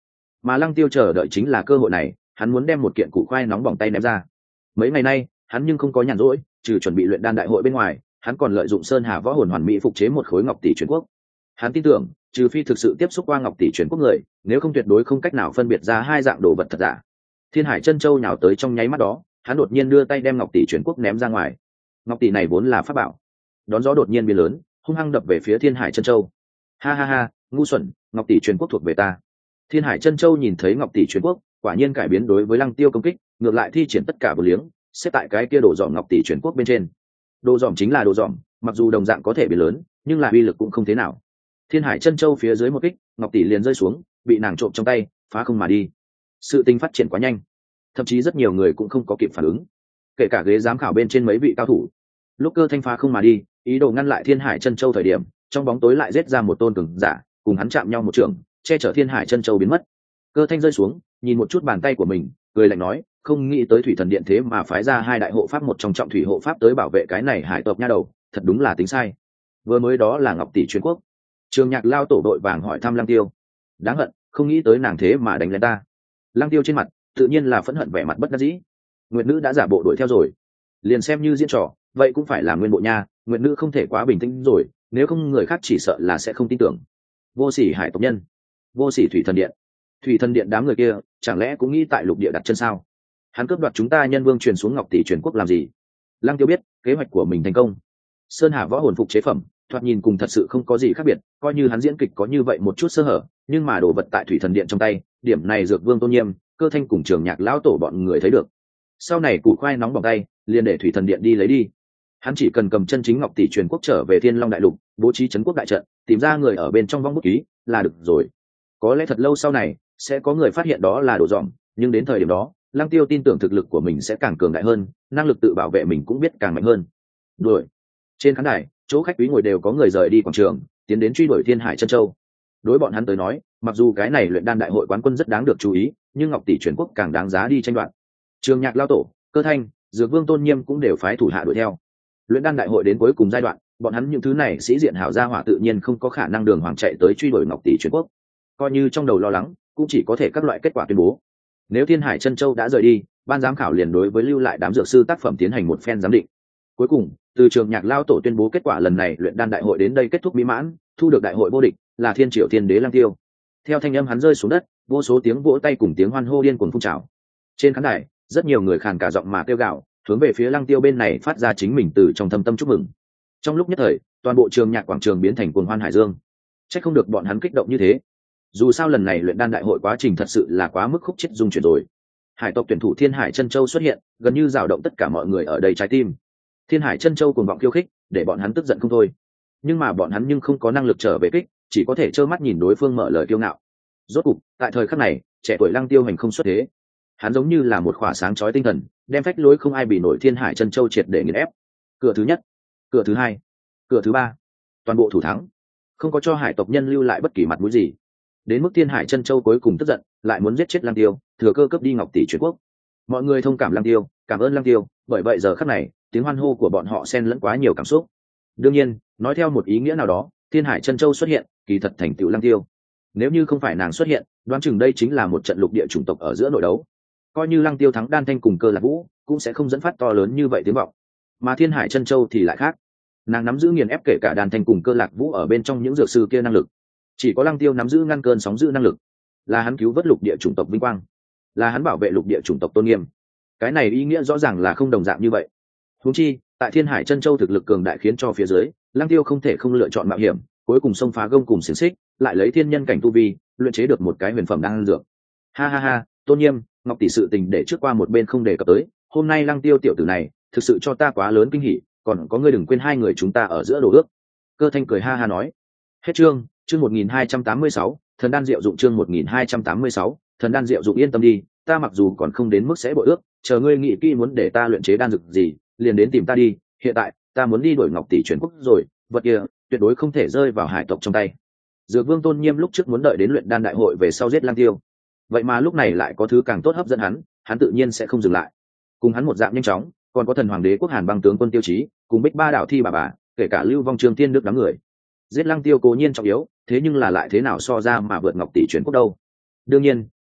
S1: mà Lăng Tiêu chờ đợi chính là cơ hội này, hắn muốn đem một kiện củ khoai nóng bỏng tay ném ra. Mấy ngày nay hắn nhưng không có nhàn rỗi, trừ chuẩn bị luyện đan đại hội bên ngoài, hắn còn lợi dụng Sơn Hà võ hồn hoàn mỹ phục chế một khối ngọc tỷ truyền quốc. Hắn tin tưởng, trừ phi thực sự tiếp xúc qua ngọc tỷ truyền quốc người, nếu không tuyệt đối không cách nào phân biệt ra hai dạng đồ vật thật giả. Thiên Hải Chân Châu nhào tới trong nháy mắt đó, hắn đột nhiên đưa tay đem ngọc tỷ truyền quốc ném ra ngoài. Ngọc tỷ này vốn là pháp bảo, đón gió đột nhiên biến lớn, hung hăng đập về phía Thiên Hải Chân Châu. Ha ha ha, ngu xuẩn, ngọc tỷ truyền quốc thuộc về ta. Thiên Hải Chân Châu nhìn thấy ngọc tỷ truyền quốc, quả nhiên cải biến đối với Lăng Tiêu công kích, ngược lại thi triển tất cả bờ liếng, xếp tại cái kia đồ dòm ngọc tỷ truyền quốc bên trên. Đồ dòm chính là đồ dòm, mặc dù đồng dạng có thể biến lớn, nhưng là uy lực cũng không thế nào. Thiên Hải Chân Châu phía dưới một kích, ngọc tỷ liền rơi xuống, bị nàng trộm trong tay, phá không mà đi. Sự tình phát triển quá nhanh, thậm chí rất nhiều người cũng không có kịp phản ứng, kể cả ghế giám khảo bên trên mấy vị cao thủ. Lúc Cơ Thanh phá không mà đi, ý đồ ngăn lại Thiên Hải Chân Châu thời điểm, trong bóng tối lại giết ra một tôn cường giả, cùng hắn chạm nhau một trường, che chở Thiên Hải Chân Châu biến mất. Cơ Thanh rơi xuống, nhìn một chút bàn tay của mình, cười lạnh nói, không nghĩ tới Thủy Thần Điện thế mà phái ra hai đại hộ pháp một trong trọng thủy hộ pháp tới bảo vệ cái này hải tộc nha đầu, thật đúng là tính sai. Vừa mới đó là ngọc tỷ truyền quốc. Trường Nhạc lao tổ đội vàng hỏi thăm Lăng Tiêu. Đáng hận, không nghĩ tới nàng thế mà đánh lên ta. Lăng Tiêu trên mặt tự nhiên là phẫn hận vẻ mặt bất đắc dĩ. Nguyệt Nữ đã giả bộ đuổi theo rồi, liền xem như diễn trò, vậy cũng phải là nguyên bộ nha. Nguyệt Nữ không thể quá bình tĩnh rồi, nếu không người khác chỉ sợ là sẽ không tin tưởng. Vô sỉ hải tộc nhân, vô sỉ Thủy Thần Điện. Thủy Thần Điện đám người kia chẳng lẽ cũng nghĩ tại lục địa đặt chân sao? Hắn cướp đoạt chúng ta nhân vương truyền xuống ngọc tỷ truyền quốc làm gì? Lăng Tiêu biết kế hoạch của mình thành công. Sơn Hà võ hồn phục chế phẩm thoạt nhìn cùng thật sự không có gì khác biệt, coi như hắn diễn kịch có như vậy một chút sơ hở, nhưng mà đồ vật tại Thủy Thần Điện trong tay, điểm này Dược Vương Tôn Nghiêm, Cơ Thanh cùng Trường Nhạc lão tổ bọn người thấy được. Sau này củ khoai nóng bỏng tay, liền để Thủy Thần Điện đi lấy đi. Hắn chỉ cần cầm chân chính ngọc tỷ truyền quốc trở về Thiên Long đại lục, bố trí trấn quốc đại trận, tìm ra người ở bên trong vong bút ký là được rồi. Có lẽ thật lâu sau này sẽ có người phát hiện đó là đồ dòm, nhưng đến thời điểm đó, Lăng Tiêu tin tưởng thực lực của mình sẽ càng cường đại hơn, năng lực tự bảo vệ mình cũng biết càng mạnh hơn. Đuổi. Trên khán đài, chỗ khách quý ngồi đều có người rời đi quảng trường, tiến đến truy đuổi Thiên Hải Chân Châu. Đối bọn hắn tới nói, mặc dù cái này luyện đan đại hội quán quân rất đáng được chú ý, nhưng ngọc tỷ truyền quốc càng đáng giá đi tranh đoạt. Trường Nhạc lao tổ, Cơ Thanh, Dược Vương Tôn Nghiêm cũng đều phái thủ hạ đuổi theo. Luyện đan đại hội đến cuối cùng giai đoạn, bọn hắn những thứ này sĩ diện hảo gia hỏa tự nhiên không có khả năng đường hoàng chạy tới truy đuổi ngọc tỷ truyền quốc. Coi như trong đầu lo lắng, cũng chỉ có thể các loại kết quả tuyên bố. Nếu Thiên Hải Chân Châu đã rời đi, ban giám khảo liền đối với lưu lại đám dược sư tác phẩm tiến hành một phen giám định. Cuối cùng, từ Trường Nhạc lao tổ tuyên bố kết quả lần này luyện đan đại hội đến đây kết thúc mỹ mãn, thu được đại hội vô địch là Thiên Triệu Thiên Đế Lăng Tiêu. Theo thanh âm hắn rơi xuống đất, vô số tiếng vỗ tay cùng tiếng hoan hô điên cuồng phun trào. Trên khán đài, rất nhiều người khàn cả giọng mà kêu gào, hướng về phía Lăng Tiêu bên này phát ra chính mình từ trong thâm tâm chúc mừng. Trong lúc nhất thời, toàn bộ Trường Nhạc quảng trường biến thành cuồng hoan hải dương. Chắc không được bọn hắn kích động như thế. Dù sao lần này luyện đan đại hội quá trình thật sự là quá mức khúc chết dung chuyển rồi. Hải tộc tuyển thủ Thiên Hải Chân Châu xuất hiện, gần như rào động tất cả mọi người ở đây trái tim. Thiên Hải Chân Châu cuồng vọng khiêu khích, để bọn hắn tức giận không thôi. Nhưng mà bọn hắn nhưng không có năng lực trở về kích, chỉ có thể trơ mắt nhìn đối phương mở lời kiêu ngạo. Rốt cục, tại thời khắc này, trẻ tuổi Lăng Tiêu hành không xuất thế. Hắn giống như là một khỏa sáng chói tinh thần, đem phách lối không ai bị nổi Thiên Hải Chân Châu triệt để nghiền ép. Cửa thứ nhất, cửa thứ hai, cửa thứ ba, toàn bộ thủ thắng, không có cho hải tộc nhân lưu lại bất kỳ mặt mũi gì. Đến mức Thiên Hải Chân Châu cuối cùng tức giận, lại muốn giết chết Lăng Tiêu, thừa cơ cướp đi ngọc tỷ truyền quốc. Mọi người thông cảm Lăng Tiêu, cảm ơn Lăng Tiêu, bởi vậy giờ khắc này, tiếng hoan hô của bọn họ xen lẫn quá nhiều cảm xúc. Đương nhiên, nói theo một ý nghĩa nào đó, Thiên Hải Chân Châu xuất hiện, kỳ thật thành tựu Lăng Tiêu. Nếu như không phải nàng xuất hiện, đoán chừng đây chính là một trận lục địa chủng tộc ở giữa nội đấu. Coi như Lăng Tiêu thắng Đan Thanh cùng Cơ Lạc Vũ, cũng sẽ không dẫn phát to lớn như vậy tiếng vọng. Mà Thiên Hải Chân Châu thì lại khác, nàng nắm giữ nghiền ép kể cả Đan Thanh cùng Cơ Lạc Vũ ở bên trong những dược sư kia năng lực. Chỉ có Lăng Tiêu nắm giữ ngăn cơn sóng dữ năng lực, là hắn cứu vớt lục địa chủng tộc vinh quang, là hắn bảo vệ lục địa chủng tộc tôn nghiêm. Cái này ý nghĩa rõ ràng là không đồng dạng như vậy. Huống chi, tại Thiên Hải Chân Châu thực lực cường đại khiến cho phía dưới, Lăng Tiêu không thể không lựa chọn mạo hiểm, cuối cùng xông phá gông cùng xiềng xích, lại lấy thiên nhân cảnh tu vi, luyện chế được một cái huyền phẩm đan dược. Ha ha ha, Tôn Nghiêm, Ngọc tỷ sự tình để trước qua một bên không đề cập tới, hôm nay Lăng Tiêu tiểu tử này, thực sự cho ta quá lớn kinh hỉ, còn có ngươi đừng quên hai người chúng ta ở giữa đồ ước. Cơ Thanh cười ha ha nói. Hết chương, chương một nghìn hai trăm tám mươi sáu, thần đan diệu dụng chương một nghìn hai trăm tám mươi sáu, thần đan diệu dụng yên tâm đi, ta mặc dù còn không đến mức sẽ bội ước, chờ ngươi nghĩ kỹ muốn để ta luyện chế đan dược gì, liền đến tìm ta đi, hiện tại, ta muốn đi đổi ngọc tỷ truyền quốc rồi, vật kia tuyệt đối không thể rơi vào hải tộc trong tay. Dược Vương Tôn Nghiêm lúc trước muốn đợi đến luyện đan đại hội về sau giết Lăng Tiêu, vậy mà lúc này lại có thứ càng tốt hấp dẫn hắn, hắn tự nhiên sẽ không dừng lại. Cùng hắn một dạng nhanh chóng, còn có thần hoàng đế quốc Hàn Băng tướng quân Tiêu Chí, cùng Bích Ba đảo thi bà bà, kể cả Lưu Vong Trương Tiên Đức đám người. Giết Lăng Tiêu cố nhiên trọng yếu, thế nhưng là lại thế nào so ra mà vượt ngọc tỷ truyền quốc đâu? Đương nhiên,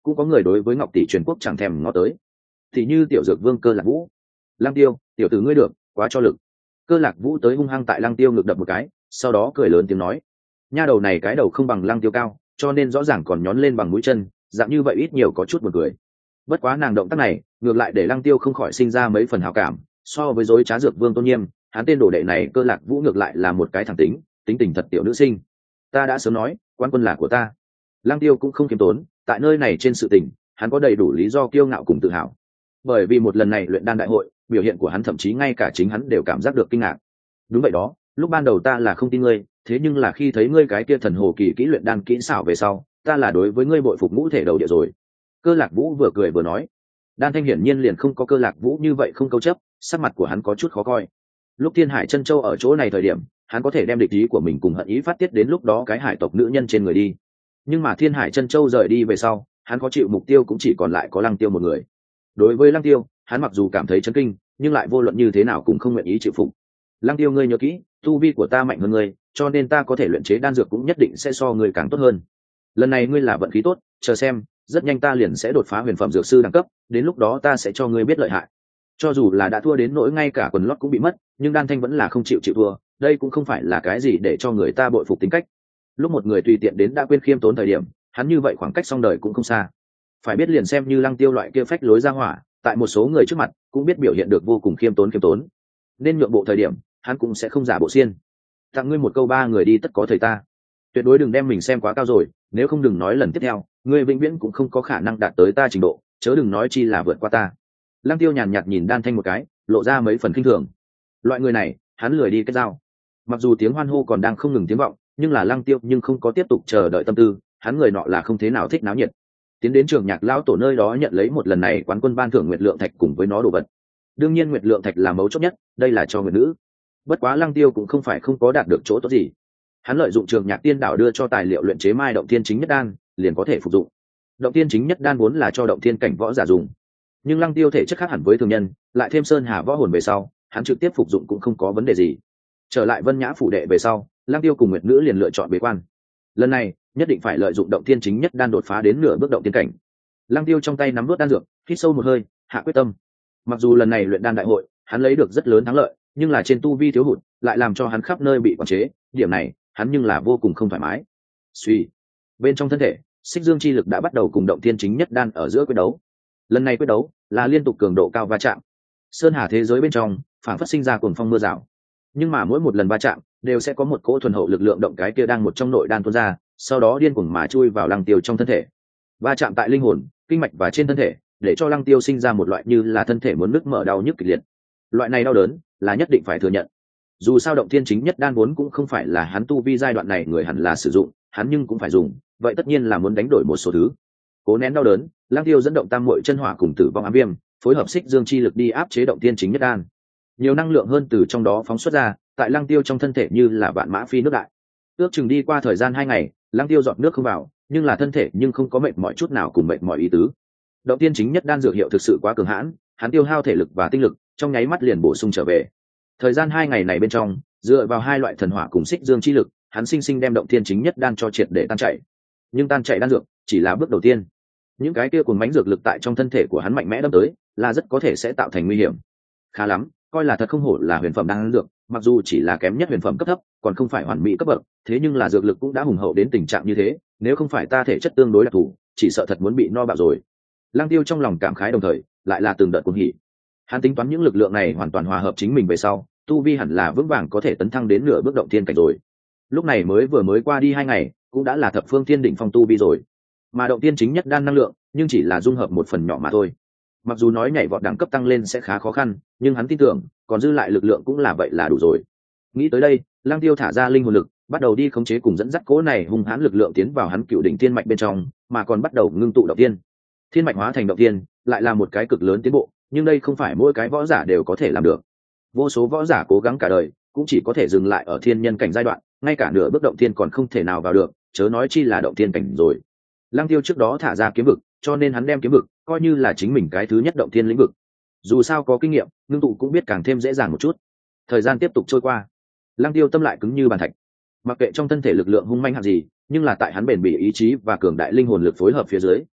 S1: cũng có người đối với ngọc tỷ truyền quốc chẳng thèm ngó tới. Thì như tiểu dược vương Cơ Lạc Vũ. Lăng Tiêu, tiểu tử ngươi được quá cho lực. Cơ Lạc Vũ tới hung hăng tại Lăng Tiêu ngực đập một cái, sau đó cười lớn tiếng nói, nha đầu này cái đầu không bằng Lăng Tiêu cao, cho nên rõ ràng còn nhón lên bằng mũi chân, dạng như vậy ít nhiều có chút buồn cười. Bất quá nàng động tác này ngược lại để Lăng Tiêu không khỏi sinh ra mấy phần hảo cảm. So với dối trá dược vương Tôn Nghiêm, hắn tên đồ đệ này Cơ Lạc Vũ ngược lại là một cái thẳng tính, tính tình thật tiểu nữ sinh. Ta đã sớm nói, quan quân là của ta. Lăng Tiêu cũng không kiêm tốn, tại nơi này trên sự tình, hắn có đầy đủ lý do kiêu ngạo cùng tự hào. Bởi vì một lần này luyện đan đại hội, biểu hiện của hắn thậm chí ngay cả chính hắn đều cảm giác được kinh ngạc. Đúng vậy đó, lúc ban đầu ta là không tin ngươi, thế nhưng là khi thấy ngươi cái kia thần hồ kỳ kỹ luyện đan kỹ xảo về sau, ta là đối với ngươi bội phục ngũ thể đầu địa rồi. Cơ Lạc Vũ vừa cười vừa nói. Đan Thanh hiển nhiên liền không có Cơ Lạc Vũ như vậy không câu chấp, sắc mặt của hắn có chút khó coi. Lúc Thiên Hải Chân Châu ở chỗ này thời điểm, hắn có thể đem địch ý của mình cùng hận ý phát tiết đến lúc đó cái hải tộc nữ nhân trên người đi. Nhưng mà Thiên Hải Chân Châu rời đi về sau, hắn có chịu mục tiêu cũng chỉ còn lại có Lăng Tiêu một người. Đối với Lăng Tiêu, hắn mặc dù cảm thấy chấn kinh, nhưng lại vô luận như thế nào cũng không nguyện ý chịu phục. Lăng Tiêu, ngươi nhớ kỹ, tu vi của ta mạnh hơn ngươi, cho nên ta có thể luyện chế đan dược cũng nhất định sẽ so ngươi càng tốt hơn. Lần này ngươi là vận khí tốt, chờ xem, rất nhanh ta liền sẽ đột phá huyền phẩm dược sư đẳng cấp, đến lúc đó ta sẽ cho ngươi biết lợi hại. Cho dù là đã thua đến nỗi ngay cả quần lót cũng bị mất, nhưng Đan Thanh vẫn là không chịu chịu thua, đây cũng không phải là cái gì để cho người ta bội phục tính cách. Lúc một người tùy tiện đến đã quên khiêm tốn thời điểm, hắn như vậy khoảng cách song đời cũng không xa. Phải biết liền xem như Lăng Tiêu loại kia phách lối ra hỏa, tại một số người trước mặt cũng biết biểu hiện được vô cùng khiêm tốn khiêm tốn, nên nhượng bộ thời điểm hắn cũng sẽ không giả bộ xiên. Tặng ngươi một câu, ba người đi tất có thầy ta, tuyệt đối đừng đem mình xem quá cao rồi, nếu không đừng nói lần tiếp theo ngươi vĩnh viễn cũng không có khả năng đạt tới ta trình độ, chớ đừng nói chi là vượt qua ta. Lăng Tiêu nhàn nhạt nhìn Đan Thanh một cái, lộ ra mấy phần khinh thường. Loại người này hắn lười đi kết giao. Mặc dù tiếng hoan hô còn đang không ngừng tiếng vọng, nhưng là Lăng Tiêu nhưng không có tiếp tục chờ đợi tâm tư, hắn người nọ là không thế nào thích náo nhiệt. Tiến đến trường nhạc lão tổ nơi đó nhận lấy một lần này quán quân ban thưởng nguyệt lượng thạch cùng với nó đồ vật. Đương nhiên nguyệt lượng thạch là mấu chốt nhất, đây là cho người nữ. Bất quá Lăng Tiêu cũng không phải không có đạt được chỗ tốt gì. Hắn lợi dụng trường nhạc tiên đảo đưa cho tài liệu luyện chế mai động thiên chính nhất đan, liền có thể phục dụng. Động thiên chính nhất đan vốn là cho động thiên cảnh võ giả dùng, nhưng Lăng Tiêu thể chất khác hẳn với thường nhân, lại thêm sơn hà võ hồn về sau, hắn trực tiếp phục dụng cũng không có vấn đề gì. Trở lại Vân Nhã phủ đệ về sau, Lăng Tiêu cùng Nguyệt Nữ liền lựa chọn bế quan. Lần này nhất định phải lợi dụng động thiên chính nhất đan đột phá đến nửa bước động thiên cảnh. Lăng Tiêu trong tay nắm nuốt đan dược, hít sâu một hơi, hạ quyết tâm. Mặc dù lần này luyện đan đại hội hắn lấy được rất lớn thắng lợi, nhưng là trên tu vi thiếu hụt lại làm cho hắn khắp nơi bị quản chế, điểm này hắn nhưng là vô cùng không thoải mái. Suy, bên trong thân thể xích dương chi lực đã bắt đầu cùng động thiên chính nhất đan ở giữa quyết đấu. Lần này quyết đấu là liên tục cường độ cao va chạm, sơn hà thế giới bên trong phản phát sinh ra cuồng phong mưa rào, nhưng mà mỗi một lần va chạm đều sẽ có một cỗ thuần hậu lực lượng động cái kia đang một trong nội đan tuôn ra, sau đó điên cuồng mà chui vào Lăng Tiêu trong thân thể, va chạm tại linh hồn, kinh mạch và trên thân thể, để cho Lăng Tiêu sinh ra một loại như là thân thể muốn nứt mở đau nhức kịch liệt. Loại này đau đớn là nhất định phải thừa nhận. Dù sao động thiên chính nhất đan vốn cũng không phải là hắn tu vi giai đoạn này người hẳn là sử dụng, hắn nhưng cũng phải dùng, vậy tất nhiên là muốn đánh đổi một số thứ. Cố nén đau đớn, Lăng Tiêu dẫn động tam muội chân hỏa cùng tử vong ám viêm, phối hợp xích dương chi lực đi áp chế động thiên chính nhất đan. Nhiều năng lượng hơn từ trong đó phóng xuất ra, tại Lăng Tiêu trong thân thể như là vạn mã phi nước đại. Ước chừng đi qua thời gian hai ngày, Lăng Tiêu giọt nước không vào, nhưng là thân thể nhưng không có mệt mỏi chút nào cùng mệt mỏi ý tứ. Động thiên chính nhất đan dược hiệu thực sự quá cường hãn, hắn tiêu hao thể lực và tinh lực, trong nháy mắt liền bổ sung trở về. Thời gian hai ngày này bên trong, dựa vào hai loại thần hỏa cùng xích dương chi lực, hắn sinh sinh đem động thiên chính nhất đan cho triệt để tan chảy. Nhưng tan chảy đan dược chỉ là bước đầu tiên. Những cái kia cuồng mãnh dược lực tại trong thân thể của hắn mạnh mẽ đâm tới, là rất có thể sẽ tạo thành nguy hiểm. Khá lắm, coi là thật không hổ là huyền phẩm đan dược, mặc dù chỉ là kém nhất huyền phẩm cấp thấp, còn không phải hoàn mỹ cấp bậc, thế nhưng là dược lực cũng đã hùng hậu đến tình trạng như thế, nếu không phải ta thể chất tương đối đặc thù, chỉ sợ thật muốn bị no bạo rồi. Lăng Tiêu trong lòng cảm khái đồng thời, lại là từng đợt cuồng hỉ. Hắn tính toán những lực lượng này hoàn toàn hòa hợp chính mình về sau, tu vi hẳn là vững vàng có thể tấn thăng đến nửa bước động thiên cảnh rồi. Lúc này mới vừa mới qua đi hai ngày, cũng đã là thập phương thiên đỉnh phong tu vi rồi. Mà động thiên chính nhất đan năng lượng, nhưng chỉ là dung hợp một phần nhỏ mà thôi. Mặc dù nói nhảy vọt đẳng cấp tăng lên sẽ khá khó khăn, nhưng hắn tin tưởng, còn dư lại lực lượng cũng là vậy là đủ rồi. Nghĩ tới đây, Lăng Tiêu thả ra linh hồn lực, bắt đầu đi khống chế cùng dẫn dắt cỗ này hung hãn lực lượng tiến vào hắn cựu đỉnh thiên mạch bên trong, mà còn bắt đầu ngưng tụ động thiên. Thiên mạch hóa thành động thiên, lại là một cái cực lớn tiến bộ, nhưng đây không phải mỗi cái võ giả đều có thể làm được. Vô số võ giả cố gắng cả đời, cũng chỉ có thể dừng lại ở thiên nhân cảnh giai đoạn, ngay cả nửa bước động thiên còn không thể nào vào được, chớ nói chi là động thiên cảnh rồi. Lăng Tiêu trước đó thả ra kiếm vực, cho nên hắn đem kiếm vực coi như là chính mình cái thứ nhất động thiên lĩnh vực. Dù sao có kinh nghiệm, ngưng tụ cũng biết càng thêm dễ dàng một chút. Thời gian tiếp tục trôi qua, Lăng Tiêu tâm lại cứng như bàn thạch. Mặc kệ trong thân thể lực lượng hung manh hạng gì, nhưng là tại hắn bền bỉ ý chí và cường đại linh hồn lực phối hợp phía dưới,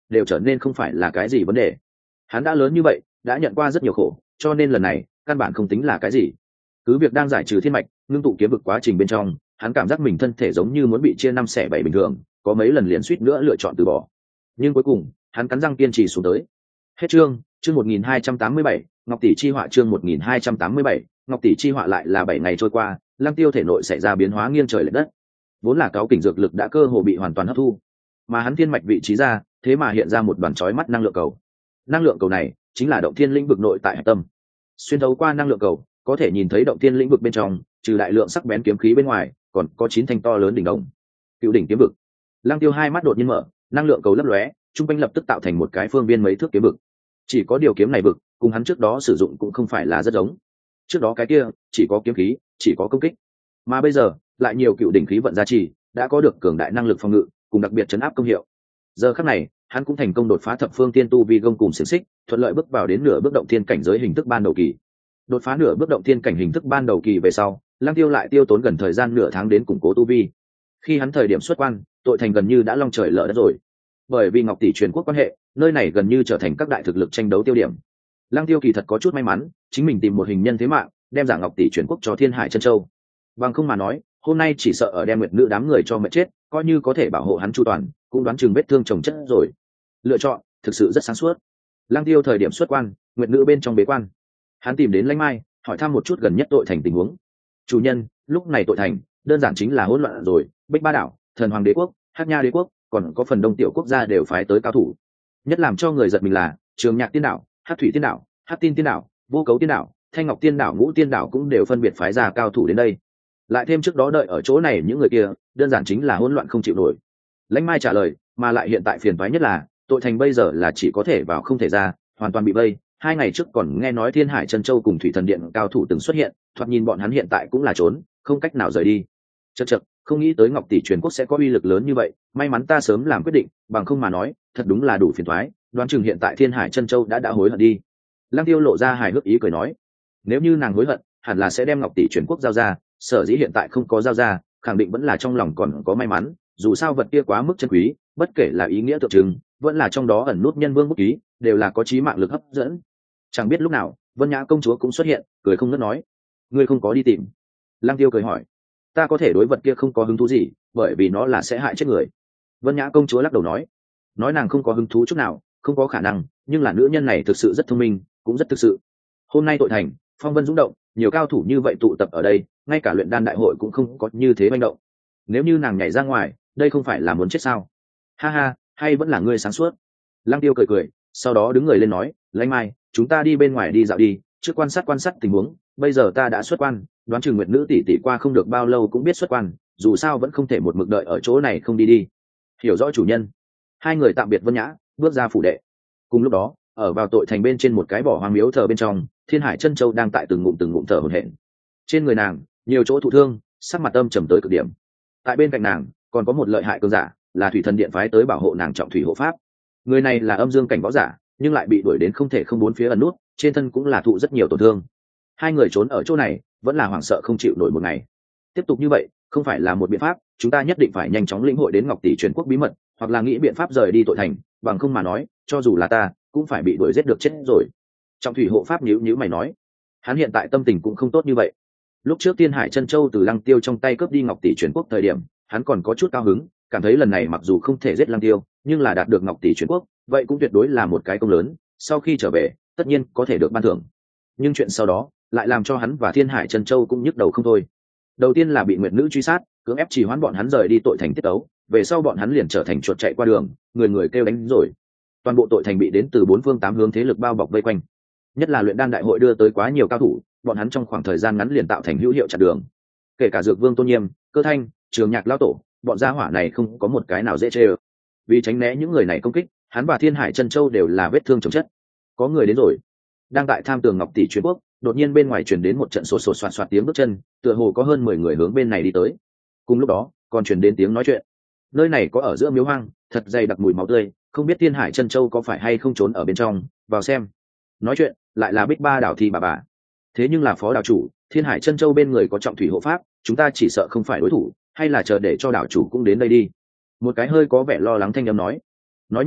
S1: đều trở nên không phải là cái gì vấn đề. Hắn đã lớn như vậy, đã nhận qua rất nhiều khổ, cho nên lần này căn bản không tính là cái gì. Cứ việc đang giải trừ thiên mạch ngưng tụ kiếm vực quá trình bên trong, hắn cảm giác mình thân thể giống như muốn bị chia năm xẻ bảy bình thường, có mấy lần liền suýt nữa lựa chọn từ bỏ, nhưng cuối cùng hắn cắn răng kiên trì xuống tới. Hết chương. Chương một nghìn hai trăm tám mươi bảy, Ngọc tỷ chi họa. Chương một nghìn hai trăm tám mươi bảy, Ngọc tỷ chi họa. Lại là bảy ngày trôi qua, Lăng Tiêu thể nội xảy ra biến hóa nghiêng trời lệch đất. Vốn là cáo kình dược lực đã cơ hồ bị hoàn toàn hấp thu, mà hắn thiên mạch vị trí ra, thế mà hiện ra một đoàn chói mắt năng lượng cầu. Năng lượng cầu này chính là động thiên lĩnh vực nội tại hạch tâm. Xuyên thấu qua năng lượng cầu, có thể nhìn thấy động thiên lĩnh vực bên trong, trừ đại lượng sắc bén kiếm khí bên ngoài, còn có chín thanh to lớn đỉnh đồng. Cựu đỉnh kiếm vực. Lăng Tiêu hai mắt đột nhiên mở, năng lượng cầu lấp lóe, trung quanh lập tức tạo thành một cái phương viên mấy thước kiếm vực. Chỉ có điều kiếm này vực, cùng hắn trước đó sử dụng cũng không phải là rất giống. Trước đó cái kia chỉ có kiếm khí, chỉ có công kích, mà bây giờ lại nhiều cựu đỉnh khí vận gia trì, đã có được cường đại năng lực phòng ngự, cùng đặc biệt chấn áp công hiệu. Giờ khắc này, hắn cũng thành công đột phá thập phương tiên tu vi gông cùng xiềng xích, thuận lợi bước vào đến nửa bước động thiên cảnh giới hình thức ban đầu kỳ. Đột phá nửa bước động thiên cảnh hình thức ban đầu kỳ về sau, Lăng Tiêu lại tiêu tốn gần thời gian nửa tháng đến củng cố tu vi. Khi hắn thời điểm xuất quan, tội thành gần như đã long trời lở đất rồi. Bởi vì Ngọc tỷ truyền quốc quan hệ, nơi này gần như trở thành các đại thực lực tranh đấu tiêu điểm. Lăng Tiêu kỳ thật có chút may mắn, chính mình tìm một hình nhân thế mạng, đem giả Ngọc tỷ truyền quốc cho Thiên Hải Chân Châu. Bằng không mà nói, hôm nay chỉ sợ ở đem nguyệt nữ đám người cho mệt chết, coi như có thể bảo hộ hắn chu toàn, cũng đoán chừng vết thương chồng chất rồi. Lựa chọn thực sự rất sáng suốt. Lăng Tiêu thời điểm xuất quan, nguyệt nữ bên trong bế quan, hắn tìm đến Lãnh Mai, hỏi thăm một chút gần nhất tội thành tình huống. Chủ nhân, lúc này tội thành đơn giản chính là hỗn loạn rồi, Bích Ba đảo, Thần Hoàng đế quốc, Hắc Nha đế quốc, còn có phần đông tiểu quốc gia đều phái tới cao thủ. Nhất làm cho người giật mình là Trường Nhạc tiên đảo, Hắc Thủy tiên đảo, Hắc Tin tiên đảo, Vô Cấu tiên đảo, Thanh Ngọc tiên đảo, Ngũ tiên đảo cũng đều phân biệt phái ra cao thủ đến đây. Lại thêm trước đó đợi ở chỗ này những người kia, đơn giản chính là hỗn loạn không chịu nổi. Lãnh Mai trả lời, mà lại hiện tại phiền toái nhất là tội thành bây giờ là chỉ có thể vào không thể ra, hoàn toàn bị vây. Hai ngày trước còn nghe nói Thiên Hải Chân Châu cùng Thủy Thần Điện cao thủ từng xuất hiện, thoạt nhìn bọn hắn hiện tại cũng là trốn, không cách nào rời đi. Chậc chậc, không nghĩ tới Ngọc tỷ truyền quốc sẽ có uy lực lớn như vậy, may mắn ta sớm làm quyết định, bằng không mà nói, thật đúng là đủ phiền toái, đoán chừng hiện tại Thiên Hải Chân Châu đã đã hối hận đi. Lăng Tiêu lộ ra hài hước ý cười nói, nếu như nàng hối hận, hẳn là sẽ đem Ngọc tỷ truyền quốc giao ra, sở dĩ hiện tại không có giao ra, khẳng định vẫn là trong lòng còn có may mắn, dù sao vật kia quá mức chân quý, bất kể là ý nghĩa tượng trưng, vẫn là trong đó ẩn nút nhân vương bút ký, đều là có chí mạng lực hấp dẫn. Chẳng biết lúc nào, Vân Nhã công chúa cũng xuất hiện, cười không ngớt nói, ngươi không có đi tìm. Lăng Tiêu cười hỏi, ta có thể đối vật kia không có hứng thú gì, bởi vì nó là sẽ hại chết người. Vân Nhã công chúa lắc đầu nói, nói nàng không có hứng thú chút nào, không có khả năng, nhưng là nữ nhân này thực sự rất thông minh, cũng rất thực sự. Hôm nay tội thành, phong vân dũng động, nhiều cao thủ như vậy tụ tập ở đây, ngay cả luyện đan đại hội cũng không có như thế manh động. Nếu như nàng nhảy ra ngoài, đây không phải là muốn chết sao? Ha ha, hay vẫn là ngươi sáng suốt. Lăng Tiêu cười cười, sau đó đứng người lên nói, Lãnh Mai, chúng ta đi bên ngoài đi dạo đi, trước quan sát quan sát tình huống. Bây giờ ta đã xuất quan, đoán chừng nguyệt nữ tỷ tỷ qua không được bao lâu cũng biết xuất quan, dù sao vẫn không thể một mực đợi ở chỗ này không đi đi. Hiểu rõ chủ nhân. Hai người tạm biệt Vân Nhã, bước ra phủ đệ. Cùng lúc đó, ở vào tội thành bên trên một cái bỏ hoang miếu thờ bên trong, Thiên Hải Chân Châu đang tại từng ngụm từng ngụm thở hổn hển. Trên người nàng nhiều chỗ thụ thương, sắc mặt âm trầm tới cực điểm. Tại bên cạnh nàng còn có một lợi hại cường giả, là Thủy Thần Điện phái tới bảo hộ nàng trọng thủy hộ pháp. Người này là âm dương cảnh võ giả, nhưng lại bị đuổi đến không thể không bốn phía ẩn nút, trên thân cũng là thụ rất nhiều tổn thương. Hai người trốn ở chỗ này vẫn là hoảng sợ không chịu nổi một ngày. Tiếp tục như vậy không phải là một biện pháp, chúng ta nhất định phải nhanh chóng lĩnh hội đến Ngọc tỷ truyền quốc bí mật, hoặc là nghĩ biện pháp rời đi tội thành, bằng không mà nói, cho dù là ta cũng phải bị đuổi giết được chết rồi. Trọng thủy hộ pháp nhíu nhíu mày nói, hắn hiện tại tâm tình cũng không tốt như vậy. Lúc trước Thiên Hải Chân Châu từ Lăng Tiêu trong tay cướp đi Ngọc tỷ truyền quốc thời điểm, hắn còn có chút cao hứng, cảm thấy lần này mặc dù không thể giết Lăng Tiêu, nhưng là đạt được Ngọc tỷ truyền quốc, vậy cũng tuyệt đối là một cái công lớn, sau khi trở về, tất nhiên có thể được ban thưởng. Nhưng chuyện sau đó lại làm cho hắn và Thiên Hải Chân Châu cũng nhức đầu không thôi. Đầu tiên là bị nguyệt nữ truy sát, cưỡng ép trì hoãn bọn hắn rời đi tội thành tiết tấu, về sau bọn hắn liền trở thành chuột chạy qua đường, người người kêu đánh rồi. Toàn bộ tội thành bị đến từ bốn phương tám hướng thế lực bao bọc vây quanh. Nhất là luyện đan đại hội đưa tới quá nhiều cao thủ, bọn hắn trong khoảng thời gian ngắn liền tạo thành hữu hiệu chặn đường. Kể cả Dược Vương Tôn Nghiêm, Cơ Thanh, Trường Nhạc lão tổ, bọn gia hỏa này không có một cái nào dễ chơi. Vì tránh né những người này công kích, hắn và Thiên Hải Chân Châu đều là vết thương chồng chất. Có người đến rồi. Đang tại tham tường Ngọc tỷ truyền quốc, đột nhiên bên ngoài truyền đến một trận sột sột soạt soạt tiếng bước chân, tựa hồ có hơn mười người hướng bên này đi tới. Cùng lúc đó, còn truyền đến tiếng nói chuyện. Nơi này có ở giữa miếu hoang, thật dày đặc mùi máu tươi, không biết Thiên Hải Chân Châu có phải hay không trốn ở bên trong, vào xem. Nói chuyện lại là Bích Ba đảo Thi bà bà. Thế nhưng là phó đảo chủ, Thiên Hải Chân Châu bên người có trọng thủy hộ pháp, chúng ta chỉ sợ không phải đối thủ, hay là chờ để cho đảo chủ cũng đến đây đi. Một cái hơi có vẻ lo lắng thanh âm nói. Nói nhảm,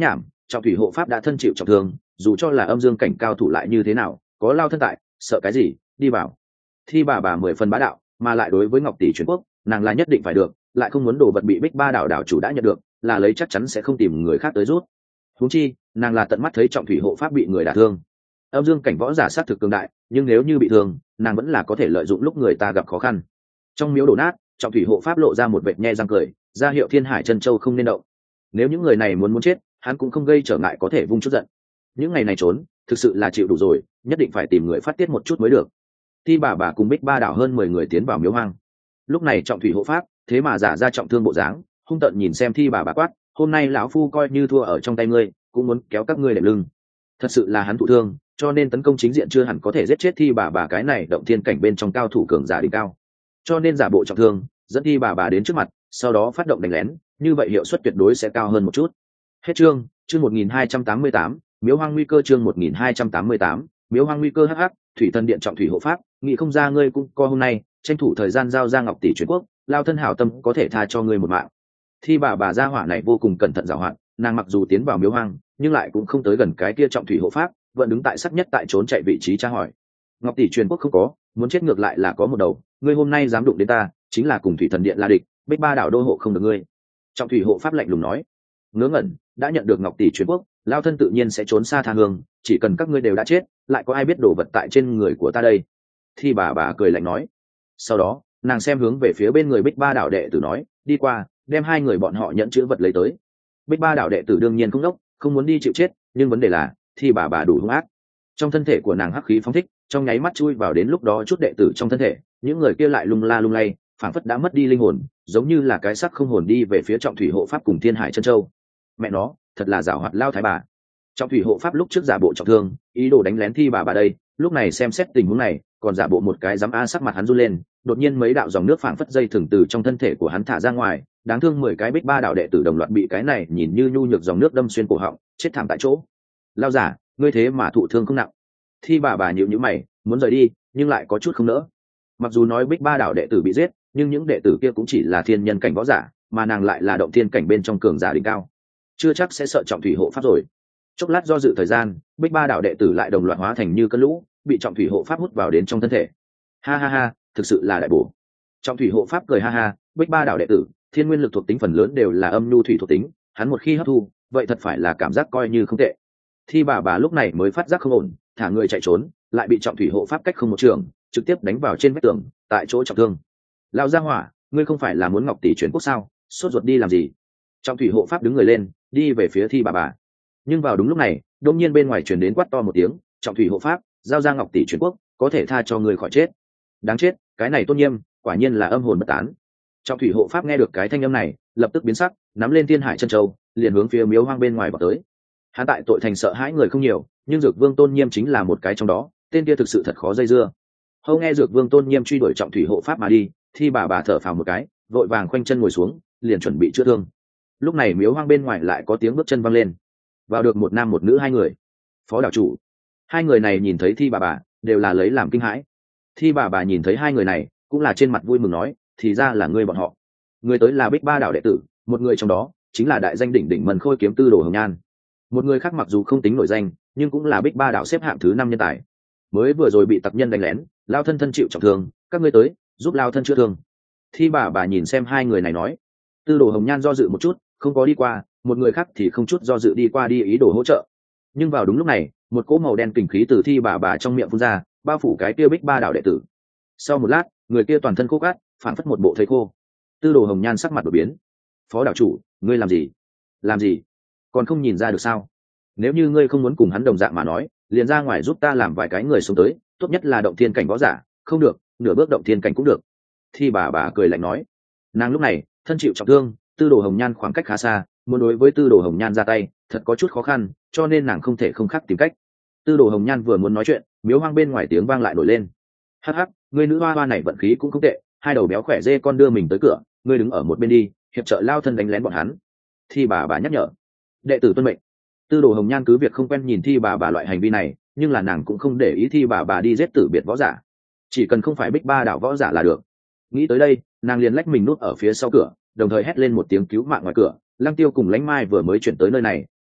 S1: trọng thủy hộ pháp đã thân chịu trọng thương, dù cho là âm dương cảnh cao thủ lại như thế nào, có Lao thân tại, sợ cái gì, đi vào. Thi bà bà mười phần bá đạo, mà lại đối với Ngọc tỷ truyền quốc, nàng là nhất định phải được, lại không muốn đồ vật bị Bích Ba đảo đảo chủ đã nhận được, là lấy chắc chắn sẽ không tìm người khác tới rút. Huống chi, nàng là tận mắt thấy trọng thủy hộ pháp bị người đả thương. Âm dương cảnh võ giả sát thực cường đại, nhưng nếu như bị thương, nàng vẫn là có thể lợi dụng lúc người ta gặp khó khăn. Trong miếu đổ nát, trọng thủy hộ pháp lộ ra một vệt nhe răng cười, ra hiệu Thiên Hải Chân Châu không nên động. Nếu những người này muốn muốn chết, hắn cũng không gây trở ngại, có thể vung chút giận. Những ngày này trốn, thực sự là chịu đủ rồi, nhất định phải tìm người phát tiết một chút mới được. Thi bà bà cùng Bích Ba đảo hơn mười người tiến vào miếu hoang. Lúc này trọng thủy hộ pháp thế mà giả ra trọng thương bộ dáng, hung tợn nhìn xem Thi bà bà quát, hôm nay lão phu coi như thua ở trong tay ngươi, cũng muốn kéo các ngươi đệm lưng. Thật sự là hắn thụ thương, cho nên tấn công chính diện chưa hẳn có thể giết chết Thi bà bà cái này động thiên cảnh bên trong cao thủ cường giả đỉnh cao, cho nên giả bộ trọng thương, dẫn Thi bà bà đến trước mặt, sau đó phát động đánh lén, như vậy hiệu suất tuyệt đối sẽ cao hơn một chút. Hết chương. Chương một nghìn hai trăm tám mươi tám, miếu hoang nguy cơ. Chương một nghìn hai trăm tám mươi tám, miếu hoang nguy cơ. Hắc, thủy thần điện trọng thủy hộ pháp, nghĩ không ra ngươi cũng co hôm nay, tranh thủ thời gian giao ra Ngọc tỷ truyền quốc, Lao thân hảo tâm có thể tha cho ngươi một mạng. Thi bà bà gia hỏa này vô cùng cẩn thận giàu hạn, nàng mặc dù tiến vào miếu hoang, nhưng lại cũng không tới gần cái kia trọng thủy hộ pháp, vẫn đứng tại sắc nhất tại trốn chạy vị trí tra hỏi. Ngọc tỷ truyền quốc không có, muốn chết ngược lại là có một đầu, ngươi hôm nay dám đụng đến ta, chính là cùng thủy thần điện là địch, Bích Ba đảo đô hộ không được ngươi. Trọng thủy hộ pháp lạnh lùng nói. Ngớ ngẩn, đã nhận được Ngọc tỷ truyền quốc, Lao thân tự nhiên sẽ trốn xa tha hương, chỉ cần các ngươi đều đã chết, lại có ai biết đồ vật tại trên người của ta đây. Thi bà bà cười lạnh nói. Sau đó nàng xem hướng về phía bên người Bích Ba đảo đệ tử nói, đi qua, đem hai người bọn họ nhận chữ vật lấy tới. Bích Ba đảo đệ tử đương nhiên không đốc, không muốn đi chịu chết, nhưng vấn đề là Thi bà bà đủ hung ác. Trong thân thể của nàng hắc khí phóng thích, trong nháy mắt chui vào đến lúc đó chút đệ tử trong thân thể, những người kia lại lung la lung lay, phảng phất đã mất đi linh hồn, giống như là cái xác không hồn đi về phía trọng thủy hộ pháp cùng Thiên Hải Chân Châu. Mẹ nó, thật là giảo hoạt lao thái bà. Trọng thủy hộ pháp lúc trước giả bộ trọng thương, ý đồ đánh lén Thi bà bà đây, lúc này xem xét tình huống này, còn giả bộ một cái dám a, sắc mặt hắn run lên, đột nhiên mấy đạo dòng nước phảng phất dây thừng từ trong thân thể của hắn thả ra ngoài, đáng thương mười cái Bích Ba đảo đệ tử đồng loạt bị cái này nhìn như nhu nhược dòng nước đâm xuyên cổ họng, chết thảm tại chỗ. Lao giả, ngươi thế mà thụ thương không nặng. Thi bà bà nhíu nhíu mày, muốn rời đi, nhưng lại có chút không nỡ. Mặc dù nói Bích Ba đảo đệ tử bị giết, nhưng những đệ tử kia cũng chỉ là thiên nhân cảnh võ giả, mà nàng lại là động thiên cảnh bên trong cường giả đỉnh cao, chưa chắc sẽ sợ trọng thủy hộ pháp rồi. Chốc lát do dự thời gian, Bích Ba đảo đệ tử lại đồng loạt hóa thành như cơn lũ, bị trọng thủy hộ pháp hút vào đến trong thân thể. Ha ha ha, thực sự là đại bổ. Trọng thủy hộ pháp cười ha ha, Bích Ba đảo đệ tử, thiên nguyên lực thuộc tính phần lớn đều là âm nhu thủy thuộc tính, hắn một khi hấp thu, vậy thật phải là cảm giác coi như không tệ. Thi bà bà lúc này mới phát giác không ổn, thả người chạy trốn, lại bị trọng thủy hộ pháp cách không một trường, trực tiếp đánh vào trên vách tường, tại chỗ trọng thương. Lão gia hỏa, ngươi không phải là muốn Ngọc tỷ truyền quốc sao, sốt ruột đi làm gì? Trọng thủy hộ pháp đứng người lên, đi về phía Thi bà bà. Nhưng vào đúng lúc này, đột nhiên bên ngoài truyền đến quát to một tiếng, trọng thủy hộ pháp, giao ra Ngọc tỷ truyền quốc, có thể tha cho người khỏi chết. Đáng chết, cái này Tôn Nghiêm, quả nhiên là âm hồn bất tán. Trọng thủy hộ pháp nghe được cái thanh âm này, lập tức biến sắc, nắm lên Thiên Hải Chân Châu, liền hướng phía miếu hoang bên ngoài vào tới. Hắn tại tội thành sợ hãi người không nhiều, nhưng Dược Vương Tôn Nghiêm chính là một cái trong đó, tên kia thực sự thật khó dây dưa. Hâu nghe Dược Vương Tôn Nghiêm truy đuổi trọng thủy hộ pháp mà đi, Thi bà bà thở phào một cái, vội vàng khoanh chân ngồi xuống, liền chuẩn bị chữa thương. Lúc này miếu hoang bên ngoài lại có tiếng bước chân văng lên, vào được một nam một nữ hai người. Phó đảo chủ. Hai người này nhìn thấy Thi bà bà, đều là lấy làm kinh hãi. Thi bà bà nhìn thấy hai người này, cũng là trên mặt vui mừng nói, thì ra là ngươi bọn họ. Người tới là Bích Ba đảo đệ tử, một người trong đó chính là đại danh đỉnh đỉnh Mân Khôi kiếm tư Đồ Hồng Nhan. Một người khác mặc dù không tính nổi danh, nhưng cũng là Bích Ba đảo xếp hạng thứ năm nhân tài. Mới vừa rồi bị tặc nhân đánh lén, lao thân thân chịu trọng thương, các ngươi tới giúp lao thân chữa thương. Thi bà bà nhìn xem hai người này nói. Tư Đồ Hồng Nhan do dự một chút, không có đi qua, một người khác thì không chút do dự đi qua đi ý đồ hỗ trợ. Nhưng vào đúng lúc này, một cỗ màu đen kình khí từ Thi bà bà trong miệng phun ra, bao phủ cái kia Bích Ba đảo đệ tử. Sau một lát, người kia toàn thân khô cát, phản phất một bộ thây khô. Tư Đồ Hồng Nhan sắc mặt đổi biến. Phó đảo chủ, ngươi làm gì? Làm gì? Còn không nhìn ra được sao? Nếu như ngươi không muốn cùng hắn đồng dạng mà nói, liền ra ngoài giúp ta làm vài cái người sống tới, tốt nhất là động thiên cảnh võ giả, không được, nửa bước động thiên cảnh cũng được. Thi bà bà cười lạnh nói. Nàng lúc này thân chịu trọng thương, Tư Đồ Hồng Nhan khoảng cách khá xa, muốn đối với Tư Đồ Hồng Nhan ra tay, thật có chút khó khăn, cho nên nàng không thể không khác tìm cách. Tư Đồ Hồng Nhan vừa muốn nói chuyện, miếu hoang bên ngoài tiếng vang lại nổi lên. Hắc hắc, ngươi nữ hoa hoa này vận khí cũng không tệ, hai đầu béo khỏe dê con đưa mình tới cửa, ngươi đứng ở một bên đi, hiệp trợ lao thân đánh lén bọn hắn. Thi bà bà nhắc nhở. Đệ tử tuân mệnh. Tư Đồ Hồng Nhan cứ việc không quen nhìn Thi bà bà loại hành vi này, nhưng là nàng cũng không để ý Thi bà bà đi giết tử biệt võ giả, chỉ cần không phải Bích Ba đảo võ giả là được. Nghĩ tới đây, nàng liền lách mình nút ở phía sau cửa, đồng thời hét lên một tiếng cứu mạng ngoài cửa. Lăng Tiêu cùng Lãnh Mai vừa mới chuyển tới nơi này,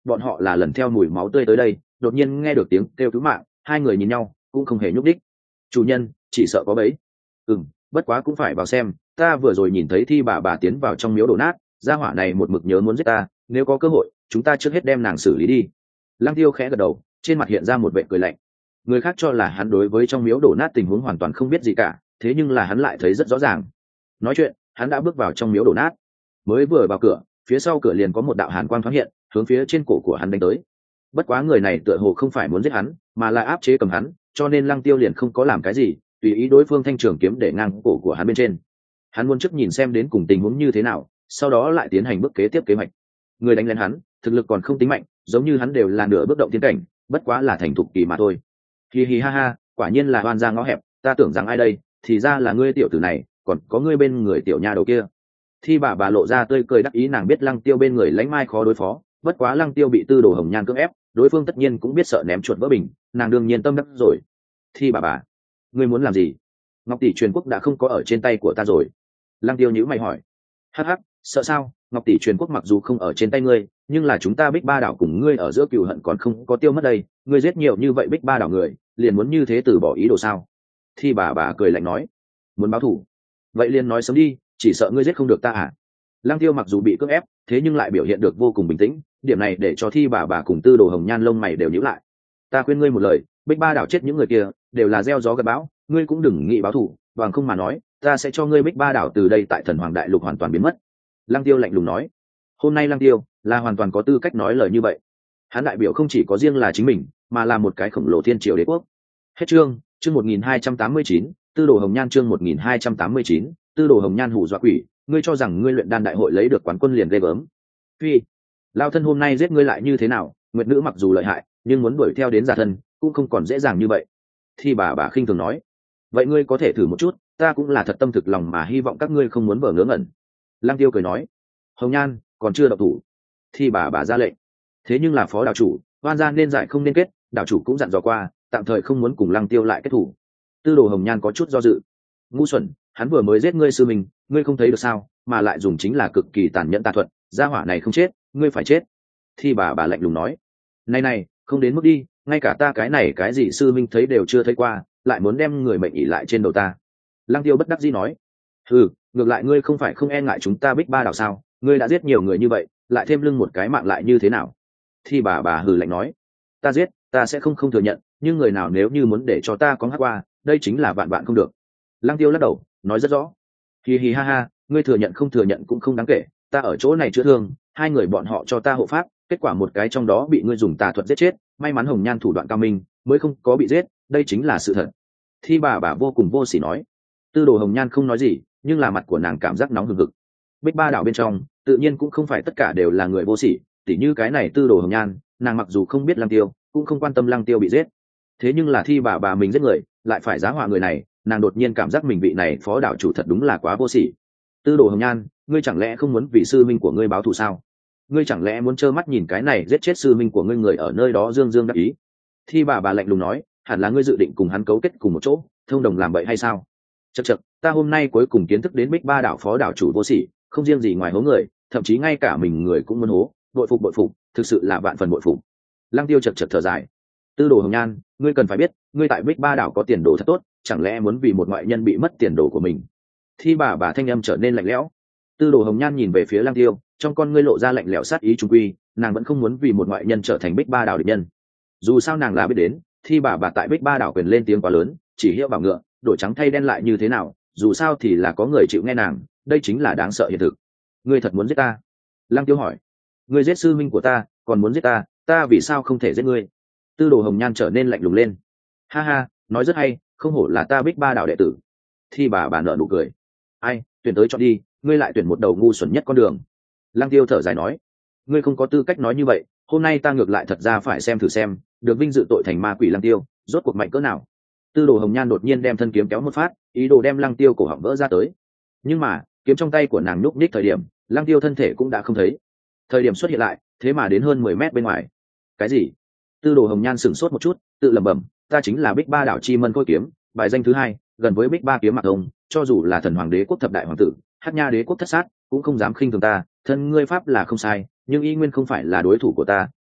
S1: bọn họ là lần theo mùi máu tươi tới đây, đột nhiên nghe được tiếng kêu cứu mạng, hai người nhìn nhau cũng không hề nhúc đích. Chủ nhân, chỉ sợ có bẫy. Ừm, bất quá cũng phải vào xem, ta vừa rồi nhìn thấy Thi bà bà tiến vào trong miếu đổ nát, gia hỏa này một mực nhớ muốn giết ta, nếu có cơ hội chúng ta trước hết đem nàng xử lý đi. Lăng Tiêu khẽ gật đầu, trên mặt hiện ra một vẻ cười lạnh. Người khác cho là hắn đối với trong miếu đổ nát tình huống hoàn toàn không biết gì cả, thế nhưng là hắn lại thấy rất rõ ràng. Nói chuyện, hắn đã bước vào trong miếu đổ nát. Mới vừa vào cửa, phía sau cửa liền có một đạo hàn quang thoáng hiện, hướng phía trên cổ của hắn đánh tới. Bất quá người này tựa hồ không phải muốn giết hắn, mà là áp chế cầm hắn, cho nên Lăng Tiêu liền không có làm cái gì, tùy ý đối phương thanh trường kiếm để ngang cổ của hắn bên trên. Hắn muốn trước nhìn xem đến cùng tình huống như thế nào, sau đó lại tiến hành bước kế tiếp kế hoạch. Người đánh lên hắn, thực lực còn không tính mạnh, giống như hắn đều là nửa bước động tiến cảnh, bất quá là thành thục kỳ mà thôi. Hi hi ha ha, quả nhiên là oan ra ngõ hẹp, ta tưởng rằng ai đây, thì ra là ngươi tiểu tử này, còn có ngươi bên người tiểu nha đầu kia. Thi bà bà lộ ra tươi cười đắc ý, nàng biết Lăng Tiêu bên người lãnh mai khó đối phó, bất quá Lăng Tiêu bị Tư Đồ Hồng Nhan cưỡng ép, đối phương tất nhiên cũng biết sợ ném chuột vỡ bình, nàng đương nhiên tâm đắc rồi. Thi bà bà, ngươi muốn làm gì? Ngọc tỷ truyền quốc đã không có ở trên tay của ta rồi. Lăng Tiêu nhíu mày hỏi. Hắc hắc, sợ sao? Ngọc tỷ truyền quốc mặc dù không ở trên tay ngươi, nhưng là chúng ta Bích Ba đảo cùng ngươi ở giữa cừu hận còn không có tiêu mất đây, ngươi giết nhiều như vậy Bích Ba đảo người, liền muốn như thế từ bỏ ý đồ sao? Thi bà bà cười lạnh nói. Muốn báo thù? Vậy liền nói sớm đi, chỉ sợ ngươi giết không được ta à? Lăng Tiêu mặc dù bị cưỡng ép, thế nhưng lại biểu hiện được vô cùng bình tĩnh, điểm này để cho Thi bà bà cùng Tư Đồ Hồng Nhan lông mày đều nhíu lại. Ta khuyên ngươi một lời, Bích Ba đảo chết những người kia đều là gieo gió gặt bão, ngươi cũng đừng nghĩ báo thù, bằng không mà nói, ta sẽ cho ngươi Bích Ba đảo từ đây tại Thần Hoàng Đại Lục hoàn toàn biến mất. Lăng Tiêu lạnh lùng nói. Hôm nay Lăng Tiêu là hoàn toàn có tư cách nói lời như vậy. Hắn đại biểu không chỉ có riêng là chính mình, mà là một cái khổng lồ thiên triều đế quốc. Hết chương, chương một nghìn hai trăm tám mươi chín, Tư Đồ Hồng Nhan chương một nghìn hai trăm tám mươi chín, Tư Đồ Hồng Nhan hù dọa quỷ, ngươi cho rằng ngươi luyện đan đại hội lấy được quán quân liền ghê gớm. Phi, lao thân hôm nay giết ngươi lại như thế nào, Nguyệt nữ mặc dù lợi hại, nhưng muốn đuổi theo đến giả thân, cũng không còn dễ dàng như vậy. Thi bà bà khinh thường nói. Vậy ngươi có thể thử một chút, ta cũng là thật tâm thực lòng mà hy vọng các ngươi không muốn vờ ngớ ngẩn. Lăng Tiêu cười nói. Hồng Nhan, còn chưa động thủ. Thi bà bà ra lệnh. Thế nhưng là phó đạo chủ, oan gian nên giải không nên kết, đạo chủ cũng dặn dò qua, tạm thời không muốn cùng Lăng Tiêu lại kết thủ. Tư Đồ Hồng Nhan có chút do dự. Ngu xuẩn, hắn vừa mới giết ngươi sư mình, ngươi không thấy được sao, mà lại dùng chính là cực kỳ tàn nhẫn tà thuật, gia hỏa này không chết, ngươi phải chết. Thi bà bà lạnh lùng nói. Này này, không đến mức đi, ngay cả ta cái này cái gì sư minh thấy đều chưa thấy qua, lại muốn đem người mệnh ỷ lại trên đầu ta. Lăng Tiêu bất đắc dĩ nói. Ừ, ngược lại ngươi không phải không e ngại chúng ta Bích Ba đảo sao, ngươi đã giết nhiều người như vậy, lại thêm lưng một cái mạng lại như thế nào? Thi bà bà hừ lạnh nói. Ta giết, ta sẽ không không thừa nhận, nhưng người nào nếu như muốn để cho ta có hát qua, đây chính là vạn vạn không được. Lăng Tiêu lắc đầu, nói rất rõ. Hi hi ha ha, ngươi thừa nhận không thừa nhận cũng không đáng kể, ta ở chỗ này chữa thương, hai người bọn họ cho ta hộ pháp, kết quả một cái trong đó bị ngươi dùng tà thuật giết chết, may mắn Hồng Nhan thủ đoạn cao minh, mới không có bị giết, đây chính là sự thật. Thi bà bà vô cùng vô sỉ nói. Tư Đồ Hồng Nhan không nói gì, nhưng là mặt của nàng cảm giác nóng hừng hực. Bích Ba đảo bên trong, tự nhiên cũng không phải tất cả đều là người vô sỉ, tỉ như cái này Tư Đồ Hồng Nhan, nàng mặc dù không biết Lăng Tiêu, cũng không quan tâm Lăng Tiêu bị giết. Thế nhưng là Thi bà bà mình giết người, lại phải giá họa người này, nàng đột nhiên cảm giác mình vị này phó đảo chủ thật đúng là quá vô sỉ. Tư Đồ Hồng Nhan, ngươi chẳng lẽ không muốn vì sư minh của ngươi báo thù sao? Ngươi chẳng lẽ muốn trơ mắt nhìn cái này giết chết sư minh của ngươi người ở nơi đó dương dương đắc ý? Thi bà bà lạnh lùng nói, hẳn là ngươi dự định cùng hắn cấu kết cùng một chỗ, thông đồng làm bậy hay sao? Chậc chậc, ta hôm nay cuối cùng kiến thức đến Bích Ba đảo phó đảo chủ vô sỉ, không riêng gì ngoài hố người, thậm chí ngay cả mình người cũng muốn hố, bội phục bội phục, thực sự là vạn phần bội phục. Lăng Tiêu chậc chậc thở dài. Tư Đồ Hồng Nhan, ngươi cần phải biết, ngươi tại Bích Ba đảo có tiền đồ thật tốt, chẳng lẽ muốn vì một ngoại nhân bị mất tiền đồ của mình? Thi bà bà thanh âm trở nên lạnh lẽo. Tư Đồ Hồng Nhan nhìn về phía Lăng Tiêu, trong con ngươi lộ ra lạnh lẽo sát ý trung quy, nàng vẫn không muốn vì một ngoại nhân trở thành Bích Ba đảo địch nhân. Dù sao nàng là biết đến, Thi bà bà tại Bích Ba đảo quyền lên tiếng quá lớn, chỉ hiệu bảo ngựa, đổi trắng thay đen lại như thế nào, dù sao thì là có người chịu nghe nàng, đây chính là đáng sợ hiện thực. Ngươi thật muốn giết ta? Lăng Tiêu hỏi. Ngươi giết sư minh của ta, còn muốn giết ta, ta vì sao không thể giết ngươi? Tư Đồ Hồng Nhan trở nên lạnh lùng lên. Ha ha, nói rất hay, không hổ là ta Bích Ba đảo đệ tử. Thi bà bà nở nụ cười. Ai, tuyển tới chọn đi, ngươi lại tuyển một đầu ngu xuẩn nhất con đường. Lăng Tiêu thở dài nói. Ngươi không có tư cách nói như vậy, hôm nay ta ngược lại thật ra phải xem thử xem, được vinh dự tội thành ma quỷ Lăng Tiêu, rốt cuộc mạnh cỡ nào. Tư Đồ Hồng Nhan đột nhiên đem thân kiếm kéo một phát, ý đồ đem Lăng Tiêu cổ họng vỡ ra tới. Nhưng mà, kiếm trong tay của nàng nhúc nhích thời điểm, Lăng Tiêu thân thể cũng đã không thấy. Thời điểm xuất hiện lại, thế mà đến hơn mười mét bên ngoài. Cái gì? Tư Đồ Hồng Nhan sửng sốt một chút, tự lẩm bẩm, ta chính là Bích Ba đảo chi mân khôi kiếm, bài danh thứ hai, gần với Bích Ba kiếm Mạc Ông, cho dù là Thần Hoàng Đế quốc thập đại hoàng tử, Hắc Nha Đế quốc thất sát, cũng không dám khinh thường ta, thân ngươi pháp là không sai, nhưng y nguyên không phải là đối thủ của ta,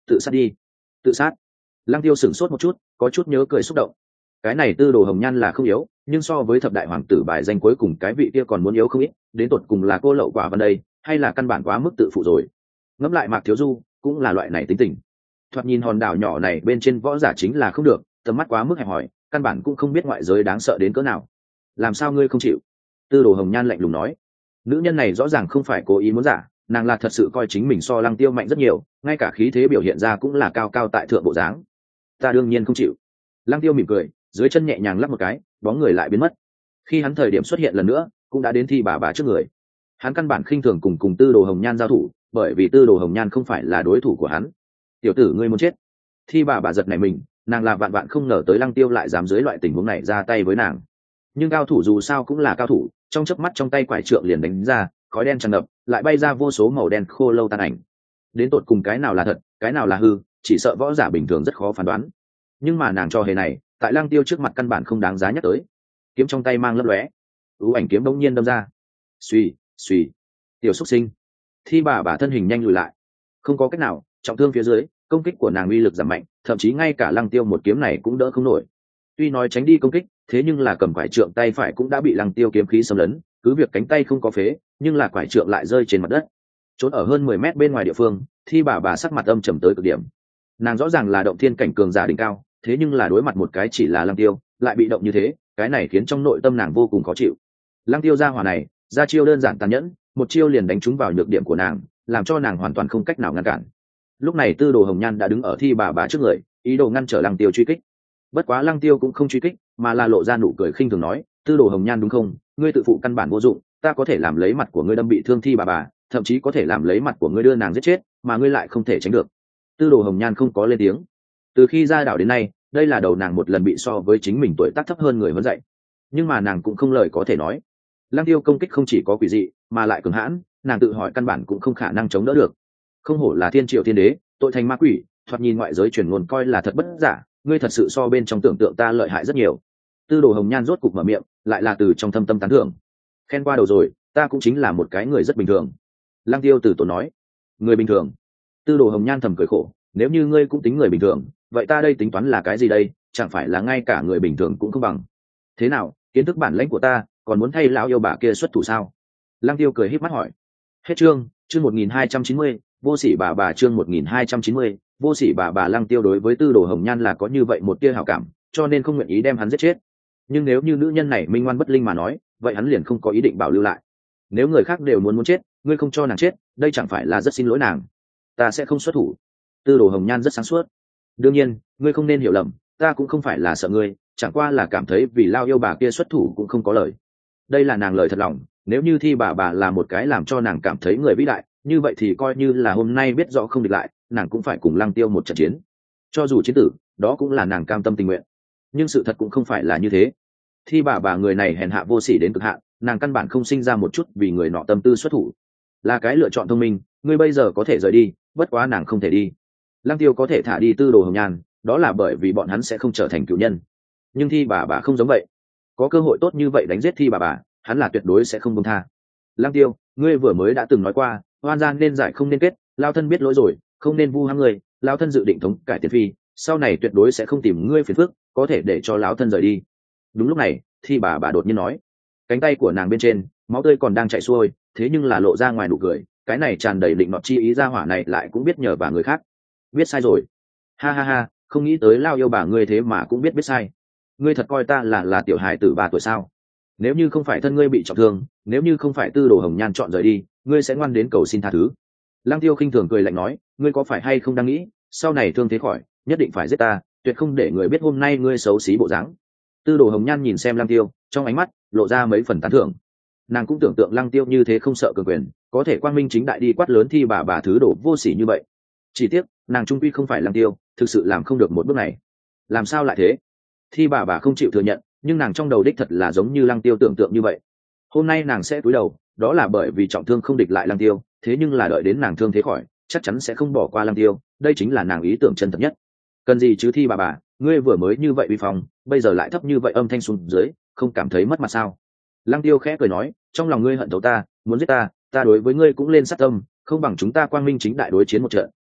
S1: tự sát đi. Tự sát. Lăng Tiêu sửng sốt một chút, có chút nhớ cười xúc động. Cái này Tư Đồ Hồng Nhan là không yếu, nhưng so với thập đại hoàng tử bài danh cuối cùng cái vị kia còn muốn yếu không ít, đến tột cùng là cô lậu quả văn đây, hay là căn bản quá mức tự phụ rồi. Ngẫm lại Mạc Thiếu Du cũng là loại này tính tình. Thoạt nhìn hòn đảo nhỏ này bên trên võ giả chính là không được, tầm mắt quá mức hẹp hòi, căn bản cũng không biết ngoại giới đáng sợ đến cỡ nào. Làm sao ngươi không chịu? Tư Đồ Hồng Nhan lạnh lùng nói. Nữ nhân này rõ ràng không phải cố ý muốn giả, nàng là thật sự coi chính mình so Lăng Tiêu mạnh rất nhiều, ngay cả khí thế biểu hiện ra cũng là cao cao tại thượng bộ dáng. Ta đương nhiên không chịu. Lăng Tiêu mỉm cười, dưới chân nhẹ nhàng lắp một cái, bóng người lại biến mất. Khi hắn thời điểm xuất hiện lần nữa, cũng đã đến Thi Bà Bà trước người. Hắn căn bản khinh thường cùng cùng Tư Đồ Hồng Nhan giao thủ, bởi vì Tư Đồ Hồng Nhan không phải là đối thủ của hắn. Tiểu tử ngươi muốn chết. Thi Bà Bà giật nảy mình, nàng là vạn vạn không ngờ tới Lăng Tiêu lại dám dưới loại tình huống này ra tay với nàng. Nhưng cao thủ dù sao cũng là cao thủ, trong chớp mắt trong tay quải trượng liền đánh ra, khói đen tràn ngập, lại bay ra vô số màu đen khô lâu tan ảnh. Đến tột cùng cái nào là thật, cái nào là hư, chỉ sợ võ giả bình thường rất khó phán đoán. Nhưng mà nàng cho hề này, tại Lăng Tiêu trước mặt căn bản không đáng giá nhắc tới. Kiếm trong tay mang lấp lóe, ưu ảnh kiếm bỗng nhiên đâm ra. Xuy, xuy. Tiểu xúc sinh. Thi Bà Bà thân hình nhanh lùi lại. Không có cách nào, trọng thương phía dưới, công kích của nàng uy lực giảm mạnh, thậm chí ngay cả Lăng Tiêu một kiếm này cũng đỡ không nổi. Tuy nói tránh đi công kích, thế nhưng là cầm quải trượng tay phải cũng đã bị Lăng Tiêu kiếm khí xâm lấn, cứ việc cánh tay không có phế, nhưng là quải trượng lại rơi trên mặt đất. Trốn ở hơn mười mét bên ngoài địa phương, Thi Bà Bà sắc mặt âm trầm tới cực điểm. Nàng rõ ràng là động thiên cảnh cường giả đỉnh cao, thế nhưng là đối mặt một cái chỉ là Lăng Tiêu, lại bị động như thế, cái này khiến trong nội tâm nàng vô cùng khó chịu. Lăng Tiêu ra hỏa này, ra chiêu đơn giản tàn nhẫn, một chiêu liền đánh trúng vào nhược điểm của nàng, làm cho nàng hoàn toàn không cách nào ngăn cản. Lúc này Tư Đồ Hồng Nhan đã đứng ở Thi Bà Bà trước người, ý đồ ngăn trở Lăng Tiêu truy kích. Bất quá Lăng Tiêu cũng không truy kích, mà là lộ ra nụ cười khinh thường nói, Tư Đồ Hồng Nhan đúng không, ngươi tự phụ căn bản vô dụng, ta có thể làm lấy mặt của ngươi đâm bị thương Thi Bà Bà, thậm chí có thể làm lấy mặt của ngươi đưa nàng giết chết, mà ngươi lại không thể tránh được. Tư Đồ Hồng Nhan không có lên tiếng. Từ khi ra đảo đến nay, đây là đầu nàng một lần bị so với chính mình tuổi tác thấp hơn người huấn dạy, nhưng mà nàng cũng không lời có thể nói. Lăng Tiêu công kích không chỉ có quỷ dị, mà lại cường hãn, nàng tự hỏi căn bản cũng không khả năng chống đỡ được. Không hổ là thiên triệu thiên đế, tội thành ma quỷ, thoạt nhìn ngoại giới truyền ngôn coi là thật bất giả, ngươi thật sự so bên trong tưởng tượng ta lợi hại rất nhiều. Tư Đồ Hồng Nhan rốt cục mở miệng, lại là từ trong thâm tâm tán thưởng. Khen qua đầu rồi, ta cũng chính là một cái người rất bình thường. Lăng Tiêu từ tốn nói. Người bình thường? Tư Đồ Hồng Nhan thầm cười khổ, nếu như ngươi cũng tính người bình thường, vậy ta đây tính toán là cái gì đây, chẳng phải là ngay cả người bình thường cũng không bằng. Thế nào, kiến thức bản lãnh của ta, còn muốn thay lão yêu bà kia xuất thủ sao? Lăng Tiêu cười híp mắt hỏi. Hết chương, chương một nghìn hai trăm chín mươi, vô sỉ bà bà chương một nghìn hai trăm chín mươi, vô sỉ bà bà. Lăng Tiêu đối với Tư Đồ Hồng Nhan là có như vậy một tia hảo cảm, cho nên không nguyện ý đem hắn giết chết. Nhưng nếu như nữ nhân này minh ngoan bất linh mà nói, vậy hắn liền không có ý định bảo lưu lại. Nếu người khác đều muốn muốn chết, ngươi không cho nàng chết, đây chẳng phải là rất xin lỗi nàng. Ta sẽ không xuất thủ. Tư Đồ Hồng Nhan rất sáng suốt. Đương nhiên, ngươi không nên hiểu lầm, ta cũng không phải là sợ ngươi, chẳng qua là cảm thấy vì lao yêu bà kia xuất thủ cũng không có lời. Đây là nàng lời thật lòng, nếu như Thi Bà Bà là một cái làm cho nàng cảm thấy người vĩ đại, như vậy thì coi như là hôm nay biết rõ không địch lại, nàng cũng phải cùng Lăng Tiêu một trận chiến. Cho dù chiến tử, đó cũng là nàng cam tâm tình nguyện. Nhưng sự thật cũng không phải là như thế. Thi Bà Bà người này hèn hạ vô sỉ đến cực hạn, nàng căn bản không sinh ra một chút vì người nọ tâm tư xuất thủ. Là cái lựa chọn thông minh, ngươi bây giờ có thể rời đi, bất quá nàng không thể đi. Lăng Tiêu có thể thả đi Tư Đồ Hồng Nhan, đó là bởi vì bọn hắn sẽ không trở thành cựu nhân. Nhưng Thi Bà Bà không giống vậy, có cơ hội tốt như vậy đánh giết Thi Bà Bà, hắn là tuyệt đối sẽ không buông tha. Lăng Tiêu, ngươi vừa mới đã từng nói qua, oan gian nên giải không nên kết, lao thân biết lỗi rồi, không nên vu hãm người, lao thân dự định thống cải tiền phi, sau này tuyệt đối sẽ không tìm ngươi phiền phức, có thể để cho lão thân rời đi. Đúng lúc này, Thi Bà Bà đột nhiên nói, cánh tay của nàng bên trên máu tươi còn đang chảy xuôi, thế nhưng là lộ ra ngoài nụ cười, cái này tràn đầy định nọt chi ý ra hỏa này lại cũng biết nhờ vào người khác. Biết sai rồi. Ha ha ha, không nghĩ tới lao yêu bà ngươi thế mà cũng biết biết sai. Ngươi thật coi ta là là tiểu hài tử ba tuổi sao? Nếu như không phải thân ngươi bị trọng thương, nếu như không phải Tư Đồ Hồng Nhan chọn rời đi, ngươi sẽ ngoan đến cầu xin tha thứ. Lăng Tiêu khinh thường cười lạnh nói, ngươi có phải hay không đang nghĩ, sau này thương thế khỏi, nhất định phải giết ta, tuyệt không để người biết hôm nay ngươi xấu xí bộ dáng. Tư Đồ Hồng Nhan nhìn xem Lăng Tiêu, trong ánh mắt lộ ra mấy phần tán thưởng. Nàng cũng tưởng tượng Lăng Tiêu như thế không sợ cường quyền, có thể quang minh chính đại đi quát lớn Thi Bà Bà thứ đồ vô sỉ như vậy. Chỉ tiếc, nàng trung quy không phải Lăng Tiêu, thực sự làm không được một bước này. Làm sao lại thế? Thi Bà Bà không chịu thừa nhận, nhưng nàng trong đầu đích thật là giống như Lăng Tiêu tưởng tượng như vậy. Hôm nay nàng sẽ cúi đầu, đó là bởi vì trọng thương không địch lại Lăng Tiêu, thế nhưng là đợi đến nàng thương thế khỏi, chắc chắn sẽ không bỏ qua Lăng Tiêu, đây chính là nàng ý tưởng chân thật nhất. Cần gì chứ Thi Bà Bà, ngươi vừa mới như vậy uy phong, bây giờ lại thấp như vậy âm thanh xuống dưới, không cảm thấy mất mặt sao? Lăng Tiêu khẽ cười nói, trong lòng ngươi hận thấu ta, muốn giết ta, ta đối với ngươi cũng lên sát tâm, không bằng chúng ta quang minh chính đại đối chiến một trận,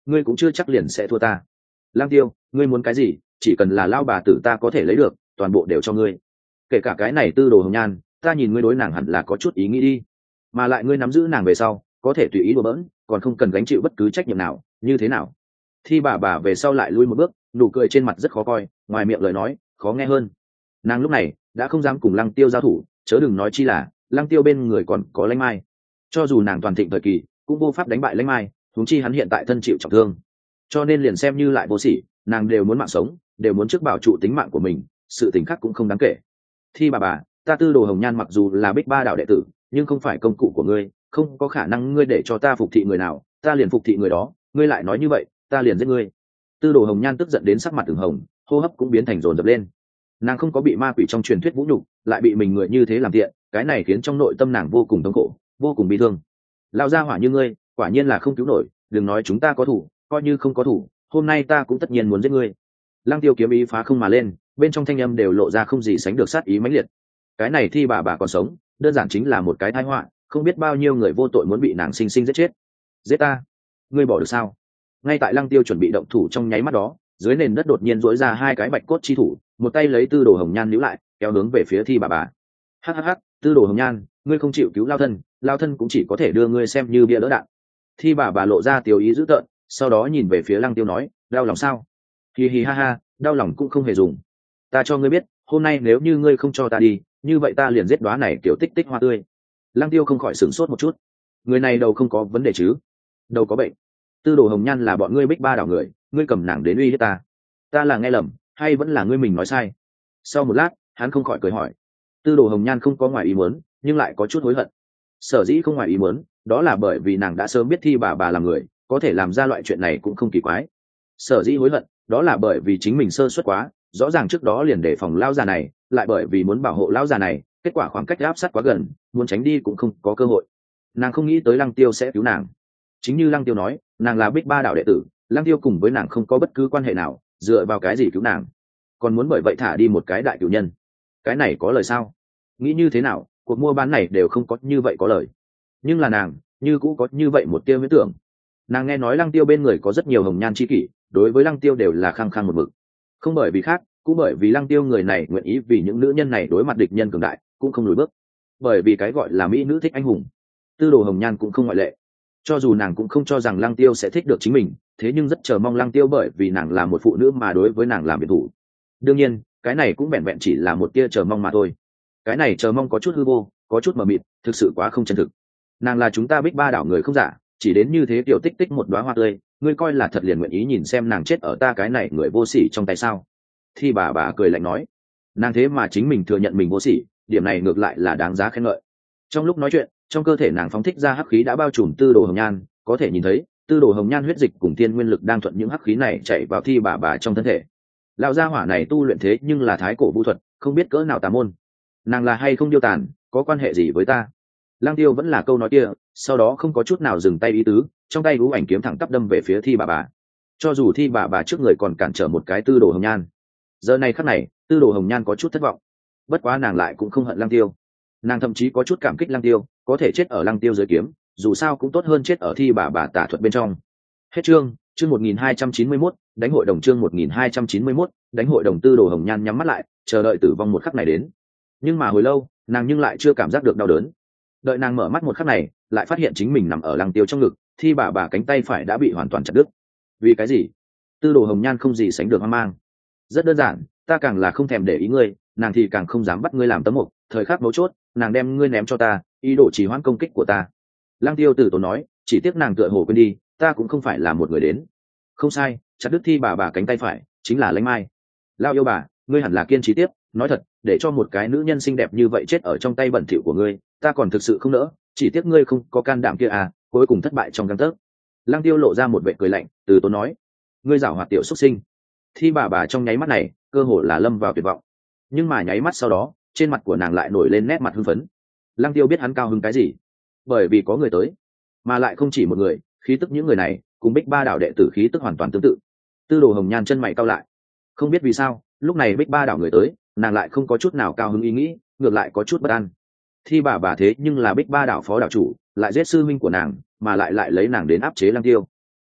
S1: ngươi cũng chưa chắc liền sẽ thua ta. Lang Tiêu, ngươi muốn cái gì, chỉ cần là lao bà tử ta có thể lấy được, toàn bộ đều cho ngươi. Kể cả cái này Tư Đồ Hồng Nhan, ta nhìn ngươi đối nàng hẳn là có chút ý nghĩ đi, mà lại ngươi nắm giữ nàng về sau có thể tùy ý đùa bỡn, còn không cần gánh chịu bất cứ trách nhiệm nào, như thế nào? Thi bà bà về sau lại lui một bước, nụ cười trên mặt rất khó coi, ngoài miệng lời nói khó nghe hơn. Nàng lúc này đã không dám cùng Lăng Tiêu giao thủ, chớ đừng nói chi là Lăng Tiêu bên người còn có Lãnh Mai. Cho dù nàng toàn thịnh thời kỳ cũng vô pháp đánh bại Lãnh Mai, huống chi hắn hiện tại thân chịu trọng thương, cho nên liền xem như lại vô sỉ, nàng đều muốn mạng sống, đều muốn trước bảo trụ tính mạng của mình, sự tình khác cũng không đáng kể. Thi bà bà, ta Tư Đồ Hồng Nhan mặc dù là Bích Ba đạo đệ tử, nhưng không phải công cụ của ngươi, không có khả năng ngươi để cho ta phục thị người nào ta liền phục thị người đó, ngươi lại nói như vậy ta liền giết ngươi. Tư Đồ Hồng Nhan tức giận đến sắc mặt từng hồng, hô hấp cũng biến thành rồn rập lên. Nàng không có bị ma quỷ trong truyền thuyết vũ nhục, lại bị mình người như thế làm tiện, cái này khiến trong nội tâm nàng vô cùng thống khổ, vô cùng bi thương. Lão gia hỏa như ngươi quả nhiên là không cứu nổi, đừng nói chúng ta có thủ, coi như không có thủ, hôm nay ta cũng tất nhiên muốn giết ngươi. Lăng Tiêu kiếm ý phá không mà lên, bên trong thanh âm đều lộ ra không gì sánh được sát ý mãnh liệt. Cái này Thi bà bà còn sống, đơn giản chính là một cái tai họa, không biết bao nhiêu người vô tội muốn bị nàng sinh sinh giết chết. Giết ta, ngươi bỏ được sao? Ngay tại Lăng Tiêu chuẩn bị động thủ trong nháy mắt đó, dưới nền đất đột nhiên rỗi ra hai cái bạch cốt chi thủ, một tay lấy Tư Đồ Hồng Nhan níu lại, kéo hướng về phía Thi bà bà. Hắc hắc hắc, Tư Đồ Hồng Nhan, ngươi không chịu cứu lao thân, lao thân cũng chỉ có thể đưa ngươi xem như bia đỡ đạn. Thi bà bà lộ ra tiêu ý dữ tợn, sau đó nhìn về phía Lăng Tiêu nói, đau lòng sao? Hì hì ha ha, đau lòng cũng không hề dùng. Ta cho ngươi biết, hôm nay nếu như ngươi không cho ta đi, như vậy ta liền giết đóa này kiểu tích tích hoa tươi. Lăng Tiêu không khỏi sửng sốt một chút, người này đầu không có vấn đề chứ? Đầu có bệnh? Tư Đồ Hồng Nhan là bọn ngươi Bích Ba đảo người, ngươi cầm nàng đến uy hiếp ta, ta là nghe lầm hay vẫn là ngươi mình nói sai? Sau một lát hắn không khỏi cười hỏi. Tư Đồ Hồng Nhan không có ngoài ý muốn, nhưng lại có chút hối hận. Sở dĩ không ngoài ý muốn, đó là bởi vì nàng đã sớm biết Thi bà bà là người có thể làm ra loại chuyện này cũng không kỳ quái. Sở dĩ hối hận, đó là bởi vì chính mình sơ suất quá, rõ ràng trước đó liền đề phòng lão già này, lại bởi vì muốn bảo hộ lão già này, kết quả khoảng cách áp sát quá gần, muốn tránh đi cũng không có cơ hội. Nàng không nghĩ tới Lăng Tiêu sẽ cứu nàng. Chính như Lăng Tiêu nói, nàng là Bích Ba đạo đệ tử, Lăng Tiêu cùng với nàng không có bất cứ quan hệ nào, dựa vào cái gì cứu nàng? Còn muốn bởi vậy thả đi một cái đại cửu nhân, cái này có lời sao? Nghĩ như thế nào, cuộc mua bán này đều không có như vậy có lời. Nhưng là nàng như cũ có như vậy một tia huyễn tưởng. Nàng nghe nói Lăng Tiêu bên người có rất nhiều hồng nhan chi kỷ, đối với Lăng Tiêu đều là khăng khăng một mực. Không bởi vì khác, cũng bởi vì Lăng Tiêu người này nguyện ý vì những nữ nhân này đối mặt địch nhân cường đại, cũng không lùi bước. Bởi vì cái gọi là mỹ nữ thích anh hùng, Tư Đồ Hồng Nhan cũng không ngoại lệ. Cho dù nàng cũng không cho rằng Lăng Tiêu sẽ thích được chính mình, thế nhưng rất chờ mong Lăng Tiêu bởi vì nàng là một phụ nữ mà đối với nàng làm biệt thủ. Đương nhiên, cái này cũng vẹn vẹn chỉ là một tia chờ mong mà thôi. Cái này chờ mong có chút hư vô, có chút mờ mịt, thực sự quá không chân thực. Nàng là chúng ta Bích Ba đảo người không giả, chỉ đến như thế tiểu tích tích một đóa hoa tươi, ngươi coi là thật liền nguyện ý nhìn xem nàng chết ở ta cái này người vô sỉ trong tay sao? Thi bà bà cười lạnh nói, nàng thế mà chính mình thừa nhận mình vô sỉ, điểm này ngược lại là đáng giá khen ngợi. Trong lúc nói chuyện, trong cơ thể nàng phóng thích ra hắc khí đã bao trùm Tư Đồ Hồng Nhan, có thể nhìn thấy Tư Đồ Hồng Nhan huyết dịch cùng tiên nguyên lực đang thuận những hắc khí này chạy vào Thi bà bà trong thân thể. Lão gia hỏa này tu luyện thế nhưng là thái cổ vũ thuật, không biết cỡ nào tà môn. Nàng là hay không điêu tàn, có quan hệ gì với ta? Lang Tiêu vẫn là câu nói kia, sau đó không có chút nào dừng tay ý tứ, trong tay ú ảnh kiếm thẳng tắp đâm về phía Thi bà bà. Cho dù Thi bà bà trước người còn cản trở một cái Tư Đồ Hồng Nhan, giờ này khắc này Tư Đồ Hồng Nhan có chút thất vọng. Bất quá nàng lại cũng không hận Lang Tiêu, nàng thậm chí có chút cảm kích Lang Tiêu, có thể chết ở Lang Tiêu dưới kiếm, dù sao cũng tốt hơn chết ở Thi bà bà tà thuật bên trong. Hết chương. Chương một nghìn hai trăm chín mươi mốt, đánh hội đồng. Chương một nghìn hai trăm chín mươi mốt, đánh hội đồng. Tư Đồ Hồng Nhan nhắm mắt lại, chờ đợi tử vong một khắc này đến. Nhưng mà hồi lâu, nàng nhưng lại chưa cảm giác được đau đớn. Đợi nàng mở mắt một khắc này, lại phát hiện chính mình nằm ở Lăng Tiêu trong ngực, Thi bà bà cánh tay phải đã bị hoàn toàn chặt đứt. Vì cái gì? Tư Đồ Hồng Nhan không gì sánh được hoang mang. Rất đơn giản, ta càng là không thèm để ý ngươi, nàng thì càng không dám bắt ngươi làm tấm mục, thời khắc mấu chốt, nàng đem ngươi ném cho ta, ý đồ trì hoãn công kích của ta. Lăng Tiêu tử tốn nói, chỉ tiếc nàng tựa hồ quên đi, ta cũng không phải là một người đến. Không sai, chặt đứt Thi bà bà cánh tay phải chính là Lãnh Mai. Lao yêu bà, ngươi hẳn là kiên trì tiếp, nói thật, để cho một cái nữ nhân xinh đẹp như vậy chết ở trong tay bẩn thỉu của ngươi, ta còn thực sự không nỡ, chỉ tiếc ngươi không có can đảm kia à, cuối cùng thất bại trong gang tấc. Lăng Tiêu lộ ra một vẻ cười lạnh, từ tốn nói, ngươi giảo hoạt tiểu xuất sinh. Thi bà bà trong nháy mắt này, cơ hồ là lâm vào tuyệt vọng. Nhưng mà nháy mắt sau đó, trên mặt của nàng lại nổi lên nét mặt hưng phấn. Lăng Tiêu biết hắn cao hứng cái gì, bởi vì có người tới, mà lại không chỉ một người, khí tức những người này cùng Bích Ba đảo đệ tử khí tức hoàn toàn tương tự. Tư Đồ Hồng Nhan chân mày cau lại, không biết vì sao, lúc này Bích Ba đảo người tới, nàng lại không có chút nào cao hứng ý nghĩ, ngược lại có chút bất an. Thi bà bà thế nhưng là Bích Ba đảo phó đảo chủ, lại giết sư minh của nàng, mà lại lại lấy nàng đến áp chế Lăng Tiêu.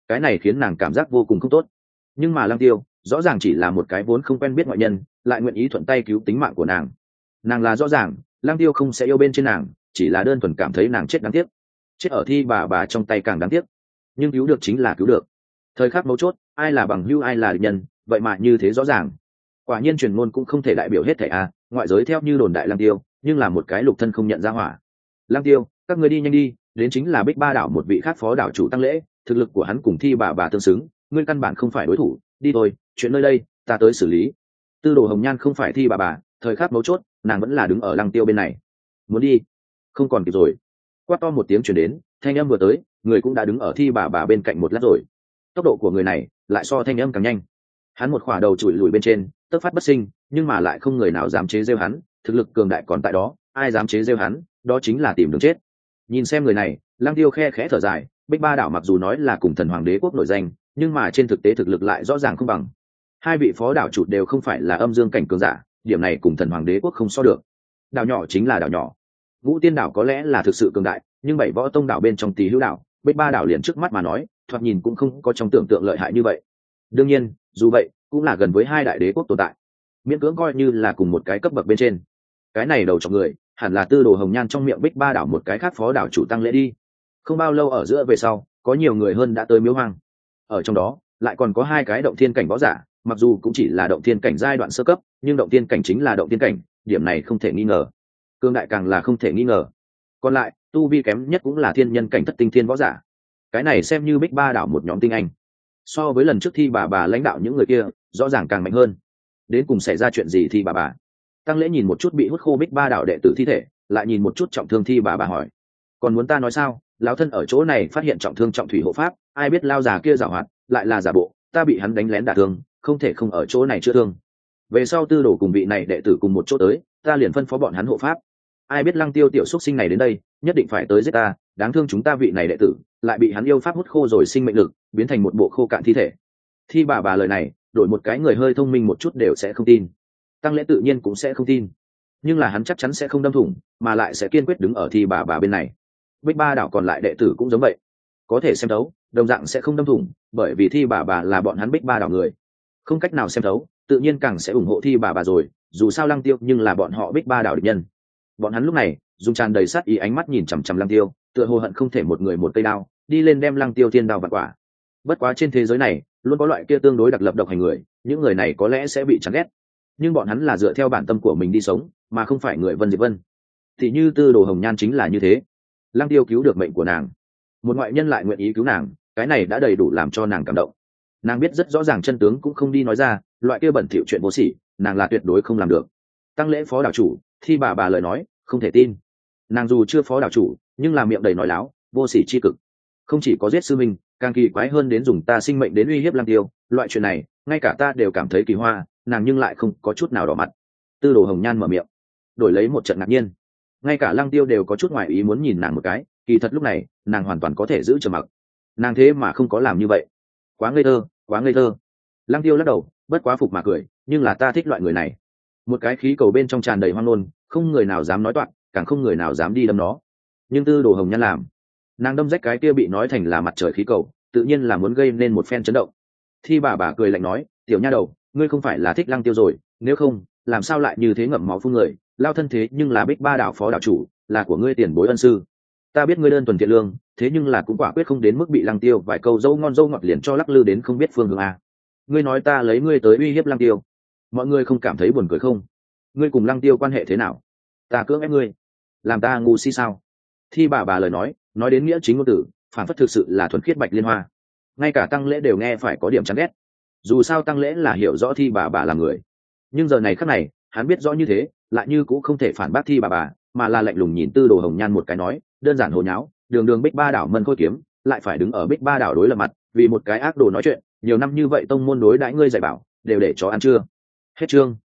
S1: cái này khiến nàng cảm giác vô cùng không tốt. Nhưng mà Lăng Tiêu rõ ràng chỉ là một cái vốn không quen biết ngoại nhân, lại nguyện ý thuận tay cứu tính mạng của nàng. Nàng là rõ ràng Lăng Tiêu không sẽ yêu bên trên nàng, chỉ là đơn thuần cảm thấy nàng chết đáng tiếc. Chết ở Thi bà bà trong tay càng đáng tiếc, nhưng cứu được chính là cứu được. Thời khắc mấu chốt, ai là bằng hữu ai là địch nhân, vậy mà như thế rõ ràng. Quả nhiên truyền ngôn cũng không thể đại biểu hết thảy a, ngoại giới theo như đồn đại Lăng Tiêu, nhưng là một cái lục thân không nhận ra hỏa. Lăng Tiêu, các người đi nhanh đi, đến chính là Bích Ba đảo một vị khác phó đảo chủ Tăng Lễ, thực lực của hắn cùng Thi bà bà tương xứng, ngươi căn bản không phải đối thủ, đi thôi, chuyện nơi đây ta tới xử lý. Tư Đồ Hồng Nhan không phải Thi bà bà, thời khắc mấu chốt nàng vẫn là đứng ở Lăng Tiêu bên này. Muốn đi không còn kịp rồi. Quát to một tiếng truyền đến, thanh âm vừa tới, người cũng đã đứng ở Thi bà bà bên cạnh một lát rồi. Tốc độ của người này lại so thanh âm càng nhanh. Hắn một khỏa đầu chùi lùi bên trên, tức phát bất sinh, nhưng mà lại không người nào dám chế giễu hắn, thực lực cường đại còn tại đó, ai dám chế giễu hắn, đó chính là tìm đường chết. Nhìn xem người này, Lăng Tiêu khe khẽ thở dài, Bích Ba đảo mặc dù nói là cùng Thần Hoàng Đế quốc nổi danh, nhưng mà trên thực tế thực lực lại rõ ràng không bằng. Hai vị phó đảo chủ đều không phải là âm dương cảnh cường giả, điểm này cùng Thần Hoàng Đế quốc không so được. Đảo nhỏ chính là đảo nhỏ. Ngũ Tiên đảo có lẽ là thực sự cường đại, nhưng bảy võ tông đảo bên trong Tỳ Hữu đảo, Bích Ba đảo liền trước mắt mà nói, thoạt nhìn cũng không có trong tưởng tượng lợi hại như vậy. Đương nhiên, dù vậy, cũng là gần với hai đại đế quốc tồn tại, miễn cưỡng coi như là cùng một cái cấp bậc bên trên. Cái này đầu trong người, hẳn là Tư Đồ Hồng Nhan trong miệng Bích Ba đảo một cái khác phó đảo chủ Tăng Lễ đi. Không bao lâu ở giữa về sau, có nhiều người hơn đã tới Miếu Hoang. Ở trong đó, lại còn có hai cái động thiên cảnh võ giả, mặc dù cũng chỉ là động thiên cảnh giai đoạn sơ cấp, nhưng động thiên cảnh chính là động thiên cảnh, điểm này không thể nghi ngờ. Cương đại càng là không thể nghi ngờ. Còn lại, tu vi kém nhất cũng là thiên nhân cảnh thất tinh thiên võ giả. Cái này xem như Bích Ba đảo một nhóm tinh anh. So với lần trước Thi bà bà lãnh đạo những người kia, rõ ràng càng mạnh hơn. Đến cùng xảy ra chuyện gì Thi bà bà? Tăng Lễ nhìn một chút bị hút khô Bích Ba đảo đệ tử thi thể, lại nhìn một chút trọng thương Thi bà bà hỏi: còn muốn ta nói sao? Lão thân ở chỗ này phát hiện trọng thương trọng thủy hộ pháp, ai biết lao già kia giảo hoạt, lại là giả bộ, ta bị hắn đánh lén đả thương, không thể không ở chỗ này chữa thương. Về sau Tư Đồ cùng vị này đệ tử cùng một chỗ tới, ta liền phân phó bọn hắn hộ pháp. Ai biết Lăng Tiêu tiểu xuất sinh này đến đây, nhất định phải tới giết ta, đáng thương chúng ta vị này đệ tử, lại bị hắn yêu pháp hút khô rồi sinh mệnh lực, biến thành một bộ khô cạn thi thể. Thi bà bà lời này, đổi một cái người hơi thông minh một chút đều sẽ không tin. Tăng Lễ tự nhiên cũng sẽ không tin, nhưng là hắn chắc chắn sẽ không đâm thủng, mà lại sẽ kiên quyết đứng ở Thi bà bà bên này. Bích Ba đảo còn lại đệ tử cũng giống vậy, có thể xem thấu, đồng dạng sẽ không đâm thủng, bởi vì Thi bà bà là bọn hắn Bích Ba đảo người, không cách nào xem thấu, tự nhiên càng sẽ ủng hộ Thi bà bà rồi. Dù sao Lăng Tiêu nhưng là bọn họ Bích Ba đảo địch nhân. Bọn hắn lúc này dùng tràn đầy sát ý ánh mắt nhìn chằm chằm Lăng Tiêu, tựa hồ hận không thể một người một cây đao đi lên đem Lăng Tiêu thiên đao vặt quả. Bất quá trên thế giới này luôn có loại kia tương đối đặc lập độc hành người, những người này có lẽ sẽ bị chán ghét, nhưng bọn hắn là dựa theo bản tâm của mình đi sống, mà không phải người Vân Diệp Vân. Thì như Tư Đồ Hồng Nhan chính là như thế. Lăng Tiêu cứu được mệnh của nàng, một ngoại nhân lại nguyện ý cứu nàng, cái này đã đầy đủ làm cho nàng cảm động. Nàng biết rất rõ ràng chân tướng cũng không đi nói ra, loại kia bẩn thỉu chuyện vô sỉ, nàng là tuyệt đối không làm được. Tăng Lễ phó đảo chủ, Thi bà bà lời nói không thể tin. Nàng dù chưa phó đảo chủ, nhưng là miệng đầy nói láo, vô sỉ chi cực. Không chỉ có giết sư minh, càng kỳ quái hơn đến dùng ta sinh mệnh đến uy hiếp Lăng Tiêu, loại chuyện này ngay cả ta đều cảm thấy kỳ hoa, nàng nhưng lại không có chút nào đỏ mặt. Tư Đồ Hồng Nhan mở miệng, đổi lấy một trận ngạc nhiên. Ngay cả Lăng Tiêu đều có chút ngoài ý muốn nhìn nàng một cái, kỳ thật lúc này nàng hoàn toàn có thể giữ trầm mặc, nàng thế mà không có làm như vậy, quá ngây thơ, quá ngây thơ. Lăng Tiêu lắc đầu, bất quá phục mà cười, nhưng là ta thích loại người này. Một cái khí cầu bên trong tràn đầy hoang ngôn, không người nào dám nói toạc, càng không người nào dám đi đâm nó. Nhưng Tư Đồ Hồng Nhan làm, nàng đâm rách cái kia bị nói thành là mặt trời khí cầu, tự nhiên là muốn gây nên một phen chấn động. Thi bà bà cười lạnh nói, tiểu nha đầu, ngươi không phải là thích Lăng Tiêu rồi, nếu không làm sao lại như thế ngậm máu phun người, lao thân thế nhưng là Bích Ba đảo phó đảo chủ, là của ngươi tiền bối ân sư. Ta biết ngươi đơn thuần thiện lương, thế nhưng là cũng quả quyết không đến mức bị Lăng Tiêu vài câu dâu ngon dâu ngọt liền cho lắc lư đến không biết phương hướng à. Ngươi nói ta lấy ngươi tới uy hiếp Lăng Tiêu, mọi người không cảm thấy buồn cười không? Ngươi cùng Lăng Tiêu quan hệ thế nào? Ta cưỡng ép ngươi, làm ta ngu si sao? Thi bà bà lời nói nói đến nghĩa chính ngôn tử, phản phất thực sự là thuần khiết bạch liên hoa. Ngay cả Tăng Lễ đều nghe phải có điểm chán ghét. Dù sao Tăng Lễ là hiểu rõ Thi bà bà là người, nhưng giờ này khắc này hắn biết rõ như thế, lại như cũng không thể phản bác Thi bà bà, mà là lạnh lùng nhìn Tư Đồ Hồng Nhan một cái nói, đơn giản hồ nháo, đường đường Bích Ba đảo mân khôi kiếm, lại phải đứng ở Bích Ba đảo đối lập mặt, vì một cái ác đồ nói chuyện, nhiều năm như vậy tông môn đối đãi ngươi dạy bảo, đều để chó ăn chưa? Hết chương.